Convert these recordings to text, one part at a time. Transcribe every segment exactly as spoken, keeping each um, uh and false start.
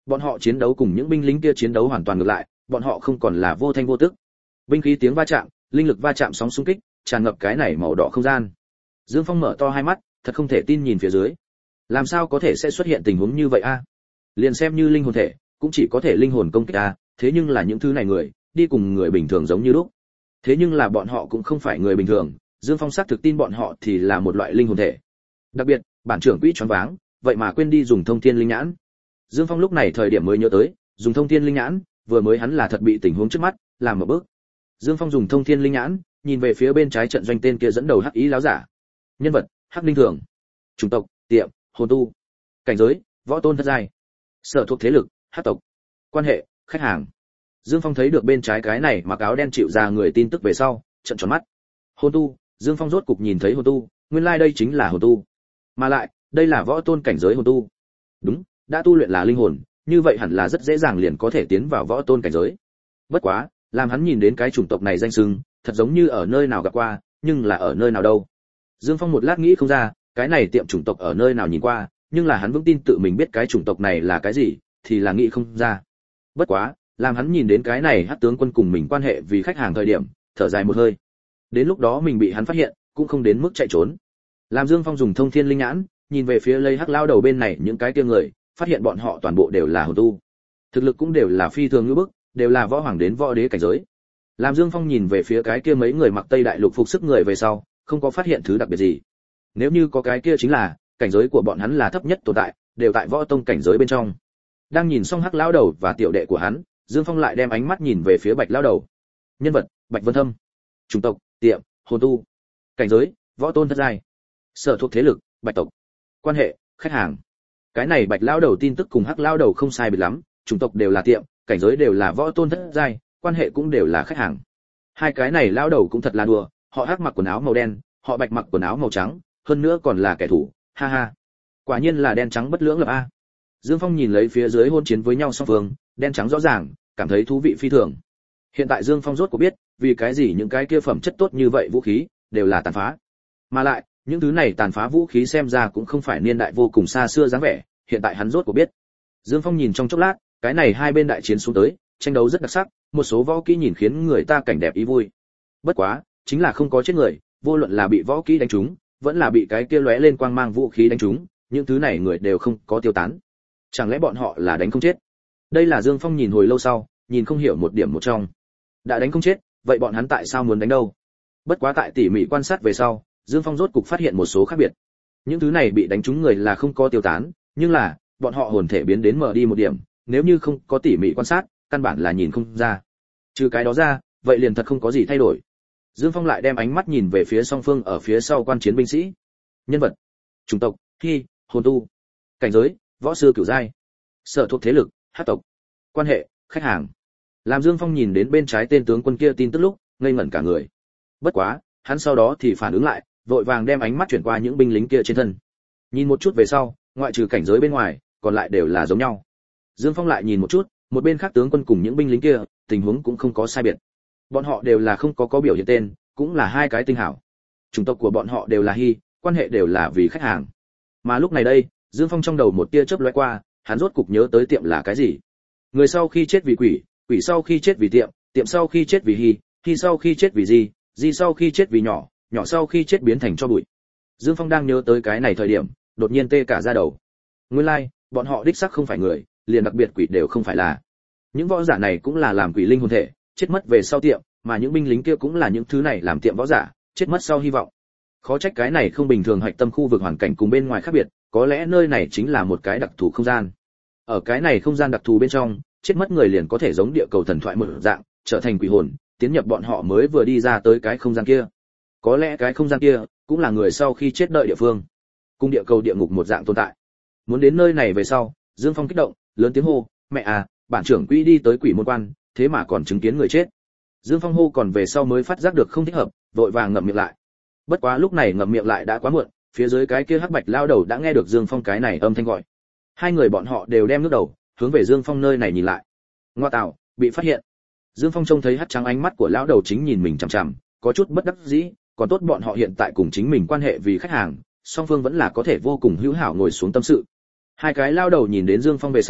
Bọn họ chiến đấu cùng những binh lính kia chiến đấu hoàn toàn ngược lại, bọn họ không còn là vô thanh vô tức. Binh khí tiếng va chạm, linh lực va chạm sóng xung kích, tràn ngập cái này màu đỏ không gian. Dương Phong mở to hai mắt, thật không thể tin nhìn phía dưới. Làm sao có thể sẽ xuất hiện tình huống như vậy a? Liền xem như linh hồn thể, cũng chỉ có thể linh hồn công kích a, thế nhưng là những thứ này người, đi cùng người bình thường giống như lúc. Thế nhưng là bọn họ cũng không phải người bình thường, Dương Phong xác thực tin bọn họ thì là một loại linh hồn thể. Đặc biệt, bản trưởng quỹ choáng váng, vậy mà quên đi dùng thông thiên linh nhãn. Dương Phong lúc này thời điểm mới nhớ tới, dùng thông thiên linh nhãn, vừa mới hắn là thật bị tình huống trước mắt làm một bước. Dương Phong dùng thông thiên linh nhãn, nhìn về phía bên trái trận doanh tên kia dẫn đầu hắc ý láo giả. Nhân vật: Hắc Linh Thường. Chủng tộc: Tiệm, hồn tu. Cảnh giới: Võ tôn thất giai. Sở thuộc thế lực: Hắc tộc. Quan hệ: khách hàng. Dương Phong thấy được bên trái cái này mặc áo đen chịu ra người tin tức về sau, trợn tròn mắt. Hồn tu, Dương Phong rốt cục nhìn thấy hồn tu, nguyên lai like đây chính là hồn tu. Mà lại, đây là võ tôn cảnh giới hồn tu. Đúng, đã tu luyện là linh hồn, như vậy hẳn là rất dễ dàng liền có thể tiến vào võ tôn cảnh giới. Bất quá, làm hắn nhìn đến cái chủng tộc này danh xưng, thật giống như ở nơi nào gặp qua, nhưng là ở nơi nào đâu. Dương Phong một lát nghĩ không ra, cái này tiệm chủng tộc ở nơi nào nhìn qua, nhưng là hắn vững tin tự mình biết cái chủng tộc này là cái gì, thì là nghĩ không ra. Bất quá, làm hắn nhìn đến cái này Hắc tướng quân cùng mình quan hệ vì khách hàng thời điểm, thở dài một hơi. Đến lúc đó mình bị hắn phát hiện, cũng không đến mức chạy trốn. Làm Dương Phong dùng thông thiên linh nhãn, nhìn về phía lấy Hắc lao đầu bên này những cái kia người, phát hiện bọn họ toàn bộ đều là hồn tu. Thực lực cũng đều là phi thường ngữ bức, đều là võ hoàng đến võ đế cảnh giới. Làm Dương Phong nhìn về phía cái kia mấy người mặc Tây Đại Lục phục sức người về sau, không có phát hiện thứ đặc biệt gì. Nếu như có cái kia chính là, cảnh giới của bọn hắn là thấp nhất tồn tại, đều tại võ tông cảnh giới bên trong. Đang nhìn xong Hắc lão đầu và tiểu đệ của hắn, Dương Phong lại đem ánh mắt nhìn về phía Bạch lão đầu. Nhân vật: Bạch Vân Thâm. Chủng tộc: Tiệm, hồn tu. Cảnh giới: Võ tôn thất giai. Sở thuộc thế lực: Bạch tộc. Quan hệ: khách hàng. Cái này Bạch lão đầu tin tức cùng Hắc lão đầu không sai biệt lắm, chủng tộc đều là Tiệm, cảnh giới đều là võ tôn thất giai, quan hệ cũng đều là khách hàng. Hai cái này lão đầu cũng thật là đùa, họ Hắc mặc quần áo màu đen, họ Bạch mặc quần áo màu trắng, hơn nữa còn là kẻ thù, ha ha. Quả nhiên là đen trắng bất lưỡng lập a. Dương Phong nhìn lấy phía dưới hôn chiến với nhau song phương, đen trắng rõ ràng, cảm thấy thú vị phi thường. Hiện tại Dương Phong rốt cuộc biết, vì cái gì những cái kia phẩm chất tốt như vậy vũ khí đều là tàn phá. Mà lại, những thứ này tàn phá vũ khí xem ra cũng không phải niên đại vô cùng xa xưa dáng vẻ, hiện tại hắn rốt cuộc biết. Dương Phong nhìn trong chốc lát, cái này hai bên đại chiến xuống tới, tranh đấu rất đặc sắc, một số võ kỹ nhìn khiến người ta cảnh đẹp ý vui. Bất quá, chính là không có chết người, vô luận là bị võ kỹ đánh trúng, vẫn là bị cái kia lóe lên quang mang vũ khí đánh trúng, những thứ này người đều không có tiêu tán. Chẳng lẽ bọn họ là đánh không chết? Đây là Dương Phong nhìn hồi lâu sau, nhìn không hiểu một điểm một trong. Đã đánh không chết, vậy bọn hắn tại sao muốn đánh đâu? Bất quá tại tỉ mỉ quan sát về sau, Dương Phong rốt cục phát hiện một số khác biệt. Những thứ này bị đánh trúng người là không có tiêu tán, nhưng là bọn họ hồn thể biến đến mở đi một điểm, nếu như không có tỉ mỉ quan sát, căn bản là nhìn không ra. Trừ cái đó ra, vậy liền thật không có gì thay đổi. Dương Phong lại đem ánh mắt nhìn về phía song phương ở phía sau quan chiến binh sĩ. Nhân vật: chủng tộc: Hy, hồn tu. Cảnh giới: võ sư cửu giai. Sở thuộc thế lực: Hắc tộc. Quan hệ: khách hàng. Làm Dương Phong nhìn đến bên trái tên tướng quân kia tin tức lúc, ngây ngẩn cả người. Bất quá, hắn sau đó thì phản ứng lại, vội vàng đem ánh mắt chuyển qua những binh lính kia trên thân. Nhìn một chút về sau, ngoại trừ cảnh giới bên ngoài, còn lại đều là giống nhau. Dương Phong lại nhìn một chút, một bên khác tướng quân cùng những binh lính kia, tình huống cũng không có sai biệt. Bọn họ đều là không có có biểu hiện tên, cũng là hai cái tinh hảo. Chủng tộc của bọn họ đều là Hy, quan hệ đều là vì khách hàng. Mà lúc này đây, Dương Phong trong đầu một tia chớp lóe qua, hắn rốt cục nhớ tới Tiệm là cái gì. Người sau khi chết vì quỷ, quỷ sau khi chết vì Tiệm, Tiệm sau khi chết vì Hy, Hy sau khi chết vì Di, Di sau khi chết vì nhỏ, nhỏ sau khi chết biến thành cho bụi. Dương Phong đang nhớ tới cái này thời điểm, đột nhiên tê cả da đầu. Nguyên lai, like, bọn họ đích xác không phải người, liền đặc biệt quỷ đều không phải là. Những võ giả này cũng là làm quỷ linh hồn thể, chết mất về sau Tiệm, mà những binh lính kia cũng là những thứ này làm Tiệm võ giả, chết mất sau hy vọng. Khó trách cái này không bình thường hạch tâm khu vực hoàn cảnh cùng bên ngoài khác biệt, có lẽ nơi này chính là một cái đặc thù không gian. Ở cái này không gian đặc thù bên trong, chết mất người liền có thể giống địa cầu thần thoại một dạng, trở thành quỷ hồn, tiến nhập bọn họ mới vừa đi ra tới cái không gian kia. Có lẽ cái không gian kia cũng là người sau khi chết đợi địa phương, cùng địa cầu địa ngục một dạng tồn tại. Muốn đến nơi này về sau, Dương Phong kích động, lớn tiếng hô, "Mẹ à, bản trưởng quỹ đi tới quỷ môn quan, thế mà còn chứng kiến người chết." Dương Phong hô còn về sau mới phát giác được không thích hợp, vội vàng ngậm miệng lại. Bất quá lúc này ngậm miệng lại đã quá muộn, phía dưới cái kia hắc bạch lao đầu đã nghe được Dương Phong cái này âm thanh gọi. Hai người bọn họ đều đem nước đầu hướng về Dương Phong nơi này nhìn lại. Ngoa tạo, bị phát hiện. Dương Phong trông thấy hắt trắng ánh mắt của lão đầu chính nhìn mình chằm chằm, có chút bất đắc dĩ, còn tốt bọn họ hiện tại cùng chính mình quan hệ vì khách hàng, song phương vẫn là có thể vô cùng hữu hảo ngồi xuống tâm sự. Hai cái lao đầu nhìn đến Dương Phong về sau,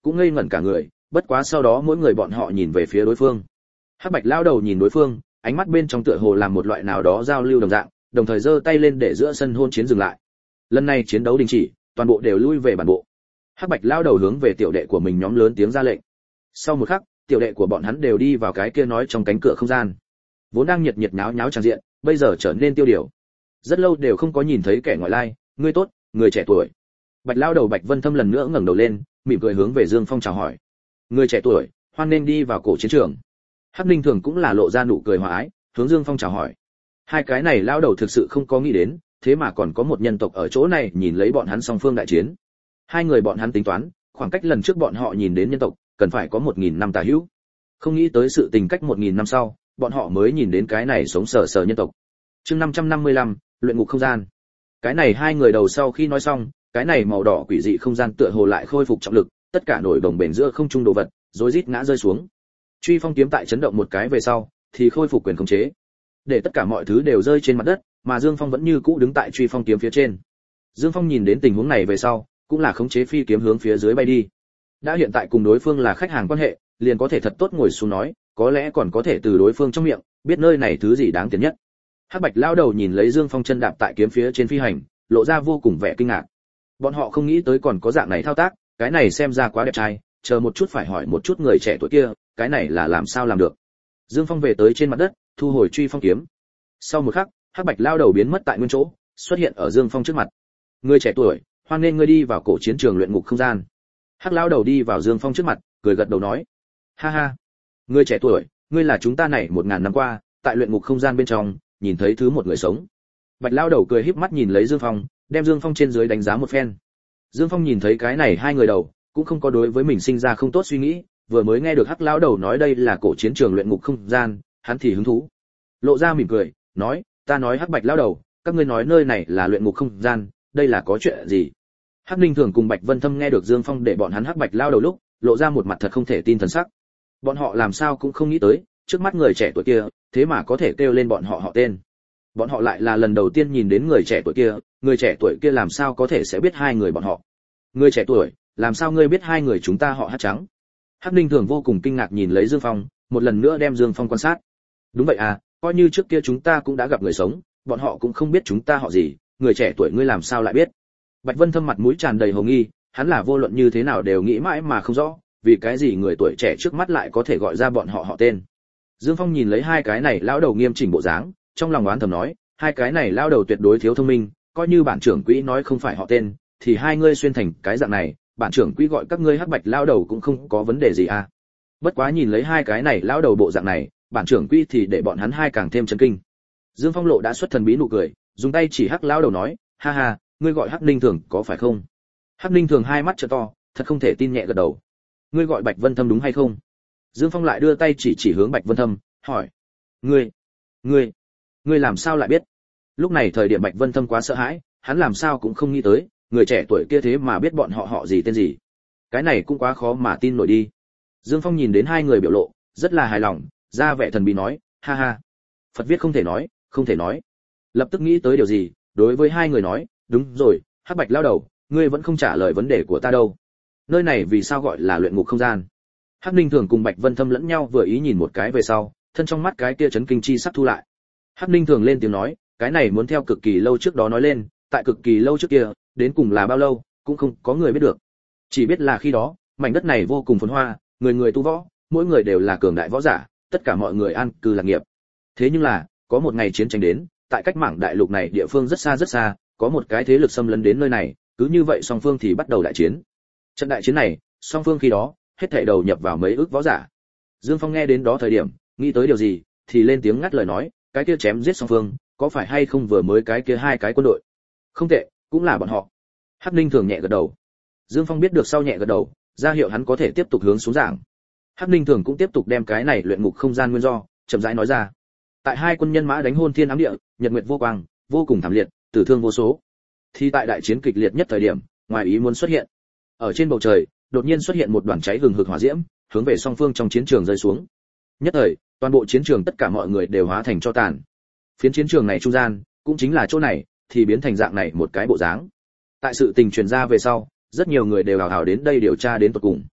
cũng ngây ngẩn cả người, bất quá sau đó mỗi người bọn họ nhìn về phía đối phương. Hắc Bạch lão đầu nhìn đối phương, ánh mắt bên trong tựa hồ làm một loại nào đó giao lưu đồng dạng, đồng thời giơ tay lên để giữa sân hôn chiến dừng lại. Lần này chiến đấu đình chỉ, toàn bộ đều lui về bản bộ. Hắc Bạch lão đầu hướng về tiểu đệ của mình nhóm lớn tiếng ra lệnh. Sau một khắc, tiểu đệ của bọn hắn đều đi vào cái kia nói trong cánh cửa không gian. Vốn đang nhiệt nhiệt nháo nháo tràn diện, bây giờ trở nên tiêu điều. Rất lâu đều không có nhìn thấy kẻ ngoại lai, ngươi tốt, người trẻ tuổi. Bạch lão đầu Bạch Vân Thâm lần nữa ngẩng đầu lên, mỉm cười hướng về Dương Phong chào hỏi. Người trẻ tuổi, hoan nên đi vào cổ chiến trường. Hắc Ninh Thường cũng là lộ ra nụ cười hòa ái, hướng Dương Phong chào hỏi. Hai cái này lão đầu thực sự không có nghĩ đến, thế mà còn có một nhân tộc ở chỗ này nhìn lấy bọn hắn song phương đại chiến. Hai người bọn hắn tính toán, khoảng cách lần trước bọn họ nhìn đến nhân tộc, cần phải có một nghìn năm tà hữu. Không nghĩ tới sự tình cách một nghìn năm sau, bọn họ mới nhìn đến cái này sống sờ sờ nhân tộc. Chương năm trăm năm mươi lăm, luyện ngục không gian. Cái này hai người đầu sau khi nói xong, cái này màu đỏ quỷ dị không gian tựa hồ lại khôi phục trọng lực, tất cả nổi đồng bền giữa không trung đồ vật, rối rít ngã rơi xuống. Truy phong kiếm tại chấn động một cái về sau, thì khôi phục quyền khống chế, để tất cả mọi thứ đều rơi trên mặt đất, mà Dương Phong vẫn như cũ đứng tại truy phong kiếm phía trên. Dương Phong nhìn đến tình huống này về sau, cũng là khống chế phi kiếm hướng phía dưới bay đi. Đã hiện tại cùng đối phương là khách hàng quan hệ, liền có thể thật tốt ngồi xuống nói, có lẽ còn có thể từ đối phương trong miệng biết nơi này thứ gì đáng tiền nhất. Hắc Bạch lão đầu nhìn lấy Dương Phong chân đạp tại kiếm phía trên phi hành, lộ ra vô cùng vẻ kinh ngạc. Bọn họ không nghĩ tới còn có dạng này thao tác, cái này xem ra quá đẹp trai, chờ một chút phải hỏi một chút người trẻ tuổi kia, cái này là làm sao làm được. Dương Phong về tới trên mặt đất, thu hồi truy phong kiếm. Sau một khắc, Hắc Bạch lão đầu biến mất tại nguyên chỗ, xuất hiện ở Dương Phong trước mặt. Người trẻ tuổi, hoan nên ngươi đi vào cổ chiến trường luyện ngục không gian. Hắc lão đầu đi vào Dương Phong trước mặt, cười gật đầu nói: "Ha ha, người trẻ tuổi, ngươi là chúng ta này một ngàn năm qua, tại luyện ngục không gian bên trong, nhìn thấy thứ một người sống." Bạch lão đầu cười híp mắt nhìn lấy Dương Phong, đem Dương Phong trên dưới đánh giá một phen. Dương Phong nhìn thấy cái này hai người đầu, cũng không có đối với mình sinh ra không tốt suy nghĩ, vừa mới nghe được Hắc lão đầu nói đây là cổ chiến trường luyện ngục không gian, hắn thì hứng thú. Lộ ra mỉm cười, nói: "Ta nói Hắc Bạch lão đầu, các ngươi nói nơi này là luyện ngục không gian, đây là có chuyện gì?" Hắc Ninh Thường cùng Bạch Vân Thâm nghe được Dương Phong để bọn hắn Hắc Bạch lão đầu lúc, lộ ra một mặt thật không thể tin thần sắc. Bọn họ làm sao cũng không nghĩ tới, trước mắt người trẻ tuổi kia, thế mà có thể kêu lên bọn họ họ tên. Bọn họ lại là lần đầu tiên nhìn đến người trẻ tuổi kia, người trẻ tuổi kia làm sao có thể sẽ biết hai người bọn họ. Người trẻ tuổi, làm sao ngươi biết hai người chúng ta họ Hát trắng? Hắc Ninh Thường vô cùng kinh ngạc nhìn lấy Dương Phong, một lần nữa đem Dương Phong quan sát. Đúng vậy à, coi như trước kia chúng ta cũng đã gặp người sống, bọn họ cũng không biết chúng ta họ gì, người trẻ tuổi ngươi làm sao lại biết? Bạch Vân Thâm mặt mũi tràn đầy hồ nghi, hắn là vô luận như thế nào đều nghĩ mãi mà không rõ, vì cái gì người tuổi trẻ trước mắt lại có thể gọi ra bọn họ họ tên. Dương Phong nhìn lấy hai cái này lão đầu nghiêm chỉnh bộ dáng, trong lòng oán thầm nói, hai cái này lão đầu tuyệt đối thiếu thông minh, coi như bản trưởng quỹ nói không phải họ tên, thì hai ngươi xuyên thành cái dạng này, bản trưởng quỹ gọi các ngươi Hắc Bạch lão đầu cũng không có vấn đề gì à. Bất quá nhìn lấy hai cái này lão đầu bộ dạng này, bản trưởng quỹ thì để bọn hắn hai càng thêm chấn kinh. Dương Phong lộ đã xuất thần bí nụ cười, dùng tay chỉ Hắc lão đầu nói, ha ha, ngươi gọi Hắc Ninh Thường có phải không? Hắc Ninh Thường hai mắt trợ to, thật không thể tin nhẹ gật đầu. Ngươi gọi Bạch Vân Thâm đúng hay không? Dương Phong lại đưa tay chỉ chỉ hướng Bạch Vân Thâm, hỏi, ngươi, ngươi, ngươi làm sao lại biết? Lúc này thời điểm Bạch Vân Thâm quá sợ hãi, hắn làm sao cũng không nghĩ tới, người trẻ tuổi kia thế mà biết bọn họ họ gì tên gì. Cái này cũng quá khó mà tin nổi đi. Dương Phong nhìn đến hai người biểu lộ, rất là hài lòng, ra vẻ thần bí nói, ha ha, Phật viết không thể nói, không thể nói. Lập tức nghĩ tới điều gì, đối với hai người nói, đúng rồi, Hắc Bạch lão đầu, ngươi vẫn không trả lời vấn đề của ta đâu. Nơi này vì sao gọi là luyện ngục không gian? Hắc Ninh Thường cùng Bạch Vân Thâm lẫn nhau vừa ý nhìn một cái về sau, thân trong mắt cái kia chấn kinh chi sắc thu lại. Hắc Ninh Thường lên tiếng nói, cái này muốn theo cực kỳ lâu trước đó nói lên, tại cực kỳ lâu trước kia, đến cùng là bao lâu, cũng không có người biết được. Chỉ biết là khi đó, mảnh đất này vô cùng phồn hoa, người người tu võ, mỗi người đều là cường đại võ giả, tất cả mọi người an cư lạc nghiệp. Thế nhưng là, có một ngày chiến tranh đến, tại cách mảng đại lục này địa phương rất xa rất xa, có một cái thế lực xâm lấn đến nơi này, cứ như vậy song phương thì bắt đầu đại chiến. Trận đại chiến này, song phương khi đó, hết thảy đầu nhập vào mấy ước võ giả. Dương Phong nghe đến đó thời điểm, nghĩ tới điều gì, thì lên tiếng ngắt lời nói, cái kia chém giết song phương, có phải hay không vừa mới cái kia hai cái quân đội? Không tệ, cũng là bọn họ. Hắc Ninh Thường nhẹ gật đầu. Dương Phong biết được sau nhẹ gật đầu, ra hiệu hắn có thể tiếp tục hướng xuống giảng. Hắc Ninh Thường cũng tiếp tục đem cái này luyện ngục không gian nguyên do, chậm rãi nói ra. Tại hai quân nhân mã đánh hôn thiên ám địa, nhật nguyệt vô quang, vô cùng thảm liệt, tử thương vô số. Thì tại đại chiến kịch liệt nhất thời điểm, ngoài ý muốn xuất hiện. Ở trên bầu trời, đột nhiên xuất hiện một đoàn cháy hừng hực hỏa diễm, hướng về song phương trong chiến trường rơi xuống. Nhất thời, toàn bộ chiến trường tất cả mọi người đều hóa thành tro tàn. Phiến chiến trường này trung gian, cũng chính là chỗ này, thì biến thành dạng này một cái bộ dáng. Tại sự tình truyền ra về sau, rất nhiều người đều hào hào đến đây điều tra đến tận cùng.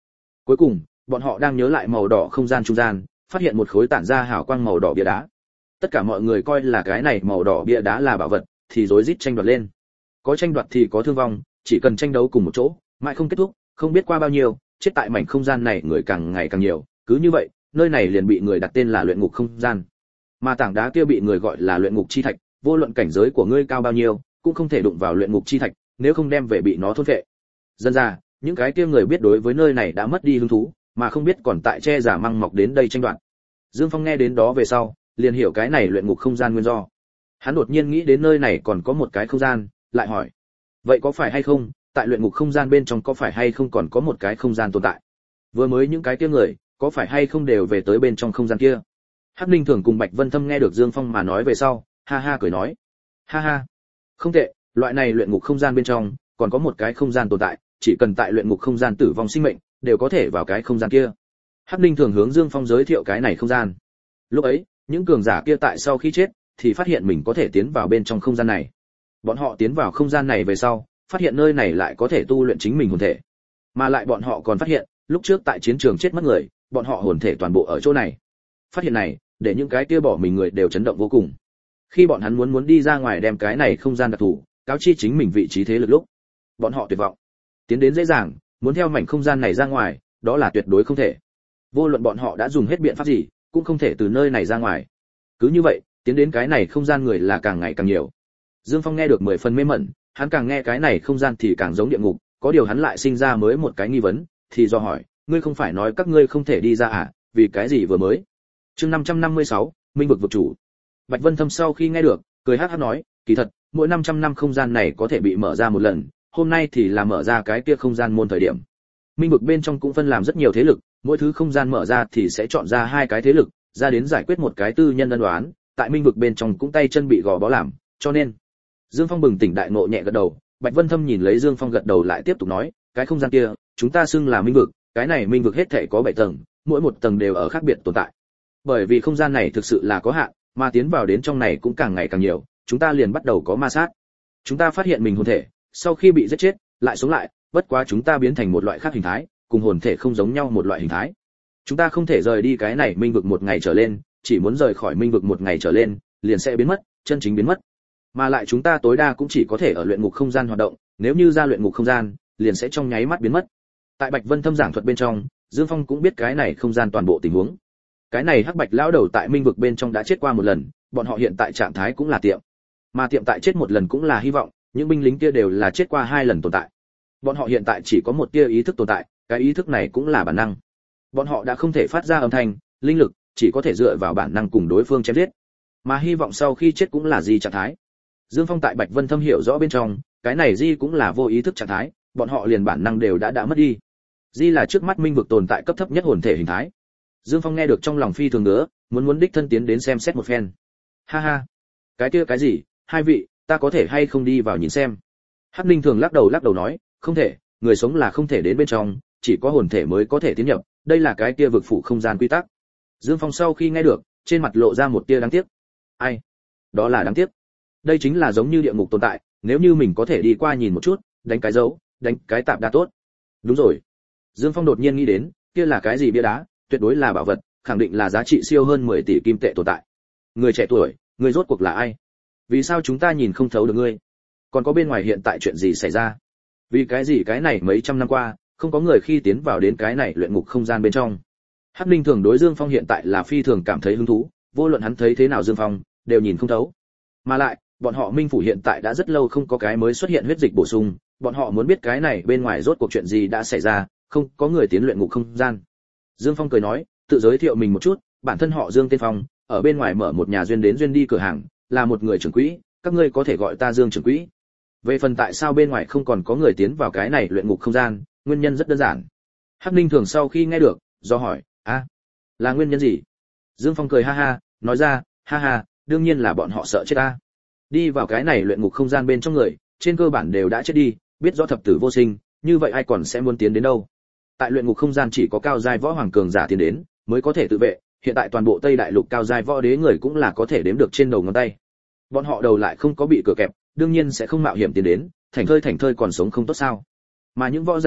Cuối cùng, bọn họ đang nhớ lại màu đỏ không gian trung gian, phát hiện một khối tản ra hào quang màu đỏ bia đá. Tất cả mọi người coi là cái này màu đỏ bia đá là bảo vật, thì rối rít tranh đoạt lên. Có tranh đoạt thì có thương vong, chỉ cần tranh đấu cùng một chỗ, mãi không kết thúc, không biết qua bao nhiêu, chết tại mảnh không gian này người càng ngày càng nhiều, cứ như vậy, nơi này liền bị người đặt tên là luyện ngục không gian. Mà tảng đá kia bị người gọi là luyện ngục chi thạch, vô luận cảnh giới của ngươi cao bao nhiêu, cũng không thể đụng vào luyện ngục chi thạch, nếu không đem về bị nó thôn phệ. Dân ra, những cái kia người biết đối với nơi này đã mất đi hứng thú, mà không biết còn tại che giả măng mọc đến đây tranh đoạt. Dương Phong nghe đến đó về sau, liền hiểu cái này luyện ngục không gian nguyên do. Hắn đột nhiên nghĩ đến nơi này còn có một cái không gian, lại hỏi: vậy có phải hay không, tại luyện ngục không gian bên trong có phải hay không còn có một cái không gian tồn tại? Vừa mới những cái kia người, có phải hay không đều về tới bên trong không gian kia? Hắc Ninh Thường cùng Bạch Vân Thâm nghe được Dương Phong mà nói về sau, ha ha cười nói: ha ha, không tệ, loại này luyện ngục không gian bên trong còn có một cái không gian tồn tại, chỉ cần tại luyện ngục không gian tử vong sinh mệnh, đều có thể vào cái không gian kia. Hắc Ninh Thường hướng Dương Phong giới thiệu cái này không gian. Lúc ấy, những cường giả kia tại sau khi chết, thì phát hiện mình có thể tiến vào bên trong không gian này. Bọn họ tiến vào không gian này về sau, phát hiện nơi này lại có thể tu luyện chính mình hồn thể. Mà lại bọn họ còn phát hiện, lúc trước tại chiến trường chết mất người, bọn họ hồn thể toàn bộ ở chỗ này. Phát hiện này, để những cái kia bỏ mình người đều chấn động vô cùng. Khi bọn hắn muốn muốn đi ra ngoài đem cái này không gian đặc thù, cáo chi chính mình vị trí thế lực lúc, bọn họ tuyệt vọng. Tiến đến dễ dàng, muốn theo mảnh không gian này ra ngoài, đó là tuyệt đối không thể. Vô luận bọn họ đã dùng hết biện pháp gì, cũng không thể từ nơi này ra ngoài. Cứ như vậy, tiến đến cái này không gian người là càng ngày càng nhiều. Dương Phong nghe được mười phần mê mẩn, hắn càng nghe cái này không gian thì càng giống địa ngục, có điều hắn lại sinh ra mới một cái nghi vấn, thì do hỏi: ngươi không phải nói các ngươi không thể đi ra à, vì cái gì vừa mới? Chương năm trăm năm mươi sáu, Minh vực vực chủ. Bạch Vân Thâm sau khi nghe được, cười hắc hắc nói: kỳ thật, mỗi năm trăm năm không gian này có thể bị mở ra một lần, hôm nay thì là mở ra cái kia không gian môn thời điểm. Minh vực bên trong cũng phân làm rất nhiều thế lực, mỗi thứ không gian mở ra thì sẽ chọn ra hai cái thế lực, ra đến giải quyết một cái tư nhân ân oán, tại Minh vực bên trong cũng tay chân bị gò bó làm, cho nên Dương Phong bừng tỉnh đại ngộ nhẹ gật đầu. Bạch Vân Thâm nhìn lấy Dương Phong gật đầu lại tiếp tục nói: cái không gian kia, chúng ta xưng là Minh vực, cái này Minh vực hết thảy có bảy tầng, mỗi một tầng đều ở khác biệt tồn tại. Bởi vì không gian này thực sự là có hạn, mà tiến vào đến trong này cũng càng ngày càng nhiều, chúng ta liền bắt đầu có ma sát. Chúng ta phát hiện mình hồn thể, sau khi bị giết chết, lại sống lại, bất quá chúng ta biến thành một loại khác hình thái, cùng hồn thể không giống nhau một loại hình thái. Chúng ta không thể rời đi cái này Minh vực một ngày trở lên, chỉ muốn rời khỏi Minh vực một ngày trở lên, liền sẽ biến mất, chân chính biến mất. Mà lại chúng ta tối đa cũng chỉ có thể ở luyện ngục không gian hoạt động, nếu như ra luyện ngục không gian, liền sẽ trong nháy mắt biến mất. Tại Bạch Vân Thâm giảng thuật bên trong, Dương Phong cũng biết cái này không gian toàn bộ tình huống. Cái này Hắc Bạch lão đầu tại Minh vực bên trong đã chết qua một lần, bọn họ hiện tại trạng thái cũng là tiệm. Mà tiệm tại chết một lần cũng là hy vọng, những binh lính kia đều là chết qua hai lần tồn tại. Bọn họ hiện tại chỉ có một tia ý thức tồn tại, cái ý thức này cũng là bản năng. Bọn họ đã không thể phát ra âm thanh, linh lực, chỉ có thể dựa vào bản năng cùng đối phương chém giết. Mà hy vọng sau khi chết cũng là gì trạng thái. Dương Phong tại Bạch Vân Thâm hiểu rõ bên trong, cái này di cũng là vô ý thức trạng thái, bọn họ liền bản năng đều đã đã mất đi. Di là trước mắt Minh vực tồn tại cấp thấp nhất hồn thể hình thái. Dương Phong nghe được trong lòng phi thường ngứa, muốn muốn đích thân tiến đến xem xét một phen. Ha ha, cái kia cái gì, hai vị, ta có thể hay không đi vào nhìn xem? Hắc Ninh Thường lắc đầu lắc đầu nói: không thể, người sống là không thể đến bên trong, chỉ có hồn thể mới có thể tiến nhập, đây là cái kia vực phủ không gian quy tắc. Dương Phong sau khi nghe được, trên mặt lộ ra một tia đáng tiếc. Ai? Đó là đáng tiếc. Đây chính là giống như địa ngục tồn tại, nếu như mình có thể đi qua nhìn một chút, đánh cái dấu, đánh cái tạp đa tốt. Đúng rồi. Dương Phong đột nhiên nghĩ đến, kia là cái gì bia đá, tuyệt đối là bảo vật, khẳng định là giá trị siêu hơn mười tỷ kim tệ tồn tại. Người trẻ tuổi, người rốt cuộc là ai? Vì sao chúng ta nhìn không thấu được ngươi? Còn có bên ngoài hiện tại chuyện gì xảy ra? Vì cái gì cái này mấy trăm năm qua, không có người khi tiến vào đến cái này luyện ngục không gian bên trong? Hắc Ninh Thường đối Dương Phong hiện tại là phi thường cảm thấy hứng thú, vô luận hắn thấy thế nào Dương Phong, đều nhìn không thấu. Mà lại, bọn họ Minh phủ hiện tại đã rất lâu không có cái mới xuất hiện huyết dịch bổ sung, bọn họ muốn biết cái này bên ngoài rốt cuộc chuyện gì đã xảy ra, không có người tiến luyện ngục không gian. Dương Phong cười nói, tự giới thiệu mình một chút, bản thân họ Dương tên Phong, ở bên ngoài mở một nhà duyên đến duyên đi cửa hàng, là một người trưởng quỹ, các ngươi có thể gọi ta Dương trưởng quỹ. Về phần tại sao bên ngoài không còn có người tiến vào cái này luyện ngục không gian, nguyên nhân rất đơn giản. Hắc Ninh Thường sau khi nghe được, do hỏi, a, à, là nguyên nhân gì? Dương Phong cười ha ha, nói ra, ha ha, đương nhiên là bọn họ sợ chết ta. Đi vào cái này luyện ngục không gian bên trong người, trên cơ bản đều đã chết đi, biết rõ thập tử vô sinh, như vậy ai còn sẽ muốn tiến đến đâu? Tại luyện ngục không gian chỉ có cao giai võ hoàng cường giả tiến đến, mới có thể tự vệ, hiện tại toàn bộ Tây Đại Lục cao giai võ đế người cũng là có thể đếm được trên đầu ngón tay. Bọn họ đầu lại không có bị cửa kẹp, đương nhiên sẽ không mạo hiểm tiến đến, thành thơi thành thơi còn sống không tốt sao? Mà những võ giả khác,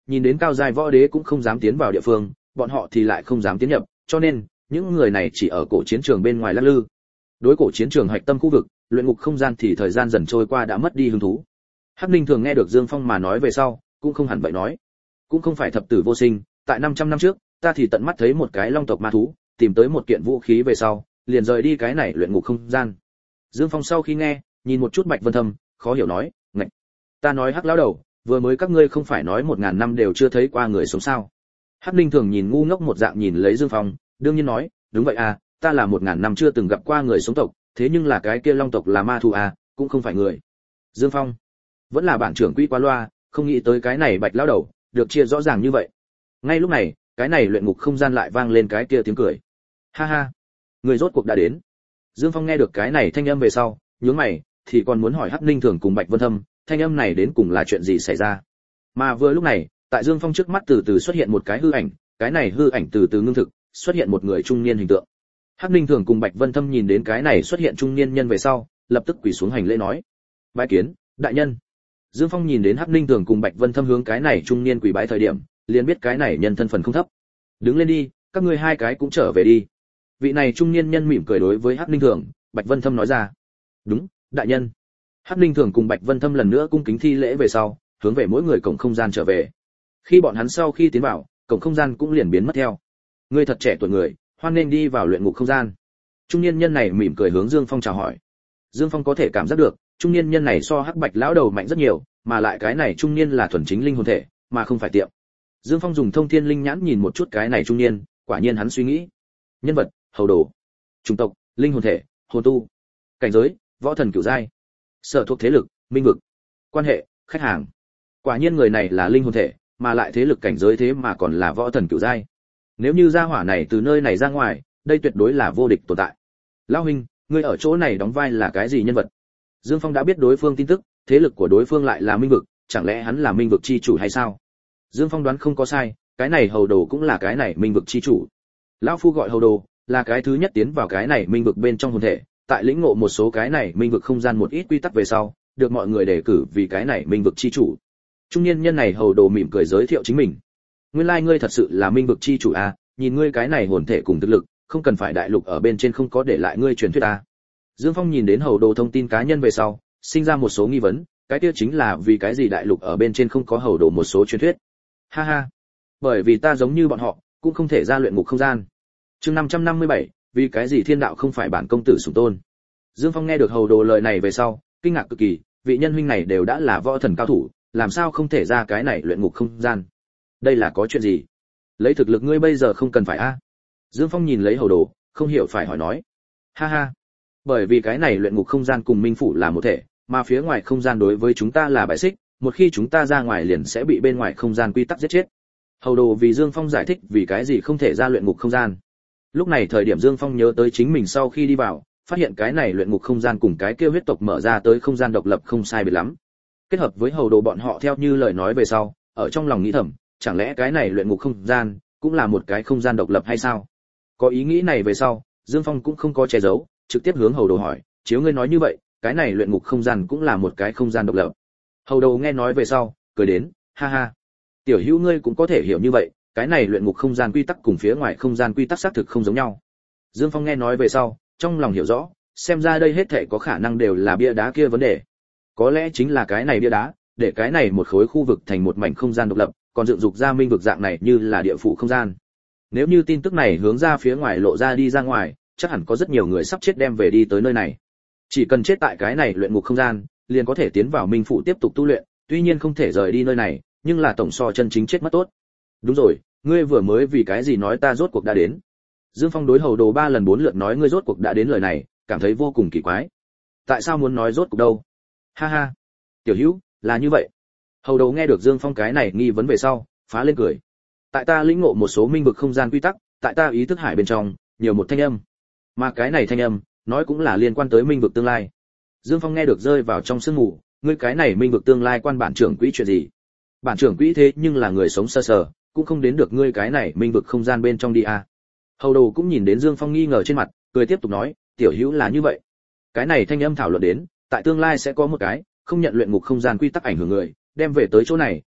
nhìn đến cao giai võ đế cũng không dám tiến vào địa phương, bọn họ thì lại không dám tiến nhập, cho nên những người này chỉ ở cổ chiến trường bên ngoài lắc lư. Đối cổ chiến trường hạch tâm khu vực, luyện ngục không gian thì thời gian dần trôi qua đã mất đi hứng thú. Hắc Ninh thường nghe được Dương Phong mà nói về sau, cũng không hẳn vậy nói. Cũng không phải thập tử vô sinh, tại năm trăm năm trước, ta thì tận mắt thấy một cái long tộc ma thú, tìm tới một kiện vũ khí về sau, liền rời đi cái này luyện ngục không gian. Dương Phong sau khi nghe, nhìn một chút Bạch Vân Thâm, khó hiểu nói, "Ngạch, ta nói Hắc lão đầu, vừa mới các ngươi không phải nói một ngàn năm đều chưa thấy qua người sống sao?" Hắc Ninh thường nhìn ngu ngốc một dạng nhìn lấy Dương Phong, đương nhiên nói, "Đúng vậy à, ta là một ngàn năm chưa từng gặp qua người sống tộc, thế nhưng là cái kia long tộc là ma thú à, cũng không phải người." Dương Phong, vẫn là bản trưởng quỹ quá loa, không nghĩ tới cái này Bạch lão đầu, được chia rõ ràng như vậy. Ngay lúc này, cái này luyện ngục không gian lại vang lên cái kia tiếng cười. Ha ha, người rốt cuộc đã đến. Dương Phong nghe được cái này thanh âm về sau, nhướng mày, thì còn muốn hỏi Hắc Ninh Thường cùng Bạch Vân Thâm, thanh âm này đến cùng là chuyện gì xảy ra. Mà vừa lúc này, tại Dương Phong trước mắt từ từ xuất hiện một cái hư ảnh, cái này hư ảnh từ từ ngưng thực, xuất hiện một người trung niên hình tượng. Hắc Ninh Thường cùng Bạch Vân Thâm nhìn đến cái này xuất hiện trung niên nhân về sau, lập tức quỳ xuống hành lễ nói: "Bái kiến, đại nhân." Dương Phong nhìn đến Hắc Ninh Thường cùng Bạch Vân Thâm hướng cái này trung niên quỳ bái thời điểm, liền biết cái này nhân thân phận không thấp. "Đứng lên đi, các ngươi hai cái cũng trở về đi." Vị này trung niên nhân mỉm cười đối với Hắc Ninh Thường, Bạch Vân Thâm nói ra. "Đúng, đại nhân." Hắc Ninh Thường cùng Bạch Vân Thâm lần nữa cung kính thi lễ về sau, hướng về mỗi người cổng không gian trở về. Khi bọn hắn sau khi tiến vào, cổng không gian cũng liền biến mất theo. "Ngươi thật trẻ tuổi người, hoan nên đi vào luyện ngục không gian." Trung niên nhân này mỉm cười hướng Dương Phong chào hỏi. Dương Phong có thể cảm giác được, trung niên nhân này so Hắc Bạch lão đầu mạnh rất nhiều, mà lại cái này trung niên là thuần chính linh hồn thể, mà không phải tiệm. Dương Phong dùng thông thiên linh nhãn nhìn một chút cái này trung niên, quả nhiên hắn suy nghĩ. Nhân vật, hầu đồ. Chủng tộc, linh hồn thể, hồn tu. Cảnh giới, võ thần cửu giai. Sở thuộc thế lực, minh vực. Quan hệ, khách hàng. Quả nhiên người này là linh hồn thể, mà lại thế lực cảnh giới thế mà còn là võ thần cửu giai. Nếu như gia hỏa này từ nơi này ra ngoài, đây tuyệt đối là vô địch tồn tại. Lão huynh, ngươi ở chỗ này đóng vai là cái gì nhân vật? Dương Phong đã biết đối phương tin tức, thế lực của đối phương lại là minh vực, chẳng lẽ hắn là minh vực chi chủ hay sao? Dương Phong đoán không có sai, cái này hầu đồ cũng là cái này minh vực chi chủ. Lão phu gọi hầu đồ, là cái thứ nhất tiến vào cái này minh vực bên trong hồn thể, tại lĩnh ngộ một số cái này minh vực không gian một ít quy tắc về sau, được mọi người đề cử vì cái này minh vực chi chủ. Trung niên nhân này hầu đồ mỉm cười giới thiệu chính mình. Nguyên lai like ngươi thật sự là minh vực chi chủ à, nhìn ngươi cái này hồn thể cùng thực lực, không cần phải đại lục ở bên trên không có để lại ngươi truyền thuyết à. Dương Phong nhìn đến hầu đồ thông tin cá nhân về sau, sinh ra một số nghi vấn, cái kia chính là vì cái gì đại lục ở bên trên không có hầu đồ một số truyền thuyết. Ha ha, bởi vì ta giống như bọn họ, cũng không thể ra luyện ngục không gian. Chương năm trăm năm mươi bảy, vì cái gì thiên đạo không phải bản công tử sủng tôn. Dương Phong nghe được hầu đồ lời này về sau, kinh ngạc cực kỳ, vị nhân huynh này đều đã là võ thần cao thủ, làm sao không thể ra cái này luyện ngục không gian? Đây là có chuyện gì? Lấy thực lực ngươi bây giờ không cần phải a? Dương Phong nhìn lấy hầu đồ, không hiểu phải hỏi nói. Ha ha, bởi vì cái này luyện ngục không gian cùng minh phủ là một thể, mà phía ngoài không gian đối với chúng ta là bài xích, một khi chúng ta ra ngoài liền sẽ bị bên ngoài không gian quy tắc giết chết. Hầu đồ vì Dương Phong giải thích vì cái gì không thể ra luyện ngục không gian. Lúc này thời điểm Dương Phong nhớ tới chính mình sau khi đi vào, phát hiện cái này luyện ngục không gian cùng cái kia huyết tộc mở ra tới không gian độc lập không sai biệt lắm. Kết hợp với hầu đồ bọn họ theo như lời nói về sau, ở trong lòng nghĩ thầm, chẳng lẽ cái này luyện ngục không gian cũng là một cái không gian độc lập hay sao? Có ý nghĩ này về sau, Dương Phong cũng không có che giấu, trực tiếp hướng hầu đồ hỏi, chiếu ngươi nói như vậy, cái này luyện ngục không gian cũng là một cái không gian độc lập. Hầu đồ nghe nói về sau, cười đến, ha ha. Tiểu hữu ngươi cũng có thể hiểu như vậy, cái này luyện ngục không gian quy tắc cùng phía ngoài không gian quy tắc xác thực không giống nhau. Dương Phong nghe nói về sau, trong lòng hiểu rõ, xem ra đây hết thảy có khả năng đều là bia đá kia vấn đề. Có lẽ chính là cái này bia đá, để cái này một khối khu vực thành một mảnh không gian độc lập, còn dựng dục ra minh vực dạng này như là địa phủ không gian. Nếu như tin tức này hướng ra phía ngoài lộ ra đi ra ngoài, chắc hẳn có rất nhiều người sắp chết đem về đi tới nơi này. Chỉ cần chết tại cái này luyện ngục không gian, liền có thể tiến vào minh phủ tiếp tục tu luyện, tuy nhiên không thể rời đi nơi này, nhưng là tổng so chân chính chết mất tốt. Đúng rồi, ngươi vừa mới vì cái gì nói ta rốt cuộc đã đến? Dương Phong đối hầu đồ ba lần bốn lượt nói ngươi rốt cuộc đã đến lời này, cảm thấy vô cùng kỳ quái. Tại sao muốn nói rốt cuộc đâu? Ha ha, tiểu hữu, là như vậy. Hầu đồ nghe được Dương Phong cái này nghi vấn về sau, phá lên cười. Tại ta lĩnh ngộ một số minh vực không gian quy tắc, tại ta ý thức hải bên trong, nhiều một thanh âm. Mà cái này thanh âm, nói cũng là liên quan tới minh vực tương lai. Dương Phong nghe được rơi vào trong sương mù, ngươi cái này minh vực tương lai quan bản trưởng quỹ chuyện gì? Bản trưởng quỹ thế nhưng là người sống sơ sờ, cũng không đến được ngươi cái này minh vực không gian bên trong đi à. Hầu đồ cũng nhìn đến Dương Phong nghi ngờ trên mặt, cười tiếp tục nói, tiểu hữu là như vậy. Cái này thanh âm thảo luận đến, tại tương lai sẽ có một cái, không nhận luyện ngục không gian quy tắc ảnh hưởng người, đem về tới chỗ này,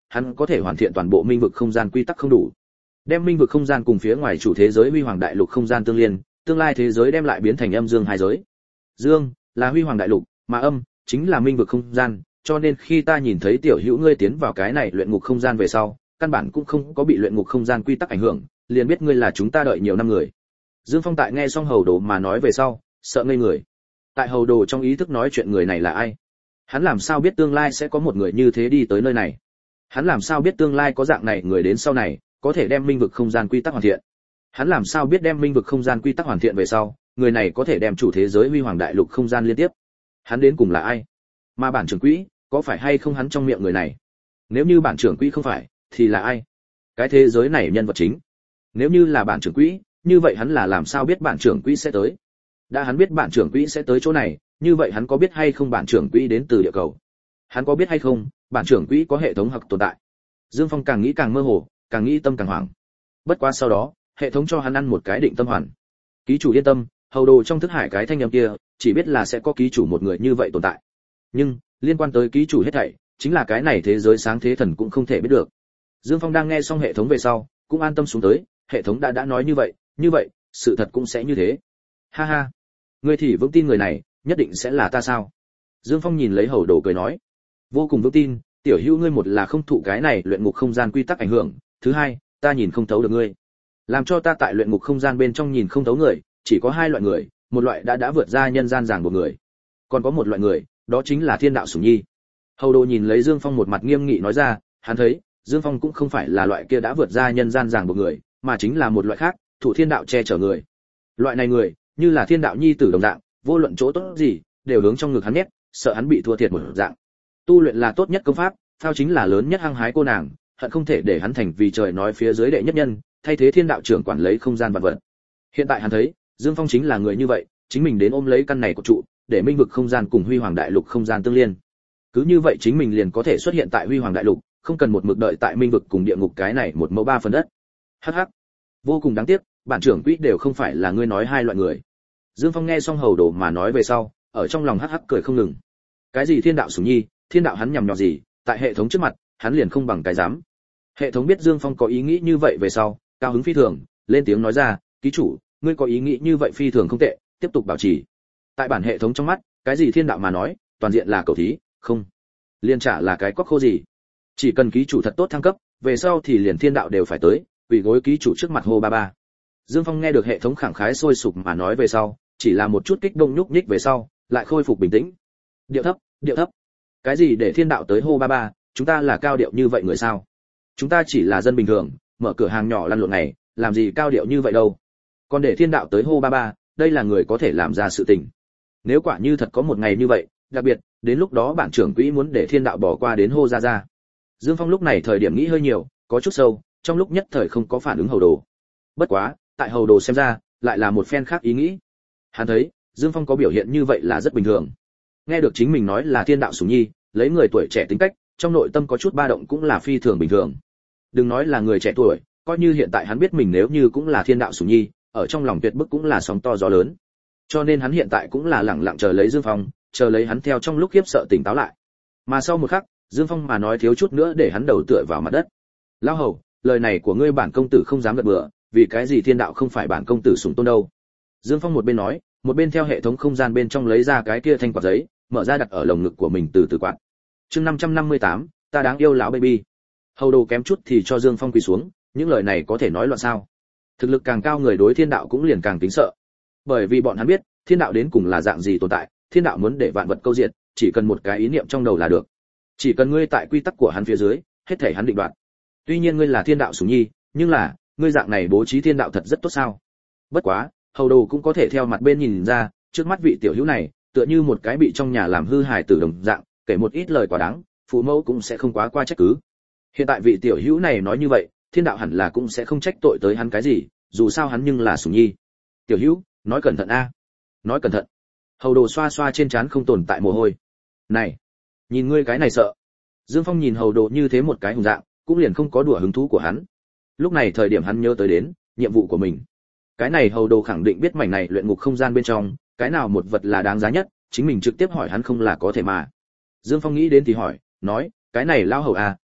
hắn có thể hoàn thiện toàn bộ minh vực không gian quy tắc không đủ. Đem minh vực không gian cùng phía ngoài chủ thế giới huy hoàng đại lục không gian tương liên, tương lai thế giới đem lại biến thành âm dương hai giới. Dương là huy hoàng đại lục, mà âm chính là minh vực không gian, cho nên khi ta nhìn thấy tiểu hữu ngươi tiến vào cái này luyện ngục không gian về sau, căn bản cũng không có bị luyện ngục không gian quy tắc ảnh hưởng, liền biết ngươi là chúng ta đợi nhiều năm người. Dương Phong tại nghe xong hầu đồ mà nói về sau, sợ ngây người. Tại hầu đồ trong ý thức nói chuyện người này là ai? Hắn làm sao biết tương lai sẽ có một người như thế đi tới nơi này? Hắn làm sao biết tương lai có dạng này người đến sau này, có thể đem minh vực không gian quy tắc hoàn thiện? Hắn làm sao biết đem minh vực không gian quy tắc hoàn thiện về sau, người này có thể đem chủ thế giới huy hoàng đại lục không gian liên tiếp? Hắn đến cùng là ai? Mà bản trưởng quỹ, có phải hay không hắn trong miệng người này? Nếu như bản trưởng quỹ không phải, thì là ai? Cái thế giới này nhân vật chính. Nếu như là bản trưởng quỹ, như vậy hắn là làm sao biết bản trưởng quỹ sẽ tới? Đã hắn biết bản trưởng quỹ sẽ tới chỗ này, như vậy hắn có biết hay không bản trưởng quỹ đến từ địa cầu? Hắn có biết hay không, bản trưởng quỹ có hệ thống hoặc tồn tại? Dương Phong càng nghĩ càng mơ hồ, càng nghĩ tâm càng hoảng. Bất quá sau đó, hệ thống cho hắn ăn một cái định tâm hoàn. Ký chủ yên tâm, hầu đồ trong thức hải cái thanh âm kia, chỉ biết là sẽ có ký chủ một người như vậy tồn tại. Nhưng, liên quan tới ký chủ hết thảy, chính là cái này thế giới sáng thế thần cũng không thể biết được. Dương Phong đang nghe xong hệ thống về sau, cũng an tâm xuống tới, hệ thống đã đã nói như vậy, như vậy, sự thật cũng sẽ như thế. Ha ha, ngươi thì vững tin người này, nhất định sẽ là ta sao? Dương Phong nhìn lấy hầu đồ cười nói, vô cùng vững tin, tiểu hữu ngươi một là không thụ cái này luyện ngục không gian quy tắc ảnh hưởng, thứ hai, ta nhìn không thấu được ngươi. Làm cho ta tại luyện ngục không gian bên trong nhìn không thấu người, chỉ có hai loại người, một loại đã đã vượt ra nhân gian ràng buộc người, còn có một loại người, đó chính là thiên đạo sủng nhi. Hầu đồ nhìn lấy Dương Phong một mặt nghiêm nghị nói ra, hắn thấy, Dương Phong cũng không phải là loại kia đã vượt ra nhân gian ràng buộc người, mà chính là một loại khác, thủ thiên đạo che chở người. Loại này người, như là thiên đạo nhi tử đồng dạng, vô luận chỗ tốt gì, đều hướng trong ngực hắn nhét, sợ hắn bị thua thiệt một dạng. Tu luyện là tốt nhất công pháp, phao chính là lớn nhất hăng hái cô nàng, hận không thể để hắn thành vì trời nói phía dưới đệ nhất nhân, thay thế thiên đạo trưởng quản lấy không gian vật vật. Hiện tại hắn thấy, Dương Phong chính là người như vậy, chính mình đến ôm lấy căn này của trụ, để minh vực không gian cùng huy hoàng đại lục không gian tương liên. Cứ như vậy chính mình liền có thể xuất hiện tại huy hoàng đại lục, không cần một mực đợi tại minh vực cùng địa ngục cái này một mẫu ba phần đất. Hắc hắc, vô cùng đáng tiếc, bản trưởng quỹ đều không phải là ngươi nói hai loại người. Dương Phong nghe xong hầu đồ mà nói về sau, ở trong lòng hắc hắc cười không ngừng. Cái gì thiên đạo sủng nhi, thiên đạo hắn nhằm nhọ gì, tại hệ thống trước mặt, hắn liền không bằng cái dám. Hệ thống biết Dương Phong có ý nghĩ như vậy về sau, cao hứng phi thường, lên tiếng nói ra, ký chủ, ngươi có ý nghĩ như vậy phi thường không tệ, tiếp tục bảo trì. Tại bản hệ thống trong mắt, cái gì thiên đạo mà nói, toàn diện là cầu thí, không, liên trả là cái quắc khô gì. Chỉ cần ký chủ thật tốt thăng cấp, về sau thì liền thiên đạo đều phải tới, quỳ gối ký chủ trước mặt hô ba ba. Dương Phong nghe được hệ thống khẳng khái sôi sục mà nói về sau, chỉ là một chút kích động nhúc nhích về sau, lại khôi phục bình tĩnh. Điệu thấp, điệu thấp. Cái gì để thiên đạo tới hô ba ba, chúng ta là cao điệu như vậy người sao? Chúng ta chỉ là dân bình thường, mở cửa hàng nhỏ lăn lộn này, làm gì cao điệu như vậy đâu? Còn để thiên đạo tới hô ba ba, đây là người có thể làm ra sự tình. Nếu quả như thật có một ngày như vậy, đặc biệt, đến lúc đó bản trưởng quỹ muốn để thiên đạo bỏ qua đến hô ra ra. Dương Phong lúc này thời điểm nghĩ hơi nhiều, có chút sâu, trong lúc nhất thời không có phản ứng hầu đồ. Bất quá, tại hầu đồ xem ra, lại là một phen khác ý nghĩ. Hắn thấy, Dương Phong có biểu hiện như vậy là rất bình thường. Nghe được chính mình nói là thiên đạo sủng nhi, lấy người tuổi trẻ tính cách, trong nội tâm có chút ba động cũng là phi thường bình thường. Đừng nói là người trẻ tuổi, coi như hiện tại hắn biết mình nếu như cũng là thiên đạo sủng nhi, ở trong lòng tuyệt bức cũng là sóng to gió lớn. Cho nên hắn hiện tại cũng là lẳng lặng chờ lấy Dương Phong, chờ lấy hắn theo trong lúc khiếp sợ tỉnh táo lại. Mà sau một khắc, Dương Phong mà nói thiếu chút nữa để hắn đầu tựa vào mặt đất. Lão hầu, lời này của ngươi bản công tử không dám gật bừa, vì cái gì thiên đạo không phải bản công tử sủng tôn đâu? Dương Phong một bên nói, một bên theo hệ thống không gian bên trong lấy ra cái kia thanh quạt giấy, mở ra đặt ở lồng ngực của mình từ từ quạt. Chương năm trăm năm mươi tám, ta đáng yêu lão baby. Hầu đồ kém chút thì cho Dương Phong quỳ xuống, những lời này có thể nói loạn sao? Thực lực càng cao người đối thiên đạo cũng liền càng kính sợ. Bởi vì bọn hắn biết, thiên đạo đến cùng là dạng gì tồn tại, thiên đạo muốn để vạn vật câu diệt, chỉ cần một cái ý niệm trong đầu là được. Chỉ cần ngươi tại quy tắc của hắn phía dưới, hết thảy hắn định đoạt. Tuy nhiên ngươi là thiên đạo sủng nhi, nhưng là, ngươi dạng này bố trí thiên đạo thật rất tốt sao? Bất quá, hầu đồ cũng có thể theo mặt bên nhìn ra, trước mắt vị tiểu hữu này, tựa như một cái bị trong nhà làm hư hài tử đồng dạng, kể một ít lời quá đáng, phụ mẫu cũng sẽ không quá qua trách cứ. Hiện tại vị tiểu hữu này nói như vậy, thiên đạo hẳn là cũng sẽ không trách tội tới hắn cái gì, dù sao hắn nhưng là sủng nhi. Tiểu hữu, nói cẩn thận a, nói cẩn thận. Hầu đồ xoa xoa trên trán không tồn tại mồ hôi. Này, nhìn ngươi cái này sợ. Dương Phong nhìn hầu đồ như thế một cái hùng dạng, cũng liền không có đùa hứng thú của hắn. Lúc này thời điểm hắn nhớ tới đến nhiệm vụ của mình. Cái này hầu đồ khẳng định biết mảnh này luyện ngục không gian bên trong, cái nào một vật là đáng giá nhất, chính mình trực tiếp hỏi hắn không là có thể mà. Dương Phong nghĩ đến thì hỏi, nói, cái này lão hầu à,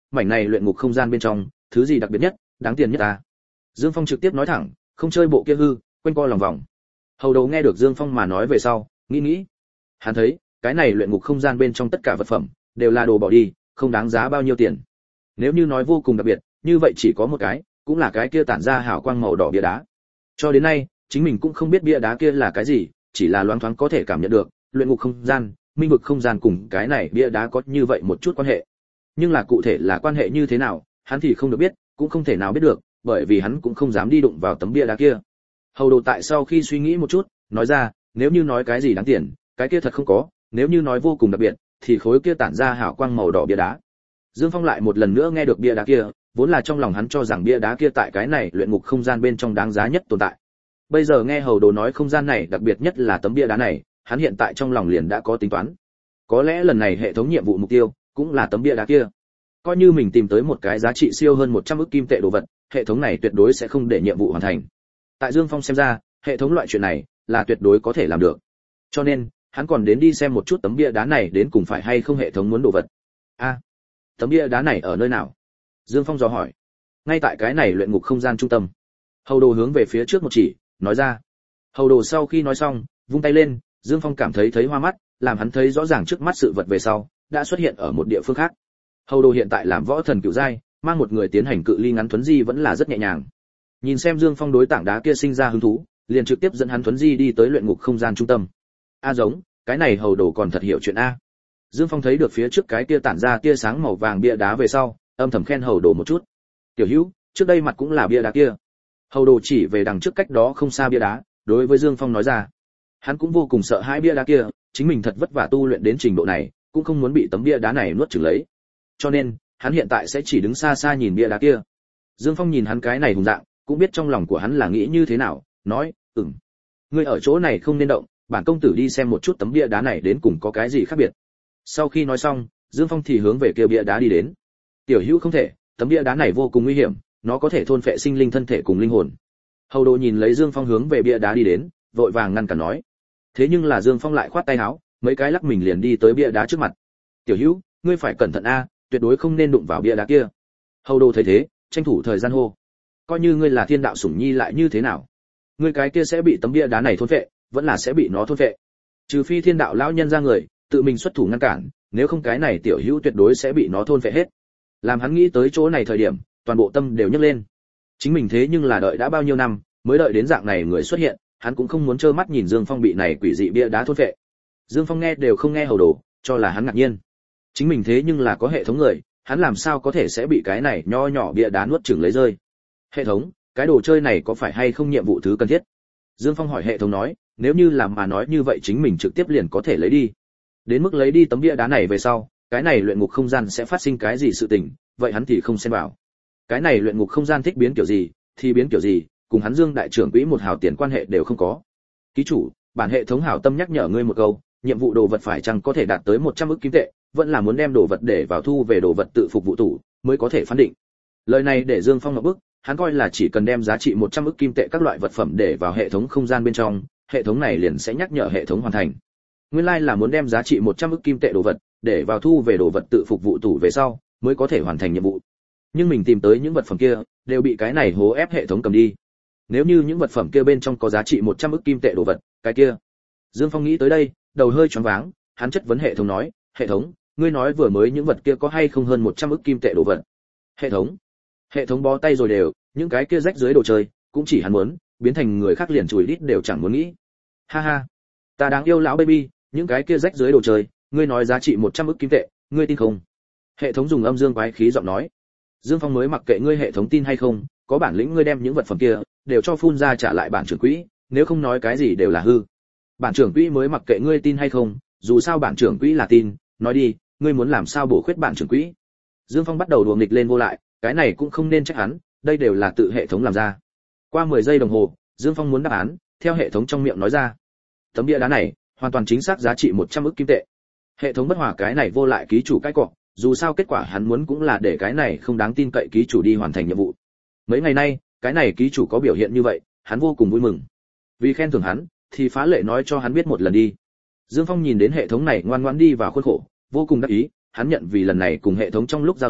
mảnh này luyện ngục không gian bên trong thứ gì đặc biệt nhất, đáng tiền nhất ta? Dương Phong trực tiếp nói thẳng, không chơi bộ kia hư quanh co lòng vòng. Hầu đầu nghe được Dương Phong mà nói về sau, nghĩ nghĩ, hắn thấy cái này luyện ngục không gian bên trong tất cả vật phẩm đều là đồ bỏ đi, không đáng giá bao nhiêu tiền. Nếu như nói vô cùng đặc biệt, như vậy chỉ có một cái, cũng là cái kia tản ra hào quang màu đỏ bia đá. Cho đến nay, chính mình cũng không biết bia đá kia là cái gì, chỉ là loáng thoáng có thể cảm nhận được, luyện ngục không gian, minh vực không gian cùng cái này bia đá có như vậy một chút quan hệ. Nhưng là cụ thể là quan hệ như thế nào, hắn thì không được biết, cũng không thể nào biết được, bởi vì hắn cũng không dám đi đụng vào tấm bia đá kia. Hầu đồ tại sau khi suy nghĩ một chút, nói ra, nếu như nói cái gì đáng tiền, cái kia thật không có, nếu như nói vô cùng đặc biệt, thì khối kia tản ra hào quang màu đỏ bia đá. Dương Phong lại một lần nữa nghe được bia đá kia, vốn là trong lòng hắn cho rằng bia đá kia tại cái này luyện ngục không gian bên trong đáng giá nhất tồn tại. Bây giờ nghe hầu đồ nói không gian này đặc biệt nhất là tấm bia đá này, hắn hiện tại trong lòng liền đã có tính toán. Có lẽ lần này hệ thống nhiệm vụ mục tiêu cũng là tấm bia đá kia. Coi như mình tìm tới một cái giá trị siêu hơn một trăm ức kim tệ đồ vật, hệ thống này tuyệt đối sẽ không để nhiệm vụ hoàn thành. Tại Dương Phong xem ra, hệ thống loại chuyện này là tuyệt đối có thể làm được. Cho nên, hắn còn đến đi xem một chút tấm bia đá này đến cùng phải hay không hệ thống muốn đồ vật. A, à, tấm bia đá này ở nơi nào? Dương Phong dò hỏi. Ngay tại cái này luyện ngục không gian trung tâm. Hầu đồ hướng về phía trước một chỉ, nói ra. Hầu đồ sau khi nói xong, vung tay lên, Dương Phong cảm thấy thấy hoa mắt, làm hắn thấy rõ ràng trước mắt sự vật về sau, đã xuất hiện ở một địa phương khác. Hầu đồ hiện tại làm võ thần cửu giai, mang một người tiến hành cự ly ngắn thuấn di vẫn là rất nhẹ nhàng. Nhìn xem Dương Phong đối tảng đá kia sinh ra hứng thú, liền trực tiếp dẫn hắn thuấn di đi tới luyện ngục không gian trung tâm. A giống, cái này hầu đồ còn thật hiểu chuyện a. Dương Phong thấy được phía trước cái kia tản ra tia sáng màu vàng bia đá về sau, âm thầm khen hầu đồ một chút. Tiểu Hữu, trước đây mặt cũng là bia đá kia. Hầu đồ chỉ về đằng trước cách đó không xa bia đá, đối với Dương Phong nói ra. Hắn cũng vô cùng sợ hãi bia đá kia, chính mình thật vất vả tu luyện đến trình độ này, cũng không muốn bị tấm bia đá này nuốt chửng lấy. Cho nên, hắn hiện tại sẽ chỉ đứng xa xa nhìn bia đá kia. Dương Phong nhìn hắn cái này hùng dạng, cũng biết trong lòng của hắn là nghĩ như thế nào, nói, "Ừm, ngươi ở chỗ này không nên động, bản công tử đi xem một chút tấm bia đá này đến cùng có cái gì khác biệt." Sau khi nói xong, Dương Phong thì hướng về kia bia đá đi đến. "Tiểu Hữu không thể, tấm bia đá này vô cùng nguy hiểm, nó có thể thôn phệ sinh linh thân thể cùng linh hồn." Hầu đồ nhìn lấy Dương Phong hướng về bia đá đi đến, vội vàng ngăn cản nói. Thế nhưng là Dương Phong lại khoát tay áo, mấy cái lắc mình liền đi tới bia đá trước mặt. "Tiểu Hữu, ngươi phải cẩn thận a, tuyệt đối không nên đụng vào bia đá kia." Hầu đồ thấy thế, tranh thủ thời gian hô. "Coi như ngươi là thiên đạo sủng nhi lại như thế nào? Ngươi cái kia sẽ bị tấm bia đá này thôn phệ, vẫn là sẽ bị nó thôn phệ. Trừ phi thiên đạo lão nhân ra người, tự mình xuất thủ ngăn cản, nếu không cái này tiểu hữu tuyệt đối sẽ bị nó thôn phệ hết." Làm hắn nghĩ tới chỗ này thời điểm, toàn bộ tâm đều nhấc lên. Chính mình thế nhưng là đợi đã bao nhiêu năm, mới đợi đến dạng này người xuất hiện, hắn cũng không muốn trơ mắt nhìn Dương Phong bị này quỷ dị bia đá thôn phệ. Dương Phong nghe đều không nghe hầu đồ, cho là hắn ngạc nhiên. Chính mình thế nhưng là có hệ thống người, hắn làm sao có thể sẽ bị cái này nho nhỏ bia đá nuốt chửng lấy rơi. "Hệ thống, cái đồ chơi này có phải hay không nhiệm vụ thứ cần thiết?" Dương Phong hỏi hệ thống nói, nếu như làm mà nói như vậy chính mình trực tiếp liền có thể lấy đi. Đến mức lấy đi tấm bia đá này về sau, cái này luyện ngục không gian sẽ phát sinh cái gì sự tình, vậy hắn thì không xen vào. Cái này luyện ngục không gian thích biến kiểu gì, thì biến kiểu gì, cùng hắn Dương đại trưởng quỹ một hào tiền quan hệ đều không có. "Ký chủ, bản hệ thống hảo tâm nhắc nhở ngươi một câu, nhiệm vụ đồ vật phải chăng có thể đạt tới một trăm ức kim tệ, vẫn là muốn đem đồ vật để vào thu về đồ vật tự phục vụ tủ mới có thể phán định." Lời này để Dương Phong ngập bức, hắn coi là chỉ cần đem giá trị một trăm ức kim tệ các loại vật phẩm để vào hệ thống không gian bên trong, hệ thống này liền sẽ nhắc nhở hệ thống hoàn thành. Nguyên lai like là muốn đem giá trị một trăm ức kim tệ đồ vật để vào thu về đồ vật tự phục vụ tủ về sau mới có thể hoàn thành nhiệm vụ. Nhưng mình tìm tới những vật phẩm kia đều bị cái này hố ép hệ thống cầm đi. Nếu như những vật phẩm kia bên trong có giá trị một trăm ức kim tệ đồ vật, cái kia. Dương Phong nghĩ tới đây, đầu hơi choáng váng, hắn chất vấn hệ thống nói, "Hệ thống, ngươi nói vừa mới những vật kia có hay không hơn một trăm ức kim tệ đồ vật?" Hệ thống. Hệ thống bó tay rồi đều, những cái kia rách dưới đồ chơi, cũng chỉ hắn muốn, biến thành người khác liền chùi đít đều chẳng muốn nghĩ. Ha ha, ta đáng yêu lão baby, những cái kia rách dưới đồ chơi, ngươi nói giá trị một trăm ức kim tệ, ngươi tin không? Hệ thống dùng âm dương quái khí giọng nói. Dương Phong mới mặc kệ ngươi hệ thống tin hay không, có bản lĩnh ngươi đem những vật phẩm kia đều cho phun ra trả lại bản trưởng quỹ, nếu không nói cái gì đều là hư. Bản trưởng quỹ mới mặc kệ ngươi tin hay không, dù sao bản trưởng quỹ là tin, nói đi, ngươi muốn làm sao bổ khuyết bản trưởng quỹ? Dương Phong bắt đầu đùa nghịch lên vô lại, cái này cũng không nên trách hắn, đây đều là tự hệ thống làm ra. Qua mười giây đồng hồ, Dương Phong muốn đáp án, theo hệ thống trong miệng nói ra. Tấm bia đá này, hoàn toàn chính xác giá trị một trăm ức kim tệ. Hệ thống bất hòa cái này vô lại ký chủ cái cọ, dù sao kết quả hắn muốn cũng là để cái này không đáng tin cậy ký chủ đi hoàn thành nhiệm vụ. Mấy ngày nay, cái này ký chủ có biểu hiện như vậy, hắn vô cùng vui mừng. Vì khen thưởng hắn, thì phá lệ nói cho hắn biết một lần đi. Dương Phong nhìn đến hệ thống này ngoan ngoãn đi vào khuôn khổ, vô cùng đắc ý, hắn nhận vì lần này cùng hệ thống trong lúc giao thủ,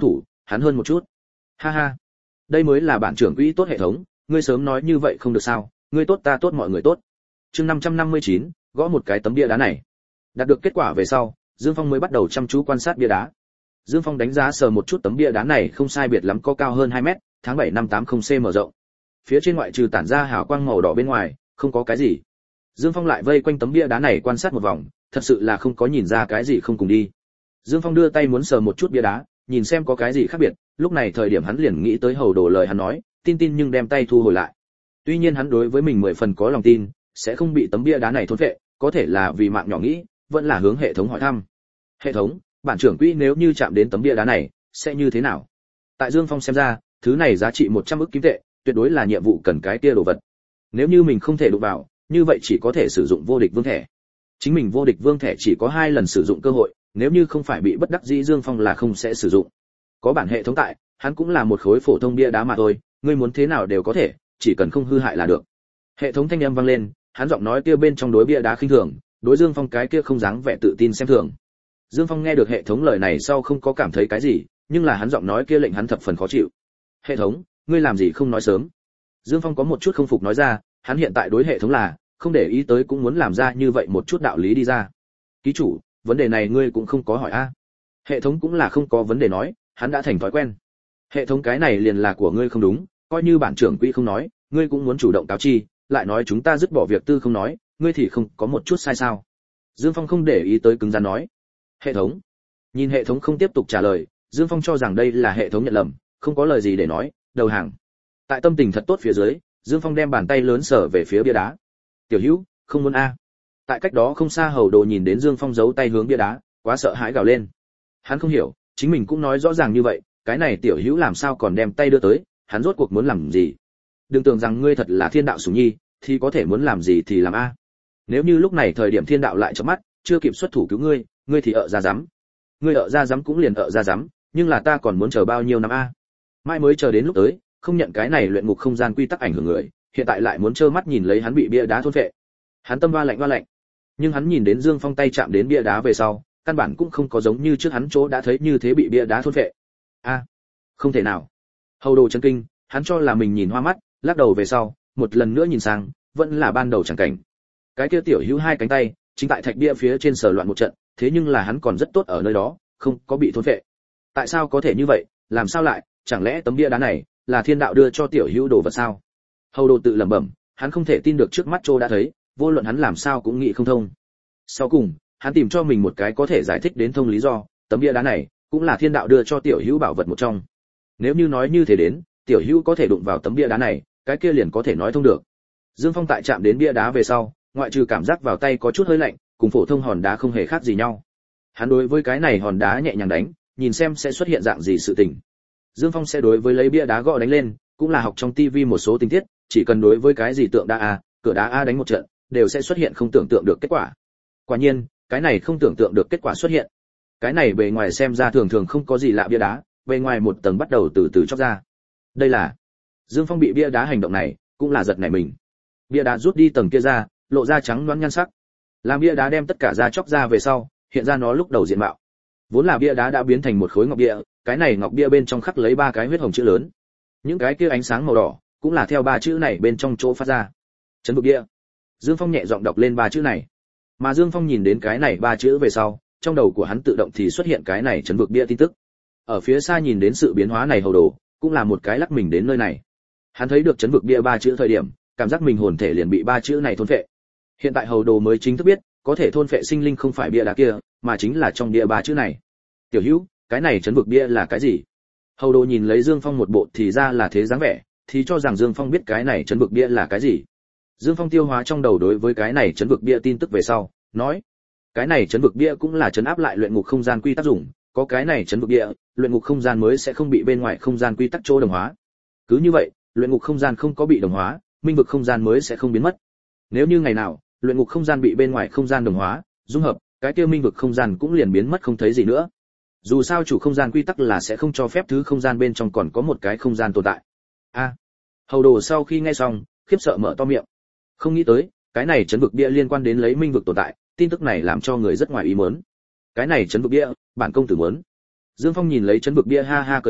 hắn hơn một chút. Ha ha, đây mới là bản trưởng quỹ tốt hệ thống, ngươi sớm nói như vậy không được sao, ngươi tốt ta tốt mọi người tốt. Chương năm trăm năm mươi chín, gõ một cái tấm bia đá này. Đạt được kết quả về sau, Dương Phong mới bắt đầu chăm chú quan sát bia đá. Dương Phong đánh giá sờ một chút tấm bia đá này không sai biệt lắm có cao hơn hai mét, tháng bảy năm tám mươi xăng-ti-mét rộng. Phía trên ngoại trừ tản ra hào quang màu đỏ bên ngoài, không có cái gì. Dương Phong lại vây quanh tấm bia đá này quan sát một vòng, thật sự là không có nhìn ra cái gì không cùng đi. Dương Phong đưa tay muốn sờ một chút bia đá, nhìn xem có cái gì khác biệt, lúc này thời điểm hắn liền nghĩ tới hầu đồ lời hắn nói, tin tin nhưng đem tay thu hồi lại. Tuy nhiên hắn đối với mình mười phần có lòng tin, sẽ không bị tấm bia đá này thôn phệ, có thể là vì mạng nhỏ nghĩ, vẫn là hướng hệ thống hỏi thăm. Hệ thống, bản trưởng quỹ nếu như chạm đến tấm bia đá này, sẽ như thế nào? Tại Dương Phong xem ra, thứ này giá trị một trăm ức kim tệ, tuyệt đối là nhiệm vụ cần cái kia đồ vật. Nếu như mình không thể đụng vào, như vậy chỉ có thể sử dụng vô địch vương thẻ. Chính mình vô địch vương thẻ chỉ có hai lần sử dụng cơ hội, nếu như không phải bị bất đắc dĩ Dương Phong là không sẽ sử dụng. Có bản hệ thống tại, hắn cũng là một khối phổ thông bia đá mà thôi, ngươi muốn thế nào đều có thể, chỉ cần không hư hại là được. Hệ thống thanh âm vang lên, hắn giọng nói kia bên trong đối bia đá khinh thường, đối Dương Phong cái kia không dáng vẻ tự tin xem thường. Dương Phong nghe được hệ thống lời này sau không có cảm thấy cái gì, nhưng là hắn giọng nói kia lệnh hắn thập phần khó chịu. Hệ thống, ngươi làm gì không nói sớm? Dương Phong có một chút không phục nói ra, hắn hiện tại đối hệ thống là không để ý tới cũng muốn làm ra như vậy một chút đạo lý đi ra. Ký chủ, vấn đề này ngươi cũng không có hỏi a. Hệ thống cũng là không có vấn đề nói, hắn đã thành thói quen. Hệ thống cái này liền là của ngươi không đúng, coi như bản trưởng quỹ không nói, ngươi cũng muốn chủ động cáo chi, lại nói chúng ta dứt bỏ việc tư không nói, ngươi thì không có một chút sai sao? Dương Phong không để ý tới cứng rắn nói. Hệ thống. Nhìn hệ thống không tiếp tục trả lời, Dương Phong cho rằng đây là hệ thống nhận lầm, không có lời gì để nói, đầu hàng. Tại tâm tình thật tốt phía dưới, Dương Phong đem bàn tay lớn sở về phía bia đá. Tiểu Hữu, không muốn a. Tại cách đó không xa hầu đồ nhìn đến Dương Phong giấu tay hướng bia đá, quá sợ hãi gào lên. Hắn không hiểu, chính mình cũng nói rõ ràng như vậy, cái này Tiểu Hữu làm sao còn đem tay đưa tới, hắn rốt cuộc muốn làm gì? Đừng tưởng rằng ngươi thật là thiên đạo sủng nhi, thì có thể muốn làm gì thì làm a. Nếu như lúc này thời điểm thiên đạo lại chớp mắt, chưa kịp xuất thủ cứu ngươi, ngươi thì ợ ra dám. Ngươi ợ ra dám cũng liền ợ ra dám, nhưng là ta còn muốn chờ bao nhiêu năm a? Mai mới chờ đến lúc tới, không nhận cái này luyện ngục không gian quy tắc ảnh hưởng người, hiện tại lại muốn trơ mắt nhìn lấy hắn bị bia đá thôn phệ. Hắn tâm va lạnh va lạnh. Nhưng hắn nhìn đến Dương Phong tay chạm đến bia đá về sau, căn bản cũng không có giống như trước hắn chỗ đã thấy như thế bị bia đá thôn phệ. A, không thể nào. Hầu đồ chấn kinh, hắn cho là mình nhìn hoa mắt, lắc đầu về sau, một lần nữa nhìn sang, vẫn là ban đầu chẳng cảnh. Cái kia Tiểu Hữu hai cánh tay, chính tại thạch bia phía trên sờ loạn một trận, thế nhưng là hắn còn rất tốt ở nơi đó, không có bị thôn phệ. Tại sao có thể như vậy, làm sao lại, chẳng lẽ tấm bia đá này là thiên đạo đưa cho Tiểu Hữu đồ vật sao? Hầu đồ tự lẩm bẩm, hắn không thể tin được trước mắt Trô đã thấy, vô luận hắn làm sao cũng nghĩ không thông. Sau cùng, hắn tìm cho mình một cái có thể giải thích đến thông lý do, tấm bia đá này cũng là thiên đạo đưa cho Tiểu Hữu bảo vật một trong. Nếu như nói như thế đến, Tiểu Hữu có thể đụng vào tấm bia đá này, cái kia liền có thể nói thông được. Dương Phong tại chạm đến bia đá về sau, ngoại trừ cảm giác vào tay có chút hơi lạnh, cùng phổ thông hòn đá không hề khác gì nhau. Hắn đối với cái này hòn đá nhẹ nhàng đánh, nhìn xem sẽ xuất hiện dạng gì sự tình. Dương Phong sẽ đối với lấy bia đá gõ đánh lên, cũng là học trong tivi một số tình tiết, chỉ cần đối với cái gì tượng đá a, cửa đá a đánh một trận, đều sẽ xuất hiện không tưởng tượng được kết quả. Quả nhiên, cái này không tưởng tượng được kết quả xuất hiện. Cái này bề ngoài xem ra thường thường không có gì lạ bia đá, bề ngoài một tầng bắt đầu từ từ chóc ra. Đây là Dương Phong bị bia đá hành động này, cũng là giật nảy mình. Bia đá rút đi tầng kia ra, lộ ra trắng loáng nhan sắc. Làm bia đá đem tất cả da chóc ra về sau, hiện ra nó lúc đầu diện mạo. Vốn là bia đá đã biến thành một khối ngọc bia, cái này ngọc bia bên trong khắc lấy ba cái huyết hồng chữ lớn. Những cái kia ánh sáng màu đỏ, cũng là theo ba chữ này bên trong chỗ phát ra. Trấn vực bia. Dương Phong nhẹ giọng đọc lên ba chữ này. Mà Dương Phong nhìn đến cái này ba chữ về sau, trong đầu của hắn tự động thì xuất hiện cái này trấn vực bia tin tức. Ở phía xa nhìn đến sự biến hóa này hầu đồ, cũng là một cái lắc mình đến nơi này. Hắn thấy được trấn vực bia ba chữ thời điểm, cảm giác mình hồn thể liền bị ba chữ này thôn phệ. Hiện tại hầu đồ mới chính thức biết, có thể thôn phệ sinh linh không phải bia đá kia, mà chính là trong bia ba chữ này. Tiểu Hữu, cái này trấn vực bia là cái gì? Hầu đồ nhìn lấy Dương Phong một bộ thì ra là thế dáng vẻ, thì cho rằng Dương Phong biết cái này trấn vực bia là cái gì. Dương Phong tiêu hóa trong đầu đối với cái này trấn vực bia tin tức về sau, nói: cái này trấn vực bia cũng là trấn áp lại luyện ngục không gian quy tắc dùng, có cái này trấn vực bia, luyện ngục không gian mới sẽ không bị bên ngoài không gian quy tắc chỗ đồng hóa. Cứ như vậy, luyện ngục không gian không có bị đồng hóa, minh vực không gian mới sẽ không biến mất. Nếu như ngày nào, luyện ngục không gian bị bên ngoài không gian đồng hóa, dung hợp, cái kia minh vực không gian cũng liền biến mất không thấy gì nữa. Dù sao chủ không gian quy tắc là sẽ không cho phép thứ không gian bên trong còn có một cái không gian tồn tại. A. À, hầu đồ sau khi nghe xong, khiếp sợ mở to miệng. Không nghĩ tới, cái này trấn vực bia liên quan đến lấy minh vực tồn tại, tin tức này làm cho người rất ngoài ý muốn. Cái này trấn vực bia, bản công tử muốn. Dương Phong nhìn lấy trấn vực bia ha ha cười nói,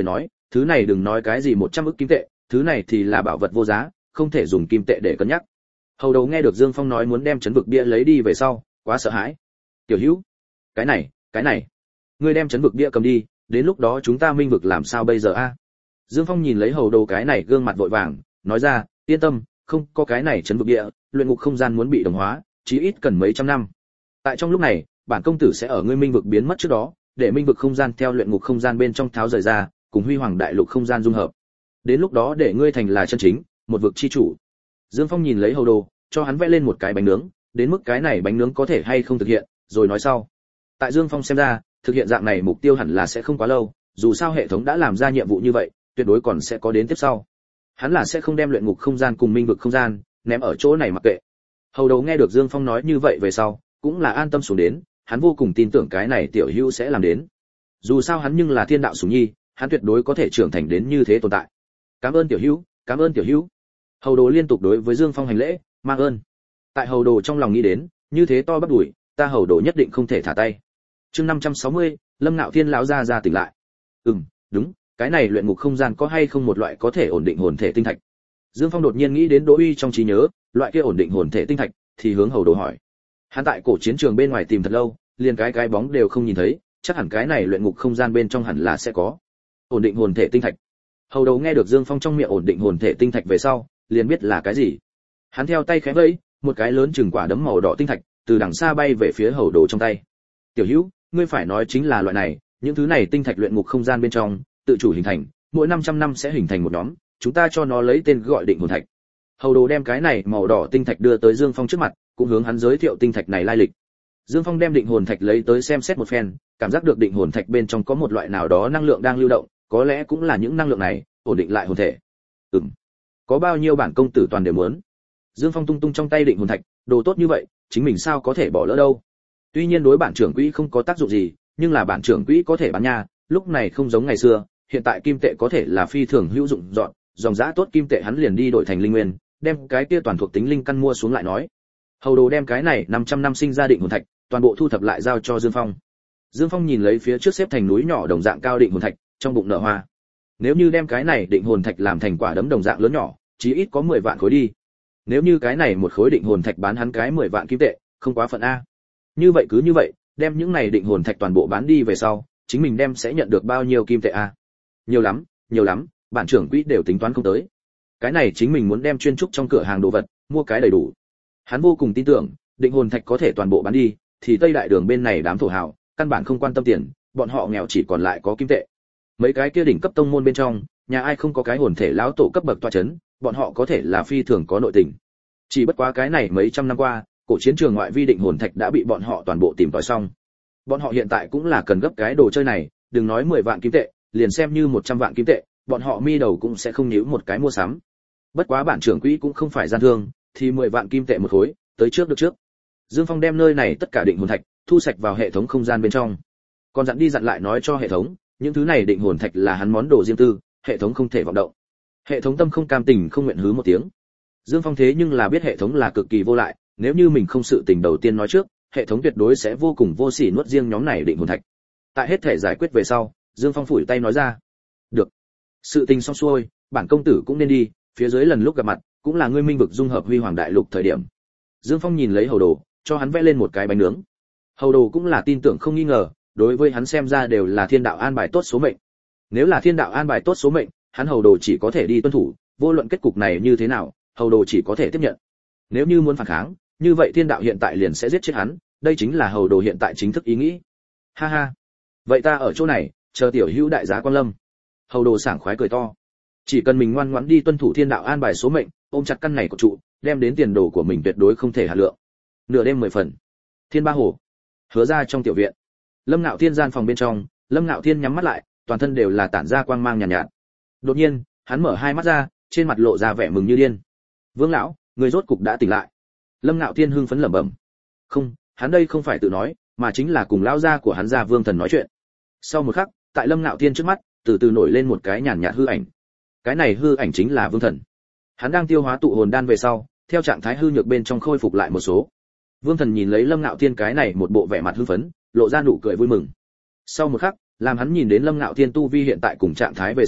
Thứ này đừng nói cái gì một trăm ức kim tệ, thứ này thì là bảo vật vô giá, không thể dùng kim tệ để cân nhắc. Hầu đầu nghe được Dương Phong nói muốn đem trấn vực bia lấy đi về sau, quá sợ hãi. Tiểu Hữu, cái này, cái này, ngươi đem trấn vực bia cầm đi, đến lúc đó chúng ta minh vực làm sao bây giờ a? Dương Phong nhìn lấy hầu đầu cái này gương mặt vội vàng, nói ra, yên tâm, không có cái này trấn vực bia, luyện ngục không gian muốn bị đồng hóa, chí ít cần mấy trăm năm. Tại trong lúc này, bản công tử sẽ ở ngươi minh vực biến mất trước đó, để minh vực không gian theo luyện ngục không gian bên trong tháo rời ra, cùng huy hoàng đại lục không gian dung hợp. Đến lúc đó để ngươi thành là chân chính một vực chi chủ. Dương Phong nhìn lấy hầu đồ, cho hắn vẽ lên một cái bánh nướng, đến mức cái này bánh nướng có thể hay không thực hiện, rồi nói sau. Tại Dương Phong xem ra, thực hiện dạng này mục tiêu hẳn là sẽ không quá lâu, dù sao hệ thống đã làm ra nhiệm vụ như vậy, tuyệt đối còn sẽ có đến tiếp sau. Hắn là sẽ không đem luyện ngục không gian cùng minh vực không gian ném ở chỗ này mặc kệ. Hầu đầu nghe được Dương Phong nói như vậy về sau, cũng là an tâm xuống đến, hắn vô cùng tin tưởng cái này tiểu hữu sẽ làm đến. Dù sao hắn nhưng là thiên đạo sủng nhi, hắn tuyệt đối có thể trưởng thành đến như thế tồn tại. Cảm ơn tiểu hữu, cảm ơn tiểu hữu. Hầu đồ liên tục đối với Dương Phong hành lễ, mang ơn. Tại hầu đồ trong lòng nghĩ đến, như thế to bắt đuổi, ta hầu đồ nhất định không thể thả tay. Chương năm trăm sáu mươi, Lâm Ngạo Thiên lão ra ra tỉnh lại. Ừm, đúng, cái này luyện ngục không gian có hay không một loại có thể ổn định hồn thể tinh thạch? Dương Phong đột nhiên nghĩ đến Đỗ Uy trong trí nhớ, loại kia ổn định hồn thể tinh thạch, thì hướng hầu đồ hỏi. Hắn tại cổ chiến trường bên ngoài tìm thật lâu, liền cái cái bóng đều không nhìn thấy, chắc hẳn cái này luyện ngục không gian bên trong hẳn là sẽ có ổn định hồn thể tinh thạch. Hầu đầu nghe được Dương Phong trong miệng ổn định hồn thể tinh thạch về sau, liền biết là cái gì. Hắn theo tay khẽ vẫy, một cái lớn chừng quả đấm màu đỏ tinh thạch từ đằng xa bay về phía hầu đồ trong tay. Tiểu Hữu, ngươi phải nói chính là loại này, những thứ này tinh thạch luyện ngục không gian bên trong tự chủ hình thành, mỗi năm trăm năm sẽ hình thành một nhóm, chúng ta cho nó lấy tên gọi định hồn thạch. Hầu đồ đem cái này màu đỏ tinh thạch đưa tới Dương Phong trước mặt, cũng hướng hắn giới thiệu tinh thạch này lai lịch. Dương Phong đem định hồn thạch lấy tới xem xét một phen, cảm giác được định hồn thạch bên trong có một loại nào đó năng lượng đang lưu động, có lẽ cũng là những năng lượng này ổn định lại hồn thể. Ừm, có bao nhiêu bản công tử toàn đều muốn. Dương Phong tung tung trong tay định hồn thạch, đồ tốt như vậy, chính mình sao có thể bỏ lỡ đâu. Tuy nhiên đối bản trưởng quỹ không có tác dụng gì, nhưng là bản trưởng quỹ có thể bán nha, lúc này không giống ngày xưa, hiện tại kim tệ có thể là phi thường hữu dụng dọn, dòng giá tốt kim tệ hắn liền đi đổi thành linh nguyên, đem cái kia toàn thuộc tính linh căn mua xuống lại nói. Hầu đồ đem cái này năm trăm năm sinh ra định hồn thạch, toàn bộ thu thập lại giao cho Dương Phong. Dương Phong nhìn lấy phía trước xếp thành núi nhỏ đồng dạng cao định hồn thạch, trong bụng nở hoa. Nếu như đem cái này định hồn thạch làm thành quả đấm đồng dạng lớn nhỏ, chí ít có mười vạn khối đi. Nếu như cái này một khối định hồn thạch bán hắn cái mười vạn kim tệ, không quá phận a. Như vậy cứ như vậy, đem những này định hồn thạch toàn bộ bán đi về sau, chính mình đem sẽ nhận được bao nhiêu kim tệ a? Nhiều lắm, nhiều lắm, bản trưởng quỹ đều tính toán không tới. Cái này chính mình muốn đem chuyên trúc trong cửa hàng đồ vật, mua cái đầy đủ. Hắn vô cùng tin tưởng, định hồn thạch có thể toàn bộ bán đi, thì Tây Đại Đường bên này đám thổ hào, căn bản không quan tâm tiền, bọn họ nghèo chỉ còn lại có kim tệ. Mấy cái kia đỉnh cấp tông môn bên trong, nhà ai không có cái hồn thể lão tổ cấp bậc tọa chấn, bọn họ có thể là phi thường có nội tình. Chỉ bất quá cái này mấy trăm năm qua, cổ chiến trường ngoại vi định hồn thạch đã bị bọn họ toàn bộ tìm tòi xong. Bọn họ hiện tại cũng là cần gấp cái đồ chơi này, đừng nói mười vạn kim tệ, liền xem như một trăm vạn kim tệ, bọn họ mi đầu cũng sẽ không nhíu một cái mua sắm. Bất quá bản trưởng quỹ cũng không phải gian thương, thì mười vạn kim tệ một khối, tới trước được trước. Dương Phong đem nơi này tất cả định hồn thạch thu sạch vào hệ thống không gian bên trong. Còn dặn đi dặn lại nói cho hệ thống, những thứ này định hồn thạch là hắn món đồ riêng tư, hệ thống không thể vọng động. Hệ thống tâm không cam tình không nguyện hứ một tiếng. Dương Phong thế nhưng là biết hệ thống là cực kỳ vô lại, nếu như mình không sự tình đầu tiên nói trước, hệ thống tuyệt đối sẽ vô cùng vô sỉ nuốt riêng nhóm này định hồn thạch. Tại hết thể giải quyết về sau, Dương Phong phủi tay nói ra, được, sự tình xong xuôi, bản công tử cũng nên đi, phía dưới lần lúc gặp mặt cũng là ngươi minh vực dung hợp huy hoàng đại lục thời điểm. Dương Phong nhìn lấy hầu đồ, cho hắn vẽ lên một cái bánh nướng. Hầu đồ cũng là tin tưởng không nghi ngờ, đối với hắn xem ra đều là thiên đạo an bài tốt số mệnh. Nếu là thiên đạo an bài tốt số mệnh, hắn hầu đồ chỉ có thể đi tuân thủ, vô luận kết cục này như thế nào, hầu đồ chỉ có thể tiếp nhận. Nếu như muốn phản kháng, như vậy thiên đạo hiện tại liền sẽ giết chết hắn, đây chính là hầu đồ hiện tại chính thức ý nghĩ. Ha ha, vậy ta ở chỗ này, chờ tiểu hữu đại giá quan lâm. Hầu đồ sảng khoái cười to. Chỉ cần mình ngoan ngoãn đi tuân thủ thiên đạo an bài số mệnh, ôm chặt căn này của trụ, đem đến tiền đồ của mình tuyệt đối không thể hạ lượng. Nửa đêm mười phần. Thiên Ba Hồ. Hứa ra trong tiểu viện. Lâm Ngạo Thiên gian phòng bên trong, Lâm Ngạo Thiên nhắm mắt lại, toàn thân đều là tản ra quang mang nhàn nhạt, nhạt. Đột nhiên, hắn mở hai mắt ra, trên mặt lộ ra vẻ mừng như điên. Vương lão, người rốt cục đã tỉnh lại. Lâm Ngạo Thiên hưng phấn lẩm bẩm. Không, hắn đây không phải tự nói, mà chính là cùng lão gia của hắn gia Vương Thần nói chuyện. Sau một khắc, tại Lâm Ngạo Thiên trước mắt, từ từ nổi lên một cái nhàn nhạt hư ảnh. Cái này hư ảnh chính là Vương Thần. Hắn đang tiêu hóa tụ hồn đan về sau, theo trạng thái hư nhược bên trong khôi phục lại một số. Vương Thần nhìn lấy Lâm Ngạo Thiên cái này một bộ vẻ mặt hưng phấn, lộ ra nụ cười vui mừng. Sau một khắc, làm hắn nhìn đến Lâm Ngạo Thiên tu vi hiện tại cùng trạng thái về sau,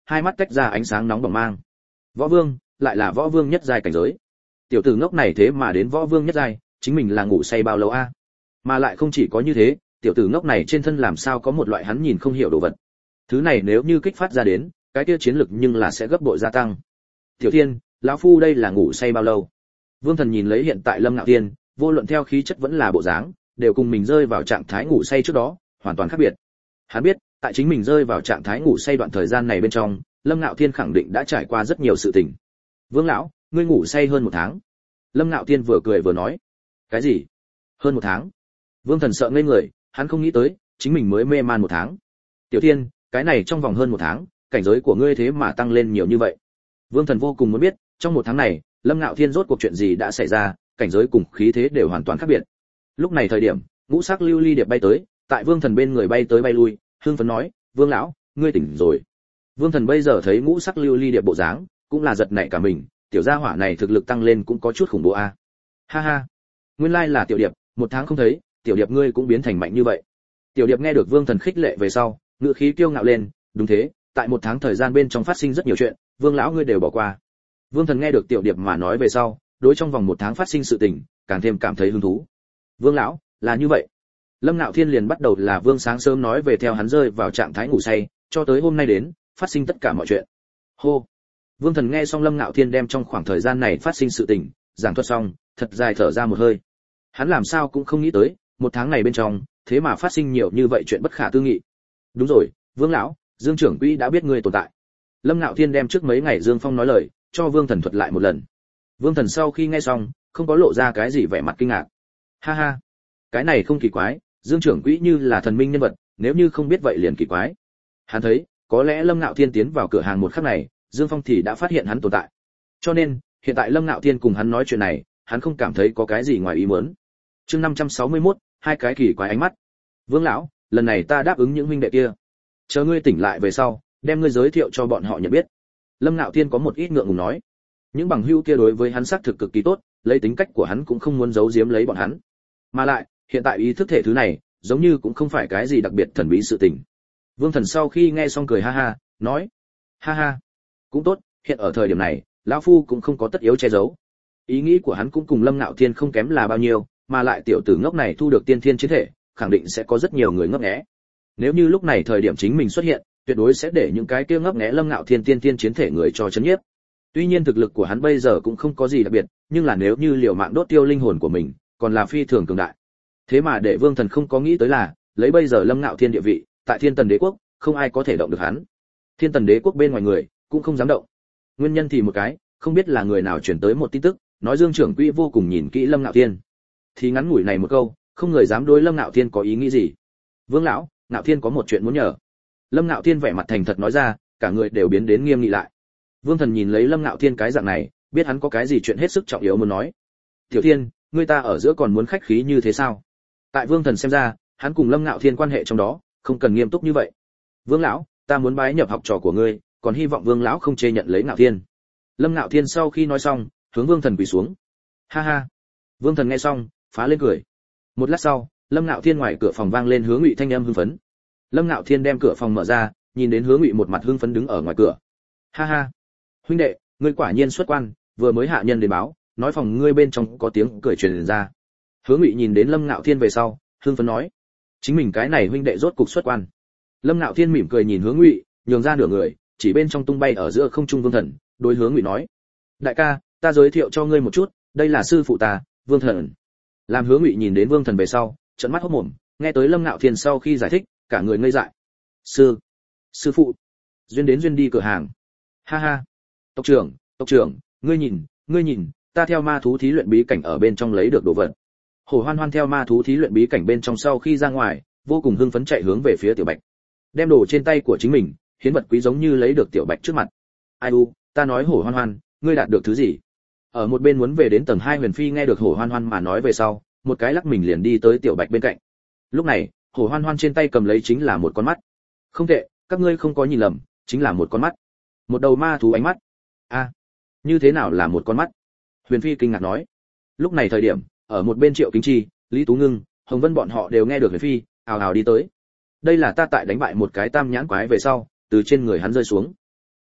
hai mắt tách ra ánh sáng nóng bỏng mang. Võ vương, lại là võ vương nhất giai cảnh giới. Tiểu tử ngốc này thế mà đến võ vương nhất giai, chính mình là ngủ say bao lâu a? Mà lại không chỉ có như thế, tiểu tử ngốc này trên thân làm sao có một loại hắn nhìn không hiểu đồ vật. Thứ này nếu như kích phát ra đến, cái kia chiến lực nhưng là sẽ gấp bội gia tăng. Tiểu Thiên, lão phu đây là ngủ say bao lâu? Vương Thần nhìn lấy hiện tại Lâm Ngạo Thiên, vô luận theo khí chất vẫn là bộ dáng, đều cùng mình rơi vào trạng thái ngủ say trước đó, hoàn toàn khác biệt. Hắn biết, tại chính mình rơi vào trạng thái ngủ say đoạn thời gian này bên trong, Lâm Ngạo Thiên khẳng định đã trải qua rất nhiều sự tình. Vương lão, ngươi ngủ say hơn một tháng. Lâm Ngạo Thiên vừa cười vừa nói. Cái gì? Hơn một tháng? Vương Thần sợ ngây người, hắn không nghĩ tới, chính mình mới mê man một tháng. Tiểu Thiên, cái này trong vòng hơn một tháng, cảnh giới của ngươi thế mà tăng lên nhiều như vậy. Vương Thần vô cùng muốn biết, trong một tháng này, Lâm Ngạo Thiên rốt cuộc chuyện gì đã xảy ra, cảnh giới cùng khí thế đều hoàn toàn khác biệt. Lúc này thời điểm, ngũ sắc lưu ly điệp bay tới, tại Vương Thần bên người bay tới bay lui, hưng phấn nói, "Vương lão, ngươi tỉnh rồi." Vương Thần bây giờ thấy ngũ sắc lưu ly điệp bộ dáng, cũng là giật nảy cả mình, tiểu gia hỏa này thực lực tăng lên cũng có chút khủng bố a. Ha ha, nguyên lai là tiểu điệp, một tháng không thấy, tiểu điệp ngươi cũng biến thành mạnh như vậy. Tiểu điệp nghe được Vương Thần khích lệ về sau, ngựa khí kiêu ngạo lên, đúng thế, tại một tháng thời gian bên trong phát sinh rất nhiều chuyện, Vương lão ngươi đều bỏ qua. Vương Thần nghe được tiểu điệp mà nói về sau, đối trong vòng một tháng phát sinh sự tình, càng thêm cảm thấy hứng thú. Vương lão, là như vậy. Lâm Ngạo Thiên liền bắt đầu là Vương sáng sớm nói về theo hắn rơi vào trạng thái ngủ say, cho tới hôm nay đến, phát sinh tất cả mọi chuyện. Hô. Vương Thần nghe xong Lâm Ngạo Thiên đem trong khoảng thời gian này phát sinh sự tình, giảng thuật xong, thật dài thở ra một hơi. Hắn làm sao cũng không nghĩ tới, một tháng này bên trong, thế mà phát sinh nhiều như vậy chuyện bất khả tư nghị. Đúng rồi, Vương lão, Dương trưởng quỹ đã biết ngươi tồn tại. Lâm Ngạo Thiên đem trước mấy ngày Dương Phong nói lời, cho Vương Thần thuật lại một lần. Vương Thần sau khi nghe xong, không có lộ ra cái gì vẻ mặt kinh ngạc. Ha ha, cái này không kỳ quái, Dương trưởng quỹ như là thần minh nhân vật, nếu như không biết vậy liền kỳ quái. Hắn thấy, có lẽ Lâm Ngạo Thiên tiến vào cửa hàng một khắc này, Dương Phong thì đã phát hiện hắn tồn tại. Cho nên, hiện tại Lâm Ngạo Thiên cùng hắn nói chuyện này, hắn không cảm thấy có cái gì ngoài ý muốn. Chương năm trăm sáu mươi mốt, hai cái kỳ quái ánh mắt. Vương lão, lần này ta đáp ứng những huynh đệ kia, chờ ngươi tỉnh lại về sau, đem ngươi giới thiệu cho bọn họ nhận biết. Lâm Ngạo Thiên có một ít ngượng ngùng nói. Những bằng hữu kia đối với hắn xác thực cực kỳ tốt, lấy tính cách của hắn cũng không muốn giấu giếm lấy bọn hắn. Mà lại, hiện tại ý thức thể thứ này, giống như cũng không phải cái gì đặc biệt thần bí sự tình. Vương Thần sau khi nghe xong cười ha ha, nói: "Ha ha, cũng tốt, hiện ở thời điểm này, lão phu cũng không có tất yếu che giấu." Ý nghĩ của hắn cũng cùng Lâm Ngạo Thiên không kém là bao nhiêu, mà lại tiểu tử ngốc này thu được tiên thiên chiến thể, khẳng định sẽ có rất nhiều người ngấp nghé. Nếu như lúc này thời điểm chính mình xuất hiện, tuyệt đối sẽ để những cái kia ngấp nghé Lâm Ngạo Thiên tiên thiên chiến thể người cho chấn nhiếp. Tuy nhiên thực lực của hắn bây giờ cũng không có gì đặc biệt, nhưng là nếu như liều mạng đốt tiêu linh hồn của mình, còn là phi thường cường đại. Thế mà để Vương Thần không có nghĩ tới là, lấy bây giờ Lâm Ngạo Thiên địa vị, tại Thiên Tần Đế quốc, không ai có thể động được hắn. Thiên Tần Đế quốc bên ngoài người cũng không dám động. Nguyên nhân thì một cái, không biết là người nào truyền tới một tin tức, nói Dương trưởng quỹ vô cùng nhìn kỹ Lâm Ngạo Thiên. Thì ngắn ngủi này một câu, không người dám đối Lâm Ngạo Thiên có ý nghĩ gì. "Vương lão, Ngạo Thiên có một chuyện muốn nhờ." Lâm Ngạo Thiên vẻ mặt thành thật nói ra, cả người đều biến đến nghiêm nghị lại. Vương Thần nhìn lấy Lâm Ngạo Thiên cái dạng này, biết hắn có cái gì chuyện hết sức trọng yếu muốn nói. "Tiểu Thiên, ngươi ta ở giữa còn muốn khách khí như thế sao?" Tại Vương Thần xem ra, hắn cùng Lâm Ngạo Thiên quan hệ trong đó, không cần nghiêm túc như vậy. "Vương lão, ta muốn bái nhập học trò của ngươi, còn hy vọng Vương lão không chê nhận lấy Ngạo Thiên." Lâm Ngạo Thiên sau khi nói xong, hướng Vương Thần quỳ xuống. Ha ha. Vương Thần nghe xong, phá lên cười. Một lát sau, Lâm Ngạo Thiên ngoài cửa phòng vang lên Hứa Ngụy thanh âm hưng phấn. Lâm Ngạo Thiên đem cửa phòng mở ra, nhìn đến Hứa Ngụy một mặt hưng phấn đứng ở ngoài cửa. Ha ha. Huynh đệ, ngươi quả nhiên xuất quan, vừa mới hạ nhân đến báo, nói phòng ngươi bên trong có tiếng cười truyền ra. Hứa Ngụy nhìn đến Lâm Ngạo Thiên về sau, hưng phấn nói, chính mình cái này huynh đệ rốt cục xuất quan. Lâm Ngạo Thiên mỉm cười nhìn Hứa Ngụy, nhường ra nửa người, chỉ bên trong tung bay ở giữa không trung Vương Thần, đối Hứa Ngụy nói, đại ca, ta giới thiệu cho ngươi một chút, đây là sư phụ ta, Vương Thần. Làm Hứa Ngụy nhìn đến Vương Thần về sau, trợn mắt hốt mồm, nghe tới Lâm Ngạo Thiên sau khi giải thích, cả người ngây dại. Sư, sư phụ, duyên đến duyên đi cửa hàng. Ha ha. Tộc trưởng, tộc trưởng, ngươi nhìn, ngươi nhìn, ta theo ma thú thí luyện bí cảnh ở bên trong lấy được đồ vật. Hổ Hoan Hoan theo ma thú thí luyện bí cảnh bên trong sau khi ra ngoài, vô cùng hưng phấn chạy hướng về phía Tiểu Bạch. Đem đồ trên tay của chính mình, hiến vật quý giống như lấy được Tiểu Bạch trước mặt. Ai u, ta nói Hổ Hoan Hoan, ngươi đạt được thứ gì? Ở một bên muốn về đến tầng hai Huyền Phi nghe được Hổ Hoan Hoan mà nói về sau, một cái lắc mình liền đi tới Tiểu Bạch bên cạnh. Lúc này, Hổ Hoan Hoan trên tay cầm lấy chính là một con mắt. Không tệ, các ngươi không có nhìn lầm, chính là một con mắt. Một đầu ma thú ánh mắt. A, à, như thế nào là một con mắt? Huyền Phi kinh ngạc nói. Lúc này thời điểm, ở một bên Triệu Kính Chi, Lý Tú Ngưng, Hồng Vân bọn họ đều nghe được Huyền Phi, ào ào đi tới. Đây là ta tại đánh bại một cái tam nhãn quái về sau, từ trên người hắn rơi xuống.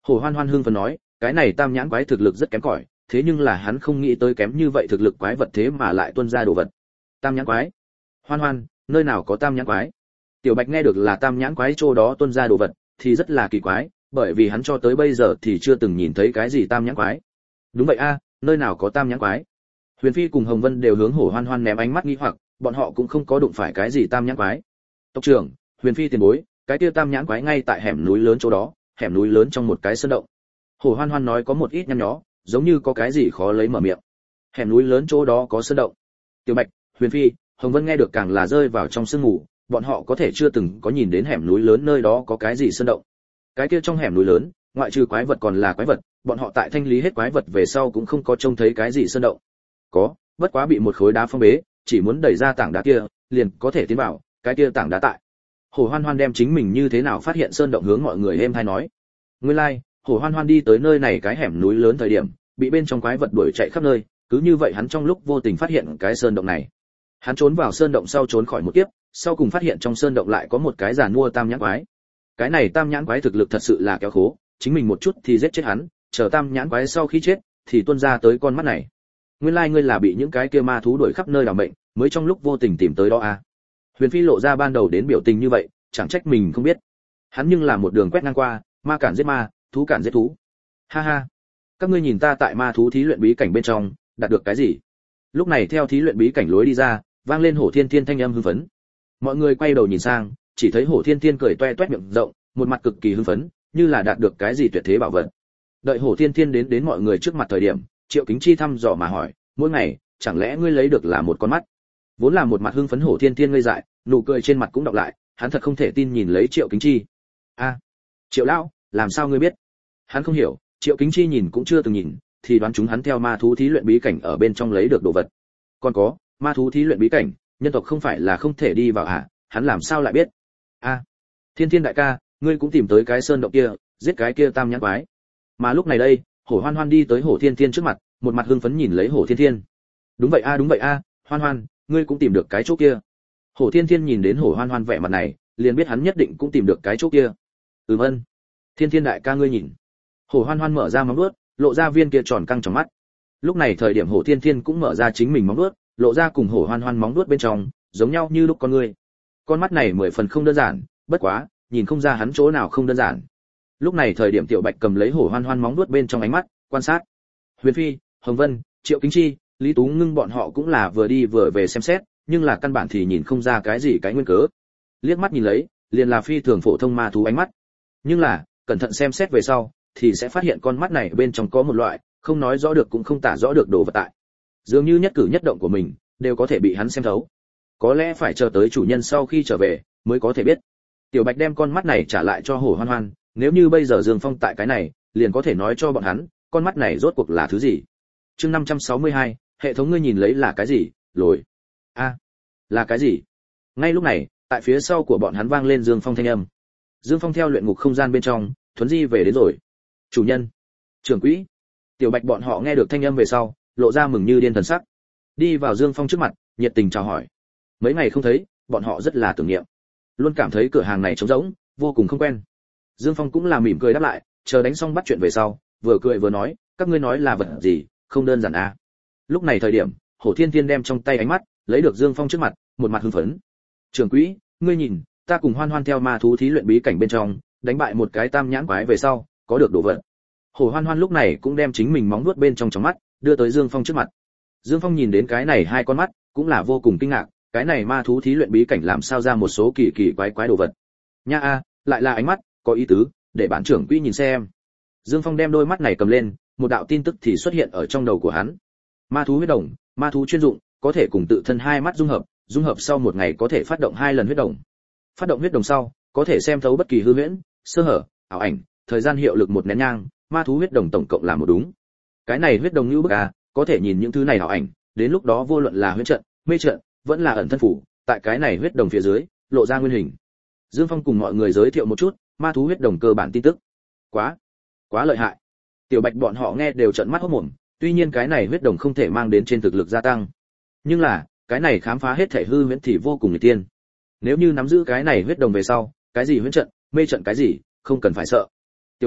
Hồ Hoan Hoan hưng phấn nói, cái này tam nhãn quái thực lực rất kém cỏi, thế nhưng là hắn không nghĩ tới kém như vậy thực lực quái vật thế mà lại tuôn ra đồ vật. Tam nhãn quái? Hoan Hoan, nơi nào có tam nhãn quái? Tiểu Bạch nghe được là tam nhãn quái chỗ đó tuôn ra đồ vật, thì rất là kỳ quái, bởi vì hắn cho tới bây giờ thì chưa từng nhìn thấy cái gì tam nhãn quái. Đúng vậy a, nơi nào có tam nhãn quái? Huyền Phi cùng Hồng Vân đều hướng Hồ Hoan Hoan ném ánh mắt nghi hoặc, bọn họ cũng không có đụng phải cái gì tam nhãn quái. Tộc trưởng, Huyền Phi tiền bối, cái kia tam nhãn quái ngay tại hẻm núi lớn chỗ đó, hẻm núi lớn trong một cái sơn động. Hồ Hoan Hoan nói có một ít nhăn nhó, giống như có cái gì khó lấy mở miệng. Hẻm núi lớn chỗ đó có sơn động. Tiểu Bạch, Huyền Phi, Hồng Vân nghe được càng là rơi vào trong sương mù, bọn họ có thể chưa từng có nhìn đến hẻm núi lớn nơi đó có cái gì sơn động. Cái kia trong hẻm núi lớn, ngoại trừ quái vật còn là quái vật, bọn họ tại thanh lý hết quái vật về sau cũng không có trông thấy cái gì sơn động. Có, bất quá bị một khối đá phong bế, chỉ muốn đẩy ra tảng đá kia, liền có thể tiến vào, cái kia tảng đá tại. Hồ Hoan Hoan đem chính mình như thế nào phát hiện sơn động hướng mọi người êm hay nói. Nguyên lai, like, Hồ Hoan Hoan đi tới nơi này cái hẻm núi lớn thời điểm, bị bên trong quái vật đuổi chạy khắp nơi, cứ như vậy hắn trong lúc vô tình phát hiện cái sơn động này. Hắn trốn vào sơn động sau trốn khỏi một kiếp, sau cùng phát hiện trong sơn động lại có một cái giàn mua tam nhãn quái. Cái này tam nhãn quái thực lực thật sự là kéo khố, chính mình một chút thì giết chết hắn, chờ tam nhãn quái sau khi chết thì tuôn ra tới con mắt này. Nguyên lai like ngươi là bị những cái kia ma thú đuổi khắp nơi làm bệnh, mới trong lúc vô tình tìm tới đó à? Huyền Phi lộ ra ban đầu đến biểu tình như vậy, chẳng trách mình không biết. Hắn nhưng là một đường quét ngang qua, ma cản giết ma, thú cản giết thú. Ha ha, các ngươi nhìn ta tại ma thú thí luyện bí cảnh bên trong, đạt được cái gì? Lúc này theo thí luyện bí cảnh lối đi ra, vang lên Hổ Thiên Thiên thanh âm hưng phấn. Mọi người quay đầu nhìn sang, chỉ thấy Hổ Thiên Thiên cười toe toét miệng rộng, một mặt cực kỳ hưng phấn, như là đạt được cái gì tuyệt thế bảo vật. Đợi Hổ Thiên Thiên đến đến mọi người trước mặt thời điểm, Triệu Kính Chi thăm dò mà hỏi, mỗi ngày, chẳng lẽ ngươi lấy được là một con mắt? Vốn là một mặt hưng phấn Hổ Thiên Thiên ngây dại, nụ cười trên mặt cũng đọc lại, hắn thật không thể tin nhìn lấy Triệu Kính Chi. A, Triệu lão, làm sao ngươi biết? Hắn không hiểu, Triệu Kính Chi nhìn cũng chưa từng nhìn, thì đoán chúng hắn theo ma thú thí luyện bí cảnh ở bên trong lấy được đồ vật. Còn có, ma thú thí luyện bí cảnh, nhân tộc không phải là không thể đi vào hả? Hắn làm sao lại biết? A, Thiên Thiên đại ca, ngươi cũng tìm tới cái sơn động kia, giết cái kia tam nhãn quái. Mà lúc này đây, Hổ Hoan Hoan đi tới Hổ Thiên Thiên trước mặt, một mặt hưng phấn nhìn lấy Hổ Thiên Thiên. Đúng vậy a, đúng vậy a, Hoan Hoan, ngươi cũng tìm được cái chỗ kia. Hổ Thiên Thiên nhìn đến Hổ Hoan Hoan vẻ mặt này, liền biết hắn nhất định cũng tìm được cái chỗ kia. Ừm ân. Thiên Thiên đại ca ngươi nhìn. Hổ Hoan Hoan mở ra móng vuốt, lộ ra viên kia tròn căng trong mắt. Lúc này thời điểm Hổ Thiên Thiên cũng mở ra chính mình móng vuốt, lộ ra cùng Hổ Hoan Hoan móng vuốt bên trong, giống nhau như lúc con ngươi. Con mắt này mười phần không đơn giản, bất quá, nhìn không ra hắn chỗ nào không đơn giản. Lúc này thời điểm Tiểu Bạch cầm lấy Hổ Hoan Hoan móng vuốt bên trong ánh mắt, quan sát. Huyền Phi, Hồng Vân, Triệu Kính Chi, Lý Tú Ngưng bọn họ cũng là vừa đi vừa về xem xét, nhưng là căn bản thì nhìn không ra cái gì cái nguyên cớ. Liếc mắt nhìn lấy, liền là phi thường phổ thông ma thú ánh mắt. Nhưng là, cẩn thận xem xét về sau, thì sẽ phát hiện con mắt này bên trong có một loại, không nói rõ được cũng không tả rõ được đồ vật tại. Dường như nhất cử nhất động của mình đều có thể bị hắn xem thấu. Có lẽ phải chờ tới chủ nhân sau khi trở về mới có thể biết. Tiểu Bạch đem con mắt này trả lại cho Hổ Hoan Hoan, nếu như bây giờ Dương Phong tại cái này, liền có thể nói cho bọn hắn, con mắt này rốt cuộc là thứ gì. Chương năm trăm sáu mươi hai, hệ thống ngươi nhìn lấy là cái gì? Lồi. A, à, là cái gì? Ngay lúc này, tại phía sau của bọn hắn vang lên Dương Phong thanh âm. Dương Phong theo luyện ngục không gian bên trong, thuấn di về đến rồi. Chủ nhân, trưởng quỹ. Tiểu Bạch bọn họ nghe được thanh âm về sau, lộ ra mừng như điên thần sắc. Đi vào Dương Phong trước mặt, nhiệt tình chào hỏi. Mấy ngày không thấy, bọn họ rất là tưởng niệm. Luôn cảm thấy cửa hàng này trống rỗng, vô cùng không quen. Dương Phong cũng là mỉm cười đáp lại, chờ đánh xong bắt chuyện về sau, vừa cười vừa nói, các ngươi nói là vật gì, không đơn giản à. Lúc này thời điểm, Hổ Thiên Thiên đem trong tay ánh mắt, lấy được Dương Phong trước mặt, một mặt hưng phấn. Trưởng quỹ, ngươi nhìn, ta cùng Hoan Hoan theo ma thú thí luyện bí cảnh bên trong, đánh bại một cái tam nhãn quái về sau, có được đồ vật. Hổ Hoan Hoan lúc này cũng đem chính mình móng vuốt bên trong trong mắt, đưa tới Dương Phong trước mặt. Dương Phong nhìn đến cái này hai con mắt, cũng là vô cùng kinh ngạc, cái này ma thú thí luyện bí cảnh làm sao ra một số kỳ kỳ quái quái đồ vật. Nha a, lại là ánh mắt, có ý tứ, để bản trưởng quỹ nhìn xem. Dương Phong đem đôi mắt này cầm lên, một đạo tin tức thì xuất hiện ở trong đầu của hắn. Ma thú huyết đồng, ma thú chuyên dụng, có thể cùng tự thân hai mắt dung hợp, dung hợp sau một ngày có thể phát động hai lần huyết đồng. Phát động huyết đồng sau, có thể xem thấu bất kỳ hư huyễn, sơ hở, ảo ảnh, thời gian hiệu lực một nén nhang, ma thú huyết đồng tổng cộng là một đúng. Cái này huyết đồng như bức a, có thể nhìn những thứ này ảo ảnh, đến lúc đó vô luận là huyễn trận, mê trận, vẫn là ẩn thân phủ, tại cái này huyết đồng phía dưới, lộ ra nguyên hình. Dương Phong cùng mọi người giới thiệu một chút, ma thú huyết đồng cơ bản tin tức. Quá, quá lợi hại. Tiểu Bạch bọn họ nghe đều trợn mắt hốt mồm, tuy nhiên cái này huyết đồng không thể mang đến trên thực lực gia tăng, nhưng là, cái này khám phá hết thể hư huyễn thì vô cùng nguy tiên. Nếu như nắm giữ cái này huyết đồng về sau, cái gì huyễn trận, mê trận cái gì, không cần phải sợ. Tiểu Bạch,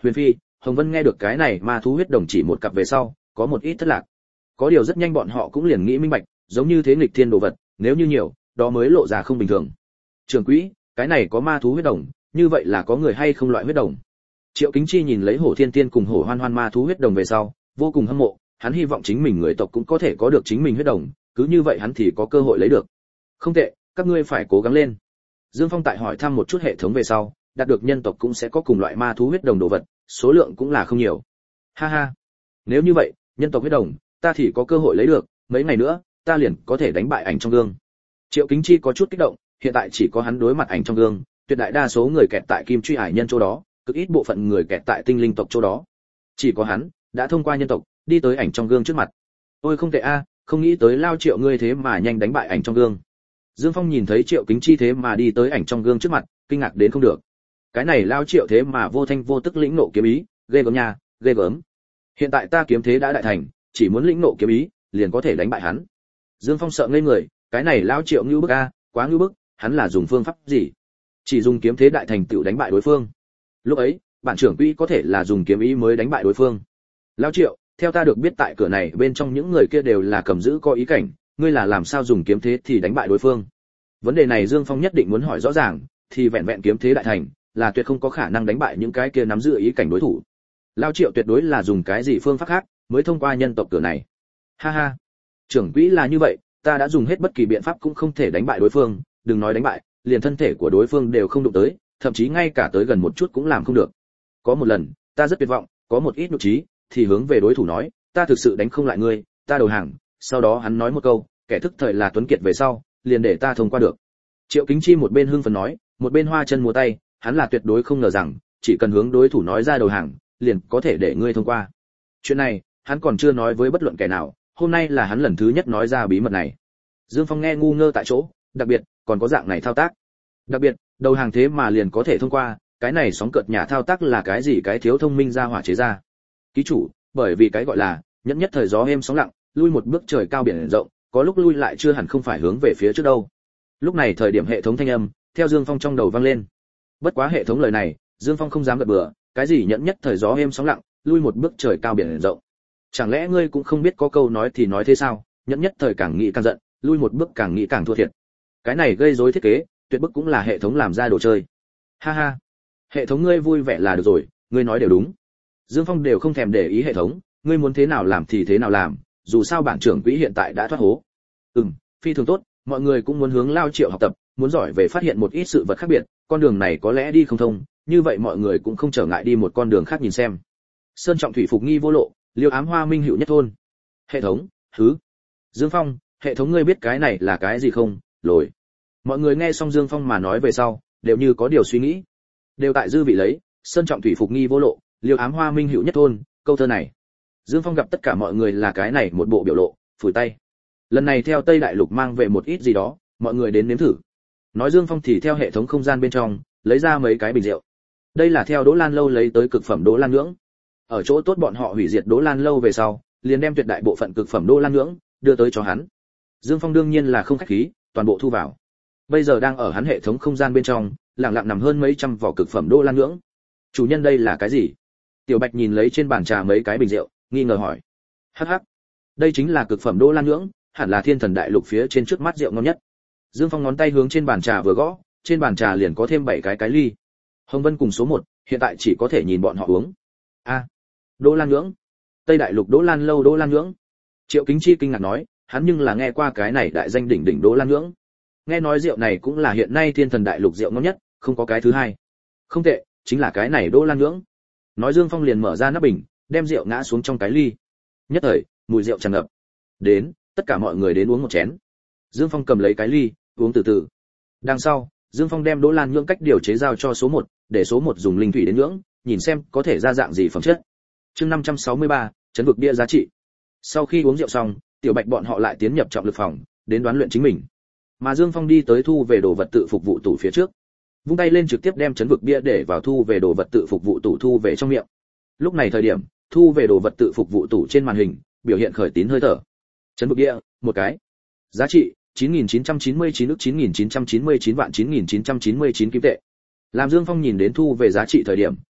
Huyền Phi, Hồng Vân nghe được cái này ma thú huyết đồng chỉ một cặp về sau, có một ít thất lạc. Có điều rất nhanh bọn họ cũng liền nghĩ minh bạch, giống như thế nghịch thiên đồ vật, nếu như nhiều, đó mới lộ ra không bình thường. Trưởng quỹ, cái này có ma thú huyết đồng, như vậy là có người hay không loại huyết đồng? Triệu Kính Chi nhìn lấy Hổ Thiên Tiên cùng Hổ Hoan Hoan ma thú huyết đồng về sau, vô cùng hâm mộ, hắn hy vọng chính mình người tộc cũng có thể có được chính mình huyết đồng, cứ như vậy hắn thì có cơ hội lấy được. Không tệ, các ngươi phải cố gắng lên. Dương Phong tại hỏi thăm một chút hệ thống về sau, đạt được nhân tộc cũng sẽ có cùng loại ma thú huyết đồng đồ vật, số lượng cũng là không nhiều. Ha ha, nếu như vậy, nhân tộc huyết đồng, ta thì có cơ hội lấy được, mấy ngày nữa, ta liền có thể đánh bại ảnh trong gương. Triệu Kính Chi có chút kích động, hiện tại chỉ có hắn đối mặt ảnh trong gương, tuyệt đại đa số người kẹt tại Kim Truy Hải nhân chỗ đó, cực ít bộ phận người kẹt tại tinh linh tộc chỗ đó. Chỉ có hắn đã thông qua nhân tộc, đi tới ảnh trong gương trước mặt. Ôi không tệ a, không nghĩ tới lao Triệu ngươi thế mà nhanh đánh bại ảnh trong gương. Dương Phong nhìn thấy Triệu Kính Chi thế mà đi tới ảnh trong gương trước mặt, kinh ngạc đến không được. Cái này lao Triệu thế mà vô thanh vô tức lĩnh nộ kiếm ý, ghê gớm nha, ghê gớm. Hiện tại ta kiếm thế đã đại thành, chỉ muốn lĩnh nộ kiếm ý, liền có thể đánh bại hắn. Dương Phong sợ ngây người, cái này lao Triệu ngưu bức a, quá ngưu bức, hắn là dùng phương pháp gì? Chỉ dùng kiếm thế đại thành tựu đánh bại đối phương. Lúc ấy, bản trưởng quỹ có thể là dùng kiếm ý mới đánh bại đối phương. Lao Triệu, theo ta được biết tại cửa này bên trong những người kia đều là cầm giữ có ý cảnh, ngươi là làm sao dùng kiếm thế thì đánh bại đối phương? Vấn đề này Dương Phong nhất định muốn hỏi rõ ràng, thì vẹn vẹn kiếm thế đại thành, là tuyệt không có khả năng đánh bại những cái kia nắm giữ ý cảnh đối thủ. Lao Triệu tuyệt đối là dùng cái gì phương pháp khác mới thông qua nhân tộc cửa này. Ha ha, trưởng quỹ là như vậy, ta đã dùng hết bất kỳ biện pháp cũng không thể đánh bại đối phương, đừng nói đánh bại, liền thân thể của đối phương đều không đụng tới, thậm chí ngay cả tới gần một chút cũng làm không được. Có một lần, ta rất tuyệt vọng, có một ít nhục trí, thì hướng về đối thủ nói, ta thực sự đánh không lại ngươi, ta đầu hàng. Sau đó hắn nói một câu, kẻ thức thời là tuấn kiệt về sau, liền để ta thông qua được. Triệu Kính Chi một bên hưng phấn nói, một bên hoa chân múa tay, hắn là tuyệt đối không ngờ rằng, chỉ cần hướng đối thủ nói ra đầu hàng, liền có thể để ngươi thông qua. Chuyện này, hắn còn chưa nói với bất luận kẻ nào, hôm nay là hắn lần thứ nhất nói ra bí mật này. Dương Phong nghe ngu ngơ tại chỗ, đặc biệt, còn có dạng này thao tác. Đặc biệt, đầu hàng thế mà liền có thể thông qua, cái này sóng cợt nhà thao tác là cái gì cái thiếu thông minh ra hỏa chế ra. Ký chủ, bởi vì cái gọi là nhẫn nhất thời gió êm sóng lặng, lui một bước trời cao biển rộng, có lúc lui lại chưa hẳn không phải hướng về phía trước đâu. Lúc này thời điểm hệ thống thanh âm theo Dương Phong trong đầu vang lên. Bất quá hệ thống lời này, Dương Phong không dám gật bừa, cái gì nhẫn nhất thời gió êm sóng lặng, lui một bước trời cao biển rộng. Chẳng lẽ ngươi cũng không biết có câu nói thì nói thế sao, nhẫn nhất thời càng nghĩ càng giận, lui một bước càng nghĩ càng thua thiệt. Cái này gây rối thiết kế, tuyệt bức cũng là hệ thống làm ra đồ chơi. Ha ha, hệ thống ngươi vui vẻ là được rồi, ngươi nói đều đúng. Dương Phong đều không thèm để ý hệ thống, ngươi muốn thế nào làm thì thế nào làm, dù sao bản trưởng quỹ hiện tại đã thoát hố. Ừm, phi thường tốt, mọi người cũng muốn hướng Lao Triệu học tập, muốn giỏi về phát hiện một ít sự vật khác biệt, con đường này có lẽ đi không thông, như vậy mọi người cũng không trở ngại đi một con đường khác nhìn xem. Sơn trọng thủy phục nghi vô lộ, liêu ám hoa minh hữu nhất thôn. Hệ thống, thứ. Dương Phong, hệ thống ngươi biết cái này là cái gì không? Lồi. Mọi người nghe xong Dương Phong mà nói về sau, đều như có điều suy nghĩ. Đều tại dư vị lấy, sơn trọng thủy phục nghi vô lộ, liêu ám hoa minh hữu nhất thôn, câu thơ này. Dương Phong gặp tất cả mọi người là cái này một bộ biểu lộ, phủi tay. Lần này theo Tây Đại Lục mang về một ít gì đó, mọi người đến nếm thử. Nói Dương Phong thì theo hệ thống không gian bên trong, lấy ra mấy cái bình rượu. Đây là theo Đỗ Lan lâu lấy tới cực phẩm Đỗ Lan nhưỡng. Ở chỗ tốt bọn họ hủy diệt Đỗ Lan lâu về sau, liền đem tuyệt đại bộ phận cực phẩm Đỗ Lan nhưỡng đưa tới cho hắn. Dương Phong đương nhiên là không khách khí, toàn bộ thu vào. Bây giờ đang ở hắn hệ thống không gian bên trong, lặng lặng nằm hơn mấy trăm vỏ cực phẩm Đỗ Lan nhưỡng. Chủ nhân đây là cái gì? Tiểu Bạch nhìn lấy trên bàn trà mấy cái bình rượu, nghi ngờ hỏi. Hắc hắc, đây chính là cực phẩm Đỗ Lan nhưỡng, hẳn là Thiên Thần Đại Lục phía trên trước mắt rượu ngon nhất. Dương Phong ngón tay hướng trên bàn trà vừa gõ, trên bàn trà liền có thêm bảy cái cái ly. Hồng Vân cùng số một, hiện tại chỉ có thể nhìn bọn họ uống. A, à, Đỗ Lan nhưỡng. Tây Đại Lục Đỗ Lan lâu Đỗ Lan nhưỡng. Triệu Kính Chi kinh ngạc nói, hắn nhưng là nghe qua cái này đại danh đỉnh đỉnh Đỗ Lan nhưỡng. Nghe nói rượu này cũng là hiện nay Thiên Thần Đại Lục rượu ngon nhất, không có cái thứ hai. Không tệ, chính là cái này Đỗ Lan nhưỡng. Nói Dương Phong liền mở ra nắp bình, đem rượu ngã xuống trong cái ly. Nhất thời, mùi rượu tràn ngập. Đến, tất cả mọi người đến uống một chén. Dương Phong cầm lấy cái ly, uống từ từ. Đằng sau, Dương Phong đem Đỗ Lan nhưỡng cách điều chế giao cho số một, để số một dùng linh thủy đến nhưỡng, nhìn xem có thể ra dạng gì phẩm chất. Chương năm trăm sáu mươi ba, chấn vực bia giá trị. Sau khi uống rượu xong, Tiểu Bạch bọn họ lại tiến nhập trọng lực phòng, đến đoán luyện chính mình. Mà Dương Phong đi tới thu về đồ vật tự phục vụ tủ phía trước. Vung tay lên trực tiếp đem chấn vực bia để vào thu về đồ vật tự phục vụ tủ thu về trong miệng. Lúc này thời điểm, thu về đồ vật tự phục vụ tủ trên màn hình, biểu hiện khởi tín hơi thở. Chấn vực bia, một cái. Giá trị chín nghìn chín trăm chín mươi chín ức chín nghìn chín trăm chín mươi chín vạn chín nghìn chín trăm chín mươi chín kim tệ. Làm Dương Phong nhìn đến thu về giá trị thời điểm,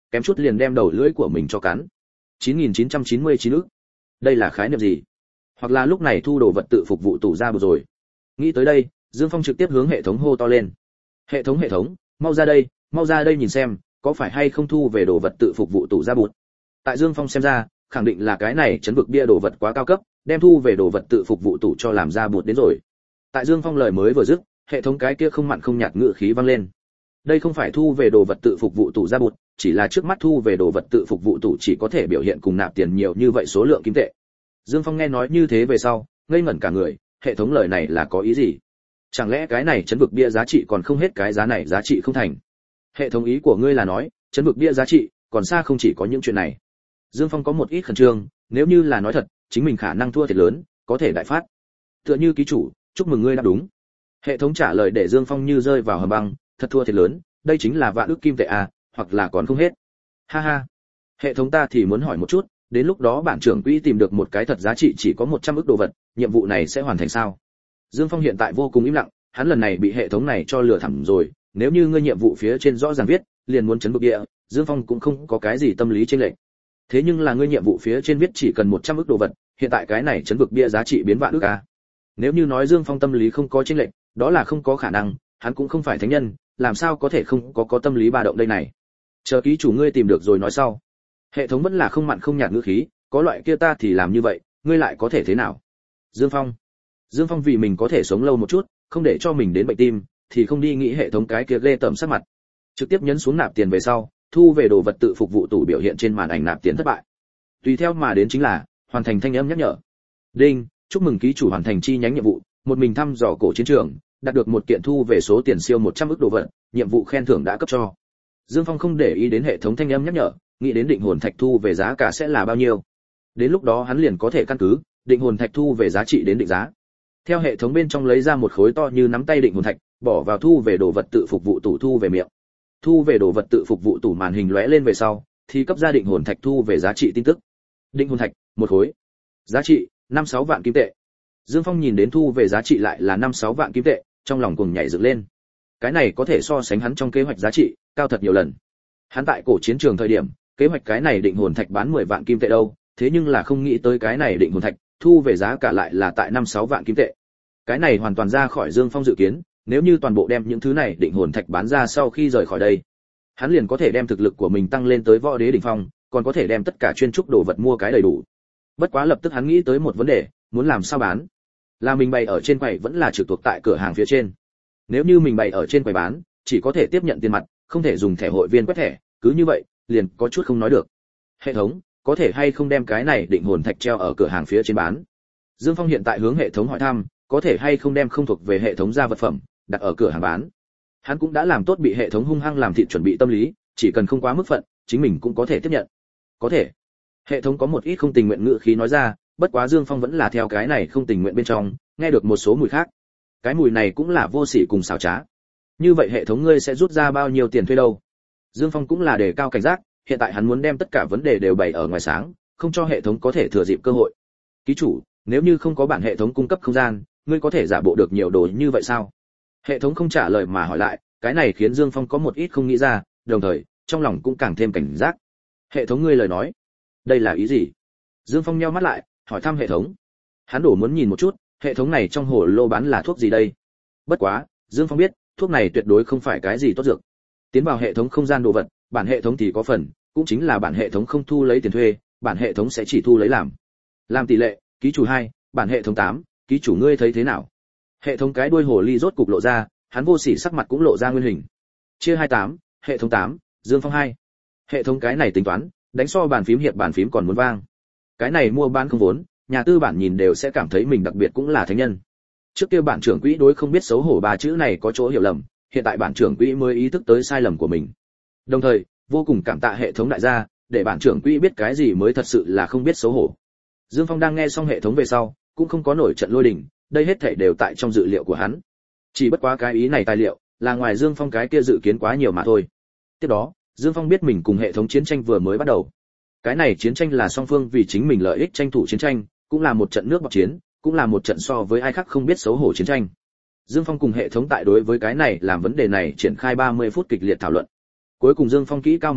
kém chút liền đem đầu lưỡi của mình cho cắn. chín nghìn chín trăm chín mươi chín ức. Đây là khái niệm gì? Hoặc là lúc này thu đồ vật tự phục vụ tủ ra bột rồi. Nghĩ tới đây, Dương Phong trực tiếp hướng hệ thống hô to lên. Hệ thống hệ thống, mau ra đây, mau ra đây nhìn xem, có phải hay không thu về đồ vật tự phục vụ tủ ra bột. Tại Dương Phong xem ra, khẳng định là cái này chấn vực bia đồ vật quá cao cấp, đem thu về đồ vật tự phục vụ tủ cho làm ra bột đến rồi. Tại Dương Phong lời mới vừa dứt, hệ thống cái kia không mặn không nhạt ngữ khí vang lên. Đây không phải thu về đồ vật tự phục vụ tủ ra bột, chỉ là trước mắt thu về đồ vật tự phục vụ tủ chỉ có thể biểu hiện cùng nạp tiền nhiều như vậy số lượng kim tệ. Dương Phong nghe nói như thế về sau, ngây ngẩn cả người, hệ thống lời này là có ý gì? Chẳng lẽ cái này chấn vực bia giá trị còn không hết cái giá này giá trị không thành? Hệ thống ý của ngươi là nói, chấn vực bia giá trị còn xa không chỉ có những chuyện này. Dương Phong có một ít khẩn trương, nếu như là nói thật, chính mình khả năng thua thiệt lớn, có thể đại phát. Tựa như ký chủ, chúc mừng ngươi đã đúng. Hệ thống trả lời để Dương Phong như rơi vào hầm băng, thật thua thiệt lớn, đây chính là vạn ức kim tệ à, hoặc là còn không hết. Ha ha. Hệ thống ta thì muốn hỏi một chút, đến lúc đó bản trưởng quỹ tìm được một cái thật giá trị chỉ có một trăm ức đồ vật, nhiệm vụ này sẽ hoàn thành sao? Dương Phong hiện tại vô cùng im lặng, hắn lần này bị hệ thống này cho lừa thẳm rồi, nếu như ngươi nhiệm vụ phía trên rõ ràng viết, liền muốn chấn bực địa, Dương Phong cũng không có cái gì tâm lý chênh lệch. Thế nhưng là ngươi nhiệm vụ phía trên viết chỉ cần một trăm ức đồ vật, hiện tại cái này chấn bực bia giá trị biến vạn ức à? Nếu như nói Dương Phong tâm lý không có chênh lệch, đó là không có khả năng, hắn cũng không phải thánh nhân, làm sao có thể không có có tâm lý ba động đây này. Chờ ký chủ ngươi tìm được rồi nói sau. Hệ thống vẫn là không mặn không nhạt ngữ khí, có loại kia ta thì làm như vậy, ngươi lại có thể thế nào? Dương Phong. Dương Phong vì mình có thể sống lâu một chút, không để cho mình đến bệnh tim, thì không đi nghĩ hệ thống cái kia ghê tởm sắc mặt. Trực tiếp nhấn xuống nạp tiền về sau, thu về đồ vật tự phục vụ tủ biểu hiện trên màn ảnh nạp tiền thất bại. Tùy theo mà đến chính là hoàn thành thanh âm nhắc nhở. Đinh, chúc mừng ký chủ hoàn thành chi nhánh nhiệm vụ, một mình thăm dò cổ chiến trường, đạt được một kiện thu về số tiền siêu một trăm ức đồ vật, nhiệm vụ khen thưởng đã cấp cho. Dương Phong không để ý đến hệ thống thanh âm nhắc nhở, nghĩ đến định hồn thạch thu về giá cả sẽ là bao nhiêu. Đến lúc đó hắn liền có thể căn cứ định hồn thạch thu về giá trị đến định giá. Theo hệ thống bên trong lấy ra một khối to như nắm tay định hồn thạch, bỏ vào thu về đồ vật tự phục vụ tủ thu về miệng. Thu về đồ vật tự phục vụ tủ màn hình lóe lên về sau, thì cấp ra định hồn thạch thu về giá trị tin tức. Định hồn thạch, một khối. Giá trị năm sáu vạn kim tệ. Dương Phong nhìn đến thu về giá trị lại là năm sáu vạn kim tệ, trong lòng cuồng nhảy dựng lên. Cái này có thể so sánh hắn trong kế hoạch giá trị cao thật nhiều lần. Hắn tại cổ chiến trường thời điểm, kế hoạch cái này định hồn thạch bán mười vạn kim tệ đâu, thế nhưng là không nghĩ tới cái này định hồn thạch thu về giá cả lại là tại năm sáu vạn kim tệ. Cái này hoàn toàn ra khỏi Dương Phong dự kiến, nếu như toàn bộ đem những thứ này định hồn thạch bán ra sau khi rời khỏi đây, hắn liền có thể đem thực lực của mình tăng lên tới võ đế đỉnh phong, còn có thể đem tất cả chuyên trúc đồ vật mua cái đầy đủ. Bất quá lập tức hắn nghĩ tới một vấn đề, muốn làm sao bán? Là mình bày ở trên quầy vẫn là trực thuộc tại cửa hàng phía trên? Nếu như mình bày ở trên quầy bán, chỉ có thể tiếp nhận tiền mặt, không thể dùng thẻ hội viên quét thẻ, cứ như vậy, liền có chút không nói được. Hệ thống, có thể hay không đem cái này định hồn thạch treo ở cửa hàng phía trên bán? Dương Phong hiện tại hướng hệ thống hỏi thăm, có thể hay không đem không thuộc về hệ thống ra vật phẩm đặt ở cửa hàng bán. Hắn cũng đã làm tốt bị hệ thống hung hăng làm thịt chuẩn bị tâm lý, chỉ cần không quá mức phận, chính mình cũng có thể tiếp nhận. Có thể. Hệ thống có một ít không tình nguyện ngữ khí nói ra, bất quá Dương Phong vẫn là theo cái này không tình nguyện bên trong, nghe được một số mùi khác. Cái mùi này cũng là vô sỉ cùng xảo trá. Như vậy hệ thống ngươi sẽ rút ra bao nhiêu tiền thuê đâu? Dương Phong cũng là đề cao cảnh giác, hiện tại hắn muốn đem tất cả vấn đề đều bày ở ngoài sáng, không cho hệ thống có thể thừa dịp cơ hội. Ký chủ, nếu như không có bản hệ thống cung cấp không gian, ngươi có thể giả bộ được nhiều đồ như vậy sao? Hệ thống không trả lời mà hỏi lại, cái này khiến Dương Phong có một ít không nghĩ ra, đồng thời trong lòng cũng càng thêm cảnh giác. Hệ thống ngươi lời nói, đây là ý gì? Dương Phong nheo mắt lại, hỏi thăm hệ thống. Hắn đổ muốn nhìn một chút, hệ thống này trong hồ lô bán là thuốc gì đây? Bất quá, Dương Phong biết, thuốc này tuyệt đối không phải cái gì tốt dược. Tiến vào hệ thống không gian đồ vật, bản hệ thống thì có phần, cũng chính là bản hệ thống không thu lấy tiền thuê, bản hệ thống sẽ chỉ thu lấy làm. Làm tỷ lệ, ký chủ hai, bản hệ thống tám, ký chủ ngươi thấy thế nào? Hệ thống cái đuôi hồ ly rốt cục lộ ra, hắn vô sỉ sắc mặt cũng lộ ra nguyên hình. Chia hai tám, hệ thống tám, Dương Phong hai. Hệ thống cái này tính toán, đánh so bàn phím hiệp bàn phím còn muốn vang. Cái này mua bán không vốn, nhà tư bản nhìn đều sẽ cảm thấy mình đặc biệt cũng là thánh nhân. Trước kia bản trưởng quỹ đối không biết xấu hổ ba chữ này có chỗ hiểu lầm, hiện tại bản trưởng quỹ mới ý thức tới sai lầm của mình. Đồng thời, vô cùng cảm tạ hệ thống đại gia, để bản trưởng quỹ biết cái gì mới thật sự là không biết xấu hổ. Dương Phong đang nghe xong hệ thống về sau, cũng không có nổi trận lôi đình, đây hết thảy đều tại trong dự liệu của hắn. Chỉ bất quá cái ý này tài liệu, là ngoài Dương Phong cái kia dự kiến quá nhiều mà thôi. Tiếp đó, Dương Phong biết mình cùng hệ thống chiến tranh vừa mới bắt đầu. Cái này chiến tranh là song phương vì chính mình lợi ích tranh thủ chiến tranh, cũng là một trận nước bọt chiến, cũng là một trận so với ai khác không biết xấu hổ chiến tranh. Dương Phong cùng hệ thống tại đối với cái này làm vấn đề này triển khai ba mươi phút kịch liệt thảo luận. Cuối cùng Dương Phong kỹ cao một bậc,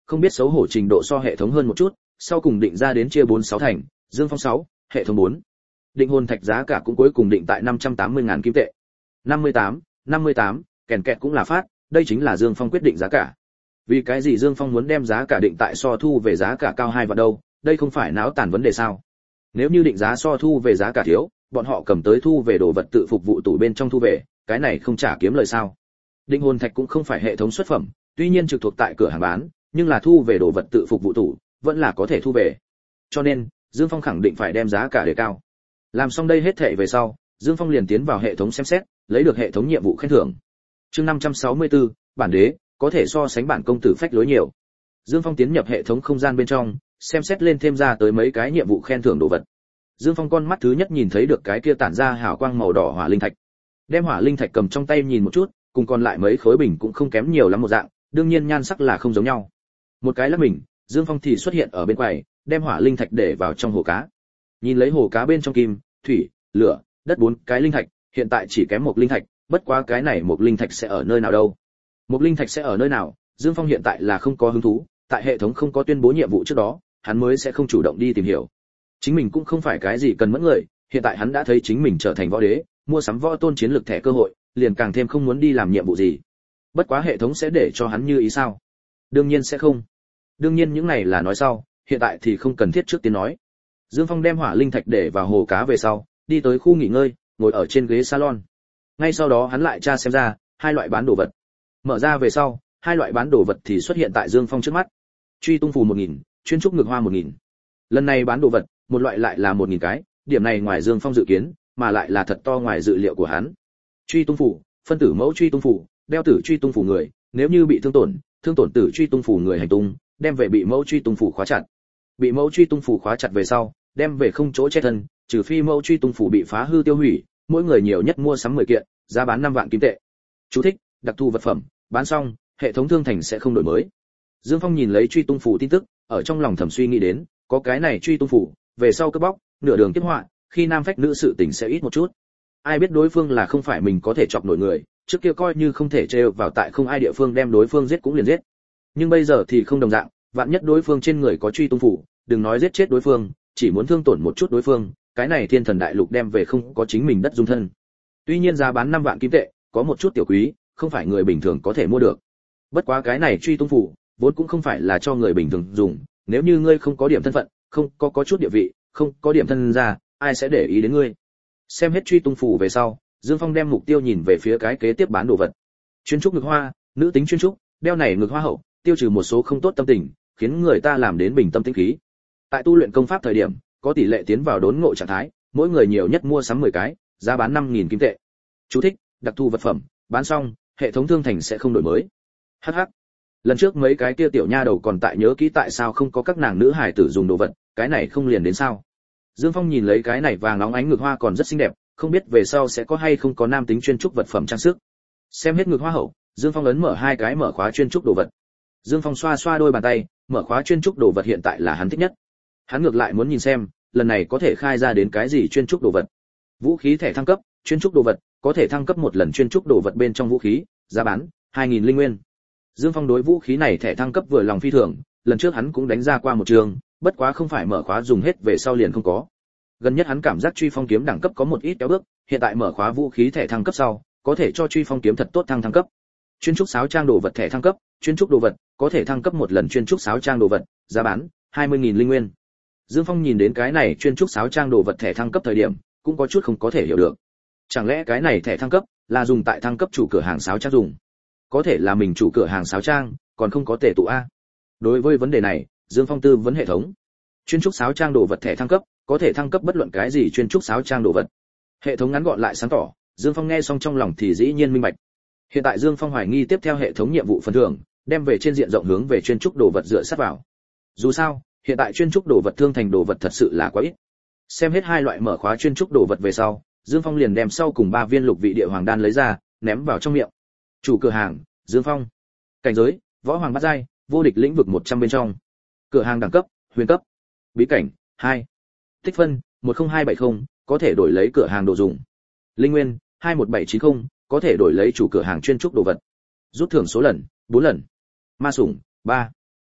không biết xấu hổ trình độ so hệ thống hơn một chút, sau cùng định ra đến chia bốn sáu thành, Dương Phong sáu, hệ thống bốn. Định hồn thạch giá cả cũng cuối cùng định tại năm trăm tám mươi ngàn kim tệ. năm mươi tám, năm mươi tám, kèn kẹt cũng là phát, đây chính là Dương Phong quyết định giá cả. Vì cái gì Dương Phong muốn đem giá cả định tại so thu về giá cả cao hai vạn đâu, đây không phải náo tàn vấn đề sao? Nếu như định giá so thu về giá cả thiếu, bọn họ cầm tới thu về đồ vật tự phục vụ tủ bên trong thu về, cái này không trả kiếm lời sao? Định hồn thạch cũng không phải hệ thống xuất phẩm, tuy nhiên trực thuộc tại cửa hàng bán, nhưng là thu về đồ vật tự phục vụ tủ, vẫn là có thể thu về. Cho nên, Dương Phong khẳng định phải đem giá cả đề cao. Làm xong đây hết thảy về sau, Dương Phong liền tiến vào hệ thống xem xét, lấy được hệ thống nhiệm vụ khen thưởng. Chương năm trăm sáu mươi tư, bản đế, có thể so sánh bản công tử phách lối nhiều. Dương Phong tiến nhập hệ thống không gian bên trong, xem xét lên thêm ra tới mấy cái nhiệm vụ khen thưởng đồ vật. Dương Phong con mắt thứ nhất nhìn thấy được cái kia tản ra hào quang màu đỏ hỏa linh thạch. Đem hỏa linh thạch cầm trong tay nhìn một chút, cùng còn lại mấy khối bình cũng không kém nhiều lắm một dạng, đương nhiên nhan sắc là không giống nhau. Một cái là mình, Dương Phong thì xuất hiện ở bên quầy, đem hỏa linh thạch để vào trong hồ cá. Nhìn lấy hồ cá bên trong kim, thủy, lửa, đất bốn cái linh thạch, hiện tại chỉ kém một linh thạch, bất quá cái này một linh thạch sẽ ở nơi nào đâu? Một linh thạch sẽ ở nơi nào? Dương Phong hiện tại là không có hứng thú, tại hệ thống không có tuyên bố nhiệm vụ trước đó, hắn mới sẽ không chủ động đi tìm hiểu. Chính mình cũng không phải cái gì cần mẫn người, hiện tại hắn đã thấy chính mình trở thành võ đế, mua sắm võ tôn chiến lực thẻ cơ hội, liền càng thêm không muốn đi làm nhiệm vụ gì. Bất quá hệ thống sẽ để cho hắn như ý sao? Đương nhiên sẽ không. Đương nhiên những này là nói sau, hiện tại thì không cần thiết trước tiên nói. Dương Phong đem hỏa linh thạch để vào hồ cá về sau, đi tới khu nghỉ ngơi, ngồi ở trên ghế salon. Ngay sau đó hắn lại tra xem ra hai loại bán đồ vật. Mở ra về sau, hai loại bán đồ vật thì xuất hiện tại Dương Phong trước mắt. Truy tung phù một nghìn, chuyên trúc ngược hoa một nghìn. Lần này bán đồ vật, một loại lại là một nghìn cái, điểm này ngoài Dương Phong dự kiến, mà lại là thật to ngoài dự liệu của hắn. Truy tung phù, phân tử mẫu truy tung phù, đeo tử truy tung phù người, nếu như bị thương tổn, thương tổn tử truy tung phù người hành tung, đem về bị mẫu truy tung phù khóa chặt. Bị mẫu truy tung phù khóa chặt về sau, đem về không chỗ che thân, trừ phi mẫu truy tung phù bị phá hư tiêu hủy, mỗi người nhiều nhất mua sắm mười kiện, giá bán năm vạn kim tệ. Chú thích: đặc thù vật phẩm, bán xong, hệ thống thương thành sẽ không đổi mới. Dương Phong nhìn lấy truy tung phù tin tức, ở trong lòng thầm suy nghĩ đến, có cái này truy tung phù, về sau cướp bóc, nửa đường tiếp họa, khi nam phách nữ sự tình sẽ ít một chút. Ai biết đối phương là không phải mình có thể chọc nổi người, trước kia coi như không thể trêu vào tại không ai địa phương đem đối phương giết cũng liền giết. Nhưng bây giờ thì không đồng dạng, vạn nhất đối phương trên người có truy tung phù, đừng nói giết chết đối phương, chỉ muốn thương tổn một chút đối phương, cái này thiên thần đại lục đem về không có chính mình đất dung thân. Tuy nhiên giá bán năm vạn kim tệ, có một chút tiểu quý, không phải người bình thường có thể mua được. Bất quá cái này truy tung phù, vốn cũng không phải là cho người bình thường dùng, nếu như ngươi không có điểm thân phận, không có có chút địa vị, không có điểm thân ra, ai sẽ để ý đến ngươi. Xem hết truy tung phù về sau, Dương Phong đem mục tiêu nhìn về phía cái kế tiếp bán đồ vật. Chuyên trúc ngực hoa, nữ tính chuyên trúc, đeo này ngực hoa hậu, tiêu trừ một số không tốt tâm tình, khiến người ta làm đến bình tâm tĩnh khí. Tại tu luyện công pháp thời điểm, có tỷ lệ tiến vào đốn ngộ trạng thái, mỗi người nhiều nhất mua sắm mười cái, giá bán năm nghìn kim tệ. Chú thích: đặc thù vật phẩm, bán xong, hệ thống thương thành sẽ không đổi mới. Hắc hắc. Lần trước mấy cái kia tiểu nha đầu còn tại nhớ kỹ tại sao không có các nàng nữ hài tử dùng đồ vật, cái này không liền đến sao? Dương Phong nhìn lấy cái này vàng óng ánh ngực hoa còn rất xinh đẹp, không biết về sau sẽ có hay không có nam tính chuyên trúc vật phẩm trang sức. Xem hết ngực hoa hậu, Dương Phong ấn mở hai cái mở khóa chuyên trúc đồ vật. Dương Phong xoa xoa đôi bàn tay, mở khóa chuyên trúc đồ vật hiện tại là hắn thích nhất. Hắn ngược lại muốn nhìn xem, lần này có thể khai ra đến cái gì chuyên trúc đồ vật. Vũ khí thẻ thăng cấp, chuyên trúc đồ vật, có thể thăng cấp một lần chuyên trúc đồ vật bên trong vũ khí, giá bán hai nghìn linh nguyên. Dương Phong đối vũ khí này thẻ thăng cấp vừa lòng phi thường, lần trước hắn cũng đánh ra qua một trường, bất quá không phải mở khóa dùng hết về sau liền không có. Gần nhất hắn cảm giác truy phong kiếm đẳng cấp có một ít kéo bước, hiện tại mở khóa vũ khí thẻ thăng cấp sau, có thể cho truy phong kiếm thật tốt thăng thăng cấp. Chuyên trúc sáo trang đồ vật thẻ thăng cấp, chuyên trúc đồ vật, có thể thăng cấp một lần chuyên trúc sáo trang đồ vật, giá bán hai mươi nghìn linh nguyên. Dương Phong nhìn đến cái này chuyên trúc sáo trang đồ vật thẻ thăng cấp thời điểm, cũng có chút không có thể hiểu được. Chẳng lẽ cái này thẻ thăng cấp là dùng tại thăng cấp chủ cửa hàng sáo trang dùng? Có thể là mình chủ cửa hàng sáo trang, còn không có tề tụ a. Đối với vấn đề này, Dương Phong tư vấn hệ thống. Chuyên trúc sáo trang đồ vật thẻ thăng cấp, có thể thăng cấp bất luận cái gì chuyên trúc sáo trang đồ vật. Hệ thống ngắn gọn lại sáng tỏ, Dương Phong nghe xong trong lòng thì dĩ nhiên minh bạch. Hiện tại Dương Phong hoài nghi tiếp theo hệ thống nhiệm vụ phần thưởng, đem về trên diện rộng hướng về chuyên trúc đồ vật dựa sát vào. Dù sao, hiện tại chuyên trúc đồ vật thương thành đồ vật thật sự là quá ít. Xem hết hai loại mở khóa chuyên trúc đồ vật về sau, Dương Phong liền đem sau cùng ba viên lục vị địa hoàng đan lấy ra, ném vào trong miệng. Chủ cửa hàng, Dương Phong. Cảnh giới, võ hoàng bát giai, vô địch lĩnh vực một trăm bên trong. Cửa hàng đẳng cấp, huyền cấp. Bí cảnh, hai. Tích phân, một không hai bảy không, có thể đổi lấy cửa hàng đồ dùng. Linh nguyên, hai một bảy chín không, có thể đổi lấy chủ cửa hàng chuyên trúc đồ vật. Rút thưởng số lần, bốn lần. Ma sủng, ba.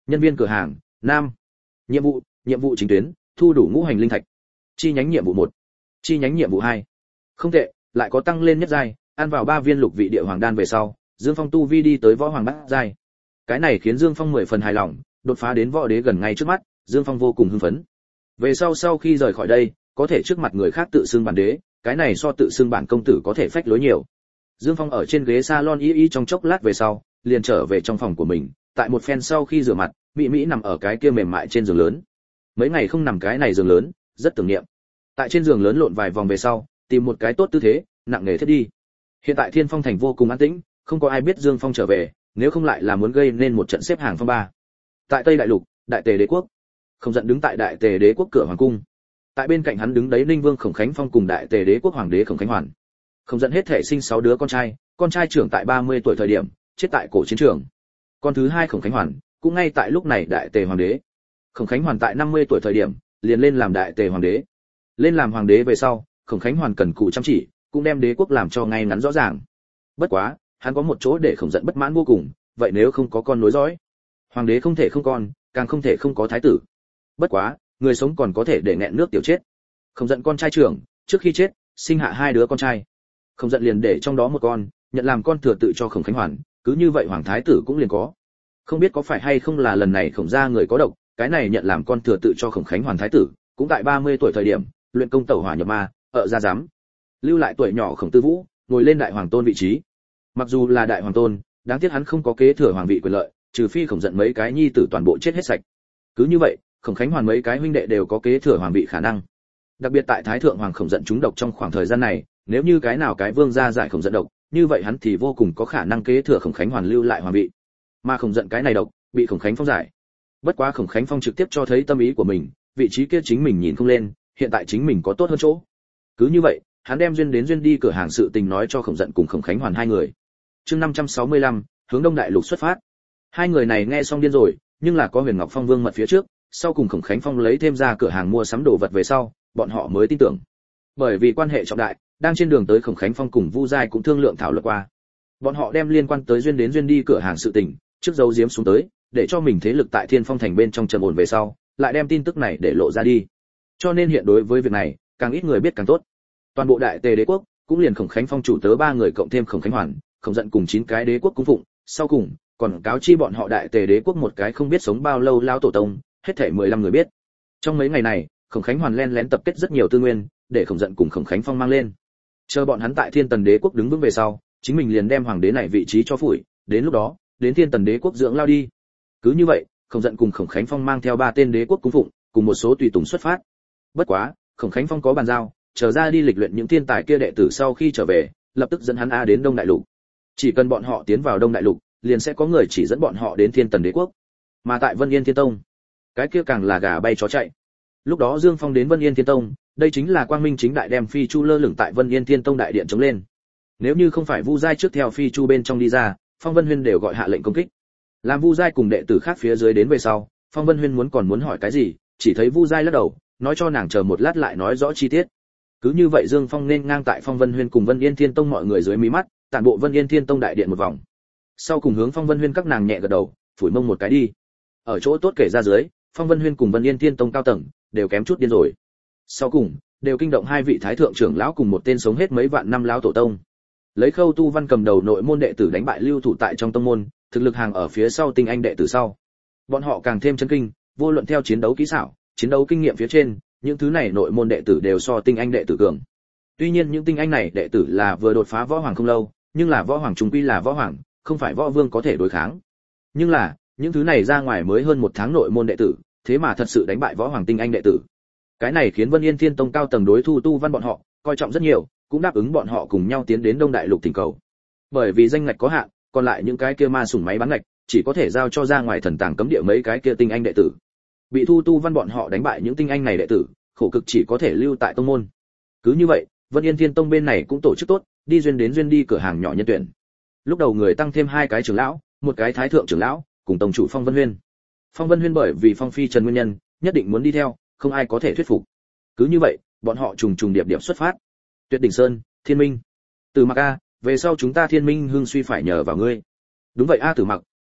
Nhân viên cửa hàng, nam. Nhiệm vụ, nhiệm vụ chính tuyến, thu đủ ngũ hành linh thạch. Chi nhánh nhiệm vụ một, chi nhánh nhiệm vụ hai. Không tệ, lại có tăng lên nhất giai, ăn vào ba viên lục vị địa hoàng đan về sau, Dương Phong tu vi đi tới võ hoàng bát giai. Cái này khiến Dương Phong mười phần hài lòng, đột phá đến võ đế gần ngay trước mắt, Dương Phong vô cùng hưng phấn. Về sau sau khi rời khỏi đây, có thể trước mặt người khác tự xưng bản đế, cái này so tự xưng bản công tử có thể phách lối nhiều. Dương Phong ở trên ghế salon y y trong chốc lát về sau, liền trở về trong phòng của mình, tại một phen sau khi rửa mặt, mỹ mỹ nằm ở cái kia mềm mại trên giường lớn. Mấy ngày không nằm cái này giường lớn, rất tưởng niệm. Tại trên giường lớn lộn vài vòng về sau, tìm một cái tốt tư thế, nặng nề thiết đi. Hiện tại Thiên Phong thành vô cùng an tĩnh, không có ai biết Dương Phong trở về, nếu không lại là muốn gây nên một trận xếp hàng phong ba. Tại Tây Đại Lục, Đại Tề Đế quốc, Không Giận đứng tại Đại Tề Đế quốc cửa hoàng cung. Tại bên cạnh hắn đứng đấy Ninh Vương Khổng Khánh Phong cùng Đại Tề Đế quốc hoàng đế Khổng Khánh Hoàn. Không Giận hết thể sinh sáu đứa con trai, con trai trưởng tại ba mươi tuổi thời điểm chết tại cổ chiến trường. Con thứ hai Khổng Khánh Hoàn cũng ngay tại lúc này Đại Tề hoàng đế. Khổng Khánh Hoàn tại năm mươi tuổi thời điểm liền lên làm Đại Tề hoàng đế. Lên làm hoàng đế về sau, Khổng Khánh Hoàn cần cù chăm chỉ, cũng đem đế quốc làm cho ngay ngắn rõ ràng. Bất quá, hắn có một chỗ để Khổng Giận bất mãn vô cùng, vậy nếu không có con nối dõi, hoàng đế không thể không con, càng không thể không có thái tử. Bất quá, người sống còn có thể để nghẹn nước tiểu chết. Khổng Giận con trai trưởng, trước khi chết, sinh hạ hai đứa con trai. Khổng Giận liền để trong đó một con, nhận làm con thừa tự cho Khổng Khánh Hoàn, cứ như vậy hoàng thái tử cũng liền có. Không biết có phải hay không là lần này Khổng gia người có độc, cái này nhận làm con thừa tự cho Khổng Khánh Hoàn thái tử, cũng tại ba mươi tuổi thời điểm, luyện công tẩu hỏa nhập ma, ở ra giám. Lưu lại tuổi nhỏ Khổng Tư Vũ, ngồi lên đại hoàng tôn vị trí. Mặc dù là đại hoàng tôn, đáng tiếc hắn không có kế thừa hoàng vị quyền lợi, trừ phi Khổng Giận mấy cái nhi tử toàn bộ chết hết sạch. Cứ như vậy, Khổng Khánh Hoàn mấy cái huynh đệ đều có kế thừa hoàng vị khả năng. Đặc biệt tại Thái thượng hoàng Khổng Giận trúng độc trong khoảng thời gian này, nếu như cái nào cái vương gia giải Khổng Giận độc, như vậy hắn thì vô cùng có khả năng kế thừa Khổng Khánh Hoàn lưu lại hoàng vị. Mà Khổng Giận cái này độc, bị Khổng Khánh Phong giải. Bất quá Khổng Khánh Phong trực tiếp cho thấy tâm ý của mình, vị trí kia chính mình nhìn không lên, hiện tại chính mình có tốt hơn chỗ. Cứ như vậy, hắn đem duyên đến duyên đi cửa hàng sự tình nói cho Khổng Giận cùng Khổng Khánh Hoàn hai người. Chương năm trăm sáu mươi lăm, hướng Đông Đại Lục xuất phát. Hai người này nghe xong điên rồi, nhưng là có Huyền Ngọc Phong Vương mật phía trước, sau cùng Khổng Khánh Phong lấy thêm ra cửa hàng mua sắm đồ vật về sau, bọn họ mới tin tưởng. Bởi vì quan hệ trọng đại, đang trên đường tới Khổng Khánh Phong cùng Vu Giai cũng thương lượng thảo luận qua. Bọn họ đem liên quan tới duyên đến duyên đi cửa hàng sự tình, trước dấu giếm xuống tới, để cho mình thế lực tại Thiên Phong thành bên trong trầm ổn về sau, lại đem tin tức này để lộ ra đi. Cho nên hiện đối với việc này, càng ít người biết càng tốt. Toàn bộ Đại Tề Đế quốc, cũng liền Khổng Khánh Phong chủ tớ ba người cộng thêm Khổng Khánh Hoàn, Khổng Giận cùng chín cái đế quốc cung phụng, sau cùng còn cáo chi bọn họ Đại Tề Đế quốc một cái không biết sống bao lâu lao tổ tông, hết thảy mười lăm người biết. Trong mấy ngày này, Khổng Khánh Hoàn len lén tập kết rất nhiều tư nguyên, để Khổng Giận cùng Khổng Khánh Phong mang lên. Chờ bọn hắn tại Thiên Tần Đế quốc đứng vững về sau, chính mình liền đem hoàng đế này vị trí cho phủi, đến lúc đó, đến Thiên Tần Đế quốc dưỡng lao đi. Cứ như vậy, Khổng Giận cùng Khổng Khánh Phong mang theo ba tên đế quốc cung phụng, cùng một số tùy tùng xuất phát. Bất quá, Khổng Khánh Phong có bàn giao, chờ ra đi lịch luyện những thiên tài kia đệ tử sau khi trở về, lập tức dẫn hắn a đến Đông Đại Lục. Chỉ cần bọn họ tiến vào Đông Đại Lục, liền sẽ có người chỉ dẫn bọn họ đến Thiên Tần Đế quốc. Mà tại Vân Yên Thiên Tông, cái kia càng là gà bay chó chạy. Lúc đó Dương Phong đến Vân Yên Thiên Tông, đây chính là quang minh chính đại đem phi chu lơ lửng tại Vân Yên Thiên Tông đại điện chống lên. Nếu như không phải Vu Giai trước theo phi chu bên trong đi ra, Phong Vân Huyên đều gọi hạ lệnh công kích. Làm Vu Giai cùng đệ tử khác phía dưới đến về sau, Phong Vân Huyên muốn còn muốn hỏi cái gì, chỉ thấy Vu Giai lắc đầu, nói cho nàng chờ một lát lại nói rõ chi tiết. Cứ như vậy Dương Phong nên ngang tại Phong Vân Huyên cùng Vân Yên Thiên Tông mọi người dưới mí mắt, tản bộ Vân Yên Thiên Tông đại điện một vòng. Sau cùng hướng Phong Vân Huyên các nàng nhẹ gật đầu, phủi mông một cái đi. Ở chỗ tốt kể ra dưới, Phong Vân Huyên cùng Vân Yên Thiên Tông cao tầng đều kém chút điên rồi. Sau cùng, đều kinh động hai vị thái thượng trưởng lão cùng một tên sống hết mấy vạn năm lão tổ tông. Lấy Khâu Tu Văn cầm đầu nội môn đệ tử đánh bại lưu thủ tại trong tông môn, thực lực hàng ở phía sau tinh anh đệ tử sau. Bọn họ càng thêm chấn kinh, vô luận theo chiến đấu kỹ xảo, chiến đấu kinh nghiệm phía trên, những thứ này nội môn đệ tử đều so tinh anh đệ tử cường. Tuy nhiên những tinh anh này đệ tử là vừa đột phá võ hoàng không lâu, nhưng là võ hoàng trung quy là võ hoàng, không phải võ vương có thể đối kháng. Nhưng là, những thứ này ra ngoài mới hơn một tháng nội môn đệ tử, thế mà thật sự đánh bại võ hoàng tinh anh đệ tử. Cái này khiến Vân Yên Thiên Tông cao tầng đối Thu Tu Văn bọn họ coi trọng rất nhiều, cũng đáp ứng bọn họ cùng nhau tiến đến Đông Đại Lục thỉnh cầu. Bởi vì danh ngạch có hạn, còn lại những cái kia ma sủng máy bán ngạch, chỉ có thể giao cho ra ngoài thần tàng cấm địa mấy cái kia tinh anh đệ tử. Bị Thu Tu Văn bọn họ đánh bại những tinh anh này đệ tử, khổ cực chỉ có thể lưu tại tông môn. Cứ như vậy, Vân Yên Thiên Tông bên này cũng tổ chức tốt, đi duyên đến duyên đi cửa hàng nhỏ nhân tuyển. Lúc đầu người tăng thêm hai cái trưởng lão, một cái thái thượng trưởng lão, cùng tông chủ Phong Vân Huyên. Phong Vân Huyên bởi vì Phong Phi Trần nguyên nhân, nhất định muốn đi theo, không ai có thể thuyết phục. Cứ như vậy, bọn họ trùng trùng điệp điệp xuất phát. Tuyệt Đỉnh Sơn, Thiên Minh. Từ Mặc a, về sau chúng ta Thiên Minh hưng suy phải nhờ vào ngươi. Đúng vậy a Từ Mặc,